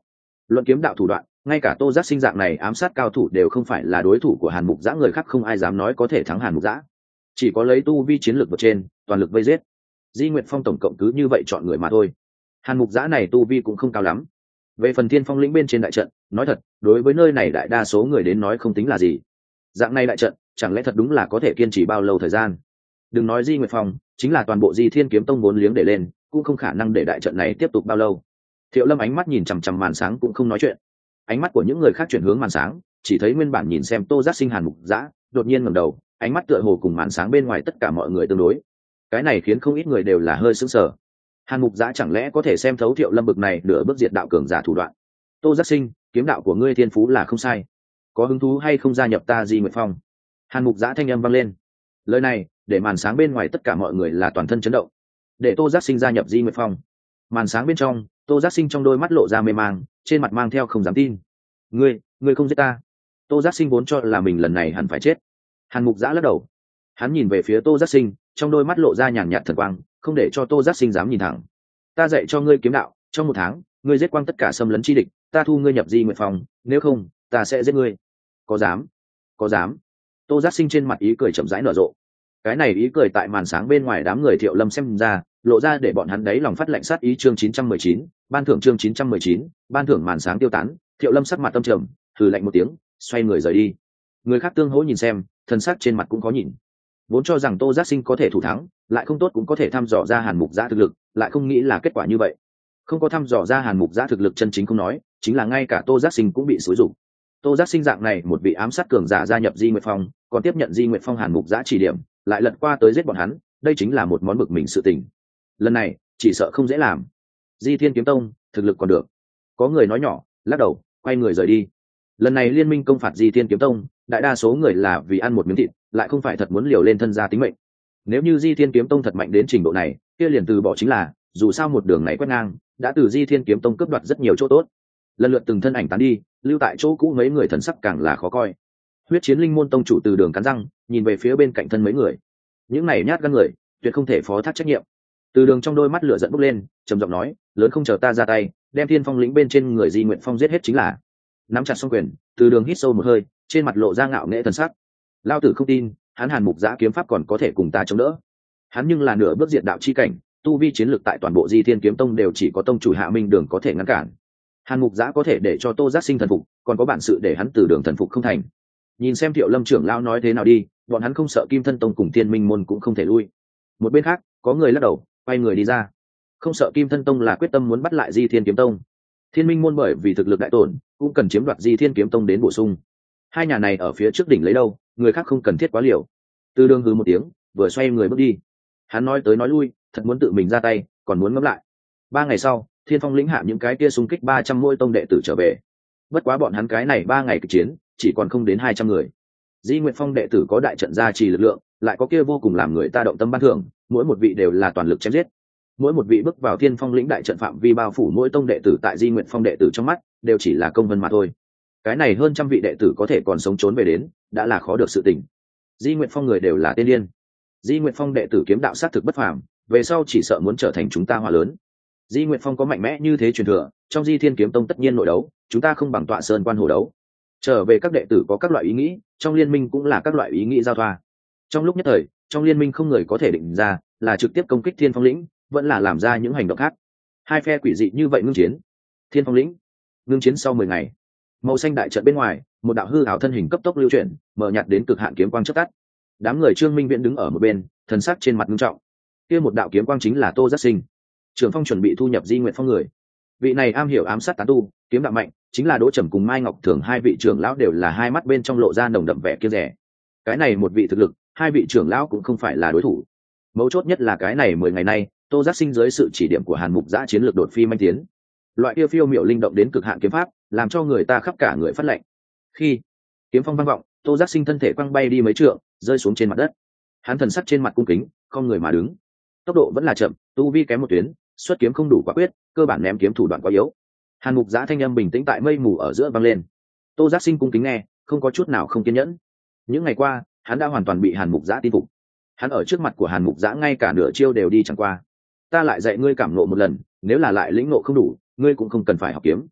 luận kiếm đạo thủ đoạn, ngay cả Tô Giác Sinh dạng này ám sát cao thủ đều không phải là đối thủ của Hàn Mục Giã, người khác không ai dám nói có thể thắng Hàn Mục Giã. Chỉ có lấy tu vi chiến lược vượt trên, toàn lực vây giết. Di Nguyệt Phong tổng cộng cứ như vậy chọn người mà thôi. Hàn Mục Giã này tu vi cũng không cao lắm. Về phần Thiên Phong lĩnh bên trên đại trận, nói thật, đối với nơi này đại đa số người đến nói không tính là gì. Dạng này đại trận, chẳng lẽ thật đúng là có thể kiên trì bao lâu thời gian? Đừng nói Di Nguyệt Phong, chính là toàn bộ Di Thiên Kiếm Tông vốn liếng để lên, cũng không khả năng để đại trận này tiếp tục bao lâu. Thiệu Lâm ánh mắt nhìn chằm chằm màn sáng cũng không nói chuyện. Ánh mắt của những người khác chuyển hướng màn sáng, chỉ thấy nguyên bản nhìn xem Tô Giác Sinh Hàn Mục Giã, đột nhiên ngẩng đầu, ánh mắt tựa hồ cùng màn sáng bên ngoài tất cả mọi người tương đối. Cái này khiến không ít người đều là hơi sững sờ. Hàn Mục Giã chẳng lẽ có thể xem thấu Thiệu Lâm bực này nửa bước diệt đạo cường giả thủ đoạn? Tô Giác Sinh, kiếm đạo của ngươi thiên phú là không sai, có hứng thú hay không gia nhập ta Di Nguyệt Phong? Hàn Mục Giã thanh âm vang lên. Lời này để màn sáng bên ngoài tất cả mọi người là toàn thân chấn động. Để Tô Giác Sinh gia nhập Di Nguyệt Phong. Màn sáng bên trong, Tô Giác Sinh trong đôi mắt lộ ra mê mang, trên mặt mang theo không dám tin. Ngươi không giết ta? Tô Giác Sinh vốn cho là mình lần này hẳn phải chết. Hàn Mục Giã lắc đầu. Hắn nhìn về phía Tô Giác Sinh, trong đôi mắt lộ ra nhàn nhạt thần quang, không để cho Tô Giác Sinh dám nhìn thẳng. Ta dạy cho ngươi kiếm đạo, trong 1 tháng ngươi giết quang tất cả xâm lấn chi địch, ta thu ngươi nhập Di Nguyệt Phong, nếu không ta sẽ giết ngươi. Có dám? Có dám? Tô Giác Sinh trên mặt ý cười chậm rãi nở rộ. Cái này ý cười tại màn sáng bên ngoài đám người Thiệu Lâm xem ra, lộ ra để bọn hắn đấy lòng phát lạnh sát ý. Chương 919, ban thưởng. Chương 919, ban thưởng. Màn sáng tiêu tán, Thiệu Lâm sắc mặt tâm trầm, hừ lạnh một tiếng, xoay người rời đi. Người khác tương hỗ nhìn xem, thân sắc trên mặt cũng có nhìn. Vốn cho rằng Tô Giác Sinh có thể thủ thắng, lại không tốt cũng có thể thăm dò ra Hàn Mục Giã thực lực, lại không nghĩ là kết quả như vậy. Không có thăm dò ra Hàn Mục Giã thực lực chân chính không nói, chính là ngay cả Tô Giác Sinh cũng bị xúi rụng. Tô Giác Sinh dạng này một vị ám sát cường giả gia nhập Di Nguyệt Phong, còn tiếp nhận Di Nguyệt Phong Hàn Mục Giã chỉ điểm, lại lật qua tới giết bọn hắn, đây chính là một món bực mình sự tình. Lần này chỉ sợ không dễ làm. Di Thiên Kiếm Tông thực lực còn được. Có người nói nhỏ, lắc đầu, quay người rời đi. Lần này liên minh công phạt Di Thiên Kiếm Tông, đại đa số người là vì ăn một miếng thịt, lại không phải thật muốn liều lên thân gia tính mệnh. Nếu như Di Thiên Kiếm Tông thật mạnh đến trình độ này, kia liền từ bỏ chính là, dù sao một đường này quét ngang, đã từ Di Thiên Kiếm Tông cướp đoạt rất nhiều chỗ tốt. Lần lượt từng thân ảnh tán đi, lưu tại chỗ cũ mấy người thần sắc càng là khó coi. Huyết Chiến Linh môn tông chủ Từ Đường cắn răng, nhìn về phía bên cạnh thân mấy người. Những này nhát gan người, tuyệt không thể phó thác trách nhiệm. Từ Đường trong đôi mắt lửa giận bốc lên, trầm giọng nói, lớn không chờ ta ra tay, đem Thiên Phong lĩnh bên trên người Di Nguyện Phong giết hết chính là. Nắm chặt song quyền, Từ Đường hít sâu một hơi, trên mặt lộ ra ngạo nghễ thần sắc. Lao tử không tin, hắn Hàn Mục Giã kiếm pháp còn có thể cùng ta chống đỡ. Hắn nhưng là nửa bước diệt đạo chi cảnh, tu vi chiến lược tại toàn bộ Di Thiên Kiếm Tông đều chỉ có tông chủ Hạ Minh Đường có thể ngăn cản. Hàn Mục Giã có thể để cho Tô Giác Sinh thần phục, còn có bản sự để hắn Từ Đường thần phục không thành. Nhìn xem Thiệu Lâm trưởng lão nói thế nào đi, bọn hắn không sợ Kim Thân Tông cùng Thiên Minh môn cũng không thể lui. Một bên khác, có người lắc đầu, quay người đi ra. Không sợ Kim Thân Tông là quyết tâm muốn bắt lại Di Thiên Kiếm Tông. Thiên Minh môn bởi vì thực lực đại tổn, cũng cần chiếm đoạt Di Thiên Kiếm Tông đến bổ sung. Hai nhà này ở phía trước đỉnh lấy đâu, người khác không cần thiết quá liều. Từ Đường hừ một tiếng, vừa xoay người bước đi. Hắn nói tới nói lui, thật muốn tự mình ra tay, còn muốn ngẫm lại. 3 ngày sau, Thiên Phong lĩnh hạ những cái kia xung kích 300 mỗi tông đệ tử trở về. Bất quá bọn hắn cái này 3 ngày kịch chiến, chỉ còn không đến 200 người. Di Nguyệt Phong đệ tử có đại trận gia trì lực lượng, lại có kia vô cùng làm người ta động tâm ban thưởng, mỗi một vị đều là toàn lực chém giết. Mỗi một vị bước vào Thiên Phong lĩnh đại trận phạm vi bao phủ mỗi tông đệ tử tại Di Nguyệt Phong đệ tử trong mắt, đều chỉ là công vân mà thôi. Cái này hơn trăm vị đệ tử có thể còn sống trốn về đến, đã là khó được sự tình. Di Nguyệt Phong người đều là tiên điên. Di Nguyệt Phong đệ tử kiếm đạo sát thực bất phàm, về sau chỉ sợ muốn trở thành chúng ta hòa lớn. Di Nguyệt Phong có mạnh mẽ như thế truyền thừa, trong Di Thiên Kiếm Tông tất nhiên nội đấu, chúng ta không bằng tọa sơn quan hồ đấu. Trở về các đệ tử có các loại ý nghĩ, trong liên minh cũng là các loại ý nghĩ giao thoa. Trong lúc nhất thời, trong liên minh không người có thể định ra là trực tiếp công kích Thiên Phong lĩnh, vẫn là làm ra những hành động khác. Hai phe quỷ dị như vậy ngưng chiến. Thiên Phong lĩnh ngưng chiến sau 10 ngày. Màu xanh đại trận bên ngoài, một đạo hư ảo thân hình cấp tốc lưu chuyển, mở nhạt đến cực hạn kiếm quang chớp tắt. Đám người Trương Minh Viễn đứng ở một bên, thần sắc trên mặt nghiêm trọng. Kia một đạo kiếm quang chính là Tô Giác Sinh. Trưởng Phong chuẩn bị thu nhập Di Nguyệt Phong người. Vị này am hiểu ám sát tán tu, kiếm đạo mạnh, chính là Đỗ Trầm cùng Mai Ngọc Thường hai vị trưởng lão đều là hai mắt bên trong lộ ra nồng đậm vẻ kiêng dè. Cái này một vị thực lực, hai vị trưởng lão cũng không phải là đối thủ. Mấu chốt nhất là cái này 10 ngày nay, Tô Giác Sinh dưới sự chỉ điểm của Hàn Mục Giã chiến lược đột phi manh tiến. Loại kia phiêu miểu linh động đến cực hạn kiếm pháp, làm cho người ta khắp cả người phát lạnh. Khi kiếm phong vang vọng, Tô Giác Sinh thân thể quăng bay đi mấy trượng, rơi xuống trên mặt đất. Hắn thần sắc trên mặt cung kính, không người mà đứng. Tốc độ vẫn là chậm, tu vi kém một tuyến, xuất kiếm không đủ quả quyết, cơ bản ném kiếm thủ đoạn quá yếu. Hàn Mục Giã thanh âm bình tĩnh tại mây mù ở giữa vang lên. Tô Giác Sinh cung kính nghe, không có chút nào không kiên nhẫn. Những ngày qua, hắn đã hoàn toàn bị Hàn Mục Giã tin phục. Hắn ở trước mặt của Hàn Mục Giã ngay cả nửa chiêu đều đi chẳng qua. Ta lại dạy ngươi cảm nộ một lần, nếu là lại lĩnh nộ không đủ, ngươi cũng không cần phải học kiếm.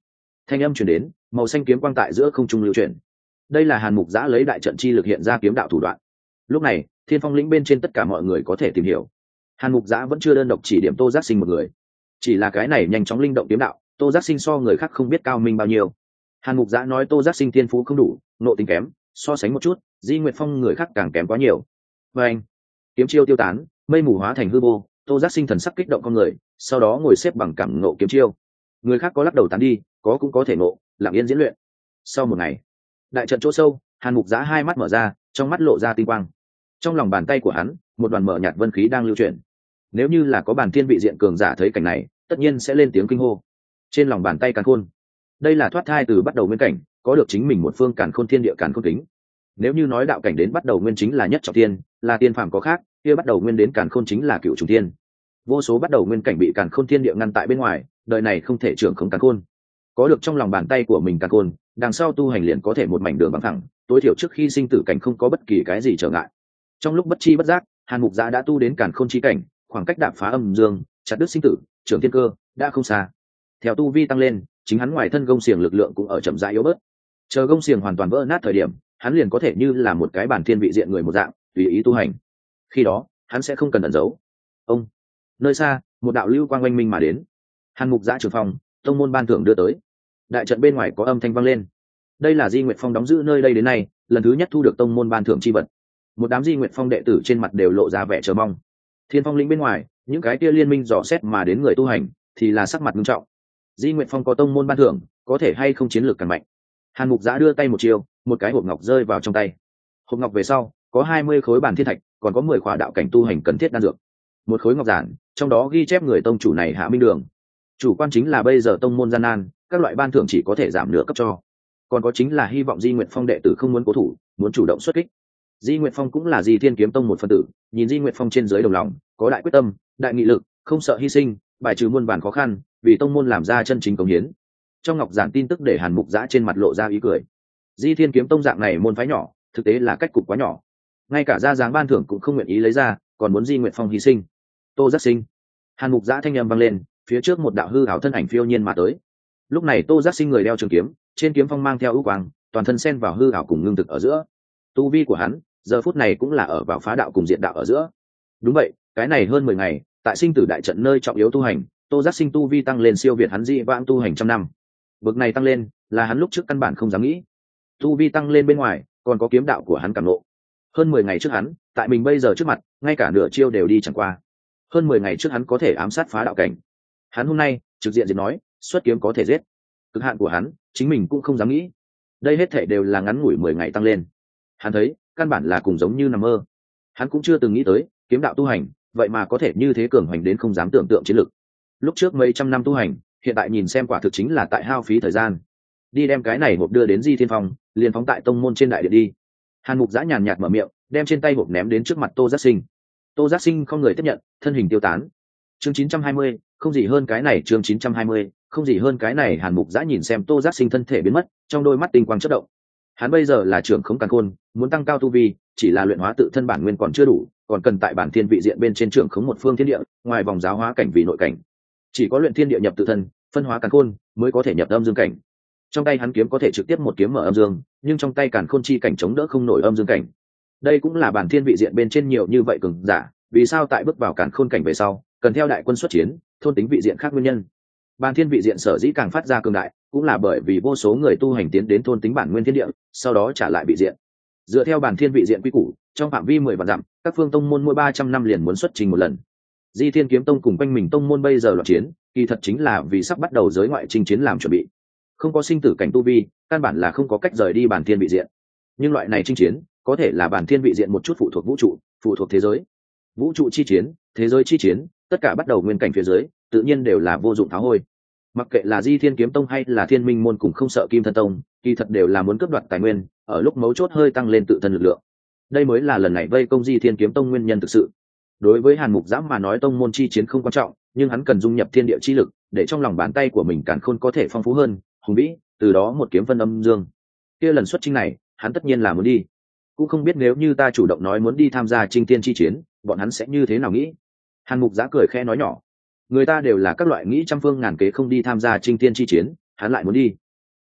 Thanh âm truyền đến, màu xanh kiếm quang tại giữa không trung lưu chuyển. Đây là Hàn Mục Giã lấy đại trận chi lực hiện ra kiếm đạo thủ đoạn. Lúc này, Thiên Phong lĩnh bên trên tất cả mọi người có thể tìm hiểu. Hàn Mục Giã vẫn chưa đơn độc chỉ điểm Tô Giác Sinh một người, chỉ là cái này nhanh chóng linh động kiếm đạo, Tô Giác Sinh so người khác không biết cao minh bao nhiêu. Hàn Mục Giã nói Tô Giác Sinh thiên phú không đủ, nộ tính kém, so sánh một chút, Di Nguyệt Phong người khác càng kém quá nhiều. Và anh, kiếm chiêu tiêu tán, mây mù hóa thành hư vô, Tô Giác Sinh thần sắc kích động con người, sau đó ngồi xếp bằng cảm ngộ kiếm chiêu. Người khác có lắc đầu tán đi, có cũng có thể ngộ, lặng yên diễn luyện. Sau một ngày, đại trận chỗ sâu, Hàn Mục Giã hai mắt mở ra, trong mắt lộ ra tinh quang. Trong lòng bàn tay của hắn, một đoàn mở nhạt vân khí đang lưu chuyển. Nếu như là có bản thiên vị diện cường giả thấy cảnh này, tất nhiên sẽ lên tiếng kinh hô. Trên lòng bàn tay càn khôn, đây là thoát thai từ bắt đầu nguyên cảnh, có được chính mình một phương càn khôn thiên địa càn khôn kính. Nếu như nói đạo cảnh đến bắt đầu nguyên chính là nhất trọng thiên, là tiên phàm có khác, kia bắt đầu nguyên đến càn khôn chính là cựu trùng thiên. Vô số bắt đầu nguyên cảnh bị càn khôn thiên địa ngăn tại bên ngoài, đời này không thể trưởng khống càn khôn. Có được trong lòng bàn tay của mình càn khôn, đằng sau tu hành liền có thể một mảnh đường bằng thẳng, tối thiểu trước khi sinh tử cảnh không có bất kỳ cái gì trở ngại. Trong lúc bất chi bất giác, Hàn Mục Giã đã tu đến càn khôn chi cảnh, khoảng cách đạp phá âm dương, chặt đứt sinh tử, trưởng thiên cơ đã không xa. Theo tu vi tăng lên, chính hắn ngoài thân gông xiềng lực lượng cũng ở chậm rãi yếu bớt. Chờ gông xiềng hoàn toàn vỡ nát thời điểm, hắn liền có thể như là một cái bản thiên vị diện người một dạng, tùy ý tu hành. Khi đó, hắn sẽ không cần ẩn giấu. Ông, nơi xa, một đạo lưu quang oanh minh mà đến. Hàn Mục Giã trưởng phòng, tông môn ban thưởng đưa tới. Đại trận bên ngoài có âm thanh vang lên. Đây là Di Nguyệt Phong đóng giữ nơi đây đến nay, lần thứ nhất thu được tông môn ban thưởng chi vật. Một đám Di Nguyệt Phong đệ tử trên mặt đều lộ ra vẻ chờ mong. Thiên Phong lĩnh bên ngoài, những cái kia liên minh dò xét mà đến người tu hành, thì là sắc mặt nghiêm trọng. Di Nguyệt Phong có tông môn ban thưởng, có thể hay không chiến lược càng mạnh. Hàn Mục Giã đưa tay một chiều, một cái hộp ngọc rơi vào trong tay. Hộp ngọc về sau, có 20 khối bản thiên thạch, còn có 10 khỏa đạo cảnh tu hành cần thiết đan dược. Một khối ngọc giản, trong đó ghi chép người tông chủ này Hạ Minh Đường. Chủ quan chính là bây giờ tông môn gian nan, các loại ban thưởng chỉ có thể giảm nửa cấp cho. Còn có chính là hy vọng Di Nguyệt Phong đệ tử không muốn cố thủ, muốn chủ động xuất kích. Di Nguyệt Phong cũng là Di Thiên Kiếm Tông một phân tử, nhìn Di Nguyệt Phong trên dưới đồng lòng, có đại quyết tâm, đại nghị lực, không sợ hy sinh, bài trừ muôn vàn khó khăn, vì tông môn làm ra chân chính công hiến. Trong ngọc giản tin tức để Hàn Mục Giã trên mặt lộ ra ý cười. Di Thiên Kiếm Tông dạng này môn phái nhỏ, thực tế là cách cục quá nhỏ, ngay cả ra dáng ban thưởng cũng không nguyện ý lấy ra, còn muốn Di Nguyệt Phong hy sinh. Tô Giác Sinh, Hàn Mục Giã thanh âm vang lên, phía trước một đạo hư ảo thân ảnh phiêu nhiên mà tới. Lúc này Tô Giác Sinh người đeo trường kiếm, trên kiếm phong mang theo ưu quang, toàn thân xen vào hư ảo cùng ngưng thực ở giữa. Tu vi của hắn giờ phút này cũng là ở vào phá đạo cùng diện đạo ở giữa. Đúng vậy, cái này hơn 10 ngày, tại sinh tử đại trận nơi trọng yếu tu hành, Tô Giác Sinh tu vi tăng lên siêu việt hắn dị vãng tu hành trăm năm. Bậc này tăng lên, là hắn lúc trước căn bản không dám nghĩ. Tu vi tăng lên bên ngoài, còn có kiếm đạo của hắn cảm ngộ. Hơn 10 ngày trước hắn, tại mình bây giờ trước mặt, ngay cả nửa chiêu đều đi chẳng qua. Hơn 10 ngày trước hắn có thể ám sát phá đạo cảnh. Hắn hôm nay, trực diện diệt nói, xuất kiếm có thể giết. Cực hạn của hắn, chính mình cũng không dám nghĩ. Đây hết thảy đều là ngắn ngủi 10 ngày tăng lên. Hắn thấy, căn bản là cùng giống như nằm mơ. Hắn cũng chưa từng nghĩ tới, kiếm đạo tu hành, vậy mà có thể như thế cường hoành đến không dám tưởng tượng chiến lực. Lúc trước mấy trăm năm tu hành, hiện tại nhìn xem quả thực chính là tại hao phí thời gian. Đi đem cái này hộp đưa đến Di Thiên Phong, liền phóng tại tông môn trên đại điện đi. Hàn Mục Giã nhàn nhạt mở miệng, đem trên tay hộp ném đến trước mặt Tô Giác Sinh. Tô Giác Sinh không người tiếp nhận, thân hình tiêu tán. Chương 920, không gì hơn cái này, chương 920, không gì hơn cái này. Hàn Mục Giã nhìn xem Tô Giác Sinh thân thể biến mất, trong đôi mắt tinh quang chớp động. Hắn bây giờ là trưởng khống càn khôn, muốn tăng cao tu vi, chỉ là luyện hóa tự thân bản nguyên còn chưa đủ, còn cần tại bản thiên vị diện bên trên trưởng khống một phương thiên địa, ngoài vòng giáo hóa cảnh vì nội cảnh. Chỉ có luyện thiên địa nhập tự thân, phân hóa càn khôn, mới có thể nhập âm dương cảnh. Trong tay hắn kiếm có thể trực tiếp một kiếm mở âm dương, nhưng trong tay càn khôn chi cảnh chống đỡ không nổi âm dương cảnh. Đây cũng là bản thiên vị diện bên trên nhiều như vậy cường giả, vì sao tại bước vào càn khôn cảnh về sau, cần theo đại quân xuất chiến, thôn tính vị diện khác nguyên nhân. Bản thiên vị diện sở dĩ càng phát ra cường đại, cũng là bởi vì vô số người tu hành tiến đến thôn tính bản nguyên thiên địa, sau đó trả lại vị diện. Dựa theo bản thiên vị diện quy củ, trong phạm vi 10 vạn dặm, các phương tông môn mỗi 300 năm liền muốn xuất trình một lần. Di Thiên Kiếm Tông cùng quanh mình tông môn bây giờ loạn chiến, kỳ thật chính là vì sắp bắt đầu giới ngoại chinh chiến làm chuẩn bị. Không có sinh tử cảnh tu vi, căn bản là không có cách rời đi bản thiên vị diện. Nhưng loại này chinh chiến, có thể là bản thiên vị diện một chút phụ thuộc vũ trụ, phụ thuộc thế giới. Vũ trụ chi chiến, thế giới chi chiến, tất cả bắt đầu nguyên cảnh phía dưới, tự nhiên đều là vô dụng tháo hôi. Mặc kệ là Di Thiên Kiếm Tông hay là Thiên Minh môn cùng không sợ Kim Thân Tông, kỳ thật đều là muốn cướp đoạt tài nguyên, ở lúc mấu chốt hơi tăng lên tự thân lực lượng. Đây mới là lần này vây công Di Thiên Kiếm Tông nguyên nhân thực sự. Đối với Hàn Mục Giã mà nói tông môn chi chiến không quan trọng, nhưng hắn cần dung nhập thiên địa chi lực, để trong lòng bàn tay của mình càn khôn có thể phong phú hơn, hùng vĩ, từ đó một kiếm phân âm dương. Kia lần xuất chinh này, hắn tất nhiên là muốn đi. Cũng không biết nếu như ta chủ động nói muốn đi tham gia chinh tiên chi chiến, bọn hắn sẽ như thế nào nghĩ. Hàn Mục Giã cười khẽ nói nhỏ, người ta đều là các loại nghĩ trăm phương ngàn kế không đi tham gia chinh tiên chi chiến, hắn lại muốn đi.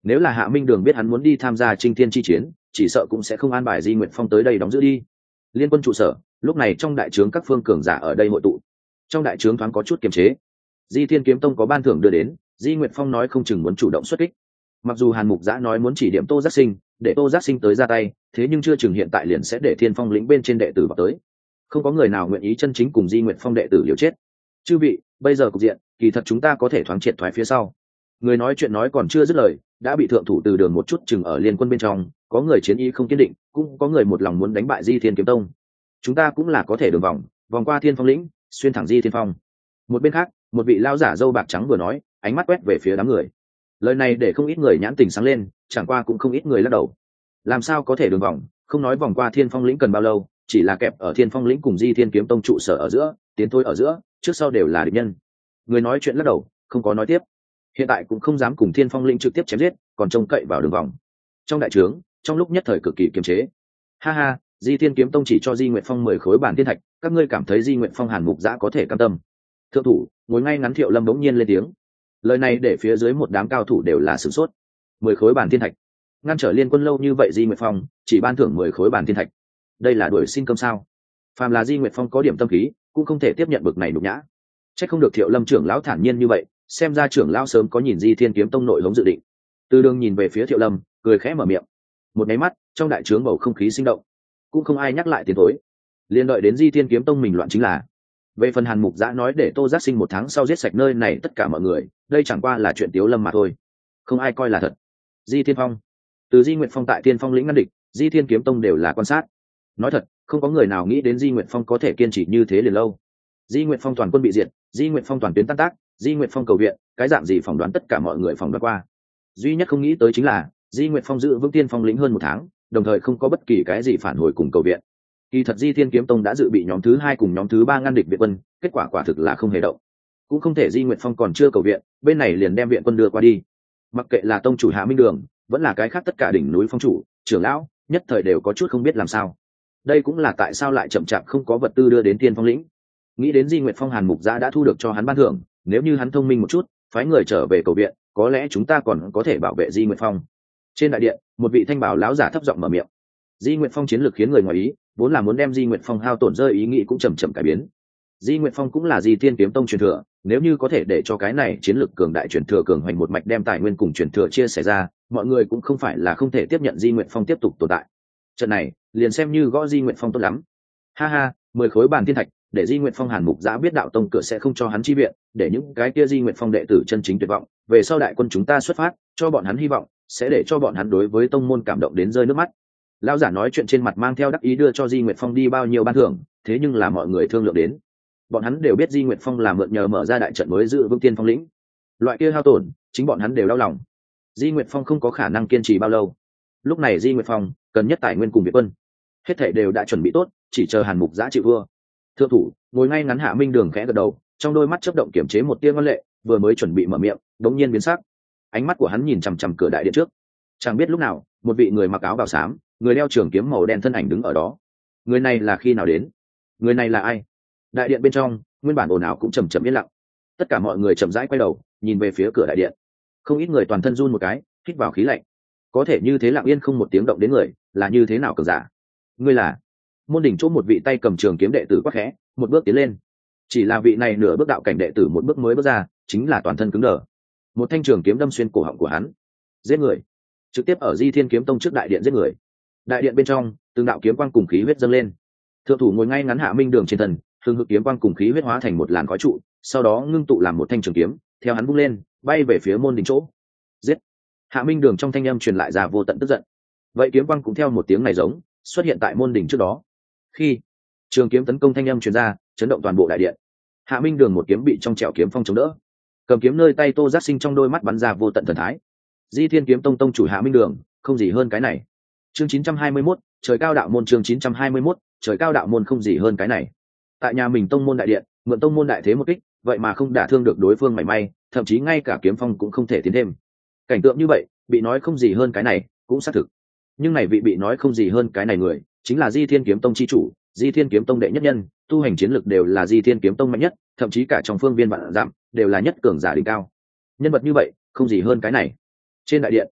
Nếu là Hạ Minh Đường biết hắn muốn đi tham gia Chinh Thiên chi chiến, chỉ sợ cũng sẽ không an bài Di Nguyệt Phong tới đây đóng giữ đi. Liên quân trụ sở, lúc này trong đại trướng các phương cường giả ở đây hội tụ. Trong đại trướng thoáng có chút kiềm chế. Di Thiên Kiếm Tông có ban thưởng đưa đến, Di Nguyệt Phong nói không chừng muốn chủ động xuất kích. Mặc dù Hàn Mục Giã nói muốn chỉ điểm Tô Giác Sinh, để Tô Giác Sinh tới ra tay, thế nhưng chưa chừng hiện tại liền sẽ để Thiên Phong lĩnh bên trên đệ tử vào tới. Không có người nào nguyện ý chân chính cùng Di Nguyệt Phong đệ tử liều chết. Chư vị, bây giờ cục diện, kỳ thật chúng ta có thể thoáng triệt thoái phía sau. Người nói chuyện nói còn chưa dứt lời, đã bị thượng thủ từ đường một chút chừng ở liên quân bên trong, có người chiến ý không kiên định, cũng có người một lòng muốn đánh bại Di Thiên Kiếm Tông. Chúng ta cũng là có thể đường vòng qua Thiên Phong lĩnh, xuyên thẳng Di Thiên Phong. Một bên khác, một vị lao giả râu bạc trắng vừa nói, ánh mắt quét về phía đám người. Lời này để không ít người nhãn tình sáng lên, chẳng qua cũng không ít người lắc đầu. Làm sao có thể đường vòng, không nói vòng qua Thiên Phong lĩnh cần bao lâu, chỉ là kẹp ở Thiên Phong lĩnh cùng Di Thiên Kiếm Tông trụ sở ở giữa, tiến thôi ở giữa, trước sau đều là địch nhân. Người nói chuyện lắc đầu, không có nói tiếp. Hiện tại cũng không dám cùng Thiên Phong lĩnh trực tiếp chém giết, còn trông cậy vào đường vòng. Trong đại trướng, trong lúc nhất thời cực kỳ kiềm chế. Ha ha, Di Thiên Kiếm Tông chỉ cho Di Nguyệt Phong 10 khối bản thiên thạch, các ngươi cảm thấy Di Nguyệt Phong Hàn Mục Giã có thể cam tâm? Thượng thủ ngồi ngay ngắn Thiệu Lâm bỗng nhiên lên tiếng. Lời này để phía dưới một đám cao thủ đều là sửng sốt. 10 khối bản thiên thạch, ngăn trở liên quân lâu như vậy Di Nguyệt Phong chỉ ban thưởng 10 khối bản thiên thạch, đây là đuổi xin cơm sao? Phàm là Di Nguyệt Phong có điểm tâm khí, cũng không thể tiếp nhận bực này nhục nhã. Chắc không được Thiệu Lâm trưởng lão thản nhiên như vậy, xem ra trưởng lão sớm có nhìn Di Thiên Kiếm Tông nội hống dự định. Từ Đường nhìn về phía Thiệu Lâm, cười khẽ mở miệng. Một cái mắt, trong đại trướng bầu không khí sinh động, cũng không ai nhắc lại tiến tối. Liên đợi đến Di Thiên Kiếm Tông mình loạn chính là. Về phần Hàn Mục Giã nói để Tô Giác Sinh 1 tháng sau giết sạch nơi này tất cả mọi người, đây chẳng qua là chuyện Tiếu Lâm mà thôi, không ai coi là thật. Di Thiên Phong, từ Di Nguyệt Phong tại Thiên Phong lĩnh ngăn địch, Di Thiên Kiếm Tông đều là quan sát. Nói thật, không có người nào nghĩ đến Di Nguyệt Phong có thể kiên trì như thế liền lâu. Di Nguyệt Phong toàn quân bị diệt, Di Nguyệt Phong toàn tuyến tan tác, Di Nguyệt Phong cầu viện, cái dạng gì phỏng đoán tất cả mọi người phỏng đoán qua. Duy nhất không nghĩ tới chính là Di Nguyệt Phong giữ vững Thiên Phong lĩnh hơn 1 tháng, đồng thời không có bất kỳ cái gì phản hồi cùng cầu viện. Kỳ thật Di Thiên Kiếm Tông đã dự bị nhóm thứ 2 cùng nhóm thứ 3 ngăn địch viện quân, kết quả quả thực là không hề động. Cũng không thể Di Nguyệt Phong còn chưa cầu viện, bên này liền đem viện quân đưa qua đi. Mặc kệ là tông chủ Hạ Minh Đường, vẫn là cái khác tất cả đỉnh núi phong chủ, trưởng lão, nhất thời đều có chút không biết làm sao. Đây cũng là tại sao lại chậm chạp không có vật tư đưa đến Thiên Phong lĩnh. Nghĩ đến Di Nguyệt Phong Hàn Mục Giã đã thu được cho hắn ban thưởng, nếu như hắn thông minh một chút, phái người trở về cầu viện, có lẽ chúng ta còn có thể bảo vệ Di Nguyệt Phong. Trên đại điện, một vị thanh bảo lão giả thấp giọng mở miệng. Di Nguyệt Phong chiến lược khiến người ngoài ý, vốn là muốn đem Di Nguyệt Phong hao tổn rơi ý nghĩ cũng chậm chậm cải biến. Di Nguyệt Phong cũng là Di Thiên Kiếm Tông truyền thừa, nếu như có thể để cho cái này chiến lược cường đại truyền thừa cường hoành một mạch đem tài nguyên cùng truyền thừa chia sẻ ra, mọi người cũng không phải là không thể tiếp nhận Di Nguyệt Phong tiếp tục tồn tại. Trận này, liền xem như gõ Di Nguyệt Phong tốt lắm. Ha ha, 10 khối bản thiên thạch, để Di Nguyệt Phong Hàn Mục Giã biết đạo tông cửa sẽ không cho hắn chi viện, để những cái kia Di Nguyệt Phong đệ tử chân chính tuyệt vọng, về sau đại quân chúng ta xuất phát, cho bọn hắn hy vọng, sẽ để cho bọn hắn đối với tông môn cảm động đến rơi nước mắt. Lão giả nói chuyện trên mặt mang theo đắc ý đưa cho Di Nguyệt Phong đi bao nhiêu ban thưởng, thế nhưng là mọi người thương lượng đến. Bọn hắn đều biết Di Nguyệt Phong là mượn nhờ mở ra đại trận mới giữ vững Thiên Phong lĩnh. Loại kia hao tổn, chính bọn hắn đều đau lòng. Di Nguyệt Phong không có khả năng kiên trì bao lâu. Lúc này Di Nguyệt Phong cần nhất tài nguyên cùng Việt quân. Hết thảy đều đã chuẩn bị tốt, chỉ chờ Hàn Mục Giã chịu vua. Thượng thủ ngồi ngay ngắn Hạ Minh Đường khẽ gật đầu, trong đôi mắt chớp động kiểm chế một tia ngoan lệ, vừa mới chuẩn bị mở miệng, đống nhiên biến sắc. Ánh mắt của hắn nhìn chằm chằm cửa đại điện trước. Chẳng biết lúc nào, một vị người mặc áo bào xám, người đeo trường kiếm màu đen thân ảnh đứng ở đó. Người này là khi nào đến? Người này là ai? Đại điện bên trong, nguyên bản ồn ào cũng chậm chậm yên lặng. Tất cả mọi người chậm rãi quay đầu, nhìn về phía cửa đại điện. Không ít người toàn thân run một cái, hít vào khí lạnh. Có thể như thế lặng yên không một tiếng động đến người, là như thế nào cường giả? Ngươi là? Môn đỉnh chỗ một vị tay cầm trường kiếm đệ tử quát khẽ, một bước tiến lên. Chỉ là vị này nửa bước đạo cảnh đệ tử một bước mới bước ra, chính là toàn thân cứng đờ. Một thanh trường kiếm đâm xuyên cổ họng của hắn. Giết người. Trực tiếp ở Di Thiên Kiếm Tông trước đại điện giết người. Đại điện bên trong, từng đạo kiếm quang cùng khí huyết dâng lên. Thượng thủ ngồi ngay ngắn Hạ Minh Đường trên thần, hương hực kiếm quang cùng khí huyết hóa thành một làn khói trụ, sau đó ngưng tụ làm một thanh trường kiếm, theo hắn vung lên, bay về phía môn đỉnh chỗ. Giết. Hạ Minh Đường trong thanh âm truyền lại ra vô tận tức giận. Vậy kiếm quang cũng theo một tiếng này giống, xuất hiện tại môn đỉnh trước đó. Khi trường kiếm tấn công thanh âm truyền ra, chấn động toàn bộ đại điện. Hạ Minh Đường một kiếm bị trong trẻo kiếm phong chống đỡ, cầm kiếm nơi tay Tô Giác Sinh trong đôi mắt bắn ra vô tận thần thái. Di Thiên Kiếm Tông tông chủ Hạ Minh Đường, không gì hơn cái này. Chương 921, trời cao đạo môn. Chương 921, trời cao đạo môn, không gì hơn cái này. Tại nhà mình tông môn đại điện, mượn tông môn đại thế một kích, vậy mà không đả thương được đối phương mảy may, thậm chí ngay cả kiếm phong cũng không thể tiến thêm. Cảnh tượng như vậy, bị nói không gì hơn cái này, cũng xác thực. Nhưng này vị bị nói không gì hơn cái này người, chính là Di Thiên Kiếm Tông chi chủ, Di Thiên Kiếm Tông đệ nhất nhân, tu hành chiến lực đều là Di Thiên Kiếm Tông mạnh nhất, thậm chí cả trong phương viên vạn dặm đều là nhất cường giả đỉnh cao. Nhân vật như vậy, không gì hơn cái này. Trên đại điện,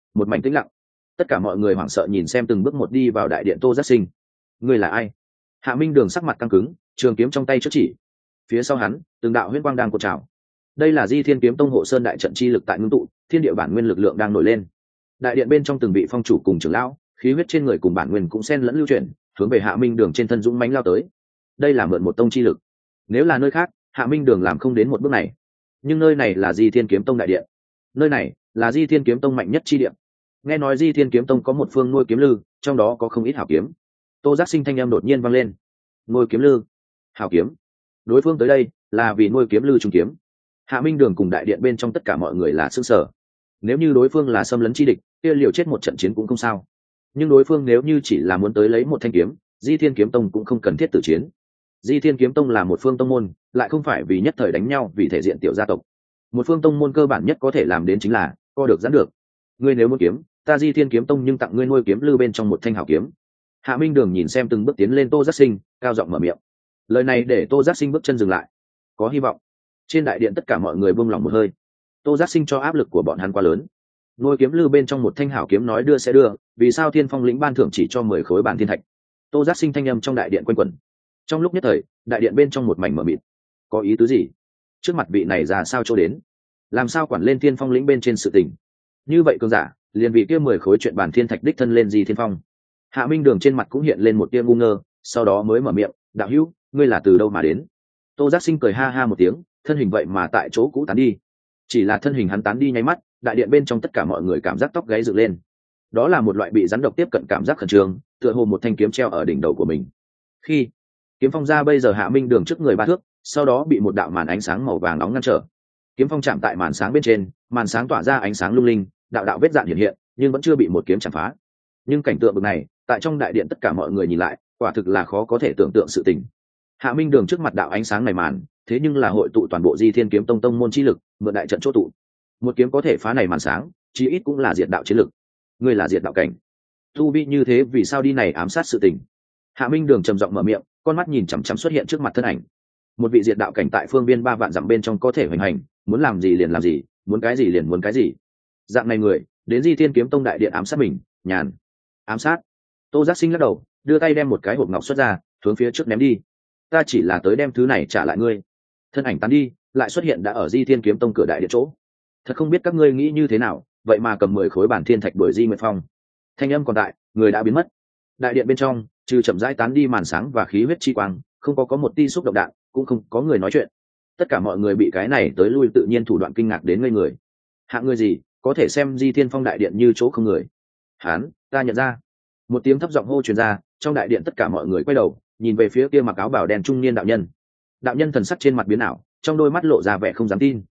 một mảnh tĩnh lặng. Tất cả mọi người hoảng sợ nhìn xem từng bước một đi vào đại điện Tô Giác Sinh. Ngươi là ai? Hạ Minh Đường sắc mặt căng cứng, trường kiếm trong tay chớp chỉ. Phía sau hắn, từng đạo huyễn quang đang cột trào. Đây là Di Thiên Kiếm Tông hộ sơn đại trận chi lực tại ngưng tụ, thiên địa bản nguyên lực lượng đang nổi lên. Đại điện bên trong từng vị phong chủ cùng trưởng lão, khí huyết trên người cùng bản nguyên cũng xen lẫn lưu chuyển, hướng về Hạ Minh Đường trên thân dũng mãnh lao tới. Đây là mượn một tông chi lực. Nếu là nơi khác, Hạ Minh Đường làm không đến một bước này. Nhưng nơi này là Di Thiên Kiếm Tông đại điện. Nơi này là Di Thiên Kiếm Tông mạnh nhất chi điện. Nghe nói Di Thiên Kiếm Tông có một phương nuôi kiếm lư, trong đó có không ít hảo kiếm. Tô Giác Sinh thanh âm đột nhiên vang lên. Nuôi kiếm lư, hảo kiếm. Đối phương tới đây là vì nuôi kiếm lư trung kiếm. Hạ Minh Đường cùng đại điện bên trong tất cả mọi người là sững sờ. Nếu như đối phương là xâm lấn chi địch, kia liều chết một trận chiến cũng không sao. Nhưng đối phương nếu như chỉ là muốn tới lấy một thanh kiếm, Di Thiên Kiếm Tông cũng không cần thiết tử chiến. Di Thiên Kiếm Tông là một phương tông môn, lại không phải vì nhất thời đánh nhau vì thể diện tiểu gia tộc. Một phương tông môn cơ bản nhất có thể làm đến chính là co được giãn được. Ngươi nếu muốn kiếm, ta Di Thiên Kiếm Tông nhưng tặng ngươi nuôi kiếm lư bên trong một thanh hảo kiếm. Hạ Minh Đường nhìn xem từng bước tiến lên Tô Giác Sinh, cao giọng mở miệng. Lời này để Tô Giác Sinh bước chân dừng lại. Có hy vọng. Trên đại điện tất cả mọi người buông lỏng một hơi. Tô Giác Sinh cho áp lực của bọn hắn quá lớn. Nuôi kiếm lư bên trong một thanh hảo kiếm nói đưa sẽ đưa, vì sao Thiên Phong lĩnh ban thưởng chỉ cho 10 khối bản thiên thạch? Tô Giác Sinh thanh âm trong đại điện quanh quẩn. Trong lúc nhất thời, đại điện bên trong một mảnh mờ mịt. Có ý tứ gì? Trước mặt vị này ra sao chỗ đến? Làm sao quản lên Thiên Phong lĩnh bên trên sự tình? Như vậy cường giả, liền vị kia 10 khối chuyện bản thiên thạch đích thân lên Di Thiên Phong. Hạ Minh Đường trên mặt cũng hiện lên một tia ngu ngơ, sau đó mới mở miệng, đạo hữu, ngươi là từ đâu mà đến? Tô Giác Sinh cười ha ha một tiếng, thân hình vậy mà tại chỗ cũ tán đi. Chỉ là thân hình hắn tán đi nháy mắt, đại điện bên trong tất cả mọi người cảm giác tóc gáy dựng lên. Đó là một loại bị rắn độc tiếp cận cảm giác khẩn trương, tựa hồ một thanh kiếm treo ở đỉnh đầu của mình. Khi kiếm phong ra bây giờ Hạ Minh Đường trước người 3 thước, sau đó bị một đạo màn ánh sáng màu vàng nóng ngăn trở. Kiếm phong chạm tại màn sáng bên trên, màn sáng tỏa ra ánh sáng lung linh, đạo đạo vết dạn hiện hiện, nhưng vẫn chưa bị một kiếm chạm phá. Nhưng cảnh tượng bực này, tại trong đại điện tất cả mọi người nhìn lại, quả thực là khó có thể tưởng tượng sự tình. Hạ Minh Đường trước mặt đạo ánh sáng này màn, thế nhưng là hội tụ toàn bộ Di Thiên Kiếm Tông tông môn chi lực, mượn đại trận chỗ tụ. Một kiếm có thể phá này màn sáng, chí ít cũng là diệt đạo chiến lực. Ngươi là diệt đạo cảnh. Tu vi như thế vì sao đi này ám sát sự tình? Hạ Minh Đường trầm giọng mở miệng, con mắt nhìn chằm chằm xuất hiện trước mặt thân ảnh. Một vị diệt đạo cảnh tại phương viên 3 vạn dặm bên trong có thể hoành hành, muốn làm gì liền làm gì, muốn cái gì liền muốn cái gì. Dạng này người, đến Di Thiên Kiếm Tông đại điện ám sát mình, nhàn. Ám sát? Tô Giác Sinh lắc đầu, đưa tay đem một cái hộp ngọc xuất ra, hướng phía trước ném đi. Ta chỉ là tới đem thứ này trả lại ngươi. Thân ảnh tán đi, lại xuất hiện đã ở Di Thiên Kiếm Tông cửa đại điện chỗ. Thật không biết các ngươi nghĩ như thế nào, vậy mà cầm 10 khối bản thiên thạch đuổi Di Nguyệt Phong. Thanh âm còn tại, người đã biến mất. Đại điện bên trong, trừ chậm rãi tán đi màn sáng và khí huyết chi quang, không có một tia xúc động đạn, cũng không có người nói chuyện. Tất cả mọi người bị cái này tới lui tự nhiên thủ đoạn kinh ngạc đến ngây người. Hạng người gì có thể xem Di Thiên Phong đại điện như chỗ không người? Hán, ta nhận ra. Một tiếng thấp giọng hô truyền ra, trong đại điện tất cả mọi người quay đầu, nhìn về phía kia mặc áo bào đen trung niên đạo nhân. Đạo nhân thần sắc trên mặt biến ảo, trong đôi mắt lộ ra vẻ không dám tin.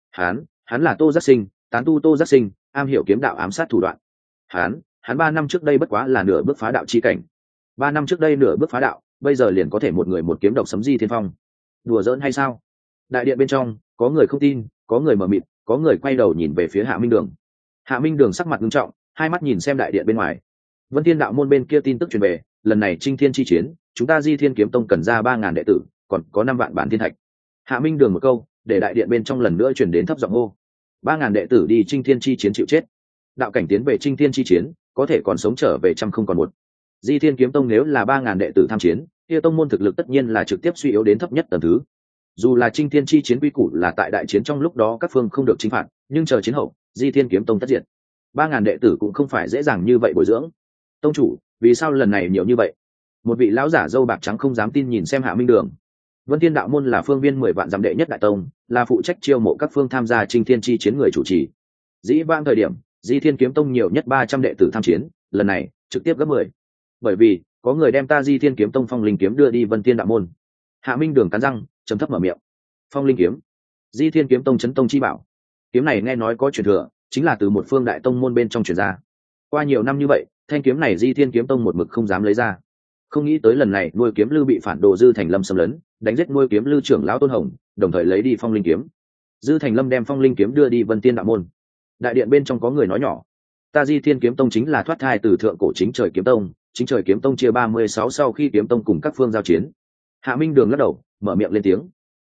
Hắn là Tô Giác Sinh, tán tu Tô Giác Sinh, am hiểu kiếm đạo ám sát thủ đoạn. Hắn 3 năm trước đây bất quá là nửa bước phá đạo chi cảnh. 3 năm trước đây nửa bước phá đạo, bây giờ liền có thể một người một kiếm độc sấm Di Thiên Phong. Đùa giỡn hay sao? Đại điện bên trong, có người không tin, có người mờ mịt, có người quay đầu nhìn về phía Hạ Minh Đường. Hạ Minh Đường sắc mặt nghiêm trọng, hai mắt nhìn xem đại điện bên ngoài. Vân Thiên đạo môn bên kia tin tức truyền về, lần này Chinh Thiên chi chiến, chúng ta Di Thiên Kiếm Tông cần ra 3000 đệ tử, còn có 5 vạn bản thiên thạch. Hạ Minh Đường một câu, để đại điện bên trong lần nữa truyền đến thấp giọng hô. 3000 đệ tử đi Chinh Thiên chi chiến chịu chết. Đạo cảnh tiến về Chinh Thiên chi chiến, có thể còn sống trở về trăm không còn một. Di Thiên Kiếm Tông nếu là 3000 đệ tử tham chiến, kia tông môn thực lực tất nhiên là trực tiếp suy yếu đến thấp nhất tầng thứ. Dù là Chinh Thiên chi chiến quy củ là tại đại chiến trong lúc đó các phương không được chinh phạt, nhưng chờ chiến hậu, Di Thiên Kiếm Tông tất diệt. 3000 đệ tử cũng không phải dễ dàng như vậy bồi dưỡng. Tông chủ, vì sao lần này nhiều như vậy? Một vị lão giả râu bạc trắng không dám tin nhìn xem Hạ Minh Đường. Vân Thiên đạo môn là phương viên 10 vạn dặm đệ nhất đại tông, là phụ trách chiêu mộ các phương tham gia Chinh Thiên chi chiến người chủ trì. Dĩ vãng thời điểm, Di Thiên Kiếm Tông nhiều nhất 300 đệ tử tham chiến, lần này trực tiếp gấp 10. Bởi vì có người đem ta Di Thiên Kiếm Tông Phong Linh kiếm đưa đi Vân Thiên đạo môn. Hạ Minh Đường cắn răng, trầm thấp mở miệng. Phong Linh kiếm, Di Thiên Kiếm Tông chấn tông chi bảo. Kiếm này nghe nói có truyền thừa, chính là từ một phương đại tông môn bên trong truyền ra. Qua nhiều năm như vậy, thanh kiếm này Di Thiên Kiếm Tông một mực không dám lấy ra. Không nghĩ tới lần này nuôi kiếm lư bị phản đồ Dư Thành Lâm xâm lấn, đánh giết nuôi kiếm lư trưởng lão Tôn Hồng, đồng thời lấy đi Phong Linh kiếm. Dư Thành Lâm đem Phong Linh kiếm đưa đi Vân Tiên đạo môn. Đại điện bên trong có người nói nhỏ, ta Di Thiên Kiếm Tông chính là thoát thai từ thượng cổ Chính Trời Kiếm Tông, Chính Trời Kiếm Tông chia 36 sau khi kiếm tông cùng các phương giao chiến. Hạ Minh Đường lắc đầu, mở miệng lên tiếng.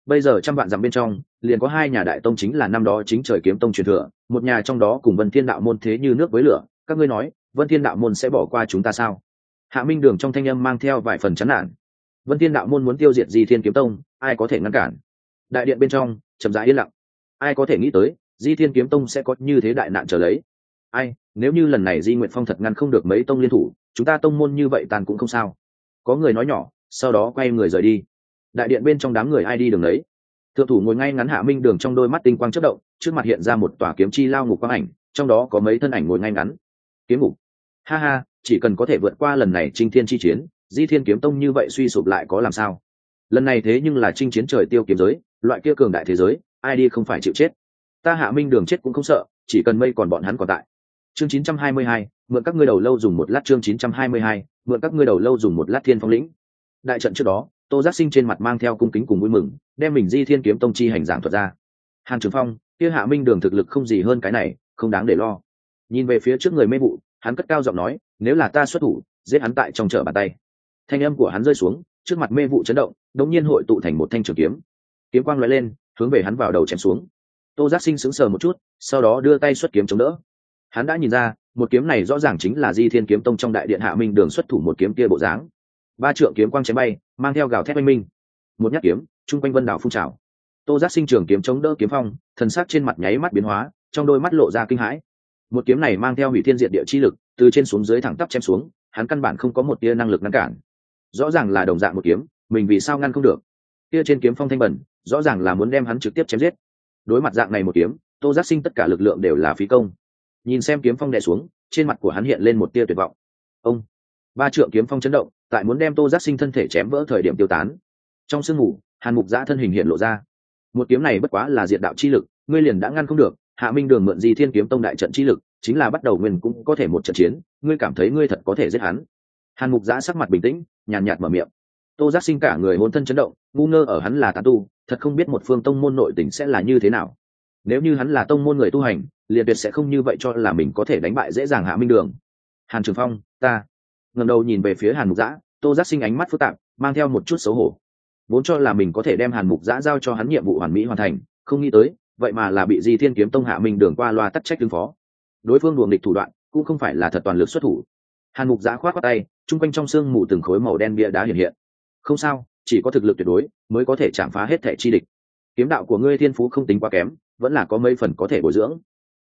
bây giờ trăm vạn dặm bên trong liền có hai nhà đại tông chính là năm đó chính trời kiếm tông truyền thừa, một nhà trong đó cùng Vân Thiên đạo môn thế như nước với lửa. Các ngươi nói Vân Thiên đạo môn sẽ bỏ qua chúng ta sao? Hạ Minh Đường trong thanh âm mang theo vài phần chán nản. Vân Thiên đạo môn muốn tiêu diệt Di Thiên kiếm tông, ai có thể ngăn cản? Đại điện bên trong trầm rãi yên lặng. Ai có thể nghĩ tới Di Thiên kiếm tông sẽ có như thế đại nạn trở lấy? Ai, nếu như lần này Di Nguyệt Phong thật ngăn không được mấy tông liên thủ, chúng ta tông môn như vậy tàn cũng không sao. Có người nói nhỏ, sau đó quay người rời đi. Đại điện bên trong đám người ai đi đường đấy. Thượng thủ ngồi ngay ngắn Hạ Minh Đường trong đôi mắt tinh quang chớp động, trước mặt hiện ra một tòa kiếm chi lao ngục quang ảnh, trong đó có mấy thân ảnh ngồi ngay ngắn. Kiếm ngục. Ha ha, chỉ cần có thể vượt qua lần này chinh thiên chi chiến, Di Thiên kiếm tông như vậy suy sụp lại có làm sao? Lần này thế nhưng là chinh chiến trời tiêu kiếm giới, loại kia cường đại thế giới, ai đi không phải chịu chết. Ta Hạ Minh Đường chết cũng không sợ, chỉ cần mây còn bọn hắn còn tại. Chương 922, mượn các ngươi đầu lâu dùng một lát. Chương 922, mượn các ngươi đầu lâu dùng một lát. Thiên Phong lĩnh. Đại trận trước đó, Tô Giác Sinh trên mặt mang theo cung kính cùng vui mừng, đem mình Di Thiên kiếm tông chi hành giảng thuật ra. Hàn Trường Phong, kia Hạ Minh Đường thực lực không gì hơn cái này, không đáng để lo. Nhìn về phía trước người mê vụ, hắn cất cao giọng nói, nếu là ta xuất thủ, giết hắn tại trong chợ bàn tay. Thanh âm của hắn rơi xuống, trước mặt mê vụ chấn động, đột nhiên hội tụ thành một thanh trường kiếm. Kiếm quang lóe lên, hướng về hắn vào đầu chém xuống. Tô Giác Sinh sững sờ một chút, sau đó đưa tay xuất kiếm chống đỡ. Hắn đã nhìn ra, một kiếm này rõ ràng chính là Di Thiên kiếm tông trong đại điện Hạ Minh Đường xuất thủ một kiếm kia bộ dáng. Ba trượng kiếm quang chém bay, mang theo gào thét oanh minh. Một nhát kiếm, trung quanh vân đảo phun trào. Tô Giác Sinh trường kiếm chống đỡ kiếm phong, thần sắc trên mặt nháy mắt biến hóa, trong đôi mắt lộ ra kinh hãi. Một kiếm này mang theo hủy thiên diệt địa chi lực, từ trên xuống dưới thẳng tắp chém xuống, hắn căn bản không có một tia năng lực ngăn cản. Rõ ràng là đồng dạng một kiếm, mình vì sao ngăn không được? Tia trên kiếm phong thanh bẩn, rõ ràng là muốn đem hắn trực tiếp chém giết. Đối mặt dạng này một kiếm, Tô Giác Sinh tất cả lực lượng đều là phí công. Nhìn xem kiếm phong đè xuống, trên mặt của hắn hiện lên một tia tuyệt vọng. Ông, ba trượng kiếm phong chấn động, tại muốn đem Tô Giác Sinh thân thể chém vỡ thời điểm tiêu tán. Trong sương mù, Hàn Mục Giã thân hình hiện lộ ra. Một kiếm này bất quá là diệt đạo chi lực, ngươi liền đã ngăn không được. Hạ Minh Đường mượn Di Thiên kiếm tông đại trận chi lực, chính là bắt đầu nguyên cũng có thể một trận chiến, ngươi cảm thấy ngươi thật có thể giết hắn? Hàn Mục Giã sắc mặt bình tĩnh, nhàn nhạt mở miệng. Tô Giác Sinh cả người hồn thân chấn động, ngu ngơ ở hắn là tán tu, thật không biết một phương tông môn nội tình sẽ là như thế nào. Nếu như hắn là tông môn người tu hành, liền tuyệt sẽ không như vậy cho là mình có thể đánh bại dễ dàng Hạ Minh Đường. Hàn Trường Phong, ta ngẩng đầu nhìn về phía Hàn Mục Giã, Tô Giác Sinh ánh mắt phức tạp, mang theo một chút xấu hổ. Vốn cho là mình có thể đem Hàn Mục Giã giao cho hắn nhiệm vụ hoàn mỹ hoàn thành, không nghĩ tới, vậy mà là bị Di Thiên kiếm tông Hạ Minh Đường qua loa tắc trách ứng phó. Đối phương đuổi nghịch thủ đoạn, cũng không phải là thật toàn lực xuất thủ. Hàn Mục Giã khoát khoát tay, trung quanh trong sương mù từng khối màu đen bia đá hiện hiện. Không sao, chỉ có thực lực tuyệt đối mới có thể chạm phá hết thể chi địch. Kiếm đạo của ngươi thiên phú không tính quá kém, vẫn là có mấy phần có thể bồi dưỡng.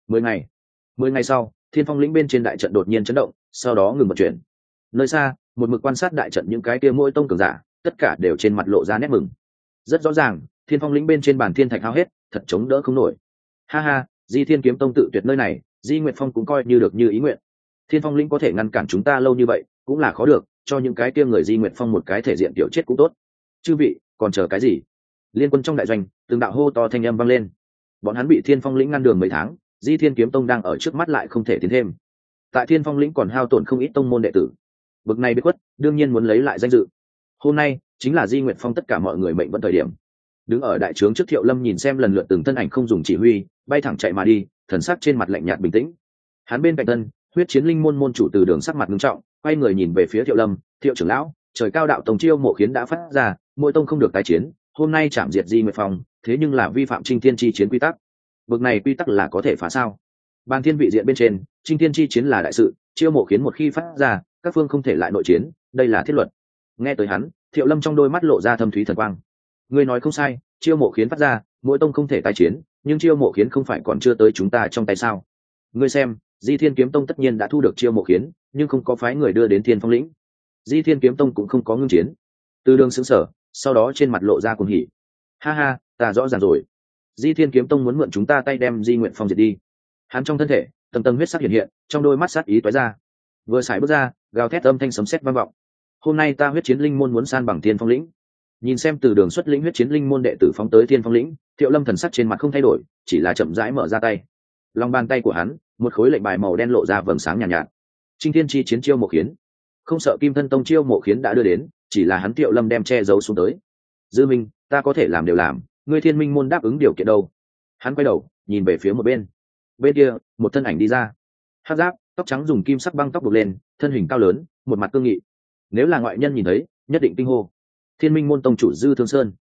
10 ngày sau, Thiên Phong lĩnh bên trên đại trận đột nhiên chấn động, sau đó ngừng vận chuyển. Nơi xa, một mực quan sát đại trận những cái kia mỗi tông cường giả, tất cả đều trên mặt lộ ra nét mừng. Rất rõ ràng, Thiên Phong lĩnh bên trên bàn thiên thạch hao hết, thật chống đỡ không nổi. Ha ha, Di Thiên kiếm tông tự tuyệt nơi này, Di Nguyệt Phong cũng coi như được như ý nguyện. Thiên Phong lĩnh có thể ngăn cản chúng ta lâu như vậy, cũng là khó được, cho những cái kia người Di Nguyệt Phong một cái thể diện tiểu chết cũng tốt. Chư vị, còn chờ cái gì? Liên quân trong đại doanh, từng đạo hô to thanh âm vang lên. Bọn hắn bị Thiên Phong lĩnh ngăn đường mấy tháng, Di Thiên kiếm tông đang ở trước mắt lại không thể tiến thêm. Tại Thiên Phong lĩnh còn hao tổn không ít tông môn đệ tử. Bực này biết quất, đương nhiên muốn lấy lại danh dự. Hôm nay chính là Di Nguyệt Phong tất cả mọi người mệnh vận thời điểm. Đứng ở đại trướng trước Thiệu Lâm nhìn xem lần lượt từng thân ảnh không dùng chỉ huy, bay thẳng chạy mà đi, thần sắc trên mặt lạnh nhạt bình tĩnh. Hắn bên cạnh thân, Huyết Chiến Linh môn môn chủ Từ Đường sắc mặt nghiêm trọng, quay người nhìn về phía Thiệu Lâm, "Thiệu trưởng lão, trời cao đạo tông chiêu mộ khiến đã phát ra, mỗi tông không được tái chiến, hôm nay chạm diệt Di Nguyệt Phong, thế nhưng là vi phạm Chinh Thiên chi chiến quy tắc. Bực này quy tắc là có thể phá sao?" Bàn thiên vị diện bên trên, Chinh Thiên chi chiến là đại sự, chiêu mộ khiến một khi phát ra, các phương không thể lại nội chiến, đây là thiết luật. Nghe tới hắn, Thiệu Lâm trong đôi mắt lộ ra thâm thúy thần quang. Ngươi nói không sai, chiêu mộ khiến phát ra, mỗi tông không thể tái chiến, nhưng chiêu mộ khiến không phải còn chưa tới chúng ta trong tay sao? Ngươi xem, Di Thiên kiếm tông tất nhiên đã thu được chiêu mộ khiến, nhưng không có phái người đưa đến Thiên Phong lĩnh. Di Thiên kiếm tông cũng không có ngưng chiến. Từ Đường sững sờ, sau đó trên mặt lộ ra cuồng hỉ. Ha ha, ta rõ ràng rồi. Di Thiên kiếm tông muốn mượn chúng ta tay đem Di Nguyện Phong diệt đi. Hắn trong thân thể, tầng tầng huyết sắc hiện hiện, trong đôi mắt sát ý tóe ra. Vừa xài bước ra, gào thét âm thanh sấm sét vang vọng. Hôm nay ta Huyết Chiến Linh môn muốn san bằng Thiên Phong lĩnh. Nhìn xem Từ Đường xuất lĩnh Huyết Chiến Linh môn đệ tử phóng tới Thiên Phong lĩnh, Thiệu Lâm thần sắc trên mặt không thay đổi, chỉ là chậm rãi mở ra tay. Lòng bàn tay của hắn, một khối lệnh bài màu đen lộ ra vầng sáng nhàn nhạt. Chinh Thiên chi chiến chiêu mộ khiến, không sợ Kim Thân tông chiêu mộ khiến đã đưa đến, chỉ là hắn Thiệu Lâm đem che giấu xuống tới. Dư Minh, ta có thể làm đều làm, ngươi Thiên Minh môn đáp ứng điều kiện đâu? Hắn quay đầu, nhìn về phía một bên. Bên kia, một thân ảnh đi ra. Hắc giáp, tóc trắng dùng kim sắc băng tóc buộc lên, thân hình cao lớn, một mặt cương nghị. Nếu là ngoại nhân nhìn thấy, nhất định kinh hô. Thiên Minh môn tông chủ Dư Thương Sơn.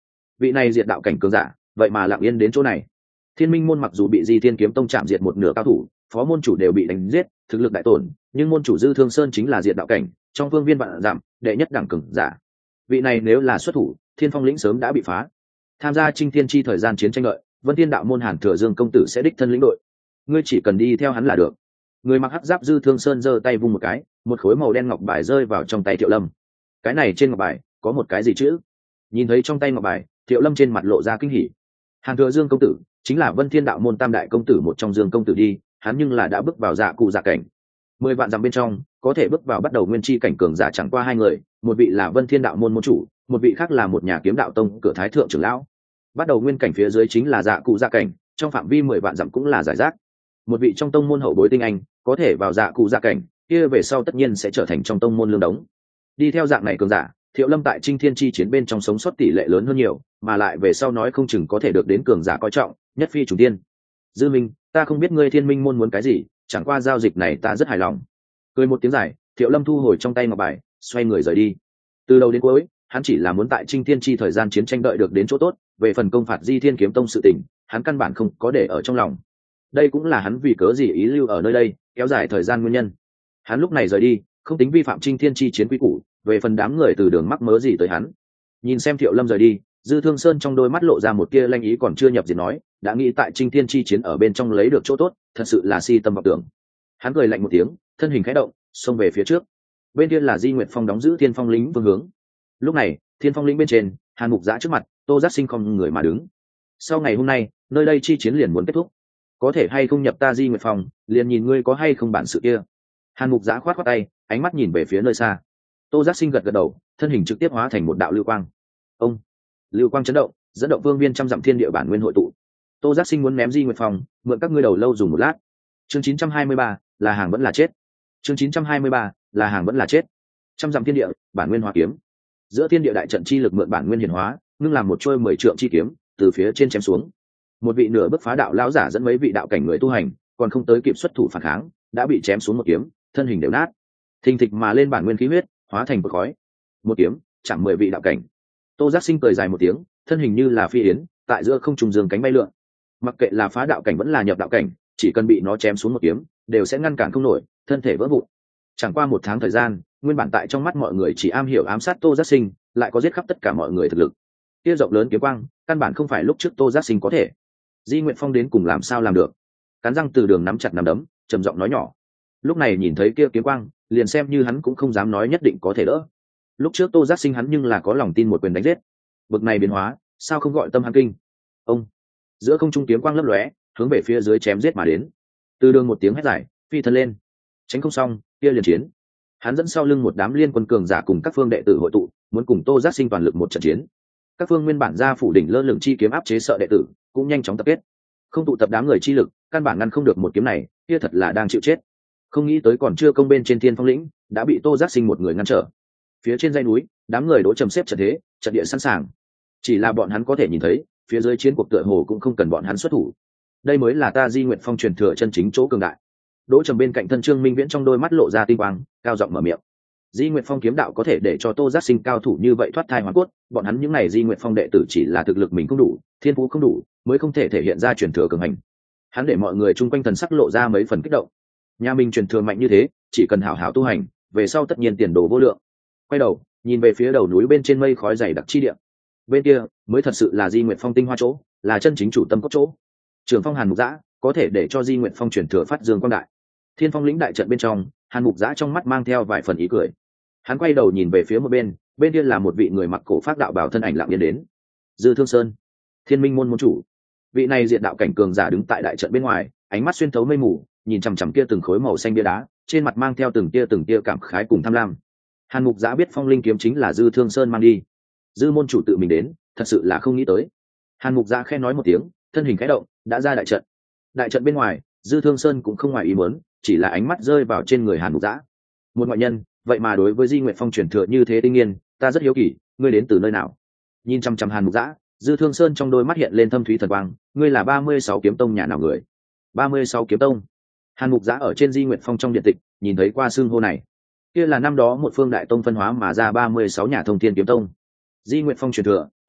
vị này diệt đạo cảnh cường giả vậy mà lặng yên đến chỗ này. Thiên Minh môn mặc dù bị Di Thiên kiếm tông chạm diệt một nửa cao thủ, phó môn chủ đều bị đánh giết, thực lực đại tổn, nhưng môn chủ Dư Thương Sơn chính là diệt đạo cảnh, trong phương viên vạn giảm, đệ nhất đẳng cường giả. Vị này nếu là xuất thủ, Thiên Phong lĩnh sớm đã bị phá. Tham gia Chinh Thiên chi thời gian chiến tranh lợi, Vân Thiên đạo môn Hàn Thừa Dương công tử sẽ đích thân lĩnh đội. Ngươi chỉ cần đi theo hắn là được. Người mặc hắc giáp Dư Thương Sơn giơ tay vung một cái, một khối màu đen ngọc bài rơi vào trong tay Thiệu Lâm. Cái này trên ngọc bài có một cái gì chữ? Nhìn thấy trong tay ngọc bài, Thiệu Lâm trên mặt lộ ra kinh hỉ. Hàn Thừa Dương công tử chính là Vân Thiên đạo môn tam đại công tử một trong Dương công tử đi, hắn nhưng là đã bước vào dạ cụ dạ cảnh. 10 vạn dặm bên trong, có thể bước vào bắt đầu nguyên chi cảnh cường giả chẳng qua hai người, một vị là Vân Thiên đạo môn môn chủ, một vị khác là một nhà kiếm đạo tông cửa thái thượng trưởng lão. Bắt đầu nguyên cảnh phía dưới chính là dạ cụ dạ cảnh, trong phạm vi 10 vạn dặm cũng là giải rác. Một vị trong tông môn hậu bối tinh anh, có thể vào dạ cụ dạ cảnh, kia về sau tất nhiên sẽ trở thành trong tông môn lương đống. Đi theo dạng này cường giả, Thiệu Lâm tại Chinh Thiên chi chiến bên trong sống sót tỷ lệ lớn hơn nhiều, mà lại về sau nói không chừng có thể được đến cường giả coi trọng, nhất phi trùng tiên. Dư Minh, ta không biết ngươi Thiên Minh môn muốn cái gì, chẳng qua giao dịch này ta rất hài lòng. Cười một tiếng dài, Thiệu Lâm thu hồi trong tay ngọc bài, xoay người rời đi. Từ đầu đến cuối, hắn chỉ là muốn tại Chinh Thiên chi thời gian chiến tranh đợi được đến chỗ tốt, về phần công phạt Di Thiên kiếm tông sự tình, hắn căn bản không có để ở trong lòng. Đây cũng là hắn vì cớ gì ý lưu ở nơi đây, kéo dài thời gian nguyên nhân. Hắn lúc này rời đi, không tính vi phạm Chinh Thiên chi chiến quy củ, về phần đám người từ đường mắc mớ gì tới hắn. Nhìn xem Thiệu Lâm rời đi, Dư Thương Sơn trong đôi mắt lộ ra một kia lanh ý còn chưa nhập diệt nói, đã nghĩ tại Chinh Thiên chi chiến ở bên trong lấy được chỗ tốt, thật sự là si tâm vọng tưởng. Hắn cười lạnh một tiếng, thân hình khẽ động, xông về phía trước. Bên kia là Di Nguyệt Phong đóng giữ Thiên Phong lĩnh phương hướng. Lúc này, Thiên Phong lĩnh bên trên, Hàn Mục Dã trước mặt, Tô Giác Sinh không người mà đứng. Sau ngày hôm nay, nơi đây chi chiến liền muốn kết thúc. Có thể hay không nhập ta Di Nguyệt Phong, liền nhìn ngươi có hay không bản sự kia. Hàn Mục Dã khoát khoát tay, ánh mắt nhìn về phía nơi xa. Tô Giác Sinh gật gật đầu, thân hình trực tiếp hóa thành một đạo lưu quang. Ông, lưu quang chấn động, dẫn động vương viên trăm dặm thiên địa bản nguyên hội tụ. Tô Giác Sinh muốn ném Di Nguyệt Phong, mượn các ngươi đầu lâu dùng một lát. Chương 923, là hàng vẫn là chết. Chương 923, là hàng vẫn là chết. Trăm dặm thiên địa, bản nguyên hóa kiếm. Giữa thiên địa đại trận chi lực mượn bản nguyên hiển hóa, ngưng làm một trôi 10 trượng chi kiếm, từ phía trên chém xuống. Một vị nửa bước phá đạo lão giả dẫn mấy vị đạo cảnh người tu hành, còn không tới kịp xuất thủ phản kháng, đã bị chém xuống một kiếm, thân hình đều nát. Thình thịch mà lên bản nguyên khí huyết, hóa thành một khói. Một kiếm, chạm 10 vị đạo cảnh. Tô Giác Sinh cười dài một tiếng, thân hình như là phi yến, tại giữa không trung dương cánh bay lượn. Mặc kệ là phá đạo cảnh vẫn là nhập đạo cảnh, chỉ cần bị nó chém xuống một kiếm, đều sẽ ngăn cản không nổi, thân thể vỡ vụn. Chẳng qua 1 tháng thời gian, nguyên bản tại trong mắt mọi người chỉ am hiểu ám sát Tô Giác Sinh, lại có giết khắp tất cả mọi người thực lực. Kia rộng lớn kiếm quang, căn bản không phải lúc trước Tô Giác Sinh có thể. Di Nguyệt Phong đến cùng làm sao làm được? Cắn răng từ đường nắm chặt nắm đấm, trầm giọng nói nhỏ. Lúc này nhìn thấy kia kiếm quang, liền xem như hắn cũng không dám nói nhất định có thể đỡ. Lúc trước Tô Giác Sinh hắn nhưng là có lòng tin một quyền đánh giết. Bực này biến hóa, sao không gọi tâm hắn kinh? Ông, giữa không trung kiếm quang lấp lóe, hướng về phía dưới chém giết mà đến. Từ đường một tiếng hét dài, phi thân lên. Tránh không xong, kia liền chiến. Hắn dẫn sau lưng một đám liên quân cường giả cùng các phương đệ tử hội tụ, muốn cùng Tô Giác Sinh toàn lực một trận chiến. Các phương nguyên bản ra phủ đỉnh lơ lửng chi kiếm áp chế sợ đệ tử, cũng nhanh chóng tập kết. Không tụ tập đám người chi lực, căn bản ngăn không được một kiếm này, kia thật là đang chịu chết. Không nghĩ tới còn chưa công bên trên Thiên Phong lĩnh, đã bị Tô Giác Sinh một người ngăn trở. Phía trên dãy núi, đám người đỗ trầm xếp trận thế, trận địa sẵn sàng. Chỉ là bọn hắn có thể nhìn thấy, phía dưới chiến cuộc tựa hồ cũng không cần bọn hắn xuất thủ. Đây mới là ta Di Nguyệt Phong truyền thừa chân chính chỗ cường đại. Đỗ trầm bên cạnh thân Trương Minh Viễn trong đôi mắt lộ ra tinh quang, cao giọng mở miệng. Di Nguyệt Phong kiếm đạo có thể để cho Tô Giác Sinh cao thủ như vậy thoát thai hóa cốt, bọn hắn những này Di Nguyệt Phong đệ tử chỉ là thực lực mình không đủ, thiên phú không đủ, mới không thể thể hiện ra truyền thừa cường hành. Hắn để mọi người chung quanh thần sắc lộ ra mấy phần kích động. Nhà mình truyền thừa mạnh như thế, chỉ cần hảo hảo tu hành, về sau tất nhiên tiền đồ vô lượng. Quay đầu, nhìn về phía đầu núi bên trên mây khói dày đặc chi địa. Bên kia, mới thật sự là Di Nguyệt Phong tinh hoa chỗ, là chân chính chủ tâm cốt chỗ. Trường Phong Hàn Mục Dã, có thể để cho Di Nguyệt Phong truyền thừa phát dương quang đại. Thiên Phong lĩnh đại trận bên trong, Hàn Mục Dã trong mắt mang theo vài phần ý cười. Hắn quay đầu nhìn về phía một bên, bên kia là một vị người mặc cổ pháp đạo bào thân ảnh lặng yên đến. Dư Thương Sơn, Thiên Minh môn môn chủ. Vị này diện đạo cảnh cường giả đứng tại đại trận bên ngoài, ánh mắt xuyên thấu mây mù, nhìn chằm chằm kia từng khối màu xanh bia đá, trên mặt mang theo từng tia cảm khái cùng tham lam. Hàn Mục Dã biết Phong Linh kiếm chính là Dư Thương Sơn mang đi. Dư môn chủ tự mình đến, thật sự là không nghĩ tới. Hàn Mục Dã khẽ nói một tiếng, thân hình khẽ động, đã ra đại trận. Đại trận bên ngoài, Dư Thương Sơn cũng không ngoài ý muốn, chỉ là ánh mắt rơi vào trên người Hàn Mục Dã. Một ngoại nhân, vậy mà đối với Di Nguyệt Phong truyền thừa như thế tinh nghiên, ta rất hiếu kỳ, ngươi đến từ nơi nào? Nhìn chăm chăm Hàn Mục Dã, Dư Thương Sơn trong đôi mắt hiện lên thâm thúy thần quang, ngươi là 36 kiếm tông nhà nào người? 36 kiếm tông. Hàn Mục Dã ở trên Di Nguyệt Phong trong điện tịch, nhìn thấy qua xương hô này. Kia là năm đó một phương đại tông phân hóa mà ra 36 nhà thông thiên kiếm tông. Di Nguyệt Phong truyền thừa,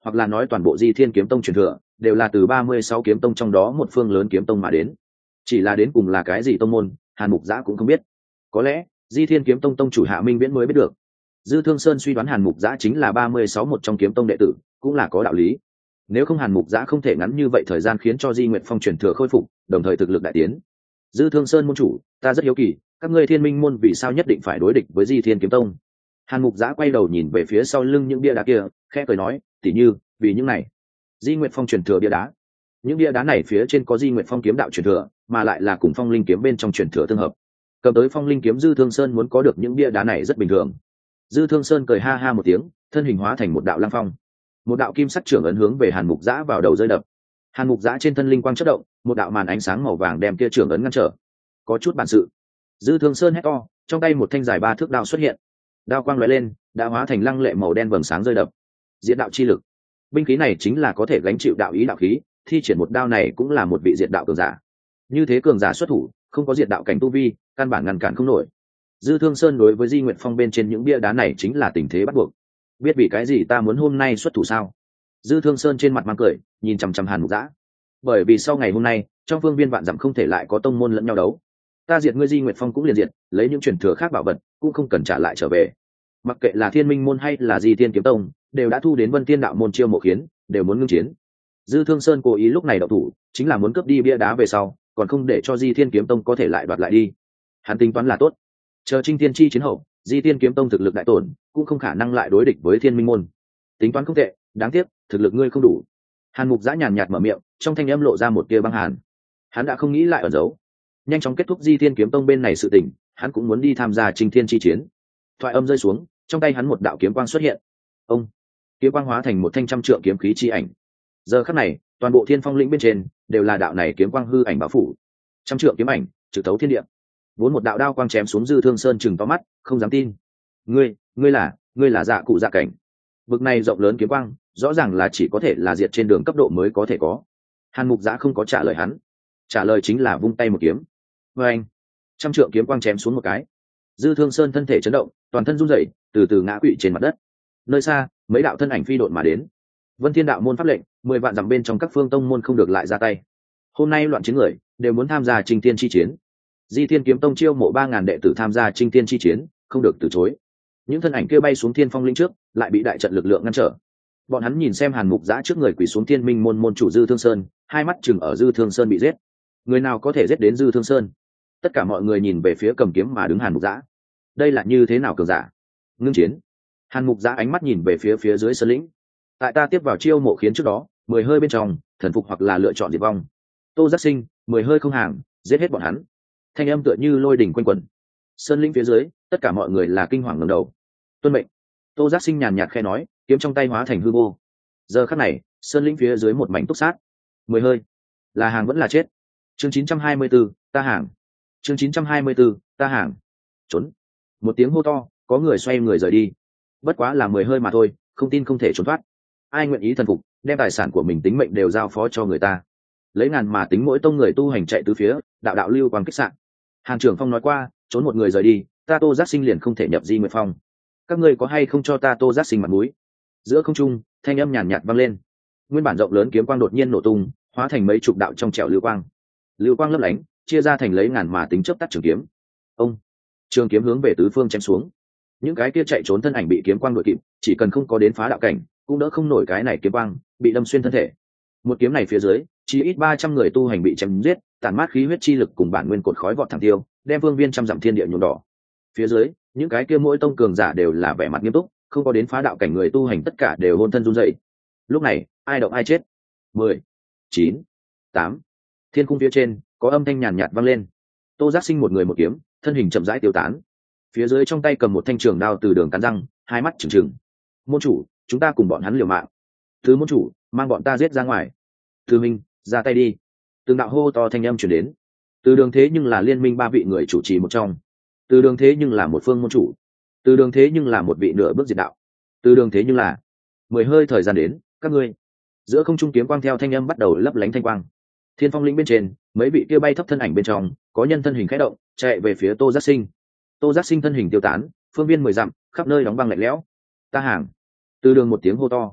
hoặc là nói toàn bộ Di Thiên kiếm tông truyền thừa đều là từ 36 kiếm tông trong đó một phương lớn kiếm tông mà đến. Chỉ là đến cùng là cái gì tông môn, Hàn Mục Giã cũng không biết. Có lẽ Di Thiên kiếm tông tông chủ Hạ Minh Viễn mới biết được. Dư Thương Sơn suy đoán Hàn Mục Giã chính là 36 một trong kiếm tông đệ tử, cũng là có đạo lý. Nếu không Hàn Mục Giã không thể ngắn như vậy thời gian khiến cho Di Nguyệt Phong truyền thừa khôi phục, đồng thời thực lực đại tiến. Dư Thương Sơn môn chủ, ta rất hiếu kỳ, các ngươi Thiên Minh môn vì sao nhất định phải đối địch với Di Thiên kiếm tông? Hàn Mục Giã quay đầu nhìn về phía sau lưng những bia đá kia, khẽ cười nói, tỉ như vì những này. Di Nguyệt Phong truyền thừa bia đá. Những bia đá này phía trên có Di Nguyệt Phong kiếm đạo truyền thừa, mà lại là cùng Phong Linh kiếm bên trong truyền thừa tương hợp. Cầm tới Phong Linh kiếm Dư Thương Sơn muốn có được những bia đá này rất bình thường. Dư Thương Sơn cười ha ha một tiếng, thân hình hóa thành một đạo lăng phong. Một đạo kim sắc trưởng ấn hướng về Hàn Mục Giã vào đầu rơi đập. Hàn Mục Giã trên thân linh quang chớp động, một đạo màn ánh sáng màu vàng đem kia trưởng ấn ngăn trở. Có chút bản sự. Dư Thương Sơn hét to, trong tay một thanh dài 3 thước đao xuất hiện. Đao quang lóe lên, đã hóa thành lăng lệ màu đen vầng sáng rơi đập. Diệt đạo chi lực. Binh khí này chính là có thể gánh chịu đạo ý đạo khí, thi triển một đao này cũng là một vị diệt đạo cường giả. Như thế cường giả xuất thủ, không có diệt đạo cảnh tu vi, căn bản ngăn cản không nổi. Dư Thương Sơn đối với Di Nguyệt Phong bên trên những bia đá này chính là tình thế bắt buộc. Biết vì cái gì ta muốn hôm nay xuất thủ sao? Dư Thương Sơn trên mặt mang cười, nhìn chằm chằm Hàn Mục Giã. Bởi vì sau ngày hôm nay, trong phương viên vạn dặm không thể lại có tông môn lẫn nhau đấu. Ta diệt ngươi Di Nguyệt Phong cũng liền diệt, lấy những truyền thừa khác bảo vật, cũng không cần trả lại trở về. Mặc kệ là Thiên Minh môn hay là Di Thiên kiếm tông, đều đã thu đến Vân Tiên đạo môn chiêu mộ khiến, đều muốn ngưng chiến. Dư Thương Sơn cố ý lúc này động thủ, chính là muốn cướp đi bia đá về sau, còn không để cho Di Thiên kiếm tông có thể lại đoạt lại đi. Hắn tính toán là tốt. Chờ Trinh Thiên chi chiến hậu, Di Thiên kiếm tông thực lực đại tổn, cũng không khả năng lại đối địch với Thiên Minh môn. Tính toán không tệ, đáng tiếc, thực lực ngươi không đủ. Hàn Mục Giã nhàn nhạt mở miệng, trong thanh âm lộ ra một tia băng hàn. Hắn đã không nghĩ lại ẩn giấu, nhanh chóng kết thúc Di Thiên kiếm tông bên này sự tình, hắn cũng muốn đi tham gia Trinh Thiên chi chiến. Thoại âm rơi xuống, trong tay hắn một đạo kiếm quang xuất hiện. Ông, kiếm quang hóa thành một thanh trăm trượng kiếm khí chi ảnh. Giờ khắc này, toàn bộ Thiên Phong lĩnh bên trên đều là đạo này kiếm quang hư ảnh bao phủ. Trăm trượng kiếm ảnh, trực thấu thiên địa. Vốn một đạo đao quang chém xuống Dư Thương Sơn chừng to mắt, không dám tin. Ngươi là dạ cụ dạ cảnh. Vực này rộng lớn kiếm quang, rõ ràng là chỉ có thể là diệt trên đường cấp độ mới có thể có. Hàn Mục Giã không có trả lời hắn, trả lời chính là vung tay một kiếm. Và anh, trăm trượng kiếm quang chém xuống một cái. Dư Thương Sơn thân thể chấn động, toàn thân run rẩy, từ từ ngã quỵ trên mặt đất. Nơi xa, mấy đạo thân ảnh phi độn mà đến. Vân Thiên đạo môn pháp lệnh, 10 vạn dặm bên trong các phương tông môn không được lại ra tay. Hôm nay loạn chiến người đều muốn tham gia Trinh Thiên chi chiến. Di Thiên kiếm tông chiêu mộ 3000 đệ tử tham gia Trinh Thiên chi chiến, không được từ chối. Những thân ảnh kia bay xuống Thiên Phong lĩnh trước, lại bị đại trận lực lượng ngăn trở. Bọn hắn nhìn xem Hàn Mục Giã trước người quỳ xuống Thiên Minh môn môn chủ Dư Thương Sơn, hai mắt chừng ở Dư Thương Sơn bị giết. Người nào có thể giết đến Dư Thương Sơn? Tất cả mọi người nhìn về phía cầm kiếm mà đứng Hàn Mục Giã. Đây là như thế nào cường giả? Ngưng chiến. Hàn Mục Giã ánh mắt nhìn về phía dưới sơn lĩnh. Tại ta tiếp vào chiêu mộ khiến trước đó, 10 hơi bên trong, thần phục hoặc là lựa chọn diệt vong. Tô Giác Sinh, 10 hơi không hàng, giết hết bọn hắn. Thanh âm tựa như lôi đỉnh quanh quẩn. Sơn lĩnh phía dưới, tất cả mọi người là kinh hoàng ngẩng đầu. Tuân mệnh. Tô Giác Sinh nhàn nhạt khẽ nói, kiếm trong tay hóa thành hư vô. Giờ khắc này, sơn lĩnh phía dưới một mảnh túc sát. 10 hơi, là hàng vẫn là chết. Chương 924, ta hàng. Chương 924, ta hàng. Trốn. Một tiếng hô to, có người xoay người rời đi. Bất quá là 10 hơi mà thôi, không tin không thể trốn thoát. Ai nguyện ý thần phục, đem tài sản của mình tính mệnh đều giao phó cho người ta. Lấy ngàn mà tính mỗi tông người tu hành chạy tứ phía, đạo đạo lưu quang kích sạn. Hàn Trưởng Phong nói qua, trốn một người rời đi, ta Tô Giác Sinh liền không thể nhập Di Nguyệt Phong. Các ngươi có hay không cho ta Tô Giác Sinh mặt mũi? Giữa không trung, thanh âm nhàn nhạt vang lên. Nguyên bản rộng lớn kiếm quang đột nhiên nổ tung, hóa thành mấy chục đạo trong trẻo lưu quang. Lưu quang lấp lánh, chia ra thành lấy ngàn mà tính chớp tắt trường kiếm. Ông, trường kiếm hướng về tứ phương chém xuống. Những cái kia chạy trốn thân ảnh bị kiếm quang đuổi kịp, chỉ cần không có đến phá đạo cảnh, cũng đỡ không nổi cái này kiếm quang, bị đâm xuyên thân thể. Một kiếm này phía dưới, chỉ ít 300 người tu hành bị chém giết, tàn mát khí huyết chi lực cùng bản nguyên cột khói vọt thẳng tiêu, đem phương viên trăm dặm thiên địa nhuộm đỏ. Phía dưới, những cái kia mỗi tông cường giả đều là vẻ mặt nghiêm túc, không có đến phá đạo cảnh người tu hành tất cả đều hôn thân run rẩy. Lúc này, ai động ai chết. 10, 9, 8. Thiên cung phía trên, có âm thanh nhàn nhạt vang lên. Tô Giác Sinh một người một kiếm, thân hình chậm rãi tiêu tán. Phía dưới trong tay cầm một thanh trường đao từ đường cắn răng, hai mắt trừng trừng. Môn chủ, chúng ta cùng bọn hắn liều mạng. Thứ môn chủ, mang bọn ta giết ra ngoài. Thứ minh, ra tay đi. Từng đạo hô to thanh âm truyền đến. Từ đường thế nhưng là liên minh 3 vị người chủ trì một trong. Từ đường thế nhưng là một phương môn chủ. Từ đường thế nhưng là một vị nửa bước diệt đạo. Từ đường thế nhưng là 10 hơi thời gian đến, các ngươi. Giữa không trung kiếm quang theo thanh âm bắt đầu lấp lánh thanh quang. Thiên Phong lĩnh bên trên, mấy vị kia bay thấp thân ảnh bên trong, có nhân thân hình khẽ động, chạy về phía Tô Giác Sinh. Tô Giác Sinh thân hình tiêu tán, phương viên 10 dặm, khắp nơi đóng băng lạnh lẽo. Ta hàng. Từ đường một tiếng hô to.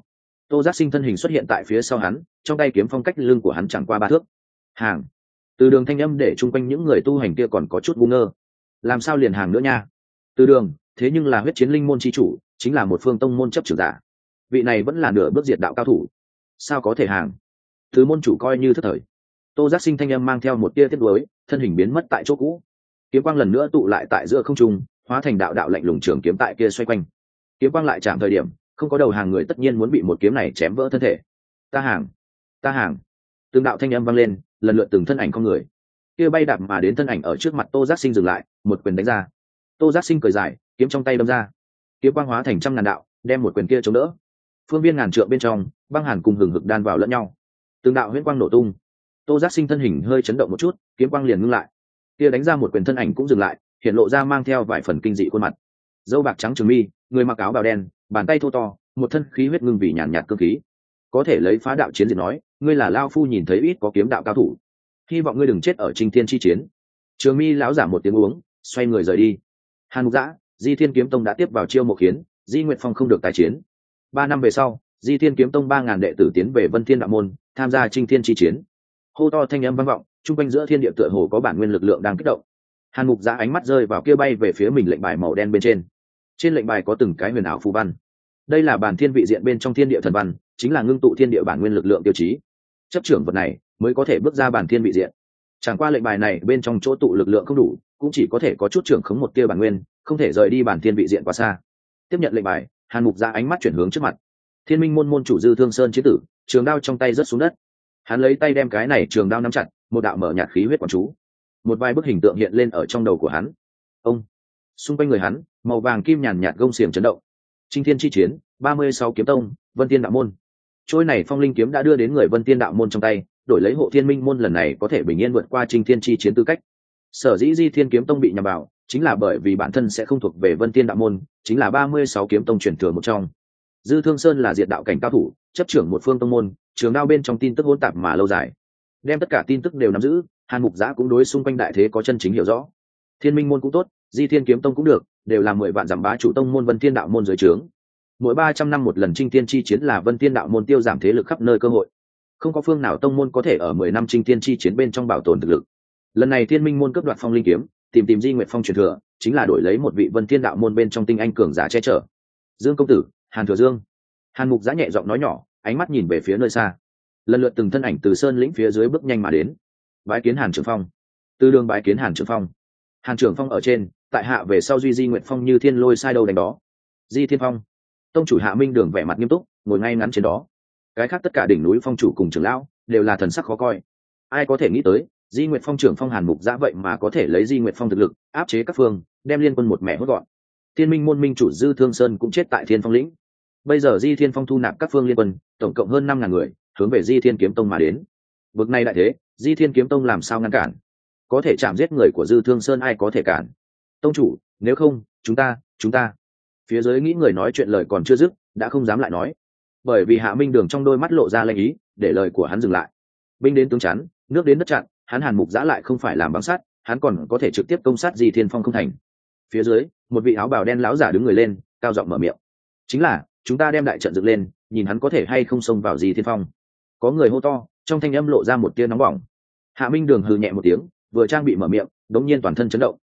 Tô Giác Sinh thân hình xuất hiện tại phía sau hắn, trong tay kiếm phong cách lưng của hắn chẳng qua 3 thước. Hàng. Từ Đường thanh âm để chung quanh những người tu hành kia còn có chút ngu ngơ. Làm sao liền hàng nữa nha? Từ Đường, thế nhưng là huyết chiến linh môn chi chủ, chính là một phương tông môn chấp trưởng giả. Vị này vẫn là nửa bước diệt đạo cao thủ, sao có thể hàng? Thứ môn chủ coi như thất thời. Tô Giác Sinh thanh âm mang theo một tia tiếc nuối, thân hình biến mất tại chỗ cũ. Kiếm quang lần nữa tụ lại tại giữa không trung, hóa thành đạo đạo lạnh lùng trường kiếm tại kia xoay quanh. Kiếm quang lại chạm thời điểm, không có đầu hàng người tất nhiên muốn bị một kiếm này chém vỡ thân thể. Ta hàng, ta hàng. Từng đạo thanh âm vang lên, lần lượt từng thân ảnh con người. Kia bay đạp mà đến thân ảnh ở trước mặt Tô Giác Sinh dừng lại, một quyền đánh ra. Tô Giác Sinh cười dài, kiếm trong tay đâm ra. Kiếm quang hóa thành trăm ngàn đạo, đem một quyền kia chống đỡ. Phương viên ngàn trượng bên trong, băng hàn cùng hừng hực đan vào lẫn nhau. Từng đạo huyễn quang nổ tung. Tô Giác Sinh thân hình hơi chấn động một chút, kiếm quang liền ngưng lại. Kia đánh ra một quyền thân ảnh cũng dừng lại, hiện lộ ra mang theo vài phần kinh dị khuôn mặt. Dâu bạc trắng trường mi, người mặc áo bào đen, bàn tay thô to, một thân khí huyết ngưng vì nhàn nhạt cương khí. Có thể lấy phá đạo chiến diệt nói, ngươi là lao phu nhìn thấy ít có kiếm đạo cao thủ. Hy vọng ngươi đừng chết ở Trinh Thiên chi chiến. Trường mi lão giả một tiếng uống, xoay người rời đi. Hàn Mục Dã, Di Thiên kiếm tông đã tiếp vào chiêu mộ khiến, Di Nguyệt Phong không được tái chiến. 3 năm về sau, Di Thiên kiếm tông 3000 đệ tử tiến về Vân Thiên đạo môn, tham gia Trinh Thiên chi chiến. Hô to thanh âm vang vọng, trung quanh giữa thiên địa tựa hồ có bản nguyên lực lượng đang kích động. Hàn Mục Dã ánh mắt rơi vào kia bay về phía mình lệnh bài màu đen bên trên. Trên lệnh bài có từng cái huyền ảo phù văn. Đây là bản thiên vị diện bên trong thiên địa thần văn, chính là ngưng tụ thiên địa bản nguyên lực lượng tiêu chí. Chấp trưởng vật này mới có thể bước ra bản thiên vị diện. Chẳng qua lệnh bài này bên trong chỗ tụ lực lượng không đủ, cũng chỉ có thể có chút trưởng khống một tia bản nguyên, không thể rời đi bản thiên vị diện quá xa. Tiếp nhận lệnh bài, Hàn Mục Dã ánh mắt chuyển hướng trước mặt. Thiên Minh môn môn chủ Dư Thương Sơn chiến tử, trường đao trong tay rớt xuống đất. Hắn lấy tay đem cái này trường đao nắm chặt, một đạo mở nhạt khí huyết quán chú. Một vài bức hình tượng hiện lên ở trong đầu của hắn. Ông, xung quanh người hắn, màu vàng kim nhàn nhạt gông xiềng chấn động. Trinh Thiên chi chiến, 36 kiếm tông, Vân Tiên đạo môn. Trôi này phong linh kiếm đã đưa đến người Vân Tiên đạo môn trong tay, đổi lấy hộ Thiên Minh môn lần này có thể bình yên vượt qua Trinh Thiên chi chiến tư cách. Sở dĩ Di Thiên kiếm tông bị nhằm vào, chính là bởi vì bản thân sẽ không thuộc về Vân Tiên đạo môn, chính là 36 kiếm tông truyền thừa một trong. Dư Thương Sơn là diệt đạo cảnh cao thủ, chấp trưởng một phương tông môn, trường đao bên trong tin tức hỗn tạp mà lâu dài. Đem tất cả tin tức đều nắm giữ, Hàn Mục Dã cũng đối xung quanh đại thế có chân chính hiểu rõ. Thiên Minh môn cũng tốt, Di Thiên kiếm tông cũng được, đều là 10 vạn giảm bá chủ tông môn Vân Thiên đạo môn dưới trướng. Mỗi 300 năm một lần Trinh Thiên chi chiến là Vân Thiên đạo môn tiêu giảm thế lực khắp nơi cơ hội. Không có phương nào tông môn có thể ở 10 năm Trinh Thiên chi chiến bên trong bảo tồn thực lực. Lần này Thiên Minh môn cướp đoạt phong linh kiếm, tìm Di Nguyệt Phong truyền thừa, chính là đổi lấy một vị Vân Thiên đạo môn bên trong tinh anh cường giả che chở. Dương công tử, Hàn Thừa Dương. Hàn Mục Dã nhẹ giọng nói nhỏ, ánh mắt nhìn về phía nơi xa. Lần lượt từng thân ảnh từ sơn lĩnh phía dưới bước nhanh mà đến. Bái kiến Hàn Trường Phong. Từ Đường bái kiến Hàn Trường Phong. Hàn Trường Phong ở trên, tại hạ về sau Di Nguyệt Phong như thiên lôi sai đâu đánh đó. Di Thiên Phong. Tông chủ Hạ Minh Đường vẻ mặt nghiêm túc, ngồi ngay ngắn trên đó. Cái khác tất cả đỉnh núi phong chủ cùng trưởng lão đều là thần sắc khó coi. Ai có thể nghĩ tới, Di Nguyệt Phong trưởng phong Hàn Mục Dã vậy mà có thể lấy Di Nguyệt Phong thực lực áp chế các phương, đem liên quân một mẻ hốt gọn. Thiên Minh môn minh chủ Dư Thương Sơn cũng chết tại Thiên Phong lĩnh. Bây giờ Di Thiên Phong thu nạp các phương liên quân, tổng cộng hơn 5000 người, hướng về Di Thiên kiếm tông mà đến. Vực này đại thế, Di Thiên kiếm tông làm sao ngăn cản? Có thể chạm giết người của Dư Thương Sơn ai có thể cản? Tông chủ, nếu không, chúng ta. Phía dưới nghĩ người nói chuyện lời còn chưa dứt, đã không dám lại nói. Bởi vì Hạ Minh Đường trong đôi mắt lộ ra lệnh ý, để lời của hắn dừng lại. Binh đến tướng chắn, nước đến đất chặn, hắn Hàn Mục Dã lại không phải làm băng sát, hắn còn có thể trực tiếp công sát Di Thiên Phong không thành. Phía dưới, một vị áo bào đen lão giả đứng người lên, cao giọng mở miệng. Chính là, chúng ta đem đại trận dựng lên, nhìn hắn có thể hay không xông vào Di Thiên Phong. Có người hô to, trong thanh âm lộ ra một tia nóng bỏng. Hạ Minh Đường hừ nhẹ một tiếng, vừa trang bị mở miệng, đống nhiên toàn thân chấn động.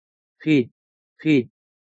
Khi,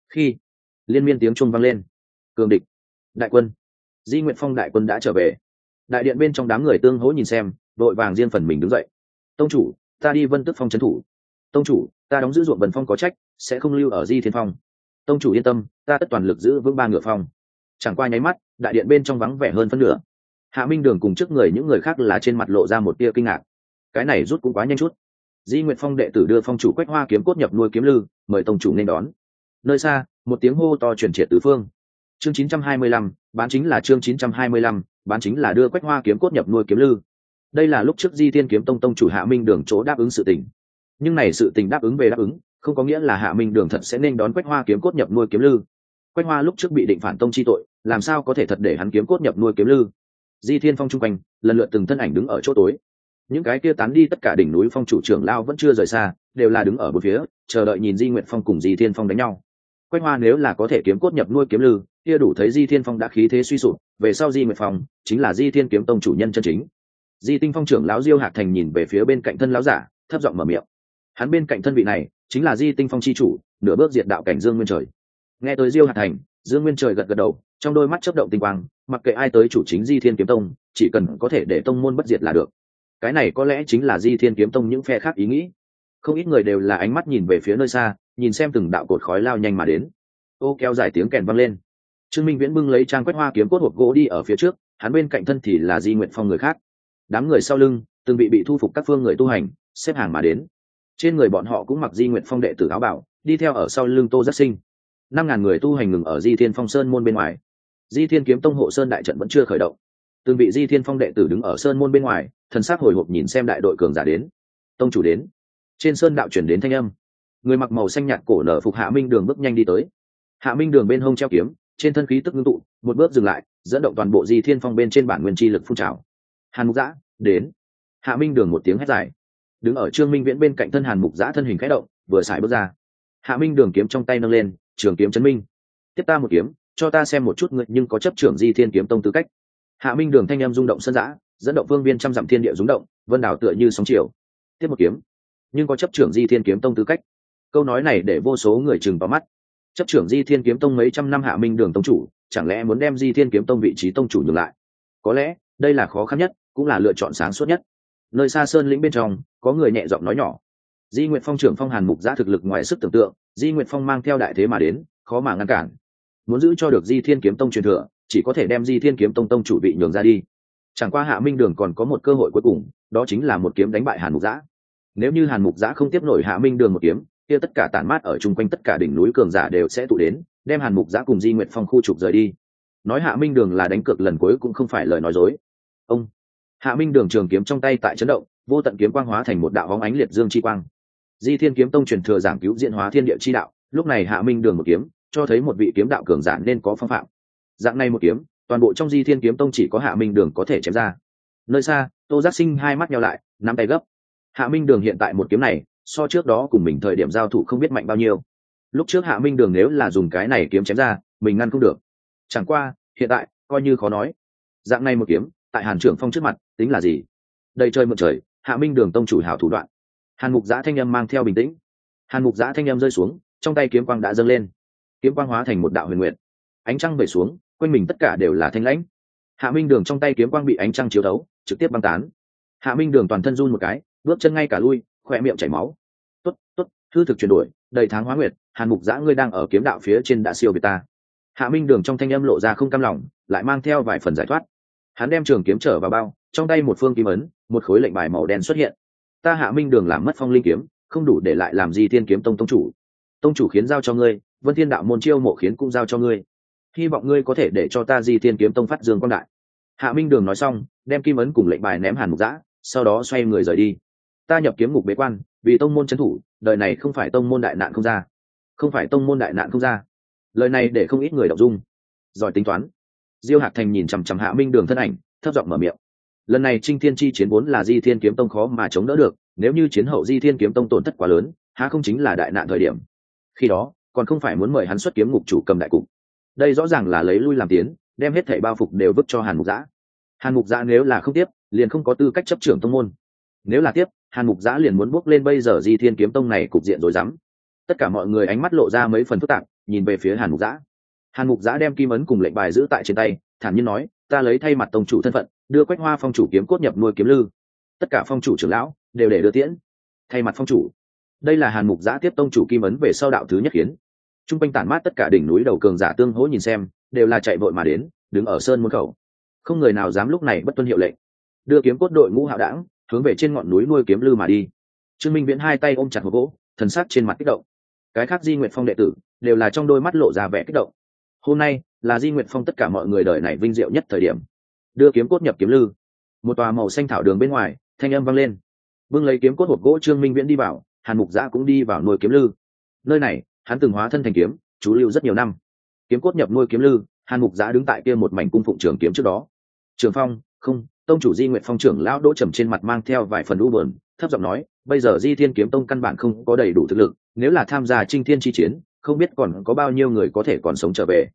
liên miên tiếng chuông vang lên. Cường địch, đại quân, Di Nguyệt Phong đại quân đã trở về. Đại điện bên trong đám người tương hỗ nhìn xem, đội vàng riêng phần mình đứng dậy. Tông chủ, ta đi Vân Tước Phong trấn thủ. Tông chủ, ta đóng giữ ruộng Vân Phong có trách, sẽ không lưu ở Di Thiên Phong. Tông chủ yên tâm, ta tất toàn lực giữ vững 3 ngựa phong. Chẳng qua nháy mắt, đại điện bên trong vắng vẻ hơn phân nửa. Hạ Minh Đường cùng trước người những người khác là trên mặt lộ ra một tia kinh ngạc. Cái này rút cũng quá nhanh chút. Di Nguyệt Phong đệ tử đưa phong chủ Quách Hoa kiếm cốt nhập nuôi kiếm lư, mời tông chủ nên đón. Nơi xa, một tiếng hô to truyền triệt tứ phương. Chương 925, bán chính là chương 925, bán chính là đưa Quách Hoa kiếm cốt nhập nuôi kiếm lư. Đây là lúc trước Di Thiên kiếm tông tông chủ Hạ Minh Đường chỗ đáp ứng sự tình. Nhưng này sự tình đáp ứng về đáp ứng, không có nghĩa là Hạ Minh Đường thật sẽ nên đón Quách Hoa kiếm cốt nhập nuôi kiếm lư. Quách Hoa lúc trước bị định phản tông chi tội, làm sao có thể thật để hắn kiếm cốt nhập nuôi kiếm lư? Di Thiên Phong trung quanh, lần lượt từng thân ảnh đứng ở chỗ tối. Những cái kia tán đi tất cả đỉnh núi phong chủ trưởng lao vẫn chưa rời xa, đều là đứng ở bốn phía, chờ đợi nhìn Di Nguyệt Phong cùng Di Thiên Phong đánh nhau. Quách Hoa nếu là có thể kiếm cốt nhập nuôi kiếm lư, kia đủ thấy Di Thiên Phong đã khí thế suy sụp, về sau Di Nguyệt Phong chính là Di Thiên kiếm tông chủ nhân chân chính. Di Tinh Phong trưởng lão Diêu Hạc Thành nhìn về phía bên cạnh thân lão giả, thấp giọng mở miệng. Hắn bên cạnh thân vị này chính là Di Tinh Phong chi chủ, nửa bước diệt đạo cảnh Dương Nguyên Trời. Nghe tới Diêu Hạc Thành, Dương Nguyên Trời gật gật đầu, trong đôi mắt chớp động tinh quang, mặc kệ ai tới chủ chính Di Thiên kiếm tông, chỉ cần có thể để tông môn bất diệt là được. Cái này có lẽ chính là Di Thiên kiếm tông những phe khác ý nghĩ. Không ít người đều là ánh mắt nhìn về phía nơi xa, nhìn xem từng đạo cột khói lao nhanh mà đến. Ô kéo dài tiếng kèn vang lên. Trương Minh Viễn bưng lấy trang quét hoa kiếm cốt hộp gỗ đi ở phía trước, hắn bên cạnh thân thì là Di Nguyệt Phong người khác. Đám người sau lưng từng bị thu phục các phương người tu hành xếp hàng mà đến. Trên người bọn họ cũng mặc Di Nguyệt Phong đệ tử áo bảo, đi theo ở sau lưng Tô Giác Sinh. 5.000 người tu hành ngừng ở Di Thiên Phong sơn môn bên ngoài. Di Thiên kiếm tông hộ sơn đại trận vẫn chưa khởi động. Từng bị Di Thiên Phong đệ tử đứng ở sơn môn bên ngoài, thần sắc hồi hộp nhìn xem đại đội cường giả đến. Tông chủ đến. Trên sơn đạo chuyển đến thanh âm. Người mặc màu xanh nhạt cổ nở phục Hạ Minh Đường bước nhanh đi tới. Hạ Minh Đường bên hông treo kiếm, trên thân khí tức ngưng tụ, một bước dừng lại, dẫn động toàn bộ Di Thiên Phong bên trên bản nguyên chi lực phun trào. Hàn Mục Giã, đến. Hạ Minh Đường một tiếng hét dài. Đứng ở Trương Minh Viễn bên cạnh thân Hàn Mục Giã thân hình khẽ động, vừa xài bước ra. Hạ Minh Đường kiếm trong tay nâng lên, trường kiếm chấn minh. Tiếp ta một kiếm, cho ta xem một chút ngươi nhưng có chấp trưởng Di Thiên kiếm tông tư cách. Hạ Minh Đường thanh âm rung động sân giã, dẫn động vương viên trăm dặm thiên địa rung động, vân đảo tựa như sóng chiều. Tiếp một kiếm, nhưng có chấp trưởng Di Thiên kiếm tông tư cách. Câu nói này để vô số người chừng vào mắt. Chấp trưởng Di Thiên kiếm tông mấy trăm năm Hạ Minh Đường tông chủ, chẳng lẽ muốn đem Di Thiên kiếm tông vị trí tông chủ nhường lại? Có lẽ đây là khó khăn nhất, cũng là lựa chọn sáng suốt nhất. Nơi xa sơn lĩnh bên trong, có người nhẹ giọng nói nhỏ. Di Nguyệt Phong trưởng Phong Hàn Mục Giã thực lực ngoài sức tưởng tượng, Di Nguyệt Phong mang theo đại thế mà đến, khó mà ngăn cản. Muốn giữ cho được Di Thiên kiếm tông truyền thừa, chỉ có thể đem Di Thiên kiếm tông tông chủ vị nhường ra đi. Chẳng qua Hạ Minh Đường còn có một cơ hội cuối cùng, đó chính là một kiếm đánh bại Hàn Mục Giã. Nếu như Hàn Mục Giã không tiếp nổi Hạ Minh Đường một kiếm, kia tất cả tản mát ở chung quanh tất cả đỉnh núi cường giả đều sẽ tụ đến, đem Hàn Mục Giã cùng Di Nguyệt Phong khu trục rời đi. Nói Hạ Minh Đường là đánh cược lần cuối cũng không phải lời nói dối. Ông Hạ Minh Đường trường kiếm trong tay tại chấn động, vô tận kiếm quang hóa thành một đạo hóng ánh liệt dương chi quang. Di Thiên kiếm tông truyền thừa giảng cứu diễn hóa thiên địa chi đạo, lúc này Hạ Minh Đường một kiếm, cho thấy một vị kiếm đạo cường giả nên có phong phạm. Dạng này một kiếm, toàn bộ trong Di Thiên kiếm tông chỉ có Hạ Minh Đường có thể chém ra. Nơi xa, Tô Giác Sinh hai mắt nheo lại, nắm tay gấp. Hạ Minh Đường hiện tại một kiếm này, so trước đó cùng mình thời điểm giao thủ không biết mạnh bao nhiêu. Lúc trước Hạ Minh Đường nếu là dùng cái này kiếm chém ra, mình ngăn không được. Chẳng qua, hiện tại coi như khó nói. Dạng này một kiếm, tại Hàn Trưởng Phong trước mặt, tính là gì? Đầy trời mượn trời, Hạ Minh Đường tông chủ hảo thủ đoạn. Hàn Mục Giã thanh âm mang theo bình tĩnh. Hàn Mục Giã thanh âm rơi xuống, trong tay kiếm quang đã dâng lên. Kiếm quang hóa thành một đạo huyền nguyệt. Ánh trăng về xuống, quanh mình tất cả đều là thanh lãnh. Hạ Minh Đường trong tay kiếm quang bị ánh trăng chiếu thấu, trực tiếp băng tán. Hạ Minh Đường toàn thân run một cái, bước chân ngay cả lui, khỏe miệng chảy máu. Tốt, tốt, hư thực chuyển đổi, đầy tháng hóa nguyệt, Hàn Mục Giã ngươi đang ở kiếm đạo phía trên đã siêu việt ta. Hạ Minh Đường trong thanh âm lộ ra không cam lòng, lại mang theo vài phần giải thoát. Hắn đem trường kiếm trở vào bao, trong tay một phương kim ấn, một khối lệnh bài màu đen xuất hiện. Ta Hạ Minh Đường làm mất phong linh kiếm, không đủ để lại làm Di Thiên kiếm tông tông chủ. Tông chủ khiến giao cho ngươi, Vân Thiên đạo môn chiêu mộ khiến cũng giao cho ngươi. Hy vọng ngươi có thể để cho ta Di Thiên kiếm tông phát dương quang đại. Hạ Minh Đường nói xong, đem kim ấn cùng lệnh bài ném Hàn Mục Giã, sau đó xoay người rời đi. Ta nhập kiếm ngục bế quan, vì tông môn trấn thủ, đời này không phải tông môn đại nạn không ra. Không phải tông môn đại nạn không ra. Lời này để không ít người động dung. Giỏi tính toán. Diêu Hạc Thành nhìn chằm chằm Hạ Minh Đường thân ảnh, thấp giọng mở miệng. Lần này Trinh Thiên chi chiến vốn là Di Thiên kiếm tông khó mà chống đỡ được, nếu như chiến hậu Di Thiên kiếm tông tổn thất quá lớn, há không chính là đại nạn thời điểm. Khi đó, còn không phải muốn mời hắn xuất kiếm ngục chủ cầm đại cục. Đây rõ ràng là lấy lui làm tiến, đem hết thảy bao phục đều vứt cho Hàn Mục Giã. Hàn Mục Giã nếu là không tiếp, liền không có tư cách chấp trưởng tông môn. Nếu là tiếp, Hàn Mục Giã liền muốn bước lên bây giờ Di Thiên kiếm tông này cục diện rồi dám. Tất cả mọi người ánh mắt lộ ra mấy phần phức tạp, nhìn về phía Hàn Mục Giã. Hàn Mục Giã đem kim ấn cùng lệnh bài giữ tại trên tay, thản nhiên nói, ta lấy thay mặt tông chủ thân phận, đưa Quách Hoa phong chủ kiếm cốt nhập nuôi kiếm lư. Tất cả phong chủ trưởng lão đều để đưa tiễn. Thay mặt phong chủ. Đây là Hàn Mục Giã tiếp tông chủ kim ấn về sau đạo thứ nhất khiến. Trung quanh tản mát tất cả đỉnh núi đầu cường giả tương hỗ nhìn xem, đều là chạy vội mà đến, đứng ở sơn môn khẩu. Không người nào dám lúc này bất tuân hiệu lệnh. Đưa kiếm cốt đội ngũ hạo đảng, hướng về trên ngọn núi nuôi kiếm lư mà đi. Trương Minh Viễn hai tay ôm chặt hộp gỗ, thần sắc trên mặt kích động. Cái khác Di Nguyệt Phong đệ tử đều là trong đôi mắt lộ ra vẻ kích động. Hôm nay là Di Nguyệt Phong tất cả mọi người đời này vinh diệu nhất thời điểm. Đưa kiếm cốt nhập kiếm lư. Một tòa màu xanh thảo đường bên ngoài, thanh âm vang lên. Bưng lấy kiếm cốt hộp gỗ Trương Minh Viễn đi vào, Hàn Mục Giã cũng đi vào nuôi kiếm lư. Nơi này, hắn từng hóa thân thành kiếm, trú lưu rất nhiều năm. Kiếm cốt nhập nuôi kiếm lư, Hàn Mục Giã đứng tại kia một mảnh cung phụng trường kiếm trước đó. Trường Phong, không, tông chủ Di Nguyệt Phong trưởng lão Đỗ Trầm trên mặt mang theo vài phần u buồn, thấp giọng nói, bây giờ Di Thiên kiếm tông căn bản không có đầy đủ thực lực, nếu là tham gia Trinh Thiên chi chiến, không biết còn có bao nhiêu người có thể còn sống trở về.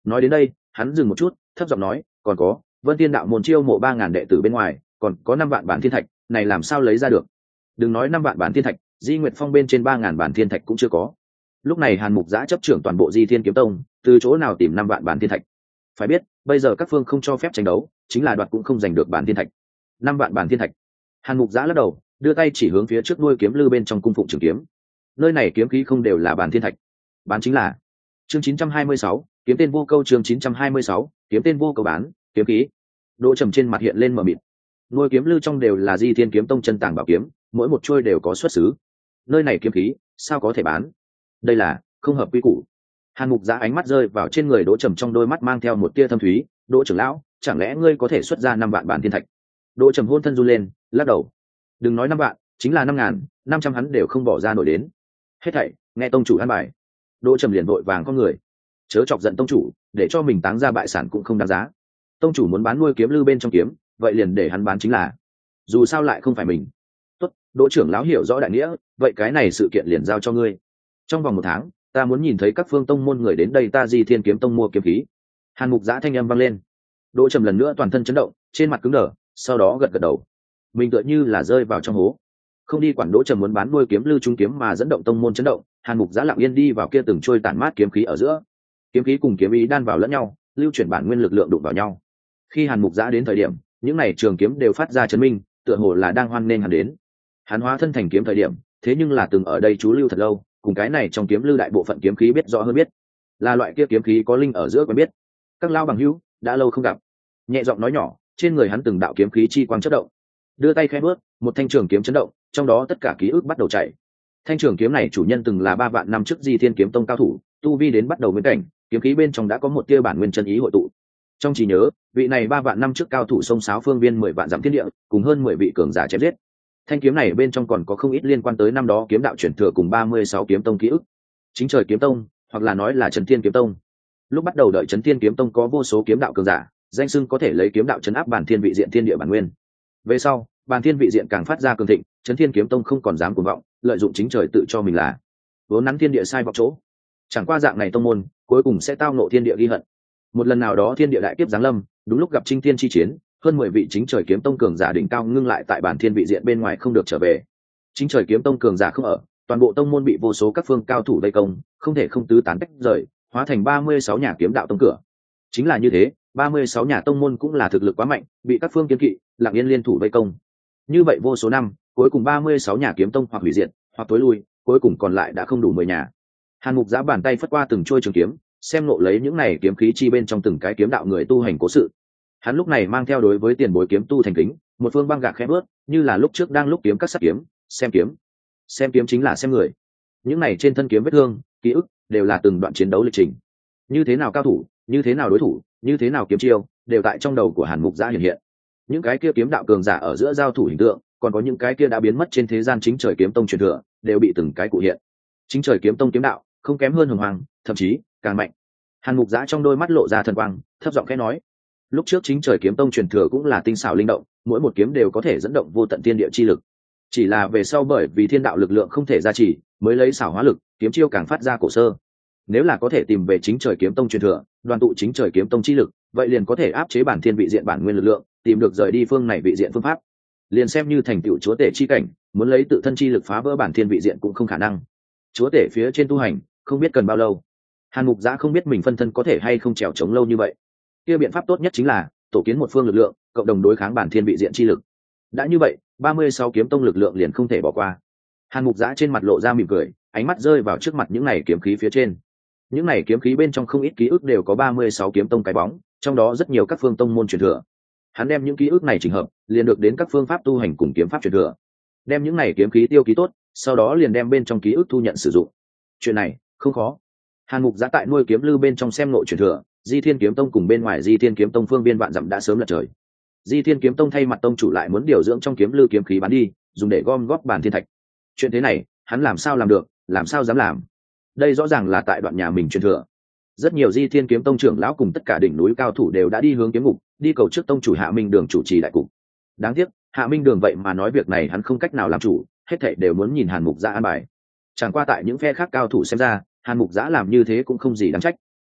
Nói đến đây hắn dừng một chút, thấp giọng nói, còn có Vân Tiên đạo môn chiêu mộ 3.000 đệ tử bên ngoài, còn có 5 vạn bản thiên thạch, này làm sao lấy ra được? Đừng nói 5 vạn bản thiên thạch, Di Nguyệt Phong bên trên 3.000 bản thiên thạch cũng chưa có. Lúc này Hàn Mục Giã chấp trưởng toàn bộ Di Thiên Kiếm Tông, từ chỗ nào tìm 5 vạn bản thiên thạch? Phải biết bây giờ các phương không cho phép tranh đấu, chính là đoạt cũng không giành được bản thiên thạch. 5 vạn bản thiên thạch. Hàn Mục Giã lắc đầu, đưa tay chỉ hướng phía trước đuôi kiếm lư bên trong cung phụng trường kiếm. Nơi này kiếm khí không đều là bản thiên thạch, bán chính là chương 926, kiếm tên vô câu. Chương 926, kiếm tên vô câu bán kiếm khí. Đỗ Trầm trên mặt hiện lên mờ mịt. Nuôi kiếm lư trong đều là Di Thiên Kiếm Tông chân tàng bảo kiếm, mỗi một chuôi đều có xuất xứ. Nơi này kiếm khí sao có thể bán? Đây là không hợp quy củ. Hàn Mục Giã ánh mắt rơi vào trên người Đỗ Trầm, trong đôi mắt mang theo một tia thâm thúy. Đỗ trưởng lão, chẳng lẽ ngươi có thể xuất ra 5 vạn bản thiên thạch? Đỗ Trầm hôn thân run lên, lắc đầu. Đừng nói 5 vạn, chính là 5.000, 500 hắn đều không bỏ ra nổi đến. Hết thảy nghe tông chủ an bài. Đỗ Trầm liền vội vàng con người, chớ chọc giận tông chủ, để cho mình táng ra bại sản cũng không đáng giá. Tông chủ muốn bán nuôi kiếm lư bên trong kiếm, vậy liền để hắn bán chính là, dù sao lại không phải mình. Tốt, Đỗ trưởng lão hiểu rõ đại nghĩa, vậy cái này sự kiện liền giao cho ngươi. Trong vòng 1 tháng, ta muốn nhìn thấy các phương tông môn người đến đây ta Di Thiên Kiếm Tông mua kiếm khí. Hàn Mục Giã thanh âm vang lên. Đỗ Trầm lần nữa toàn thân chấn động, trên mặt cứng đờ, sau đó gật gật đầu. Mình tựa như là rơi vào trong hố. Không đi quản Đỗ Trầm muốn bán nuôi kiếm lư trung kiếm mà dẫn động tông môn chấn động, Hàn Mục Giã lặng yên đi vào kia từng trôi tản mát kiếm khí ở giữa. Kiếm khí cùng kiếm ý đan vào lẫn nhau, lưu chuyển bản nguyên lực lượng đụng vào nhau. Khi Hàn Mục Giã đến thời điểm, những này trường kiếm đều phát ra chấn minh, tựa hồ là đang hoan nghênh hắn đến. Hắn hóa thân thành kiếm thời điểm, thế nhưng là từng ở đây trú lưu thật lâu, cùng cái này trong kiếm lư đại bộ phận kiếm khí biết rõ hơn biết, là loại kia kiếm khí có linh ở giữa quen biết. Các lao bằng hữu, đã lâu không gặp. Nhẹ giọng nói nhỏ, trên người hắn từng đạo kiếm khí chi quang chớp động. Đưa tay khẽ bước, một thanh trường kiếm chấn động, trong đó tất cả ký ức bắt đầu chạy. Thanh trường kiếm này chủ nhân từng là 3 vạn năm trước Di Thiên Kiếm Tông cao thủ, tu vi đến bắt đầu nguyên cảnh, kiếm khí bên trong đã có một tia bản nguyên chân ý hội tụ. Trong trí nhớ, vị này 3 vạn năm trước cao thủ sông sáo phương viên 10 vạn dặm thiên địa, cùng hơn 10 vị cường giả chém giết. Thanh kiếm này bên trong còn có không ít liên quan tới năm đó kiếm đạo truyền thừa cùng 36 kiếm tông ký ức. Chính trời kiếm tông, hoặc là nói là Trấn Thiên Kiếm Tông. Lúc bắt đầu đợi Trấn Thiên Kiếm Tông có vô số kiếm đạo cường giả, danh xưng có thể lấy kiếm đạo trấn áp bản thiên vị diện thiên địa bản nguyên. Về sau, bản thiên vị diện càng phát ra cường thịnh, Trấn Thiên Kiếm Tông không còn dám cuồng vọng, lợi dụng chính trời tự cho mình là vốn nắn thiên địa sai vọng chỗ. Chẳng qua dạng này tông môn, cuối cùng sẽ tao nộ thiên địa ghi hận. Một lần nào đó thiên địa đại kiếp giáng lâm, đúng lúc gặp Chinh Thiên chi chiến, hơn 10 vị chính trời kiếm tông cường giả đỉnh cao ngưng lại tại bản thiên vị diện bên ngoài không được trở về. Chính trời kiếm tông cường giả không ở, toàn bộ tông môn bị vô số các phương cao thủ vây công, không thể không tứ tán tách rời, hóa thành 36 nhà kiếm đạo tông cửa. Chính là như thế, 36 nhà tông môn cũng là thực lực quá mạnh, bị các phương kiên kỵ, lặng yên liên thủ vây công. Như vậy vô số năm, cuối cùng 36 nhà kiếm tông hoặc hủy diệt, hoặc tối lui, cuối cùng còn lại đã không đủ 10 nhà. Hàn Mục Giã bàn tay phất qua từng trôi trường kiếm, xem nộ lấy những này kiếm khí chi bên trong từng cái kiếm đạo người tu hành cố sự. Hắn lúc này mang theo đối với tiền bối kiếm tu thành kính, một phương băng gạc khẽ bước, như là lúc trước đang lúc kiếm các sắt kiếm, xem kiếm chính là xem người. Những này trên thân kiếm vết thương, ký ức đều là từng đoạn chiến đấu lịch trình. Như thế nào cao thủ, như thế nào đối thủ, như thế nào kiếm chiêu, đều tại trong đầu của Hàn Mục Giã hiện hiện. Những cái kia kiếm đạo cường giả ở giữa giao thủ hình tượng, còn có những cái kia đã biến mất trên thế gian chính trời kiếm tông truyền thừa, đều bị từng cái cụ hiện. Chính trời kiếm tông kiếm đạo không kém hơn Hồng Hoàng, thậm chí càng mạnh. Hàn Mục Giã trong đôi mắt lộ ra thần quang, thấp giọng khẽ nói: lúc trước chính trời kiếm tông truyền thừa cũng là tinh xảo linh động, mỗi một kiếm đều có thể dẫn động vô tận thiên địa chi lực. Chỉ là về sau bởi vì thiên đạo lực lượng không thể gia trì, mới lấy xảo hóa lực, kiếm chiêu càng phát ra cổ sơ. Nếu là có thể tìm về chính trời kiếm tông truyền thừa, đoàn tụ chính trời kiếm tông chi lực, vậy liền có thể áp chế bản thiên vị diện bản nguyên lực lượng, tìm được rời đi phương này vị diện phương pháp. Liền xem như thành tựu chúa tể chi cảnh, muốn lấy tự thân chi lực phá vỡ bản thiên vị diện cũng không khả năng. Chúa tể phía trên tu hành, không biết cần bao lâu. Hàn Mục Giã không biết mình phân thân có thể hay không trèo chống lâu như vậy. Kia biện pháp tốt nhất chính là tổ kiến một phương lực lượng, cộng đồng đối kháng bản thiên vị diện chi lực. Đã như vậy, 36 kiếm tông lực lượng liền không thể bỏ qua. Hàn Mục Giã trên mặt lộ ra mỉm cười, ánh mắt rơi vào trước mặt những này kiếm khí phía trên. Những này kiếm khí bên trong không ít ký ức đều có 36 kiếm tông cái bóng, trong đó rất nhiều các phương tông môn truyền thừa. Hắn đem những ký ức này chỉnh hợp, liền được đến các phương pháp tu hành cùng kiếm pháp truyền thừa. Đem những này kiếm khí tiêu ký tốt, sau đó liền đem bên trong ký ức thu nhận sử dụng. Chuyện này không khó. Hàn Mục Giã tại nuôi kiếm lư bên trong xem nội truyền thừa, Di Thiên Kiếm Tông cùng bên ngoài Di Thiên Kiếm Tông phương biên vạn dặm đã sớm lật trời. Di Thiên Kiếm Tông thay mặt tông chủ lại muốn điều dưỡng trong kiếm lư kiếm khí bán đi, dùng để gom góp bản thiên thạch. Chuyện thế này, hắn làm sao làm được, làm sao dám làm? Đây rõ ràng là tại đoạn nhà mình truyền thừa. Rất nhiều Di Thiên Kiếm Tông trưởng lão cùng tất cả đỉnh núi cao thủ đều đã đi hướng kiếm ngục, đi cầu trước tông chủ Hạ Minh Đường chủ trì đại cục. Đáng tiếc, Hạ Minh Đường vậy mà nói việc này hắn không cách nào làm chủ, hết thảy đều muốn nhìn Hàn Mục Giã an bài. Chẳng qua tại những phe khác cao thủ xem ra, Hàn Mục Giã làm như thế cũng không gì đáng trách.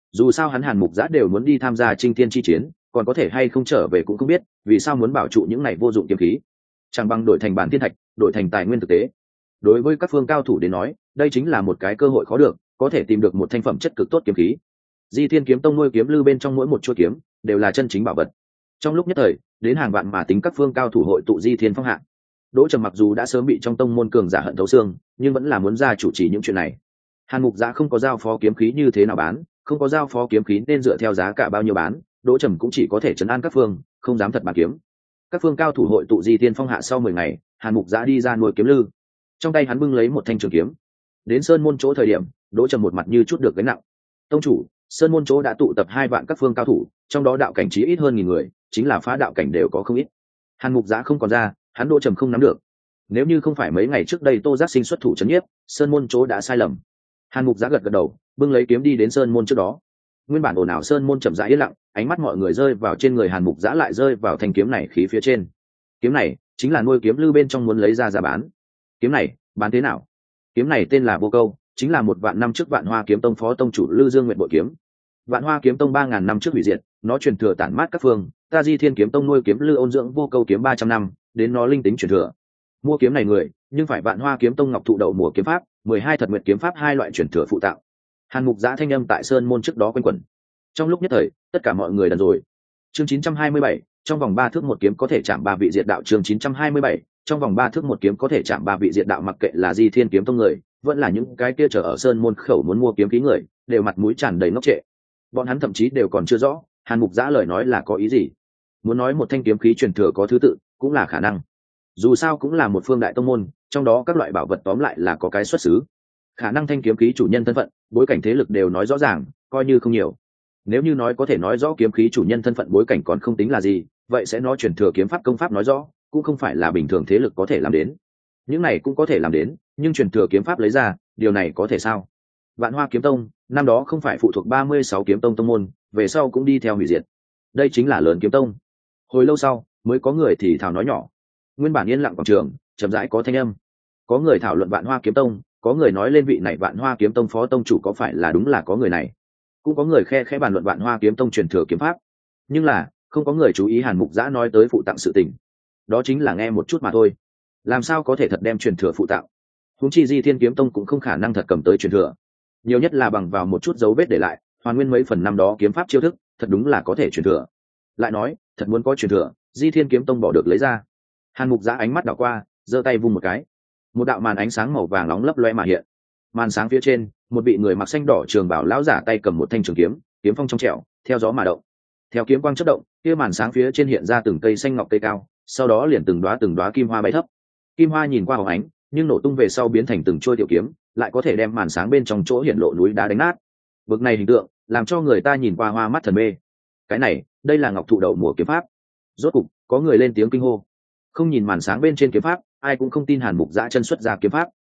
Dù sao hắn Hàn Mục Giã đều muốn đi tham gia Chinh Thiên chi chiến, còn có thể hay không trở về cũng không biết, vì sao muốn bảo trụ những này vô dụng kiếm khí. Chẳng bằng đổi thành bản thiên thạch, đổi thành tài nguyên thực tế. Đối với các phương cao thủ đến nói, đây chính là một cái cơ hội khó được, có thể tìm được một thành phẩm chất cực tốt kiếm khí. Di Thiên kiếm tông nuôi kiếm lư bên trong mỗi một chuôi kiếm đều là chân chính bảo vật. Trong lúc nhất thời, đến hàng vạn mà tính các phương cao thủ hội tụ Di Thiên phong hạ. Đỗ Trầm mặc dù đã sớm bị trong tông môn cường giả hận thấu xương, nhưng vẫn là muốn ra chủ trì những chuyện này. Hàn Mục Giã không có giao phó kiếm khí như thế nào bán, không có giao phó kiếm khí nên dựa theo giá cả bao nhiêu bán, Đỗ Trầm cũng chỉ có thể trấn an các phương, không dám thật bán kiếm. Các phương cao thủ hội tụ Di Thiên phong hạ sau 10 ngày, Hàn Mục Giã đi ra nuôi kiếm lư. Trong tay hắn bưng lấy một thanh trường kiếm. Đến sơn môn chỗ thời điểm, Đỗ Trầm một mặt như chút được gánh nặng. Tông chủ, sơn môn chỗ đã tụ tập 2 vạn các phương cao thủ, trong đó đạo cảnh chí ít hơn 1000 người, chính là phá đạo cảnh đều có không ít. Hàn Mục Giã không còn ra, hắn Đỗ Trầm không nắm được. Nếu như không phải mấy ngày trước đây Tô Giác Sinh xuất thủ trấn nhiếp, sơn môn chỗ đã sai lầm. Hàn Mục Giã gật gật đầu, bưng lấy kiếm đi đến sơn môn trước đó. Nguyên bản ồn ào sơn môn chậm rãi yên lặng, ánh mắt mọi người rơi vào trên người Hàn Mục Giã lại rơi vào thanh kiếm này khí phía trên. Kiếm này chính là nuôi kiếm lư bên trong muốn lấy ra bán. Kiếm này bán thế nào? Kiếm này tên là Vô Câu, chính là 1 vạn năm trước Vạn Hoa kiếm tông phó tông chủ Lư Dương Nguyện bội kiếm. Vạn Hoa kiếm tông 3000 năm trước hủy diệt, nó truyền thừa tản mát các phương, ta Di Thiên kiếm tông nuôi kiếm lư ôn dưỡng Vô Câu kiếm 300 năm, đến nó linh tính truyền thừa. Mua kiếm này người, nhưng phải Vạn Hoa kiếm tông ngọc thụ đậu mùa kiếm pháp, 12 thật nguyệt kiếm pháp 2 loại truyền thừa phụ tạo. Hàn Mục Giã thanh âm tại sơn môn trước đó quanh quẩn. Trong lúc nhất thời, tất cả mọi người đần rồi. Chương 927, trong vòng 3 thước một kiếm có thể chạm 3 vị diệt đạo. Chương 927, trong vòng 3 thước một kiếm có thể chạm 3 vị diệt đạo. Mặc kệ là Di Thiên kiếm tông người, vẫn là những cái kia chờ ở sơn môn khẩu muốn mua kiếm khí người, đều mặt mũi tràn đầy ngốc trệ. Bọn hắn thậm chí đều còn chưa rõ Hàn Mục Giã lời nói là có ý gì. Muốn nói một thanh kiếm khí truyền thừa có thứ tự, cũng là khả năng. Dù sao cũng là một phương đại tông môn, trong đó các loại bảo vật tóm lại là có cái xuất xứ. Khả năng thanh kiếm khí chủ nhân thân phận, bối cảnh thế lực đều nói rõ ràng, coi như không nhiều. Nếu như nói có thể nói rõ kiếm khí chủ nhân thân phận bối cảnh còn không tính là gì, vậy sẽ nói truyền thừa kiếm pháp công pháp nói rõ, cũng không phải là bình thường thế lực có thể làm đến. Những này cũng có thể làm đến, nhưng truyền thừa kiếm pháp lấy ra, điều này có thể sao? Vạn Hoa kiếm tông, năm đó không phải phụ thuộc 36 kiếm tông tông môn, về sau cũng đi theo hủy diệt. Đây chính là lớn kiếm tông. Hồi lâu sau, mới có người thì thào nói nhỏ. Nguyên bản yên lặng quảng trường, chậm rãi có thanh âm. Có người thảo luận Vạn Hoa kiếm tông, có người nói lên vị này Vạn Hoa kiếm tông phó tông chủ có phải là đúng là có người này. Cũng có người khe bàn luận Vạn Hoa kiếm tông truyền thừa kiếm pháp. Nhưng là, không có người chú ý Hàn Mục Giã nói tới phụ tặng sự tình. Đó chính là nghe một chút mà thôi. Làm sao có thể thật đem truyền thừa phụ tặng? Huống chi Di Thiên kiếm tông cũng không khả năng thật cầm tới truyền thừa. Nhiều nhất là bằng vào một chút dấu vết để lại, hoàn nguyên mấy phần năm đó kiếm pháp chiêu thức, thật đúng là có thể truyền thừa. Lại nói, thật muốn có truyền thừa, Di Thiên kiếm tông bỏ được lấy ra. Hàn Mục Giã ánh mắt đảo qua, giơ tay vung một cái. Một đạo màn ánh sáng màu vàng nóng lấp loe mà hiện. Màn sáng phía trên, một vị người mặc xanh đỏ trường bảo lão giả tay cầm một thanh trường kiếm, kiếm phong trong trẻo, theo gió mà động. Theo kiếm quang chớp động, kia màn sáng phía trên hiện ra từng cây xanh ngọc cây cao, sau đó liền từng đóa kim hoa bay thấp. Kim hoa nhìn qua hồng ánh, nhưng nổ tung về sau biến thành từng trôi tiểu kiếm, lại có thể đem màn sáng bên trong chỗ hiện lộ núi đá đánh nát. Bực này hình tượng, làm cho người ta nhìn qua hoa mắt thần mê. Cái này, đây là ngọc thụ đậu mùa kiếm pháp. Rốt cục, có người lên tiếng kinh hô. Không nhìn màn sáng bên trên kiếm pháp, ai cũng không tin Hàn Mục Giã chân xuất ra kiếm pháp.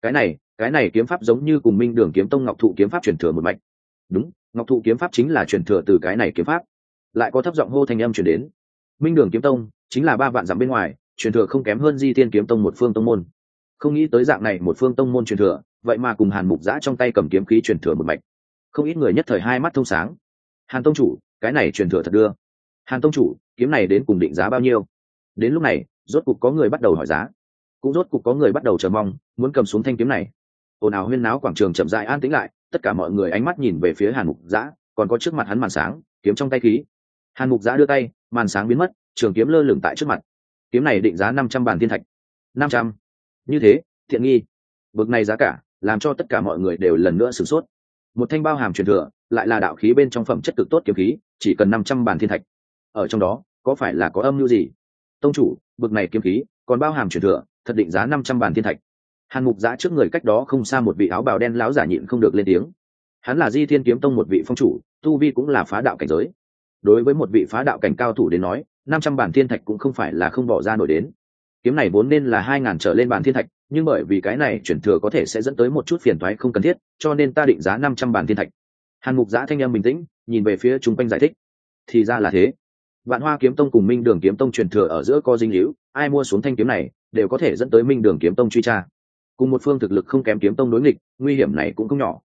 Cái này kiếm pháp giống như cùng Minh Đường kiếm tông ngọc thụ kiếm pháp truyền thừa một mạch. Đúng, ngọc thụ kiếm pháp chính là truyền thừa từ cái này kiếm pháp. Lại có thấp giọng hô thanh âm truyền đến. Minh Đường kiếm tông chính là 3 vạn dặm bên ngoài, truyền thừa không kém hơn Di Thiên kiếm tông một phương tông môn. Không nghĩ tới dạng này một phương tông môn truyền thừa, vậy mà cùng Hàn Mục Giã trong tay cầm kiếm khí truyền thừa một mạch. Không ít người nhất thời hai mắt thông sáng. Hàn tông chủ, cái này truyền thừa thật đưa. Hàn tông chủ, kiếm này đến cùng định giá bao nhiêu? Đến lúc này, rốt cục có người bắt đầu hỏi giá, cũng rốt cục có người bắt đầu chờ mong, muốn cầm xuống thanh kiếm này. Ồn ào huyên náo quảng trường chậm rãi an tĩnh lại, tất cả mọi người ánh mắt nhìn về phía Hàn Mục Giã, còn có trước mặt hắn màn sáng, kiếm trong tay khí. Hàn Mục Giã đưa tay, màn sáng biến mất, trường kiếm lơ lửng tại trước mặt. Kiếm này định giá 500 bản thiên thạch. 500? Như thế, thiện nghi. Bực này giá cả, làm cho tất cả mọi người đều lần nữa sửng sốt. Một thanh bao hàm truyền thừa, lại là đạo khí bên trong phẩm chất cực tốt kiếm khí, chỉ cần 500 bản thiên thạch. Ở trong đó, có phải là có âm mưu gì? Tông chủ, bực này kiếm khí, còn bao hàm truyền thừa, thật định giá 500 bản thiên thạch. Hàn Mục Giã trước người cách đó không xa một vị áo bào đen lão giả nhịn không được lên tiếng. Hắn là Di Thiên kiếm tông một vị phong chủ, tu vi cũng là phá đạo cảnh giới. Đối với một vị phá đạo cảnh cao thủ đến nói, 500 bản thiên thạch cũng không phải là không bỏ ra nổi đến. Kiếm này vốn nên là 2000 trở lên bản thiên thạch, nhưng bởi vì cái này chuyển thừa có thể sẽ dẫn tới một chút phiền toái không cần thiết, cho nên ta định giá 500 bản thiên thạch. Hàn Mục Giã thanh âm bình tĩnh, nhìn về phía chúng quanh giải thích. Thì ra là thế. Vạn Hoa kiếm tông cùng Minh Đường kiếm tông truyền thừa ở giữa có dinh hữu, ai mua xuống thanh kiếm này, đều có thể dẫn tới Minh Đường kiếm tông truy tra. Cùng một phương thực lực không kém kiếm tông đối nghịch, nguy hiểm này cũng không nhỏ.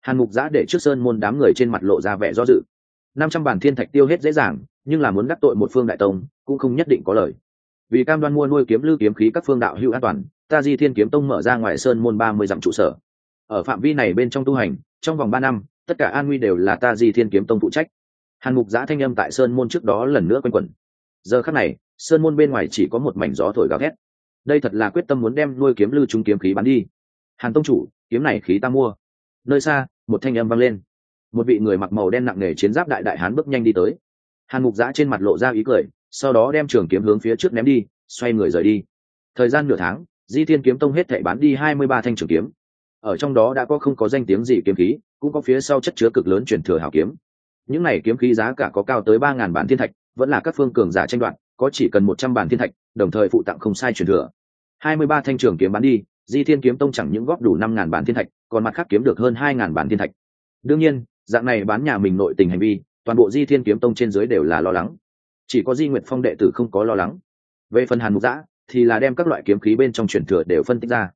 Hàn Mục Giã để trước sơn môn đám người trên mặt lộ ra vẻ do dự. 500 bản thiên thạch tiêu hết dễ dàng, nhưng là muốn đắc tội một phương đại tông cũng không nhất định có lời. Vì cam đoan mua nuôi kiếm lư kiếm khí các phương đạo hữu an toàn, ta Di Thiên kiếm tông mở ra ngoài sơn môn 30 dặm trụ sở. Ở phạm vi này bên trong tu hành, trong vòng 3 năm, tất cả an nguy đều là ta Di Thiên kiếm tông phụ trách. Hàn Mục Giã thanh âm tại sơn môn trước đó lần nữa quanh quẩn. Giờ khắc này, sơn môn bên ngoài chỉ có một mảnh gió thổi gào thét. Đây thật là quyết tâm muốn đem nuôi kiếm lư chúng kiếm khí bán đi. Hàn tông chủ, kiếm này khí ta mua. Nơi xa, một thanh âm vang lên. Một vị người mặc màu đen nặng nề chiến giáp đại đại hán bước nhanh đi tới. Hàn Mục Giã trên mặt lộ ra ý cười, sau đó đem trường kiếm hướng phía trước ném đi, xoay người rời đi. Thời gian nửa tháng, Di Thiên kiếm tông hết thảy bán đi 23 thanh trường kiếm. Ở trong đó đã có không có danh tiếng gì kiếm khí, cũng có phía sau chất chứa cực lớn truyền thừa hảo kiếm. Những này kiếm khí giá cả có cao tới 3000 bản thiên thạch, vẫn là các phương cường giả tranh đoạt, có chỉ cần 100 bản thiên thạch, đồng thời phụ tặng không sai truyền thừa. 23 thanh trường kiếm bán đi, Di Thiên kiếm tông chẳng những góp đủ 5000 bản thiên thạch, còn mặt khác kiếm được hơn 2000 bản thiên thạch. Đương nhiên, dạng này bán nhà mình nội tình hành vi, toàn bộ Di Thiên kiếm tông trên dưới đều là lo lắng. Chỉ có Di Nguyệt Phong đệ tử không có lo lắng. Về phần Hàn Mục Giã, thì là đem các loại kiếm khí bên trong truyền thừa đều phân tích ra.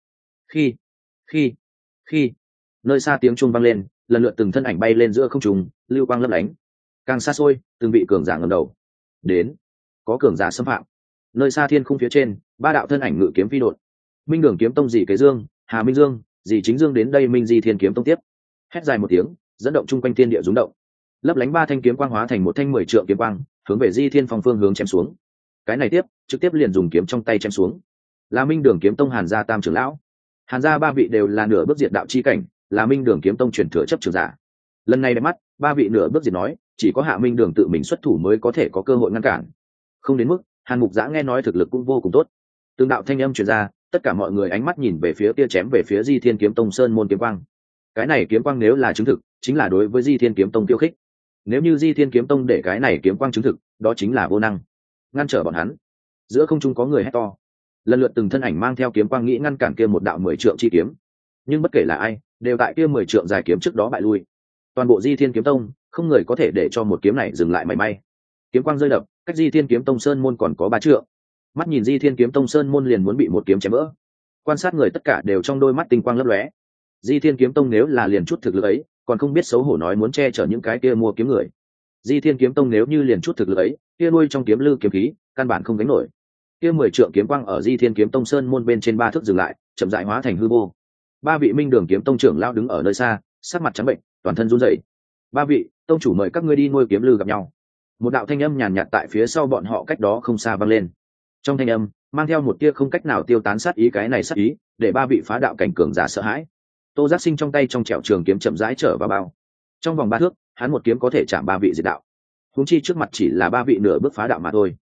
Khi nơi xa tiếng chuông vang lên, lần lượt từng thân ảnh bay lên giữa không trung, lưu quang lấp lánh. Càng xa xôi, từng vị cường giả ngẩng đầu. Đến, có cường giả xâm phạm. Nơi xa thiên khung phía trên, 3 đạo thân ảnh ngự kiếm phi đột. Minh Đường kiếm tông Dì Kế Dương, Hà Minh Dương, Dì Chính Dương đến đây Minh Di Thiên kiếm tông tiếp. Hét dài một tiếng, dẫn động chung quanh thiên địa rung động. Lấp lánh 3 thanh kiếm quang hóa thành một thanh 10 trượng kiếm quang, hướng về Di Thiên Phong phương hướng chém xuống. Cái này tiếp, trực tiếp liền dùng kiếm trong tay chém xuống. Là Minh Đường kiếm tông Hàn gia tam trưởng lão. Hàn gia 3 vị đều là nửa bước diệt đạo chi cảnh, là Minh Đường kiếm tông truyền thừa chấp trưởng giả. Lần này đẹp mắt, 3 vị nửa bước diệt nói, chỉ có Hạ Minh Đường tự mình xuất thủ mới có thể có cơ hội ngăn cản. Không đến mức, Hàn Mục Giã nghe nói thực lực cũng vô cùng tốt. Tương đạo thanh âm truyền ra, tất cả mọi người ánh mắt nhìn về phía kia chém về phía Di Thiên kiếm tông sơn môn kiếm quang. Cái này kiếm quang nếu là chứng thực, chính là đối với Di Thiên kiếm tông tiêu khích. Nếu như Di Thiên kiếm tông để cái này kiếm quang chứng thực, đó chính là vô năng ngăn trở bọn hắn. Giữa không trung có người hét to, lần lượt từng thân ảnh mang theo kiếm quang nghĩ ngăn cản kia một đạo 10 trượng chi kiếm, nhưng bất kể là ai, đều tại kia 10 trượng dài kiếm trước đó bại lui. Toàn bộ Di Thiên kiếm tông, không người có thể để cho một kiếm này dừng lại mảy may. Kiếm quang rơi đập, cách Di Thiên kiếm tông sơn môn còn có 3 trượng. Mắt nhìn Di Thiên kiếm tông sơn môn liền muốn bị một kiếm chém vỡ. Quan sát người tất cả đều trong đôi mắt tinh quang lấp lóe. Di Thiên kiếm tông nếu là liền chút thực lực ấy, còn không biết xấu hổ nói muốn che chở những cái kia mua kiếm người. Di Thiên kiếm tông nếu như liền chút thực lực ấy, kia nuôi trong kiếm lư kiếm khí, căn bản không gánh nổi. Kia 10 trượng kiếm quang ở Di Thiên kiếm tông sơn môn bên trên 3 thước dừng lại, chậm rãi hóa thành hư vô. 3 vị Minh Đường kiếm tông trưởng lão đứng ở nơi xa, sắc mặt trắng bệnh, toàn thân run rẩy. 3 vị tông chủ mời các ngươi đi nuôi kiếm lư gặp nhau. Một đạo thanh âm nhàn nhạt tại phía sau bọn họ cách đó không xa vang lên. Trong thanh âm mang theo một tia không cách nào tiêu tán sát ý, cái này sát ý để 3 vị phá đạo cảnh cường giả sợ hãi. Tô Giác Sinh trong tay trong trẻo trường kiếm chậm rãi trở vào bao. Trong vòng 3 thước, hắn một kiếm có thể chạm 3 vị diệt đạo. Huống chi trước mặt chỉ là 3 vị nửa bước phá đạo mà thôi.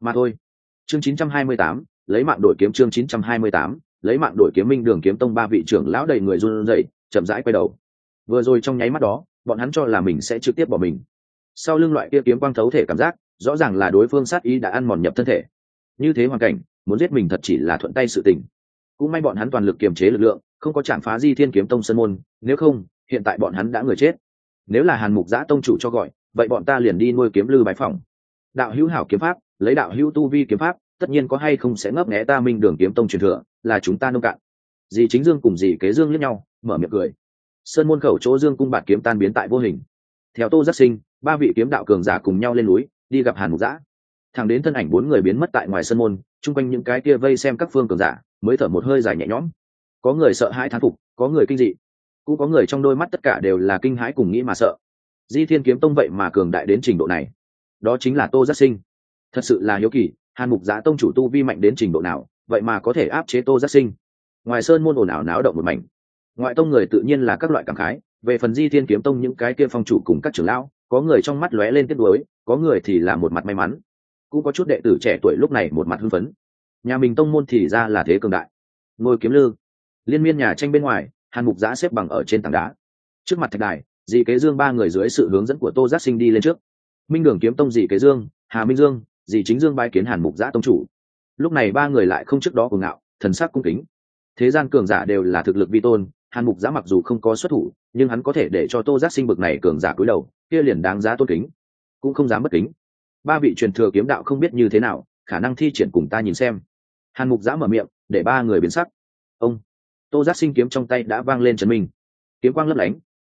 Chương 928, lấy mạng đổi kiếm. Chương 928, lấy mạng đổi kiếm. Minh Đường kiếm tông 3 vị trưởng lão đầy người run rẩy, chậm rãi quay đầu. Vừa rồi trong nháy mắt đó, bọn hắn cho là mình sẽ trực tiếp bỏ mình. Sau lưng loại kia kiếm quang thấu thể cảm giác, rõ ràng là đối phương sát ý đã ăn mòn nhập thân thể. Như thế hoàn cảnh, muốn giết mình thật chỉ là thuận tay sự tình. Cũng may bọn hắn toàn lực kiềm chế lực lượng, không có chạm phá Di Thiên kiếm tông sơn môn, nếu không, hiện tại bọn hắn đã người chết. Nếu là Hàn Mục Giã tông chủ cho gọi, vậy bọn ta liền đi nuôi kiếm lư bái phỏng. Đạo hữu hảo kiếm pháp, lấy đạo hữu tu vi kiếm pháp, tất nhiên có hay không sẽ ngấp nghé ta Minh Đường kiếm tông truyền thừa, là chúng ta nông cạn. Dì Chính Dương cùng dì Kế Dương liếc nhau, mở miệng cười. Sơn môn khẩu chỗ Dương cung bạt kiếm tan biến tại vô hình. Theo Tô Giác Sinh, 3 vị kiếm đạo cường giả cùng nhau lên núi, đi gặp Hàn Mục Giã. Thẳng đến thân ảnh 4 người biến mất tại ngoài sơn môn, chung quanh những cái kia vây xem các phương cường giả, mới thở một hơi dài nhẹ nhõm. Có người sợ hãi thán phục, có người kinh dị, cũng có người trong đôi mắt tất cả đều là kinh hãi cùng nghĩ mà sợ. Di Thiên kiếm tông vậy mà cường đại đến trình độ này, đó chính là Tô Giác Sinh. Thật sự là hiếu kỳ, Hàn Mục Giã tông chủ tu vi mạnh đến trình độ nào, vậy mà có thể áp chế Tô Giác Sinh. Ngoài sơn môn ồn ào náo động một mảnh, ngoại tông người tự nhiên là các loại cảm khái. Về phần Di Thiên kiếm tông những cái kia phong chủ cùng các trưởng lão, có người trong mắt lóe lên tiếc nuối, có người thì là một mặt may mắn, cũng có chút đệ tử trẻ tuổi lúc này một mặt hưng phấn. Nhà mình tông môn thì ra là thế cường đại. Ngôi kiếm lư, liên miên nhà tranh bên ngoài, Hàn Mục Giã xếp bằng ở trên tảng đá. Trước mặt thạch đài, Dì Kế Dương 3 người dưới sự hướng dẫn của Tô Giác Sinh đi lên trước. Minh Đường kiếm tông Dì Kế Dương, Hà Minh Dương, Dì Chính Dương bái kiến Hàn Mục Giã tông chủ. Lúc này 3 người lại không trước đó cuồng ngạo, thần sắc cung kính. Thế gian cường giả đều là thực lực vi tôn, Hàn Mục Giã mặc dù không có xuất thủ, nhưng hắn có thể để cho Tô Giác Sinh bực này cường giả cúi đầu, kia liền đáng giá tôn kính, cũng không dám bất kính. 3 vị truyền thừa kiếm đạo không biết như thế nào, khả năng thi triển cùng ta nhìn xem. Hàn Mục Giã mở miệng, để 3 người biến sắc. Ông Tô Giác Sinh kiếm trong tay đã vang lên trấn minh, kiếm quang lấp lánh,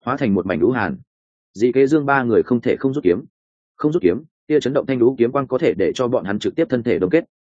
hóa thành một mảnh lũ hàn. Dị Kế Dương ba người không thể không rút kiếm. Không rút kiếm, kia chấn động thanh lũ kiếm quang có thể để cho bọn hắn trực tiếp thân thể đồng kết.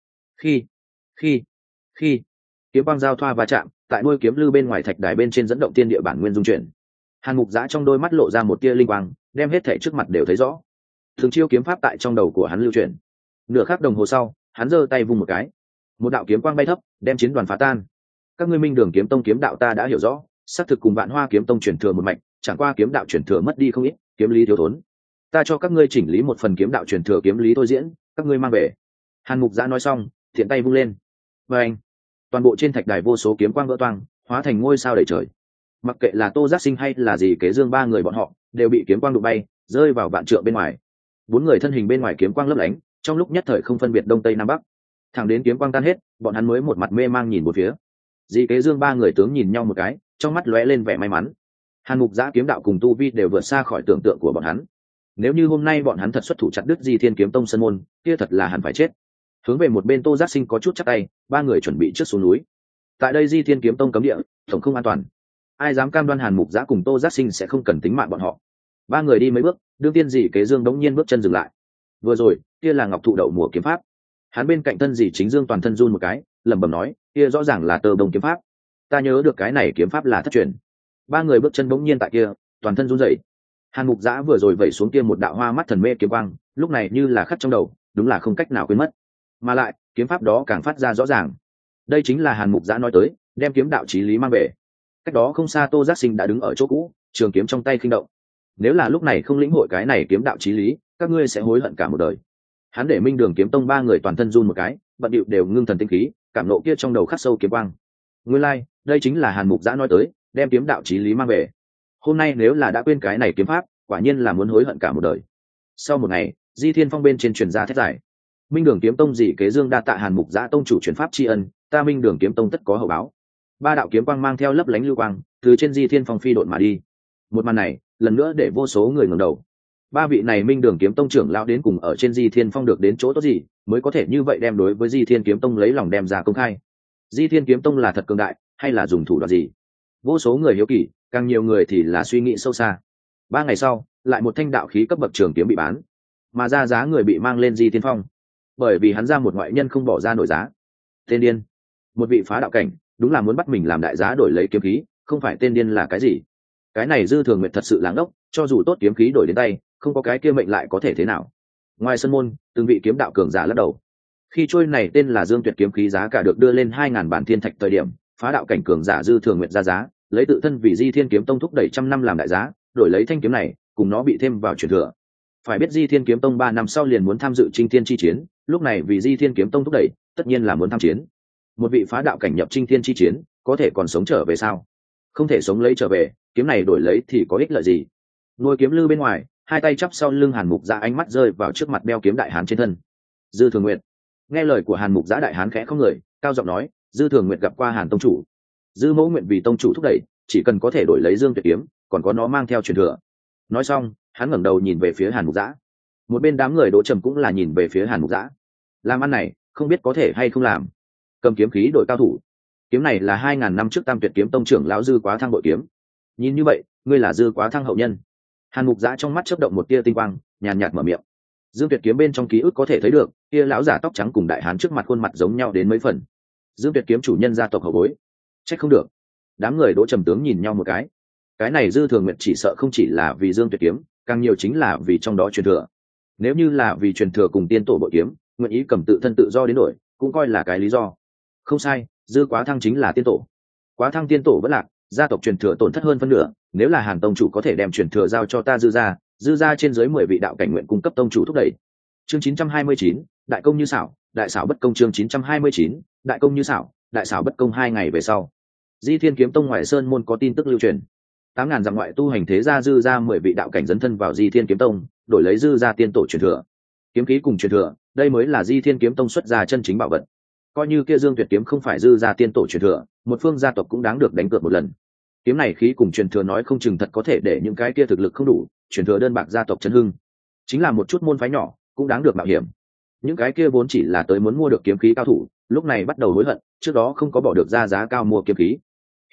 Khi kiếm quang giao thoa va chạm, tại nuôi kiếm lư bên ngoài thạch đài bên trên dẫn động tiên địa bản nguyên dung chuyển. Hàn Mục Giã trong đôi mắt lộ ra một tia linh quang, đem hết thể trước mặt đều thấy rõ. Thường chiêu kiếm pháp tại trong đầu của hắn lưu chuyển. Nửa khắc đồng hồ sau, hắn giơ tay vung một cái, một đạo kiếm quang bay thấp, đem chiến đoàn phá tan. Các ngươi Minh Đường kiếm tông kiếm đạo ta đã hiểu rõ, xác thực cùng Vạn Hoa kiếm tông truyền thừa một mạch, chẳng qua kiếm đạo truyền thừa mất đi không ít, kiếm lý thiếu thốn. Ta cho các ngươi chỉnh lý một phần kiếm đạo truyền thừa kiếm lý tôi diễn, các ngươi mang về. Hàn Mục Giã nói xong, thiện tay vung lên. Và anh, toàn bộ trên thạch đài vô số kiếm quang vỡ toang, hóa thành ngôi sao đầy trời. Mặc kệ là Tô Giác Sinh hay là Dị Kế Dương ba người bọn họ, đều bị kiếm quang đụng bay, rơi vào vạn trượng bên ngoài. Bốn người thân hình bên ngoài kiếm quang lấp lánh, trong lúc nhất thời không phân biệt đông tây nam bắc. Thẳng đến kiếm quang tan hết, bọn hắn mới một mặt mê mang nhìn một phía. Dị Kế Dương ba người tướng nhìn nhau một cái, trong mắt lóe lên vẻ may mắn. Hàn Mục Giã kiếm đạo cùng tu vi đều vượt xa khỏi tưởng tượng của bọn hắn. Nếu như hôm nay bọn hắn thật xuất thủ chặt đứt Di Thiên kiếm tông sân môn, kia thật là hẳn phải chết. Hướng về một bên Tô Giác Sinh có chút chắp tay, ba người chuẩn bị trước xuống núi. Tại đây Di Thiên kiếm tông cấm địa, tổng không an toàn. Ai dám cam đoan Hàn Mục Giã cùng Tô Giác Sinh sẽ không cần tính mạng bọn họ. Ba người đi mấy bước, đương tiên Dị Kế Dương đống nhiên bước chân dừng lại. Vừa rồi, kia là Ngọc Thụ Đậu mùa kiếm pháp. Hắn bên cạnh thân Dị Chính Dương toàn thân run một cái, lẩm bẩm nói, kia rõ ràng là Tơ Bồng kiếm pháp. Ta nhớ được cái này kiếm pháp là thất truyền. Ba người bước chân bỗng nhiên tại kia, toàn thân run rẩy. Hàn Mục Giã vừa rồi vẩy xuống kia một đạo hoa mắt thần mê kiếm quang, lúc này như là khắc trong đầu, đúng là không cách nào quên mất. Mà lại, kiếm pháp đó càng phát ra rõ ràng. Đây chính là Hàn Mục Giã nói tới, đem kiếm đạo chí lý mang về. Cách đó không xa Tô Giác Sinh đã đứng ở chỗ cũ, trường kiếm trong tay khinh động. Nếu là lúc này không lĩnh hội cái này kiếm đạo chí lý, các ngươi sẽ hối hận cả một đời. Hắn để Minh Đường kiếm tông ba người toàn thân run một cái, bận điệu đều ngưng thần tinh khí, cảm nộ kia trong đầu khắc sâu kiếm quang. Nguyên lai, đây chính là Hàn Mục Giã nói tới, đem kiếm đạo chí lý mang về. Hôm nay nếu là đã quên cái này kiếm pháp, quả nhiên là muốn hối hận cả một đời. Sau một ngày, Di Thiên Phong bên trên truyền ra thét giải. Minh Đường kiếm tông Dị Kế Dương đa tạ Hàn Mục Giã tông chủ truyền pháp tri ân, ta Minh Đường kiếm tông tất có hậu báo. Ba đạo kiếm quang mang theo lấp lánh lưu quang, từ trên Di Thiên Phong phi độn mà đi. Một màn này, lần nữa để vô số người ngẩng đầu. Ba vị này Minh Đường kiếm tông trưởng lão đến cùng ở trên Di Thiên Phong được đến chỗ tốt gì, mới có thể như vậy đem đối với Di Thiên kiếm tông lấy lòng đem ra công khai. Di Thiên kiếm tông là thật cường đại, hay là dùng thủ đoạn gì? Vô số người hiếu kỳ, càng nhiều người thì là suy nghĩ sâu xa. 3 ngày sau, lại một thanh đạo khí cấp bậc trường kiếm bị bán, mà ra giá người bị mang lên Di Thiên Phong, bởi vì hắn ra một ngoại nhân không bỏ ra nổi giá. Tên điên, một vị phá đạo cảnh, đúng là muốn bắt mình làm đại giá đổi lấy kiếm khí, không phải tên điên là cái gì? Cái này Dư Thường Nguyệt thật sự láng ốc, cho dù tốt kiếm khí đổi đến tay, không có cái kia mệnh lại có thể thế nào? Ngoài sân môn, từng vị kiếm đạo cường giả lắc đầu. Khi trôi này tên là Dương Tuyệt kiếm khí giá cả được đưa lên 2000 bản thiên thạch thời điểm, phá đạo cảnh cường giả Dư Thường Nguyệt ra giá, lấy tự thân vì Di Thiên kiếm tông thúc đẩy trăm năm làm đại giá, đổi lấy thanh kiếm này, cùng nó bị thêm vào truyền thừa. Phải biết Di Thiên kiếm tông 3 năm sau liền muốn tham dự Chinh Thiên chi chiến, lúc này vì Di Thiên kiếm tông thúc đẩy, tất nhiên là muốn tham chiến. Một vị phá đạo cảnh nhập Chinh Thiên chi chiến, có thể còn sống trở về sao? Không thể sống lấy trở về, kiếm này đổi lấy thì có ích lợi gì? Ngôi kiếm lư bên ngoài, hai tay chắp sau lưng Hàn Mục Giã, ánh mắt rơi vào trước mặt đeo kiếm đại hán trên thân. Dư Thường Nguyệt. Nghe lời của Hàn Mục Giã, đại hán khẽ không người, cao giọng nói, Dư Thường Nguyệt gặp qua Hàn tông chủ. Dư mẫu nguyện vì tông chủ thúc đẩy, chỉ cần có thể đổi lấy Dương Tuyệt kiếm, còn có nó mang theo truyền thừa. Nói xong, hắn ngẩng đầu nhìn về phía Hàn Mục Giã. Một bên đám người Đỗ Trầm cũng là nhìn về phía Hàn Mục Giã. Làm ăn này, không biết có thể hay không làm. Cầm kiếm khí đổi cao thủ. Kiếm này là 2000 năm trước Tam Tuyệt kiếm tông trưởng lão Dư Quá Thăng bội kiếm. Nhìn như vậy, ngươi là Dư Quá Thăng hậu nhân. Hàn Mục Giã trong mắt chớp động một tia tinh quang, nhàn nhạt mở miệng. Dương Tuyệt kiếm bên trong ký ức có thể thấy được, kia lão giả tóc trắng cùng đại hán trước mặt khuôn mặt giống nhau đến mấy phần. Dương Tuyệt kiếm chủ nhân gia tộc hậu bối. Trách không được. Đám người Đỗ Trầm tướng nhìn nhau một cái. Cái này Dư Thường Nguyệt chỉ sợ không chỉ là vì Dương Tuyệt kiếm, càng nhiều chính là vì trong đó truyền thừa. Nếu như là vì truyền thừa cùng tiên tổ bội kiếm, nguyện ý cầm tự thân tự do đến đổi, cũng coi là cái lý do. Không sai, Dư Quá Thăng chính là tiên tổ. Quá Thăng tiên tổ vẫn lạc, gia tộc truyền thừa tổn thất hơn phân nửa, nếu là Hàn tông chủ có thể đem truyền thừa giao cho ta Dư gia trên dưới 10 vị đạo cảnh nguyện cung cấp tông chủ thúc đẩy. Chương 929, đại công như xảo, đại xảo bất công. Chương 929, đại công như xảo, đại xảo bất công. 2 ngày về sau, Di Thiên kiếm tông ngoài sơn môn có tin tức lưu truyền. 8000 dặm ngoại tu hành thế gia Dư gia 10 vị đạo cảnh dấn thân vào Di Thiên kiếm tông, đổi lấy Dư gia tiên tổ truyền thừa. Kiếm khí cùng truyền thừa, đây mới là Di Thiên kiếm tông xuất ra chân chính bảo vật. Coi như kia Dương Tuyệt kiếm không phải Dư gia tiên tổ truyền thừa, một phương gia tộc cũng đáng được đánh cược một lần. Kiếm này khí cùng truyền thừa nói không chừng thật có thể để những cái kia thực lực không đủ, truyền thừa đơn bạc gia tộc chấn hưng. Chính là một chút môn phái nhỏ, cũng đáng được mạo hiểm. Những cái kia vốn chỉ là tới muốn mua được kiếm khí cao thủ, lúc này bắt đầu hối hận, trước đó không có bỏ được ra giá cao mua kiếm khí. Hiện tại,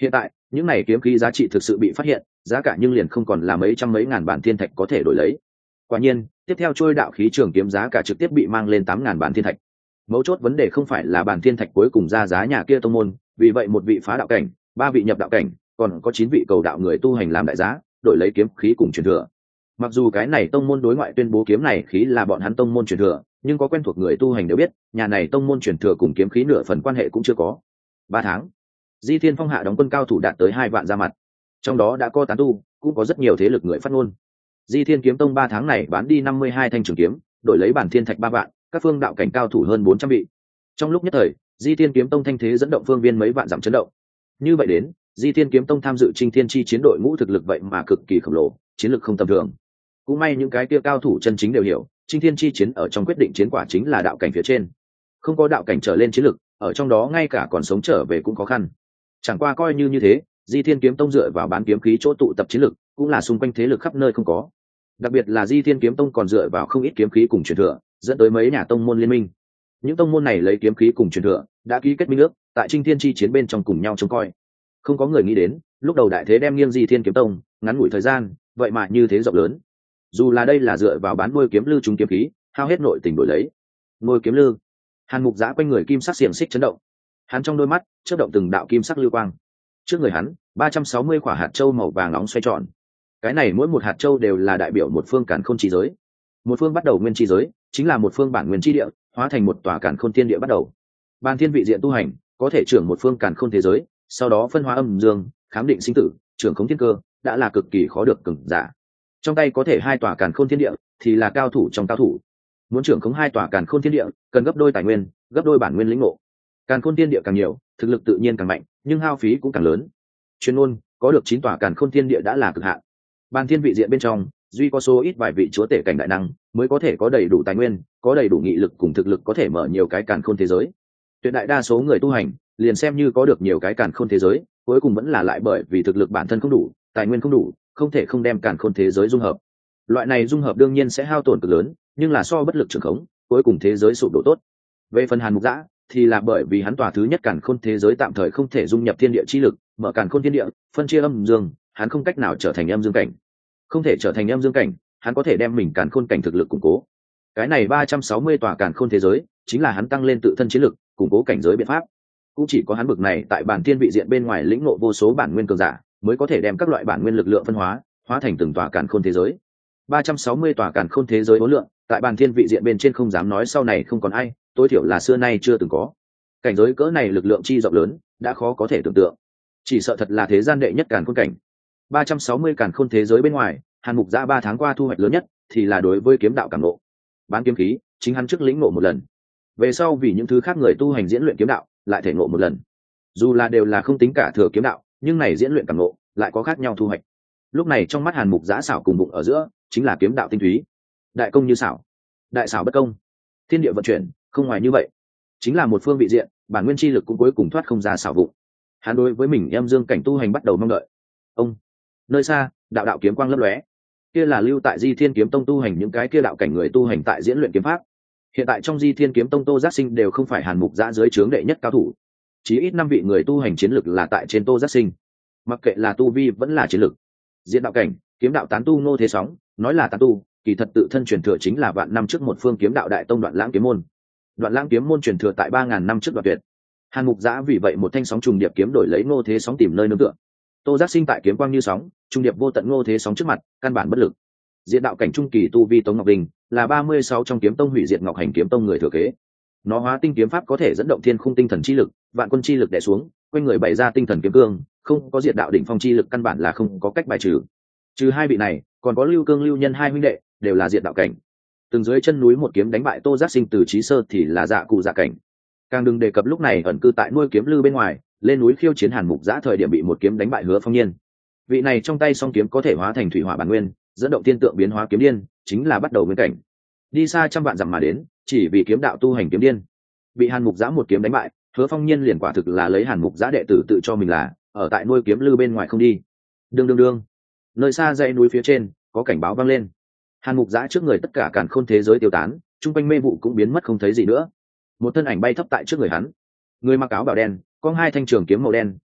những này kiếm khí giá trị thực sự bị phát hiện, giá cả nhưng liền không còn là mấy trăm mấy ngàn bản thiên thạch có thể đổi lấy. Quả nhiên, tiếp theo trôi đạo khí trường kiếm giá cả trực tiếp bị mang lên 8.000 bản thiên thạch. Mấu chốt vấn đề không phải là bản thiên thạch cuối cùng ra giá nhà kia tông môn, vì vậy một vị phá đạo cảnh, 3 vị nhập đạo cảnh, còn có 9 vị cầu đạo người tu hành làm đại giá, đổi lấy kiếm khí cùng truyền thừa. Mặc dù cái này tông môn đối ngoại tuyên bố kiếm này khí là bọn hắn tông môn truyền thừa, nhưng có quen thuộc người tu hành đều biết, nhà này tông môn truyền thừa cùng kiếm khí nửa phần quan hệ cũng chưa có. 3 tháng, Di Thiên Phong hạ đóng quân cao thủ đạt tới 2 vạn ra mặt. Trong đó đã có tán tu, cũng có rất nhiều thế lực người phát ngôn. Di Thiên Kiếm Tông 3 tháng này bán đi 52 thanh trường kiếm, đổi lấy bản thiên thạch 3 vạn, các phương đạo cảnh cao thủ hơn 400 vị. Trong lúc nhất thời, Di Thiên Kiếm Tông thanh thế dẫn động phương viên mấy vạn dặm chấn động. Như vậy đến, Di Thiên Kiếm Tông tham dự Chinh Thiên chi chiến đội ngũ thực lực vậy mà cực kỳ khổng lồ, chiến lực không tầm thường. Cũng may những cái kia cao thủ chân chính đều hiểu, Chinh Thiên chi chiến ở trong quyết định chiến quả chính là đạo cảnh phía trên. Không có đạo cảnh trở lên chiến lực, ở trong đó ngay cả còn sống trở về cũng khó khăn. Chẳng qua coi như thế, Di Thiên Kiếm Tông dựa vào bán kiếm khí chỗ tụ tập chiến lực, cũng là xung quanh thế lực khắp nơi không có. Đặc biệt là Di Thiên Kiếm Tông còn dựa vào không ít kiếm khí cùng truyền thừa, dẫn tới mấy nhà tông môn liên minh. Những tông môn này lấy kiếm khí cùng truyền thừa, đã ký kết minh ước, tại Chinh Thiên chi chiến bên trong cùng nhau trông coi. Không có người nghĩ đến, lúc đầu đại thế đem nghiêng Di Thiên Kiếm Tông, ngắn ngủi thời gian, vậy mà như thế rộng lớn. Dù là đây là dựa vào bán nuôi kiếm lư chúng kiếm khí, hao hết nội tình đổi lấy. Nuôi kiếm lư, Hàn Mục Giã quanh người kim sắc xiềng xích chấn động, hắn trong đôi mắt chớp động từng đạo kim sắc lưu quang. Trước người hắn, 360 quả hạt châu màu vàng nóng xoay tròn. Cái này mỗi một hạt châu đều là đại biểu một phương càn khôn chi giới. Một phương bắt đầu nguyên chi giới, chính là một phương bản nguyên chi địa, hóa thành một tòa càn khôn thiên địa bắt đầu. Ban thiên vị diện tu hành, có thể trưởng một phương càn khôn thế giới, sau đó phân hóa âm dương, khám định sinh tử, trưởng khống thiên cơ, đã là cực kỳ khó được cường giả. Trong tay có thể 2 tòa càn khôn thiên địa, thì là cao thủ trong cao thủ. Muốn trưởng khống 2 tòa càn khôn thiên địa, cần gấp đôi tài nguyên, gấp đôi bản nguyên lĩnh ngộ. Càn khôn thiên địa càng nhiều, thực lực tự nhiên càng mạnh, nhưng hao phí cũng càng lớn. Chuyên môn, có được 9 tòa càn khôn thiên địa đã là cực hạn. Ban thiên vị diện bên trong, duy có số ít vài vị chúa tể cảnh đại năng mới có thể có đầy đủ tài nguyên, có đầy đủ nghị lực cùng thực lực có thể mở nhiều cái càn khôn thế giới. Tuyệt đại đa số người tu hành, liền xem như có được nhiều cái càn khôn thế giới, cuối cùng vẫn là lại bởi vì thực lực bản thân không đủ, tài nguyên không đủ, không thể không đem càn khôn thế giới dung hợp. Loại này dung hợp đương nhiên sẽ hao tổn cực lớn, nhưng là so bất lực trường khống, cuối cùng thế giới sụp đổ tốt. Về phần Hàn Mục Giã, thì là bởi vì hắn tòa thứ nhất càn khôn thế giới tạm thời không thể dung nhập thiên địa chi lực, mở càn khôn thiên địa, phân chia âm dương, hắn không cách nào trở thành âm dương cảnh. Không thể trở thành âm dương cảnh, hắn có thể đem mình càn khôn cảnh thực lực củng cố. Cái này 360 tòa càn khôn thế giới, chính là hắn tăng lên tự thân chiến lực, củng cố cảnh giới biện pháp. Cũng chỉ có hắn bực này tại bản thiên vị diện bên ngoài lĩnh ngộ vô số bản nguyên cường giả, mới có thể đem các loại bản nguyên lực lượng phân hóa, hóa thành từng tòa càn khôn thế giới. 360 tòa càn khôn thế giới vô lượng, tại bản thiên vị diện bên trên không dám nói sau này không còn ai, tối thiểu là xưa nay chưa từng có. Cảnh giới cỡ này lực lượng chi rộng lớn, đã khó có thể tưởng tượng. Chỉ sợ thật là thế gian đệ nhất càn khôn cảnh. 360 càn khôn thế giới bên ngoài, Hàn Mục Giã 3 tháng qua thu hoạch lớn nhất thì là đối với kiếm đạo cảm ngộ. Bán kiếm khí, chính hắn trước lĩnh ngộ một lần. Về sau vì những thứ khác người tu hành diễn luyện kiếm đạo, lại thể ngộ một lần. Dù là đều là không tính cả thừa kiếm đạo, nhưng này diễn luyện cảm ngộ lại có khác nhau thu hoạch. Lúc này trong mắt Hàn Mục Giã xảo cùng bụng ở giữa, chính là kiếm đạo tinh túy. Đại công như xảo, đại xảo bất công. Thiên địa vận chuyển, không ngoài như vậy. Chính là một phương vị diện, bản nguyên chi lực cũng cuối cùng thoát không ra xảo vụng. Hắn đối với mình âm dương cảnh tu hành bắt đầu mong đợi. Ông, nơi xa, đạo đạo kiếm quang lấp lóe. Kia là lưu tại Di Thiên Kiếm Tông tu hành những cái kia đạo cảnh người tu hành tại diễn luyện kiếm pháp. Hiện tại trong Di Thiên Kiếm Tông Tô Giác Sinh đều không phải Hàn Mục Giã dưới trướng đệ nhất cao thủ, chí ít 5 vị người tu hành chiến lực là tại trên Tô Giác Sinh. Mặc kệ là tu vi vẫn là chiến lực. Diễn đạo cảnh, kiếm đạo tán tu Ngô Thế Sóng, nói là tán tu, kỳ thật tự thân truyền thừa chính là vạn năm trước một phương kiếm đạo đại tông Đoạn Lãng kiếm môn. Đoạn Lãng kiếm môn truyền thừa tại 3000 năm trước Đoạn Tuyệt. Hàn Mục Giã vì vậy một thanh sóng trùng điệp kiếm đổi lấy Ngô Thế Sóng tìm nơi nương tựa. Tô Giác Sinh tại kiếm quang như sóng, trùng điệp vô tận Ngô Thế Sóng trước mặt, căn bản bất lực. Diễn đạo cảnh trung kỳ tu vi Tống Ngọc Đình, là 36 trong kiếm tông hủy diệt Ngọc Hành kiếm tông người thừa kế. Nó hóa tinh kiếm pháp có thể dẫn động thiên khung tinh thần chi lực, vạn quân chi lực đè xuống, quanh người bày ra tinh thần kiếm cương, không có diệt đạo đỉnh phong chi lực căn bản là không có cách bài trừ. Trừ hai vị này, còn có Lưu Cương Lưu Nhân hai huynh đệ, đều là diệt đạo cảnh. Từng dưới chân núi một kiếm đánh bại Tô Giác Sinh từ trí sơ thì là dạ cụ dạ cảnh. Càng đừng đề cập lúc này ẩn cư tại nuôi kiếm lư bên ngoài, lên núi khiêu chiến Hàn Mục Giã thời điểm bị một kiếm đánh bại Hứa Phong Nhiên. Vị này trong tay song kiếm có thể hóa thành thủy hỏa bản nguyên, dẫn động thiên tượng biến hóa kiếm điên, chính là bắt đầu nguyên cảnh. Đi xa trăm vạn dặm mà đến, chỉ vì kiếm đạo tu hành kiếm điên. Bị Hàn Mục Giã một kiếm đánh bại, Hứa Phong Nhiên liền quả thực là lấy Hàn Mục Giã đệ tử tự cho mình là ở tại nuôi kiếm lư bên ngoài không đi. Đương, nơi xa dãy núi phía trên có cảnh báo vang lên. Hàn Mục Giã trước người tất cả càn khôn thế giới tiêu tán, trung quanh mê vụ cũng biến mất không thấy gì nữa. Một thân ảnh bay thấp tại trước người hắn, người mặc áo bào đen, có hai thanh trường kiếm màu đen,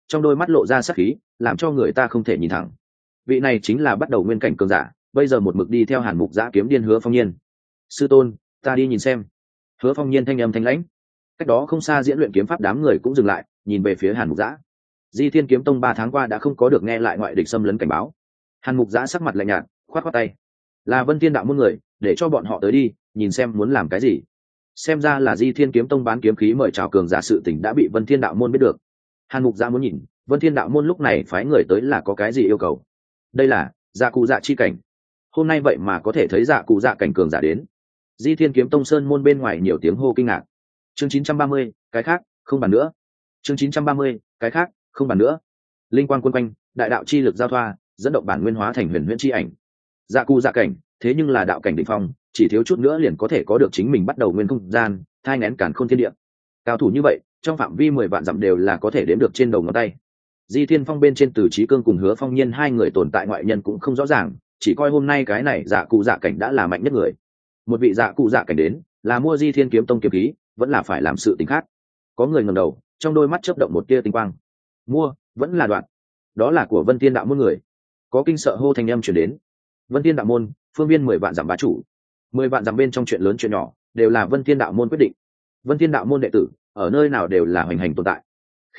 trong đôi mắt lộ ra sắc khí, làm cho người ta không thể nhìn thẳng. Vị này chính là bắt đầu nguyên cảnh cường giả, bây giờ một mực đi theo Hàn Mục Giã kiếm điên Hứa Phong Nhiên. Sư tôn, ta đi nhìn xem. Hứa Phong Nhiên thanh âm thanh lãnh. Cách đó không xa diễn luyện kiếm pháp đám người cũng dừng lại, nhìn về phía Hàn Mục Giã. Di Thiên Kiếm Tông 3 tháng qua đã không có được nghe lại ngoại địch xâm lấn cảnh báo. Hàn Mục Giã sắc mặt lạnh nhạt, khoát khoát tay. Là Vân Thiên đạo môn người, để cho bọn họ tới đi, nhìn xem muốn làm cái gì. Xem ra là Di Thiên Kiếm Tông bán kiếm khí mời chào cường giả sự tình đã bị Vân Thiên đạo môn biết được. Hàn Mục Giã muốn nhìn, Vân Thiên đạo môn lúc này phái người tới là có cái gì yêu cầu. Đây là dạ cụ dạ chi cảnh. Hôm nay vậy mà có thể thấy dạ cụ dạ cảnh cường giả đến. Di Thiên Kiếm Tông sơn môn bên ngoài nhiều tiếng hô kinh ngạc. Chương 930, cái khác, không bàn nữa. Chương 930, cái khác, không bàn nữa. Linh quang quân quanh, đại đạo chi lực giao thoa, dẫn động bản nguyên hóa thành huyền huyễn chi ảnh. Dạ cụ dạ cảnh, thế nhưng là đạo cảnh đỉnh phong, chỉ thiếu chút nữa liền có thể có được chính mình bắt đầu nguyên không gian, thai nghén càn khôn thiên địa. Cao thủ như vậy, trong phạm vi 10 vạn dặm đều là có thể đếm được trên đầu ngón tay. Di Thiên Phong bên trên Từ Chí Cương cùng Hứa Phong Nhiên hai người tồn tại ngoại nhân cũng không rõ ràng, chỉ coi hôm nay cái này dạ cụ dạ cảnh đã là mạnh nhất người. Một vị dạ cụ dạ cảnh đến, là mua Di Thiên Kiếm Tông kiếm khí, vẫn là phải làm sự tình khác. Có người ngẩng đầu, trong đôi mắt chớp động một tia tinh quang. Mua, vẫn là đoạn. Đó là của Vân Thiên đạo môn người. Có kinh sợ hô thành âm truyền đến. Vân Thiên đạo môn, phương viên 10 vạn dặm bá chủ. 10 vạn dặm bên trong chuyện lớn chuyện nhỏ, đều là Vân Thiên đạo môn quyết định. Vân Thiên đạo môn đệ tử, ở nơi nào đều là hoành hành tồn tại.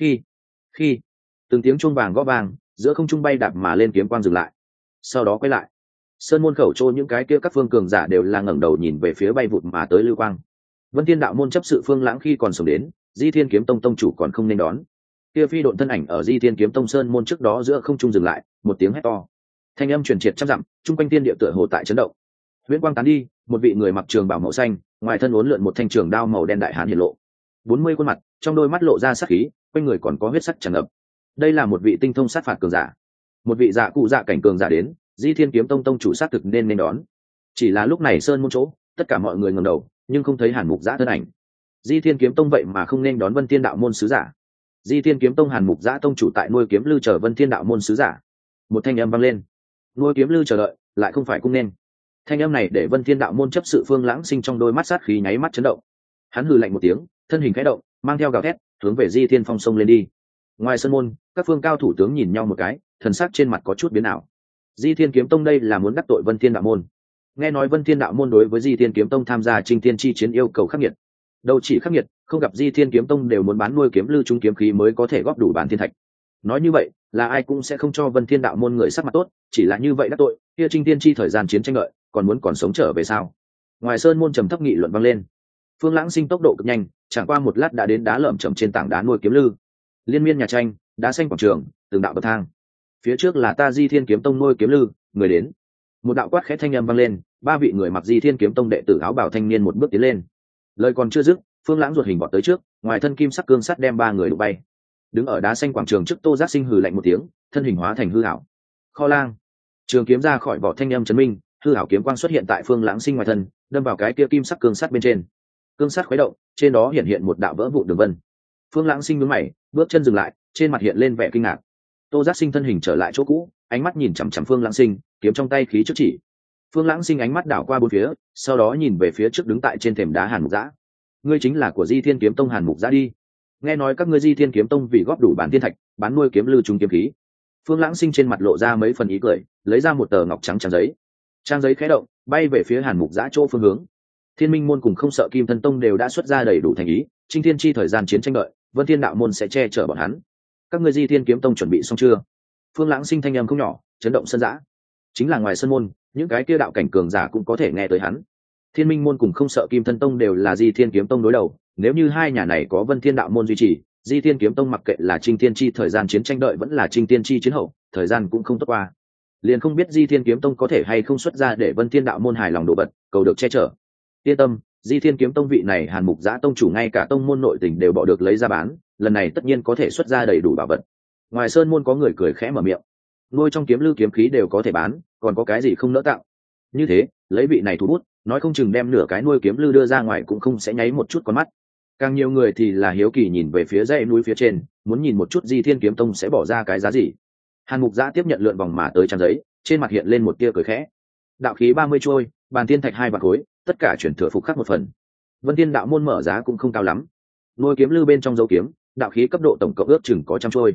Khi từng tiếng chuông vàng gõ vang, giữa không trung bay đạp mà lên kiếm quang dừng lại. Sau đó quay lại. Sơn môn khẩu trô những cái kia các phương cường giả đều là ngẩng đầu nhìn về phía bay vụt mà tới lưu quang. Vân Thiên đạo môn chấp sự Phương Lãng khi còn sống đến, Di Thiên Kiếm Tông tông chủ còn không nên đón. Kia phi độn thân ảnh ở Di Thiên Kiếm Tông sơn môn trước đó giữa không trung dừng lại, một tiếng hét to. Thanh âm truyền triệt trăm dặm, trung quanh thiên địa tựa hồ tại chấn động. Huyễn quang tán đi, một vị người mặc trường bào màu xanh, ngoài thân uốn lượn một thanh trường đao màu đen đại hán hiện lộ. 40 khuôn mặt, trong đôi mắt lộ ra sát khí, quanh người còn có huyết sắc tràn ngập. Đây là một vị tinh thông sát phạt cường giả, một vị dạ cụ dạ cảnh cường giả đến, Di Thiên Kiếm Tông tông chủ sát thực nên đón. Chỉ là lúc này sơn môn chỗ, tất cả mọi người ngẩng đầu, nhưng không thấy Hàn Mục Giã thân ảnh. Di Thiên Kiếm Tông vậy mà không nên đón Vân Thiên đạo môn sứ giả. Di Thiên Kiếm Tông Hàn Mục Giã tông chủ tại nuôi kiếm lư chờ Vân Thiên đạo môn sứ giả. Một thanh âm vang lên. Nuôi kiếm lư chờ đợi, lại không phải cung nên. Thanh âm này để Vân Thiên đạo môn chấp sự Phương Lãng Sinh trong đôi mắt sát khí nháy mắt chấn động. Hắn hừ lạnh một tiếng, thân hình khẽ động, mang theo gào thét, hướng về Di Thiên Phong sông lên đi. Ngoài sân môn, các phương cao thủ tướng nhìn nhau một cái, thần sắc trên mặt có chút biến ảo. Di Thiên Kiếm Tông đây là muốn đắc tội Vân Thiên đạo môn. Nghe nói Vân Thiên đạo môn đối với Di Thiên Kiếm Tông tham gia Chinh Thiên chi chiến yêu cầu khắc nghiệt. Đâu chỉ khắc nghiệt, không gặp Di Thiên Kiếm Tông đều muốn bán nuôi kiếm lưu trung kiếm khí mới có thể góp đủ bản thiên thạch. Nói như vậy, là ai cũng sẽ không cho Vân Thiên đạo môn người sắc mặt tốt, chỉ là như vậy đắc tội, kia Chinh Thiên chi thời gian chiến tranh lợi, còn sống trở về sao? Ngoài sơn môn trầm thấp nghị luận vang lên. Phương Lãng Sinh tốc độ cực nhanh, chẳng qua một lát đã đến đá lởm chởm trên tảng đá nuôi kiếm lư. Liên miên nhà tranh, đá xanh quảng trường, từng đạo bậc thang. Phía trước là ta Di Thiên Kiếm Tông nuôi kiếm lư, người đến. Một đạo quát khẽ thanh âm vang lên, 3 vị người mặc Di Thiên Kiếm Tông đệ tử áo bào thanh niên một bước tiến lên. Lời còn chưa dứt, Phương Lãng ruột hình vọt tới trước, ngoài thân kim sắc cương sắt đem 3 người đụng bay. Đứng ở đá xanh quảng trường trước Tô Giác Sinh hừ lạnh một tiếng, thân hình hóa thành hư ảo. Kho lang, trường kiếm ra khỏi vỏ thanh âm chấn minh, hư ảo kiếm quang xuất hiện tại Phương Lãng Sinh ngoài thân, đâm vào cái kia kim sắc cương sắt bên trên. Cương sắt khuấy động, trên đó hiện một đạo vỡ vụn đường vân. Phương Lãng Sinh nhướng mày, bước chân dừng lại, trên mặt hiện lên vẻ kinh ngạc. Tô Giác Sinh thân hình trở lại chỗ cũ, ánh mắt nhìn chằm chằm Phương Lãng Sinh, kiếm trong tay khí trước chỉ. Phương Lãng Sinh ánh mắt đảo qua bốn phía, sau đó nhìn về phía trước đứng tại trên thềm đá Hàn Mục Giã. Ngươi chính là của Di Thiên Kiếm Tông Hàn Mục Giã đi. Nghe nói các ngươi Di Thiên Kiếm Tông vì góp đủ bản thiên thạch, bán nuôi kiếm lưu trung kiếm khí. Phương Lãng Sinh trên mặt lộ ra mấy phần ý cười, lấy ra một tờ ngọc trắng trang giấy. Trang giấy khẽ động, bay về phía Hàn Mục Giã chỗ phương hướng. Thiên Minh môn cùng không sợ Kim Thân Tông đều đã xuất ra đầy đủ thành ý, Chinh Thiên chi thời gian chiến tranh đợi, Vân Thiên đạo môn sẽ che chở bọn hắn. Các ngươi Di Thiên Kiếm Tông chuẩn bị xong chưa? Phương Lãng Sinh thanh âm không nhỏ, chấn động sân giã. Chính là ngoài sân môn, những cái kia đạo cảnh cường giả cũng có thể nghe tới hắn. Thiên Minh môn cùng không sợ Kim Thân Tông đều là Di Thiên Kiếm Tông đối đầu, nếu như hai nhà này có Vân Thiên đạo môn duy trì, Di Thiên Kiếm Tông mặc kệ là Chinh Thiên chi thời gian chiến tranh đợi vẫn là Chinh Thiên chi chiến hậu, thời gian cũng không tốt qua. Liền không biết Di Thiên Kiếm Tông có thể hay không xuất ra để Vân Thiên đạo môn hài lòng độ bật, cầu được che chở. Yên tâm, Di Thiên Kiếm Tông vị này Hàn Mục Giã tông chủ ngay cả tông môn nội tình đều bỏ được lấy ra bán, lần này tất nhiên có thể xuất ra đầy đủ bảo vật. Ngoài sơn môn có người cười khẽ mở miệng. Nuôi trong kiếm lưu kiếm khí đều có thể bán, còn có cái gì không nỡ tạo? Như thế, lấy vị này thu bút, nói không chừng đem nửa cái nuôi kiếm lưu đưa ra ngoài cũng không sẽ nháy một chút con mắt. Càng nhiều người thì là hiếu kỳ nhìn về phía dãy núi phía trên, muốn nhìn một chút Di Thiên Kiếm Tông sẽ bỏ ra cái giá gì. Hàn Mục Giã tiếp nhận lượn vòng mà tới trang giấy, trên mặt hiện lên một tia cười khẽ. Đạo khí 30 trôi, bàn thiên thạch 2 vạn khối, tất cả chuyển thừa phục khắc một phần. Vân Thiên đạo môn mở giá cũng không cao lắm. Nuôi kiếm lưu bên trong dấu kiếm, đạo khí cấp độ tổng cộng ước chừng có trăm trôi.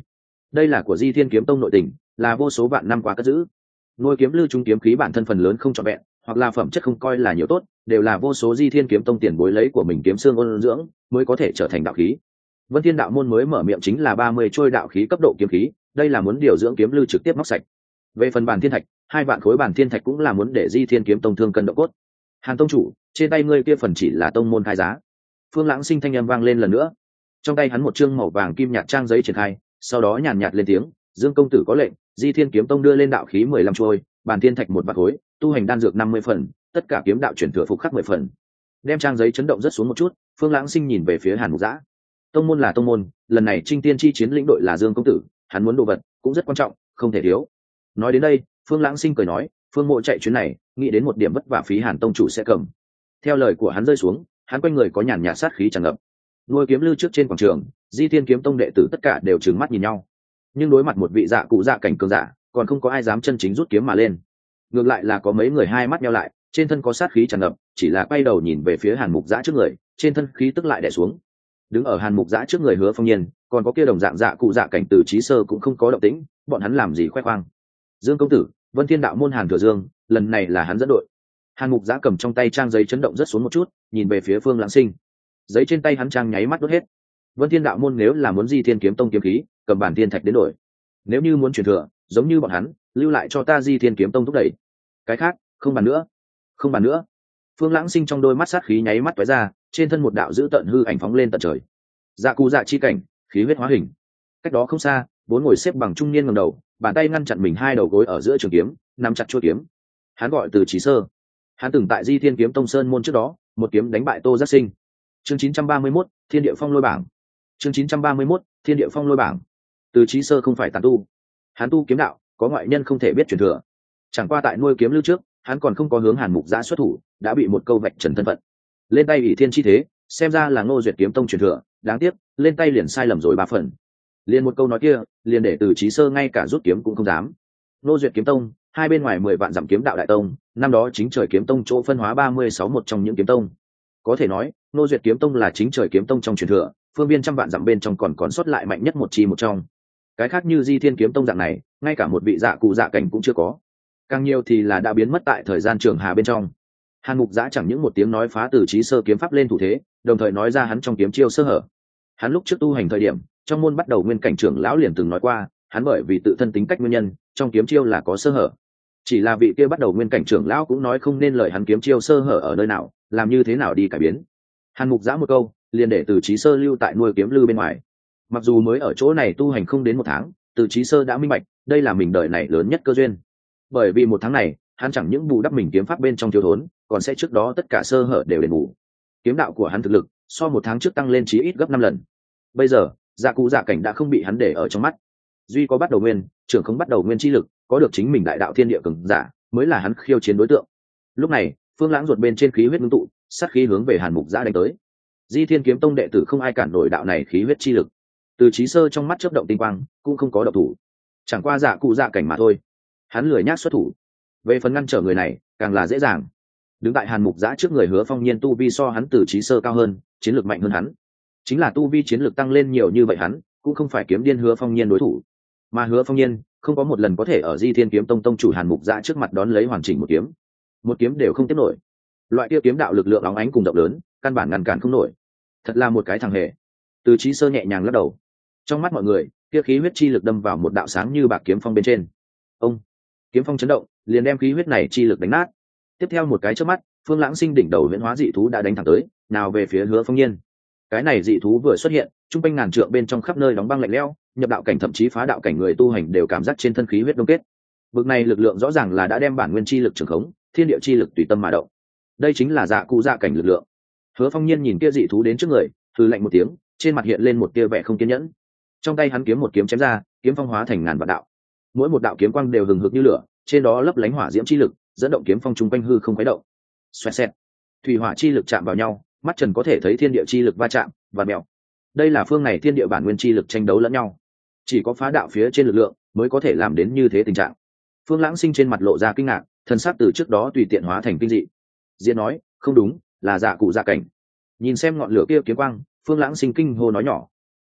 đây là của Di Thiên Kiếm Tông nội tình, là vô số vạn năm qua cất giữ. Nuôi kiếm lưu trung kiếm khí bản thân phần lớn không trọn vẹn, hoặc là phẩm chất không coi là nhiều tốt, đều là vô số Di Thiên Kiếm Tông tiền bối lấy của mình kiếm xương ôn dưỡng mới có thể trở thành đạo khí. Vân Thiên đạo môn mới mở miệng chính là 30 trôi đạo khí cấp độ kiếm khí, đây là muốn điều dưỡng kiếm lưu trực tiếp móc sạch. Về phần bản thiên thạch, 2 vạn khối bản thiên thạch cũng là muốn để Di Thiên Kiếm Tông thương cân độ cốt. Hàn tông chủ, trên tay ngươi kia phần chỉ là tông môn khai giá. Phương Lãng Sinh thanh âm vang lên lần nữa. Trong tay hắn một chương màu vàng kim nhạt trang giấy triển khai, sau đó nhàn nhạt lên tiếng, Dương công tử có lệnh, Di Thiên Kiếm Tông đưa lên đạo khí 15 trôi, bản thiên thạch 1 vạn khối, tu hành đan dược 50 phần, tất cả kiếm đạo chuyển thừa phục khắc 10 phần. Đem trang giấy chấn động rất xuống một chút, Phương Lãng Sinh nhìn về phía Hàn Mục Dã. Tông môn là tông môn, lần này Trinh Tiên chi chiến lĩnh đội là Dương công tử, hắn muốn đồ vật cũng rất quan trọng, không thể thiếu. Nói đến đây, Phương Lãng Sinh cười nói, Phương Mộ chạy chuyến này, nghĩ đến một điểm vất vả phí Hàn tông chủ sẽ cầm. Theo lời của hắn rơi xuống, hắn quanh người có nhàn nhạt sát khí tràn ngập. Nuôi kiếm lưu trước trên quảng trường, Di Thiên Kiếm Tông đệ tử tất cả đều trừng mắt nhìn nhau. Nhưng đối mặt một vị dạ cụ dạ cảnh cường giả, còn không có ai dám chân chính rút kiếm mà lên. Ngược lại là có mấy người hai mắt nheo lại, trên thân có sát khí tràn ngập, chỉ là quay đầu nhìn về phía Hàn Mục Dã trước người, trên thân khí tức lại đè xuống. Đứng ở Hàn Mục Dã trước người Hứa Phong Nhiên, còn có kia đồng dạng dạ cụ dạ cảnh Từ Chí Sơ cũng không có động tĩnh, bọn hắn làm gì khoe khoang. Dương công tử, Vân Thiên đạo môn Hàn Thừa Dương, lần này là hắn dẫn đội. Hàn Mục Dã cầm trong tay trang giấy chấn động rất xuống một chút, nhìn về phía Phương Lãng Sinh. Giấy trên tay hắn trang nháy mắt đốt hết. Vân Thiên đạo môn nếu là muốn Di Thiên Kiếm Tông kiếm khí, cầm bản thiên thạch đến đổi. Nếu như muốn truyền thừa, giống như bọn hắn, lưu lại cho ta Di Thiên Kiếm Tông thúc đẩy. Cái khác, không bàn nữa. Không bàn nữa. Phương Lãng Sinh trong đôi mắt sát khí nháy mắt tóe ra, trên thân một đạo dữ tợn hư ảnh phóng lên tận trời. Dạ cụ dạ chi cảnh, khí huyết hóa hình. Cách đó không xa, vốn ngồi xếp bằng trung niên ngẩng đầu, bàn tay ngăn chặn mình hai đầu gối ở giữa trường kiếm, nắm chặt chuôi kiếm. Hắn gọi Từ Chí Sơ. Hắn từng tại Di Thiên Kiếm Tông sơn môn trước đó, một kiếm đánh bại Tô Giác Sinh. Chương 931, Thiên Địa Phong Lôi bảng. Chương 931, Thiên Địa Phong Lôi bảng. Từ Chí Sơ không phải tán tu, hắn tu kiếm đạo, có ngoại nhân không thể biết truyền thừa. Chẳng qua tại nuôi kiếm lưu trước, hắn còn không có hướng Hàn Mục Dã xuất thủ, đã bị một câu vạch trần thân phận. Lên tay ỷ thiên chi thế, xem ra là Ngô Duyệt Kiếm Tông truyền thừa, đáng tiếc, lên tay liền sai lầm rồi 3 phần. Liền một câu nói kia, liền để Từ Chí Sơ ngay cả rút kiếm cũng không dám. Ngô Duyệt Kiếm Tông, hai bên ngoài 10 vạn dặm kiếm đạo đại tông, năm đó chính trời kiếm tông chỗ phân hóa 36 một trong những kiếm tông. Có thể nói, Ngô Duyệt Kiếm Tông là chính trời kiếm tông trong truyền thừa, phương viên trăm vạn dặm bên trong còn sót lại mạnh nhất một chi một trong. Cái khác như Di Thiên Kiếm Tông dạng này, ngay cả một vị dạ cụ dạ cảnh cũng chưa có. Càng nhiều thì là đã biến mất tại thời gian trường hà bên trong. Hàn Mục Dã chẳng những một tiếng nói phá Từ Chí Sơ kiếm pháp lên thủ thế, đồng thời nói ra hắn trong kiếm chiêu sơ hở. Hắn lúc trước tu hành thời điểm, trong môn bắt đầu nguyên cảnh trưởng lão liền từng nói qua, hắn bởi vì tự thân tính cách nguyên nhân, trong kiếm chiêu là có sơ hở. Chỉ là vị kia bắt đầu nguyên cảnh trưởng lão cũng nói không nên lời hắn kiếm chiêu sơ hở ở nơi nào, làm như thế nào đi cải biến. Hàn Mục Dã một câu, liền để Từ Chí Sơ lưu tại nuôi kiếm lư bên ngoài. Mặc dù mới ở chỗ này tu hành không đến 1 tháng, Từ Chí Sơ đã minh bạch, đây là mình đời này lớn nhất cơ duyên. Bởi vì 1 tháng này, hắn chẳng những bù đắp mình kiếm pháp bên trong thiếu thốn, còn sẽ trước đó tất cả sơ hở đều đền bù. Kiếm đạo của hắn thực lực, so 1 tháng trước tăng lên chí ít gấp 5 lần. Bây giờ, dạ cụ dạ cảnh đã không bị hắn để ở trong mắt. Duy có bắt đầu nguyên, trưởng không bắt đầu nguyên chi lực, có được chính mình đại đạo thiên địa cường giả, mới là hắn khiêu chiến đối tượng. Lúc này, Phương Lãng ruột bên trên khí huyết ngưng tụ, sát khí hướng về Hàn Mục Dã đánh tới. Di Thiên Kiếm Tông đệ tử không ai cản nổi đạo này khí huyết chi lực. Từ Chí Sơ trong mắt chớp động tinh quang, cũng không có động thủ. Chẳng qua dạ cụ dạ cảnh mà thôi. Hắn lười nhác xuất thủ. Về phần ngăn trở người này, càng là dễ dàng. Đứng tại Hàn Mục Dã trước người Hứa Phong Nhiên tu vi so hắn Từ Chí Sơ cao hơn, chiến lược mạnh hơn hắn. Chính là tu vi chiến lược tăng lên nhiều như vậy hắn, cũng không phải kiếm điên Hứa Phong Nhiên đối thủ. Mà Hứa Phong Nhiên không có một lần có thể ở Di Thiên Kiếm Tông tông chủ Hàn Mục Dã trước mặt đón lấy hoàn chỉnh một kiếm đều không tiếp nổi. Loại kia kiếm đạo lực lượng óng ánh cùng động lớn, căn bản ngăn cản không nổi. Thật là một cái thằng hề. Từ Chí Sơ nhẹ nhàng lắc đầu. Trong mắt mọi người, kia khí huyết chi lực đâm vào một đạo sáng như bạc kiếm phong bên trên. Ông, kiếm phong chấn động, liền đem khí huyết này chi lực đánh nát. Tiếp theo một cái chớp mắt, Phương Lãng Sinh đỉnh đầu huyễn hóa dị thú đã đánh thẳng tới, nào về phía Hứa Phong Nhiên. Cái này dị thú vừa xuất hiện, trung quanh ngàn trượng bên trong khắp nơi đóng băng lạnh lẽo, nhập đạo cảnh thậm chí phá đạo cảnh người tu hành đều cảm giác trên thân khí huyết đông kết. Bực này lực lượng rõ ràng là đã đem bản nguyên chi lực trường khống, thiên địa chi lực tùy tâm mà động. Đây chính là dạ cụ dạ cảnh lực lượng. Hứa Phong Nhiên nhìn kia dị thú đến trước người, hừ lạnh một tiếng, trên mặt hiện lên một tia vẻ không kiên nhẫn. Trong tay hắn kiếm một kiếm chém ra, kiếm phong hóa thành ngàn vạn đạo. Mỗi một đạo kiếm quang đều hừng hực như lửa, trên đó lấp lánh hỏa diễm chi lực, dẫn động kiếm phong trung quanh hư không khuấy động. Xoẹt xẹt, thủy hỏa chi lực chạm vào nhau, mắt trần có thể thấy thiên địa chi lực va chạm và mèo. Đây là phương này thiên địa bản nguyên chi lực tranh đấu lẫn nhau. Chỉ có phá đạo phía trên lực lượng mới có thể làm đến như thế tình trạng. Phương Lãng Sinh trên mặt lộ ra kinh ngạc, thân xác từ trước đó tùy tiện hóa thành kinh dị. Diễn nói, không đúng, là dạ cụ dạ cảnh. Nhìn xem ngọn lửa kia kiếm quang, Phương Lãng Sinh kinh hô nói nhỏ.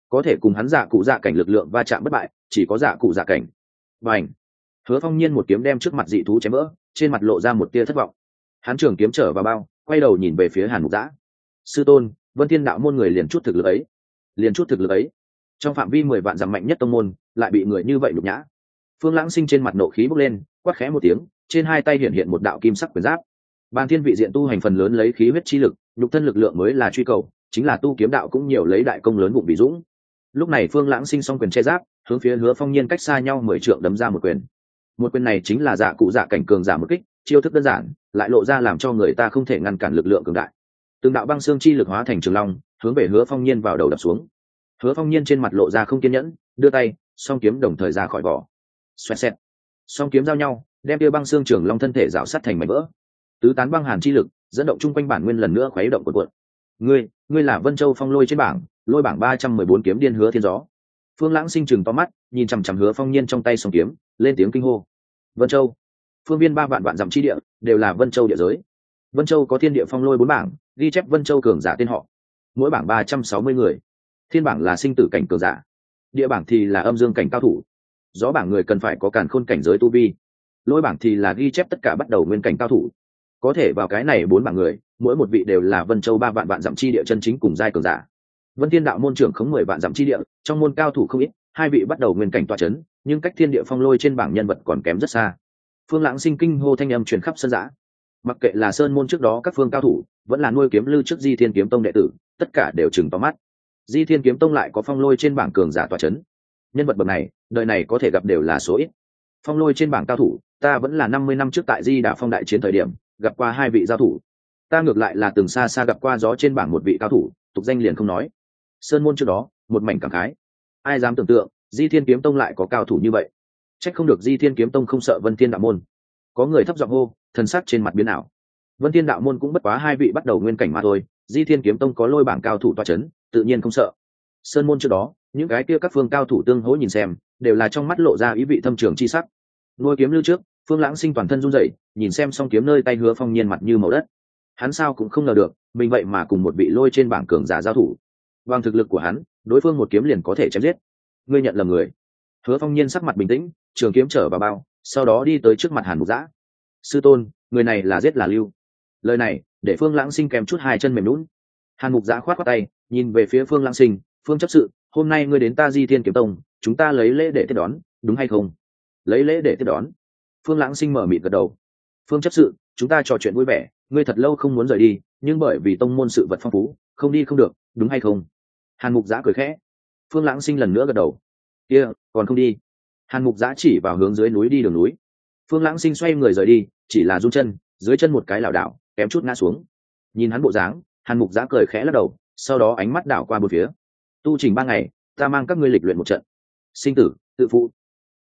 có thể cùng hắn dạ cụ dạ cảnh lực lượng va chạm bất bại chỉ có dạ cụ dạ cảnh. Và ảnh, Hứa Phong Nhiên một kiếm đem trước mặt dị thú chém vỡ, trên mặt lộ ra một tia thất vọng. Hắn trường kiếm trở vào bao, quay đầu nhìn về phía Hàn Mục Giã. Sư tôn, Vân Thiên đạo môn người liền chút thực lực ấy, liền chút thực lực ấy, trong phạm vi 10 vạn dặm mạnh nhất tông môn, lại bị người như vậy nhục nhã. Phương Lãng Sinh trên mặt nộ khí bốc lên, quát khẽ một tiếng, trên hai tay hiện hiện một đạo kim sắc quyền giáp. Bàn thiên vị diện tu hành phần lớn lấy khí huyết chi lực, nhục thân lực lượng mới là truy cầu, chính là tu kiếm đạo cũng nhiều lấy đại công lớn bụng bị dũng. Lúc này Phương Lãng Sinh song quyền che giáp, hướng phía Hứa Phong Nhiên cách xa nhau 10 trượng đấm ra một quyền. Một quyền này chính là dạ cụ dạ cảnh cường giả một kích, chiêu thức đơn giản, lại lộ ra làm cho người ta không thể ngăn cản lực lượng cường đại. Từng đạo băng xương chi lực hóa thành trường long, hướng về Hứa Phong Nhiên vào đầu đập xuống. Hứa Phong Nhiên trên mặt lộ ra không kiên nhẫn, đưa tay, song kiếm đồng thời ra khỏi vỏ. Xoẹt xẹt, song kiếm giao nhau, đem kia băng xương trường long thân thể rào sát thành mảnh vỡ. Tứ tán băng hàn chi lực dẫn động chung quanh bản nguyên lần nữa khuấy động cuộn cuộn. Ngươi là Vân Châu Phong Lôi trên bảng, lôi bảng 314 kiếm điên Hứa Thiên Gió. Phương Lãng Sinh trừng to mắt, nhìn chằm chằm Hứa Phong Nhiên trong tay song kiếm, lên tiếng kinh hô. Vân Châu, phương viên 3 vạn vạn dặm chi địa, đều là Vân Châu địa giới. Vân Châu có Thiên Địa Phong Lôi 4 bảng, ghi chép Vân Châu cường giả tên họ. Mỗi bảng 360 người. Thiên bảng là sinh tử cảnh cường giả, địa bảng thì là âm dương cảnh cao thủ, gió bảng người cần phải có càn khôn cảnh giới tu vi, lôi bảng thì là ghi chép tất cả bắt đầu nguyên cảnh cao thủ. Có thể vào cái này 4 bảng người, mỗi một vị đều là Vân Châu 3 vạn vạn dặm chi địa chân chính cùng giai cường giả. Vân Thiên đạo môn trưởng khống 10 vạn dặm chi địa, trong môn cao thủ không ít, 2 vị bắt đầu nguyên cảnh tọa chấn, nhưng cách Thiên Địa Phong Lôi trên bảng nhân vật còn kém rất xa. Phương Lãng Sinh kinh hô thanh âm truyền khắp sân dã. Mặc kệ là sơn môn trước đó các phương cao thủ, vẫn là nuôi kiếm lư trước Di Thiên kiếm tông đệ tử, tất cả đều trừng to mắt. Di Thiên kiếm tông lại có Phong Lôi trên bảng cường giả tọa chấn, nhân vật bậc này đời này có thể gặp đều là số ít. Phong Lôi trên bảng cao thủ, ta vẫn là 50 năm trước tại Di Đà Phong đại chiến thời điểm gặp qua 2 vị giao thủ, ta ngược lại là từng xa xa gặp qua gió trên bảng một vị cao thủ, tục danh liền không nói. Sơn môn trước đó một mảnh cảm khái, ai dám tưởng tượng Di Thiên kiếm tông lại có cao thủ như vậy. Trách không được Di Thiên kiếm tông không sợ Vân Thiên đạo môn. Có người thấp giọng hô, thần sắc trên mặt biến ảo. Vân Thiên đạo môn cũng bất quá 2 vị bắt đầu nguyên cảnh mà thôi, Di Thiên kiếm tông có lôi bảng cao thủ tọa chấn, tự nhiên không sợ. Sơn môn trước đó, những cái kia các phương cao thủ tương hỗ nhìn xem, đều là trong mắt lộ ra ý vị thâm trường chi sắc. Nuôi kiếm lưu trước, Phương Lãng Sinh toàn thân run rẩy, nhìn xem song kiếm nơi tay Hứa Phong Nhiên mặt như màu đất. Hắn sao cũng không ngờ được, mình vậy mà cùng một vị lôi trên bảng cường giả giao thủ. Bằng thực lực của hắn, đối phương một kiếm liền có thể chém giết. Ngươi nhận lầm người. Hứa Phong Nhiên sắc mặt bình tĩnh, trường kiếm trở vào bao, sau đó đi tới trước mặt Hàn Mục Giã. Sư tôn, người này là giết là lưu? Lời này để Phương Lãng Sinh kèm chút hai chân mềm nhũn. Hàn Mục Giã khoát khoát tay, nhìn về phía Phương Lãng Sinh, Phương chấp sự, hôm nay ngươi đến ta Di Thiên kiếm tông, chúng ta lấy lễ để tiếp đón, đúng hay không? Lấy lễ để tiếp đón. Phương Lãng Sinh mở mịt gật đầu. Phương chấp sự, chúng ta trò chuyện vui vẻ, ngươi thật lâu không muốn rời đi, nhưng bởi vì tông môn sự vật phong phú, không đi không được, đúng hay không? Hàn Mục Giã cười khẽ. Phương Lãng Sinh lần nữa gật đầu. Kia, còn không đi? Hàn Mục Giã chỉ vào hướng dưới núi đi đường núi. Phương Lãng Sinh xoay người rời đi, chỉ là run chân, dưới chân một cái lảo đảo, kém chút ngã xuống. Nhìn hắn bộ dáng, Hàn Mục Giã cười khẽ lắc đầu, sau đó ánh mắt đảo qua bốn phía. Tu trình 3 ngày, ta mang các ngươi lịch luyện một trận. Sinh tử, tự phụ,